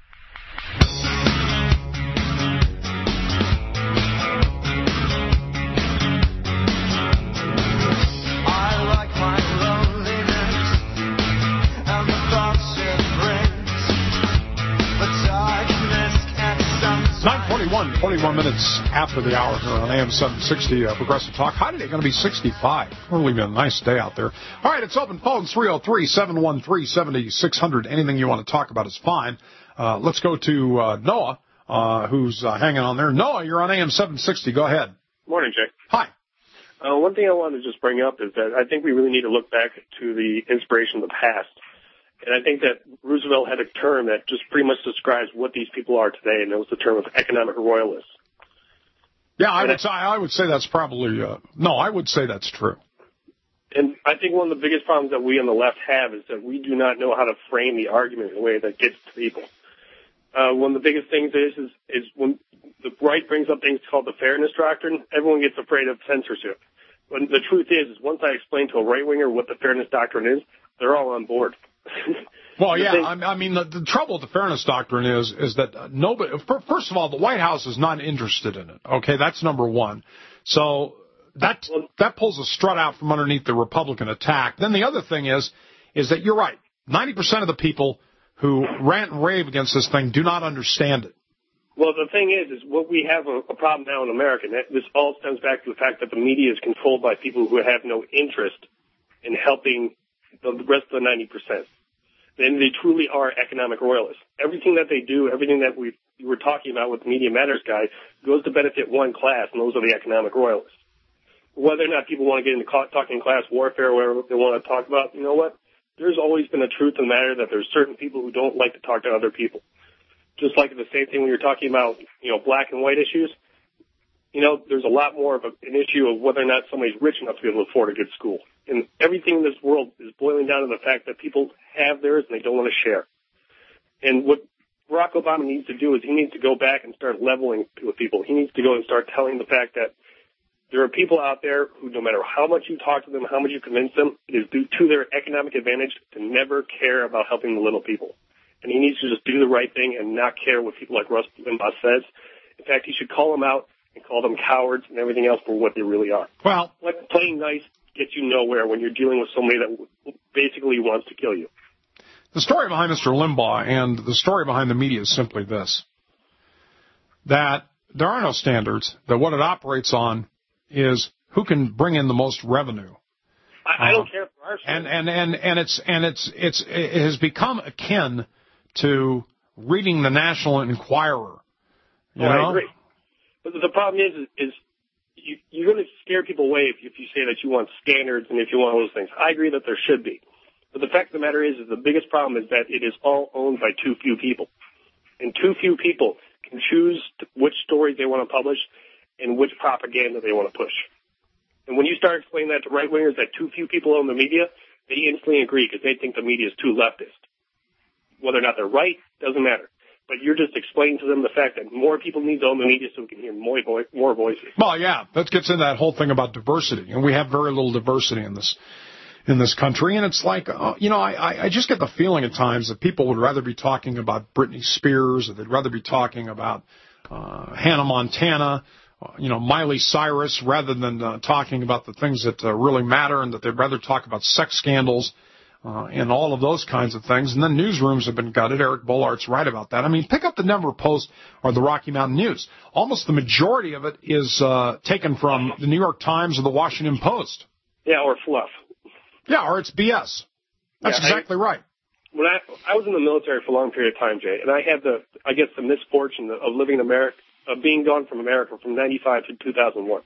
nine twenty-one, twenty-one minutes after the hour here on A M seven sixty uh, Progressive Talk. High today going to be sixty-five. Really been a nice day out there. All right, it's open phones, three oh three, seven one three, seven six zero zero. Anything you want to talk about is fine. Uh, let's go to uh, Noah, uh, who's uh, hanging on there. Noah, you're on A M seven sixty. Go ahead. Morning, Jay. Hi. Uh, one thing I wanted to just bring up is that I think we really need to look back to the inspiration of the past. And I think that Roosevelt had a term that just pretty much describes what these people are today, and it was the term of economic royalists. Yeah, I would, say, I would say that's probably, uh, no, I would say that's true. And I think one of the biggest problems that we on the left have is that we do not know how to frame the argument in a way that gets to people. Uh, one of the biggest things is, is, is when the right brings up things called the fairness doctrine, everyone gets afraid of censorship. But the truth is, is once I explain to a right-winger what the fairness doctrine is, they're all on board. Well, yeah, I mean, the, the trouble with the fairness doctrine is is that nobody, first of all, the White House is not interested in it. Okay, that's number one. So that that pulls a strut out from underneath the Republican attack. Then the other thing is, is that you're right. ninety percent of the people who rant and rave against this thing do not understand it. Well, the thing is, is what we have a, a problem now in America, and this all stems back to the fact that the media is controlled by people who have no interest in helping the rest of the ninety percent. Then they truly are economic royalists. Everything that they do, everything that we were talking about with the Media Matters guy, goes to benefit one class, and those are the economic royalists. whether or not people want to get into talking class warfare or whatever they want to talk about, you know what? There's always been a truth in the matter that there's certain people who don't like to talk to other people. Just like the same thing when you're talking about, you know, black and white issues. You know, there's a lot more of a, an issue of whether or not somebody's rich enough to be able to afford a good school. And everything in this world is boiling down to the fact that people have theirs and they don't want to share. And what Barack Obama needs to do is he needs to go back and start leveling with people. He needs to go and start telling the fact that there are people out there who, no matter how much you talk to them, how much you convince them, it is due to their economic advantage to never care about helping the little people. And he needs to just do the right thing and not care what people like Rush Limbaugh says. In fact, he should call them out and call them cowards and everything else for what they really are. Well, like playing nice gets you nowhere when you're dealing with somebody that basically wants to kill you. The story behind Mister Limbaugh and the story behind the media is simply this, that there are no standards, that what it operates on is who can bring in the most revenue. I, I don't uh, care if there are and, and, and, and it's and it's it's it has become akin to reading the National Enquirer. You oh, know? I agree. But the problem is, is, is you, you're going to scare people away if, if you say that you want standards and if you want all those things. I agree that there should be. But the fact of the matter is, is the biggest problem is that it is all owned by too few people. And too few people can choose which stories they want to publish and which propaganda they want to push. And when you start explaining that to right-wingers that too few people own the media, they instantly agree because they think the media is too leftist. Whether or not they're right, doesn't matter. But you're just explaining to them the fact that more people need to own the media so we can hear more, vo- more voices. Well, yeah, that gets into that whole thing about diversity. And we have very little diversity in this in this country. And it's like, uh, you know, I, I just get the feeling at times that people would rather be talking about Britney Spears or they'd rather be talking about uh, Hannah Montana, uh, you know, Miley Cyrus, rather than uh, talking about the things that uh, really matter, and that they'd rather talk about sex scandals Uh, and all of those kinds of things. And then newsrooms have been gutted. Eric Bollart's right about that. I mean, pick up the Denver Post or the Rocky Mountain News. Almost the majority of it is uh, taken from the New York Times or the Washington Post. Yeah, or fluff. Yeah, or it's B S. That's yeah, exactly I, right. When I, I was in the military for a long period of time, Jay, and I had the, I guess, the misfortune of living in America, of being gone from America from ninety-five to two thousand one.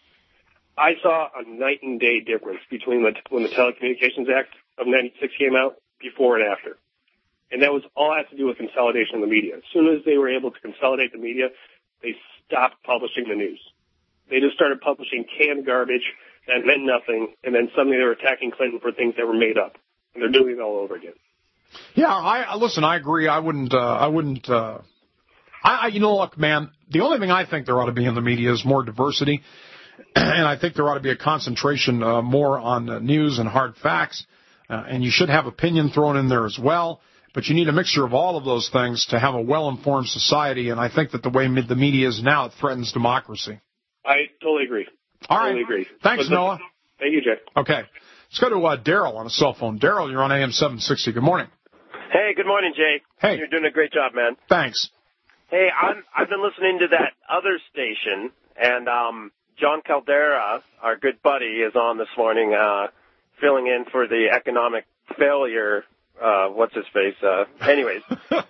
I saw a night and day difference between the, when the Telecommunications Act of ninety-six came out, before and after. And that was all had to do with consolidation of the media. As soon as they were able to consolidate the media, they stopped publishing the news. They just started publishing canned garbage that meant nothing, and then suddenly they were attacking Clinton for things that were made up. And they're doing it all over again. Yeah, I listen, I agree. I wouldn't, uh, I wouldn't, uh, I, I, you know, look, man, the only thing I think there ought to be in the media is more diversity. And I think there ought to be a concentration uh, more on uh, news and hard facts. Uh, and you should have opinion thrown in there as well. But you need a mixture of all of those things to have a well-informed society. And I think that the way the media is now, it threatens democracy. I totally agree. All totally right. agree. Thanks, but, Noah. Thank you, Jay. Okay. Let's go to uh, Daryl on a cell phone. Daryl, you're on A M seven sixty. Good morning. Hey, good morning, Jay. Hey. You're doing a great job, man. Thanks. Hey, I'm, I've been listening to that other station, and um, John Caldera, our good buddy, is on this morning uh, filling in for the economic failure. Uh, what's his face? Uh, anyways. Mike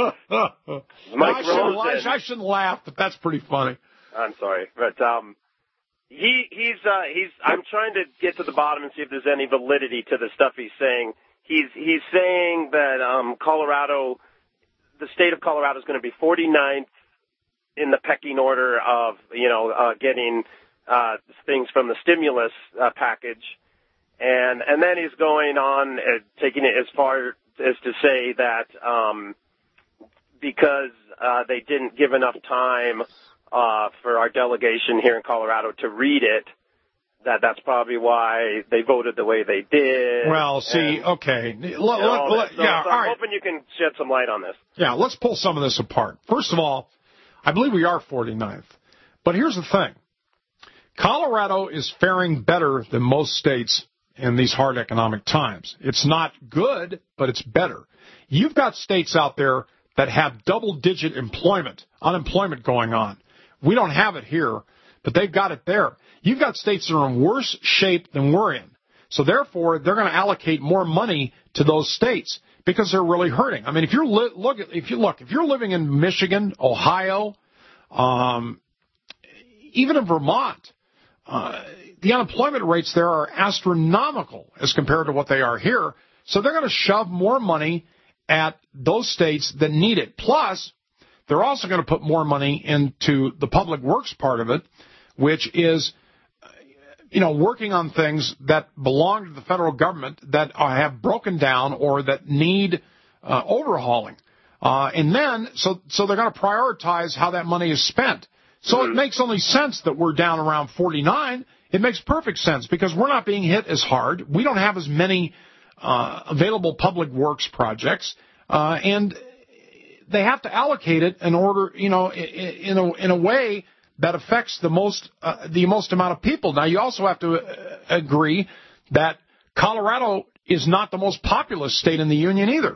no, I, shouldn't, Rosen. I shouldn't laugh, but that's pretty funny. I'm sorry. But um, he he's uh, he's. I'm trying to get to the bottom and see if there's any validity to the stuff he's saying. He's he's saying that um, Colorado, the state of Colorado is going to be forty-ninth in the pecking order of, you know, uh, getting uh, things from the stimulus uh, package. And and then he's going on, uh, taking it as far as to say that um, because uh, they didn't give enough time uh, for our delegation here in Colorado to read it, that that's probably why they voted the way they did. Well, see, and, okay. L- you know, l- l- so, yeah, so all I'm right. hoping you can shed some light on this. Yeah, let's pull some of this apart. First of all, I believe we are forty-ninth. But here's the thing. Colorado is faring better than most states in these hard economic times. It's not good, but it's better. You've got states out there that have double-digit employment, unemployment going on. We don't have it here, but they've got it there. You've got states that are in worse shape than we're in. So therefore, they're going to allocate more money to those states because they're really hurting. I mean, if you're li- look, if you look, if you're living in Michigan, Ohio, um, even in Vermont, uh, the unemployment rates there are astronomical as compared to what they are here. So they're going to shove more money at those states that need it. Plus, they're also going to put more money into the public works part of it, which is, you know, working on things that belong to the federal government that have broken down or that need uh, overhauling. Uh, and then, so so they're going to prioritize how that money is spent. So it makes only sense that we're down around forty-nine. It makes perfect sense because we're not being hit as hard. We don't have as many uh, available public works projects, uh, and they have to allocate it in order, you know, in a in a way that affects the most uh, the most amount of people. Now, you also have to uh, agree that Colorado is not the most populous state in the union either.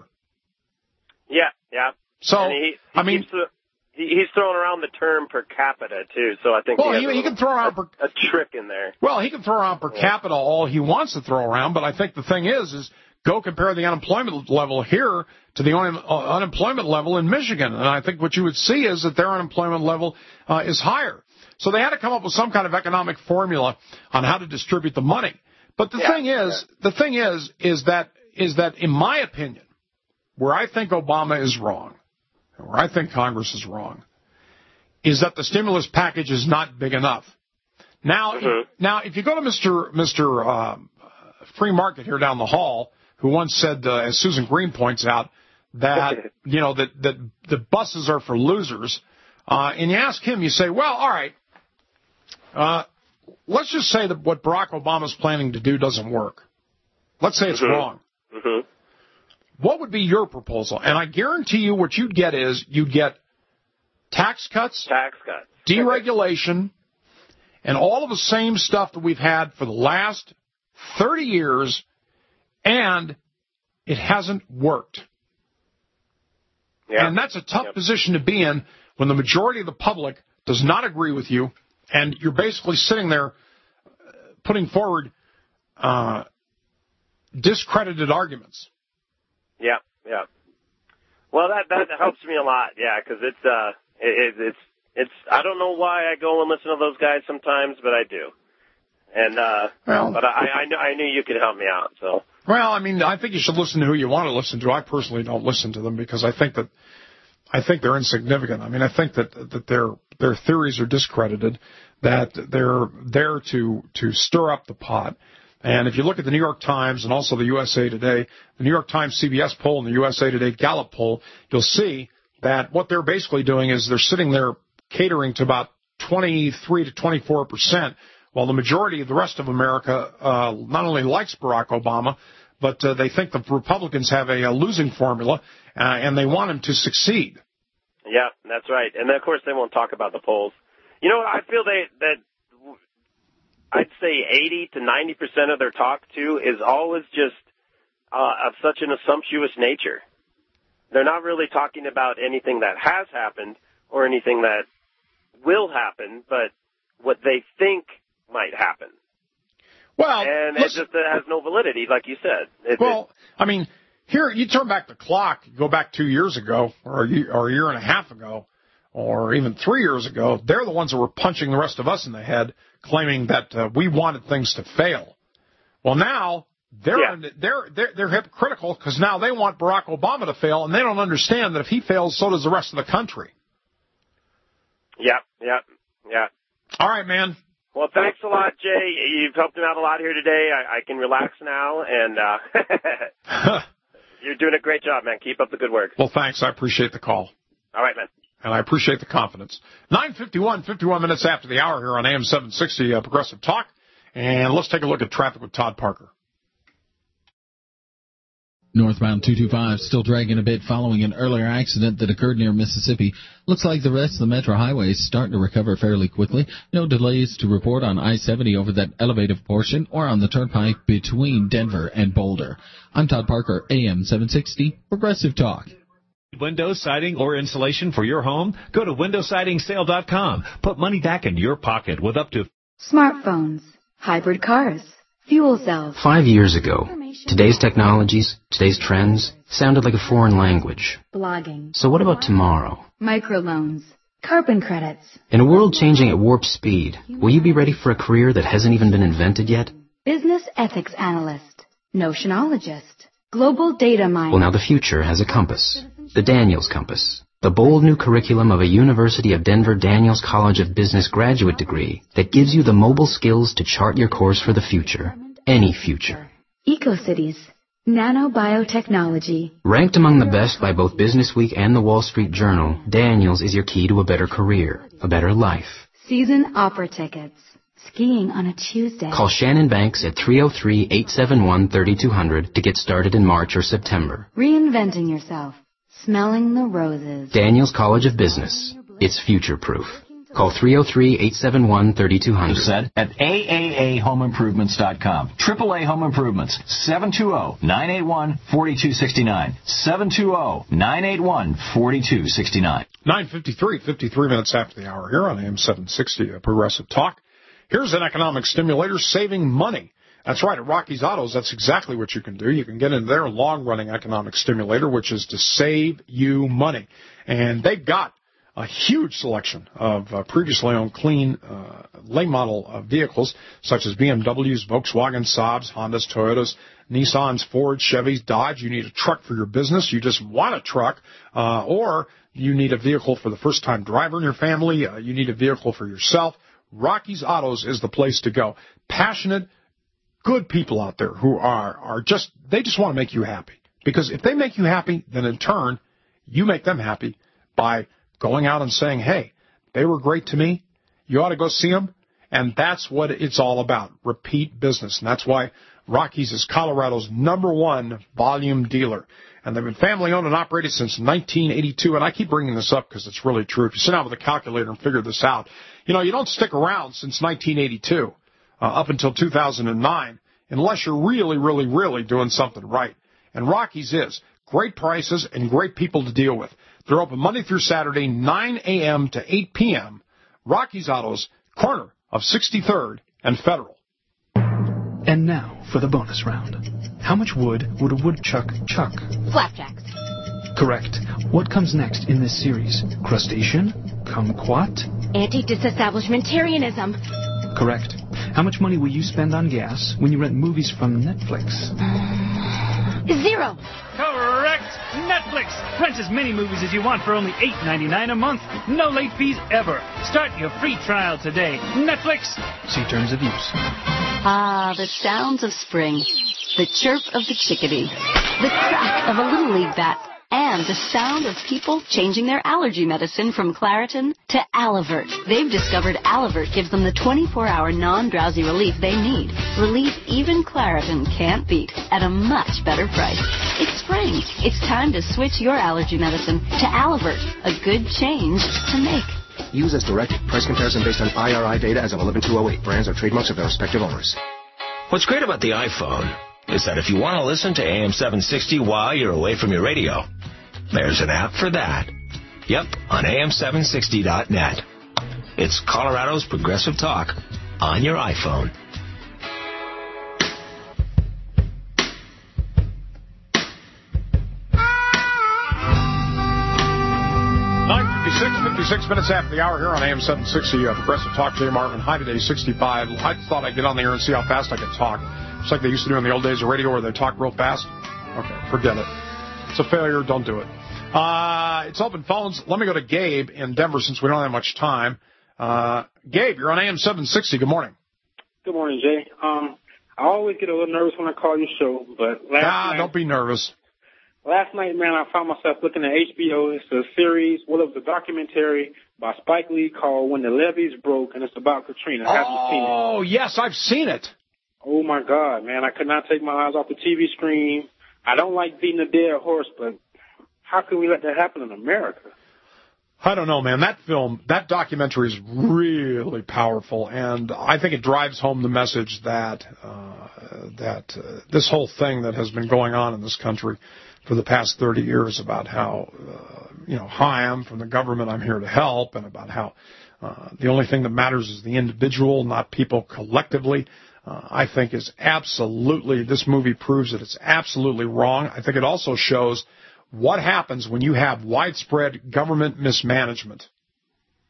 Yeah, yeah. So, and he, he I mean, keeps, uh, he, he's throwing around the term per capita too. So I think well, he, he, has a he little, can throw around a, per, a trick in there. Well, he can throw around per capita all he wants to throw around, but I think the thing is, is go compare the unemployment level here to the un, uh, unemployment level in Michigan, and I think what you would see is that their unemployment level uh, is higher. So they had to come up with some kind of economic formula on how to distribute the money. But the yeah, thing is, yeah. the thing is, is that is that in my opinion, where I think Obama is wrong, where I think Congress is wrong, is that the stimulus package is not big enough. Now, mm-hmm. now, if you go to Mister Mister Uh, Free Market here down the hall, who once said, uh, as Susan Green points out, that you know that that the buses are for losers, uh, and you ask him, you say, well, all right, uh, let's just say that what Barack Obama's planning to do doesn't work. Let's say it's mm-hmm. wrong. Mm-hmm. What would be your proposal? And I guarantee you what you'd get is you'd get tax cuts, tax cuts, deregulation, and all of the same stuff that we've had for the last thirty years, and it hasn't worked. Yeah. And that's a tough yep. position to be in when the majority of the public does not agree with you, and you're basically sitting there putting forward uh, discredited arguments. Yeah, yeah. Well, that that helps me a lot, yeah, because it's uh, it, it's it's. I don't know why I go and listen to those guys sometimes, but I do. And uh, well, but I I, knew, I knew you could help me out, so. Well, I mean, I think you should listen to who you want to listen to. I personally don't listen to them because I think that I think they're insignificant. I mean, I think that that their their theories are discredited, that they're there to to stir up the pot. And if you look at the New York Times and also the U S A Today, the New York Times C B S poll and the U S A Today Gallup poll, you'll see that what they're basically doing is they're sitting there catering to about twenty-three to twenty-four percent, while the majority of the rest of America uh, not only likes Barack Obama, but uh, they think the Republicans have a, a losing formula, uh, and they want him to succeed. Yeah, that's right. And, of course, they won't talk about the polls. You know, I feel they, that I'd say eighty to ninety percent of their talk, too, is always just uh, of such an assumptuous nature. They're not really talking about anything that has happened or anything that will happen, but what they think might happen. Well, and it just it has no validity, like you said. It, well, I mean, here you turn back the clock, go back two years ago, or a, year, or a year and a half ago, or even three years ago. They're the ones that were punching the rest of us in the head, claiming that uh, we wanted things to fail. Well, now they're yeah. they're they're, they're hypocritical because now they want Barack Obama to fail, and they don't understand that if he fails, so does the rest of the country. Yeah, yeah, yeah. All right, man. Well, thanks a lot, Jay. You've helped me out a lot here today. I, I can relax now, and uh, you're doing a great job, man. Keep up the good work. Well, thanks. I appreciate the call. All right, man. And I appreciate the confidence. nine fifty-one, fifty-one minutes after the hour here on A M seven sixty uh, Progressive Talk. And let's take a look at traffic with Todd Parker. Northbound two twenty-five still dragging a bit following an earlier accident that occurred near Mississippi. Looks like the rest of the metro highway is starting to recover fairly quickly. No delays to report on I seventy over that elevated portion or on the turnpike between Denver and Boulder. I'm Todd Parker, A M seven sixty Progressive Talk. Window siding or insulation for your home? Go to window siding sale dot com. Put money back in your pocket with up to smartphones, hybrid cars, fuel cells. Five years ago, today's technologies, today's trends, sounded like a foreign language. Blogging. So what about tomorrow? Microloans, carbon credits. In a world changing at warp speed, will you be ready for a career that hasn't even been invented yet? Business ethics analyst, notionologist, global data miner. Well, now the future has a compass, the Daniels Compass, the bold new curriculum of a University of Denver Daniels College of Business graduate degree that gives you the mobile skills to chart your course for the future, any future. EcoCities, nanobiotechnology. Ranked among the best by both Businessweek and the Wall Street Journal, Daniels is your key to a better career, a better life. Season opera tickets. Skiing on a Tuesday. Call Shannon Banks at three oh three, eight seven one, three two zero zero to get started in March or September. Reinventing yourself. Smelling the roses. Daniels College of Business. It's future-proof. Call three oh three, eight seven one, three two zero zero. Said at A A A home improvements dot com. triple A Home Improvements. seven two zero, nine eight one, four two six nine. seven two zero, nine eight one, four two six nine. nine fifty-three, fifty-three minutes after the hour here on A M seven sixty, a Progressive Talk. Here's an economic stimulator, saving money. That's right, at Rocky's Autos, that's exactly what you can do. You can get into their long-running economic stimulator, which is to save you money. And they've got a huge selection of uh, previously owned clean uh, late model uh, vehicles, such as B M Ws, Volkswagen, Saabs, Hondas, Toyotas, Nissans, Ford, Chevys, Dodge. You need a truck for your business. You just want a truck, uh, or you need a vehicle for the first-time driver in your family. Uh, you need a vehicle for yourself. Rocky's Autos is the place to go. Passionate, good people out there who are, are just, they just want to make you happy. Because if they make you happy, then in turn, you make them happy by going out and saying, hey, they were great to me. You ought to go see them. And that's what it's all about, repeat business. And that's why Rocky's is Colorado's number one volume dealer. And they've been family-owned and operated since nineteen eighty-two. And I keep bringing this up because it's really true. If you sit down with a calculator and figure this out, you know, you don't stick around since nineteen eighty-two uh, up until two thousand nine unless you're really, really, really doing something right. And Rocky's is great prices and great people to deal with. They're open Monday through Saturday, nine a.m. to eight p.m. Rocky's Autos, corner of sixty-third and Federal. And now for the bonus round. How much wood would a woodchuck chuck? Flapjacks. Correct. What comes next in this series? Crustacean? Kumquat? Anti-disestablishmentarianism. Correct. How much money will you spend on gas when you rent movies from Netflix? Zero. Correct. Netflix. Rent as many movies as you want for only eight ninety-nine a month. No late fees ever. Start your free trial today. Netflix. See terms of use. Ah, the sounds of spring. The chirp of the chickadee. The crack of a little league bat. And the sound of people changing their allergy medicine from Claritin to Alivert. They've discovered Alivert gives them the twenty-four hour non-drowsy relief they need. Relief even Claritin can't beat at a much better price. It's spring. It's time to switch your allergy medicine to Alivert. A good change to make. Use as directed. Price comparison based on I R I data as of eleven two oh eight. Brands are trademarks of their respective owners. What's great about the iPhone is that if you want to listen to A M seven sixty while you're away from your radio, there's an app for that. Yep, on A M seven sixty dot net. It's Colorado's Progressive Talk on your iPhone. nine fifty-six, fifty-six minutes after the hour here on A M seven sixty, uh, Progressive Talk. Jay Marvin, high today, sixty-five. I thought I'd get on the air and see how fast I could talk. It's like they used to do in the old days of radio where they talk real fast. Okay, forget it. It's a failure. Don't do it. Uh, it's open phones. Let me go to Gabe in Denver since we don't have much time. Uh, Gabe, you're on A M seven sixty. Good morning. Good morning, Jay. Um, I always get a little nervous when I call your show, but last ah, night... don't be nervous. Last night, man, I found myself looking at H B O. It's a series, well, it was a documentary by Spike Lee called When the Levees Broke, and it's about Katrina. Have you seen it? Oh, yes, I've seen it. Oh, my God, man. I could not take my eyes off the T V screen. I don't like beating a dead horse, but how can we let that happen in America? I don't know, man. That film, that documentary is really powerful, and I think it drives home the message that uh, that uh, this whole thing that has been going on in this country for the past thirty years about how, uh, you know, hi, I'm from the government, I'm here to help, and about how uh, the only thing that matters is the individual, not people collectively, uh, I think is absolutely, this movie proves that it's absolutely wrong. I think it also shows what happens when you have widespread government mismanagement.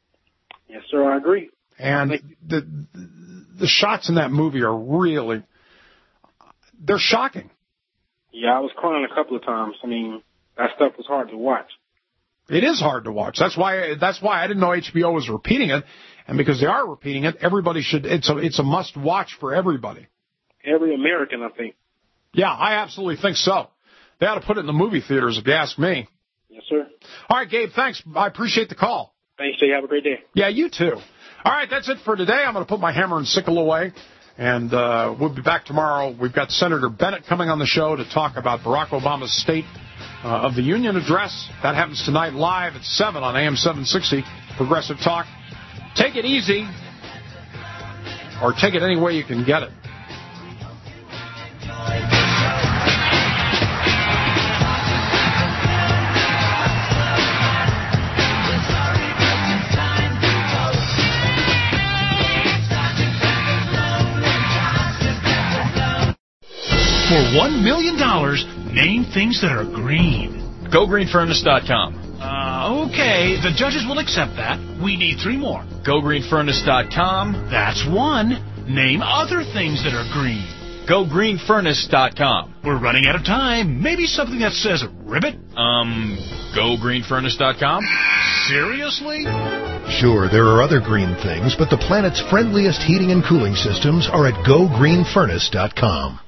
Yes, sir, I agree. And the the shots in that movie are really, they're shocking. Yeah, I was crying a couple of times. I mean, that stuff was hard to watch. It is hard to watch. That's why that's why I didn't know H B O was repeating it, and because they are repeating it, everybody should. It's a it's a must watch for everybody. Every American, I think. Yeah, I absolutely think so. They ought to put it in the movie theaters, if you ask me. Yes, sir. All right, Gabe, thanks. I appreciate the call. Thanks, Jay. Have a great day. Yeah, you too. All right, that's it for today. I'm going to put my hammer and sickle away, and uh, we'll be back tomorrow. We've got Senator Bennett coming on the show to talk about Barack Obama's State uh, of the Union address. That happens tonight live at seven on A M seven sixty, Progressive Talk. Take it easy, or take it any way you can get it. For one million dollars, name things that are green. Go green furnace dot com. Uh, okay, the judges will accept that. We need three more. Go green furnace dot com. That's one. Name other things that are green. Go green furnace dot com. We're running out of time. Maybe something that says ribbit? Um, Go green furnace dot com. Seriously? Sure, there are other green things, but the planet's friendliest heating and cooling systems are at Go green furnace dot com.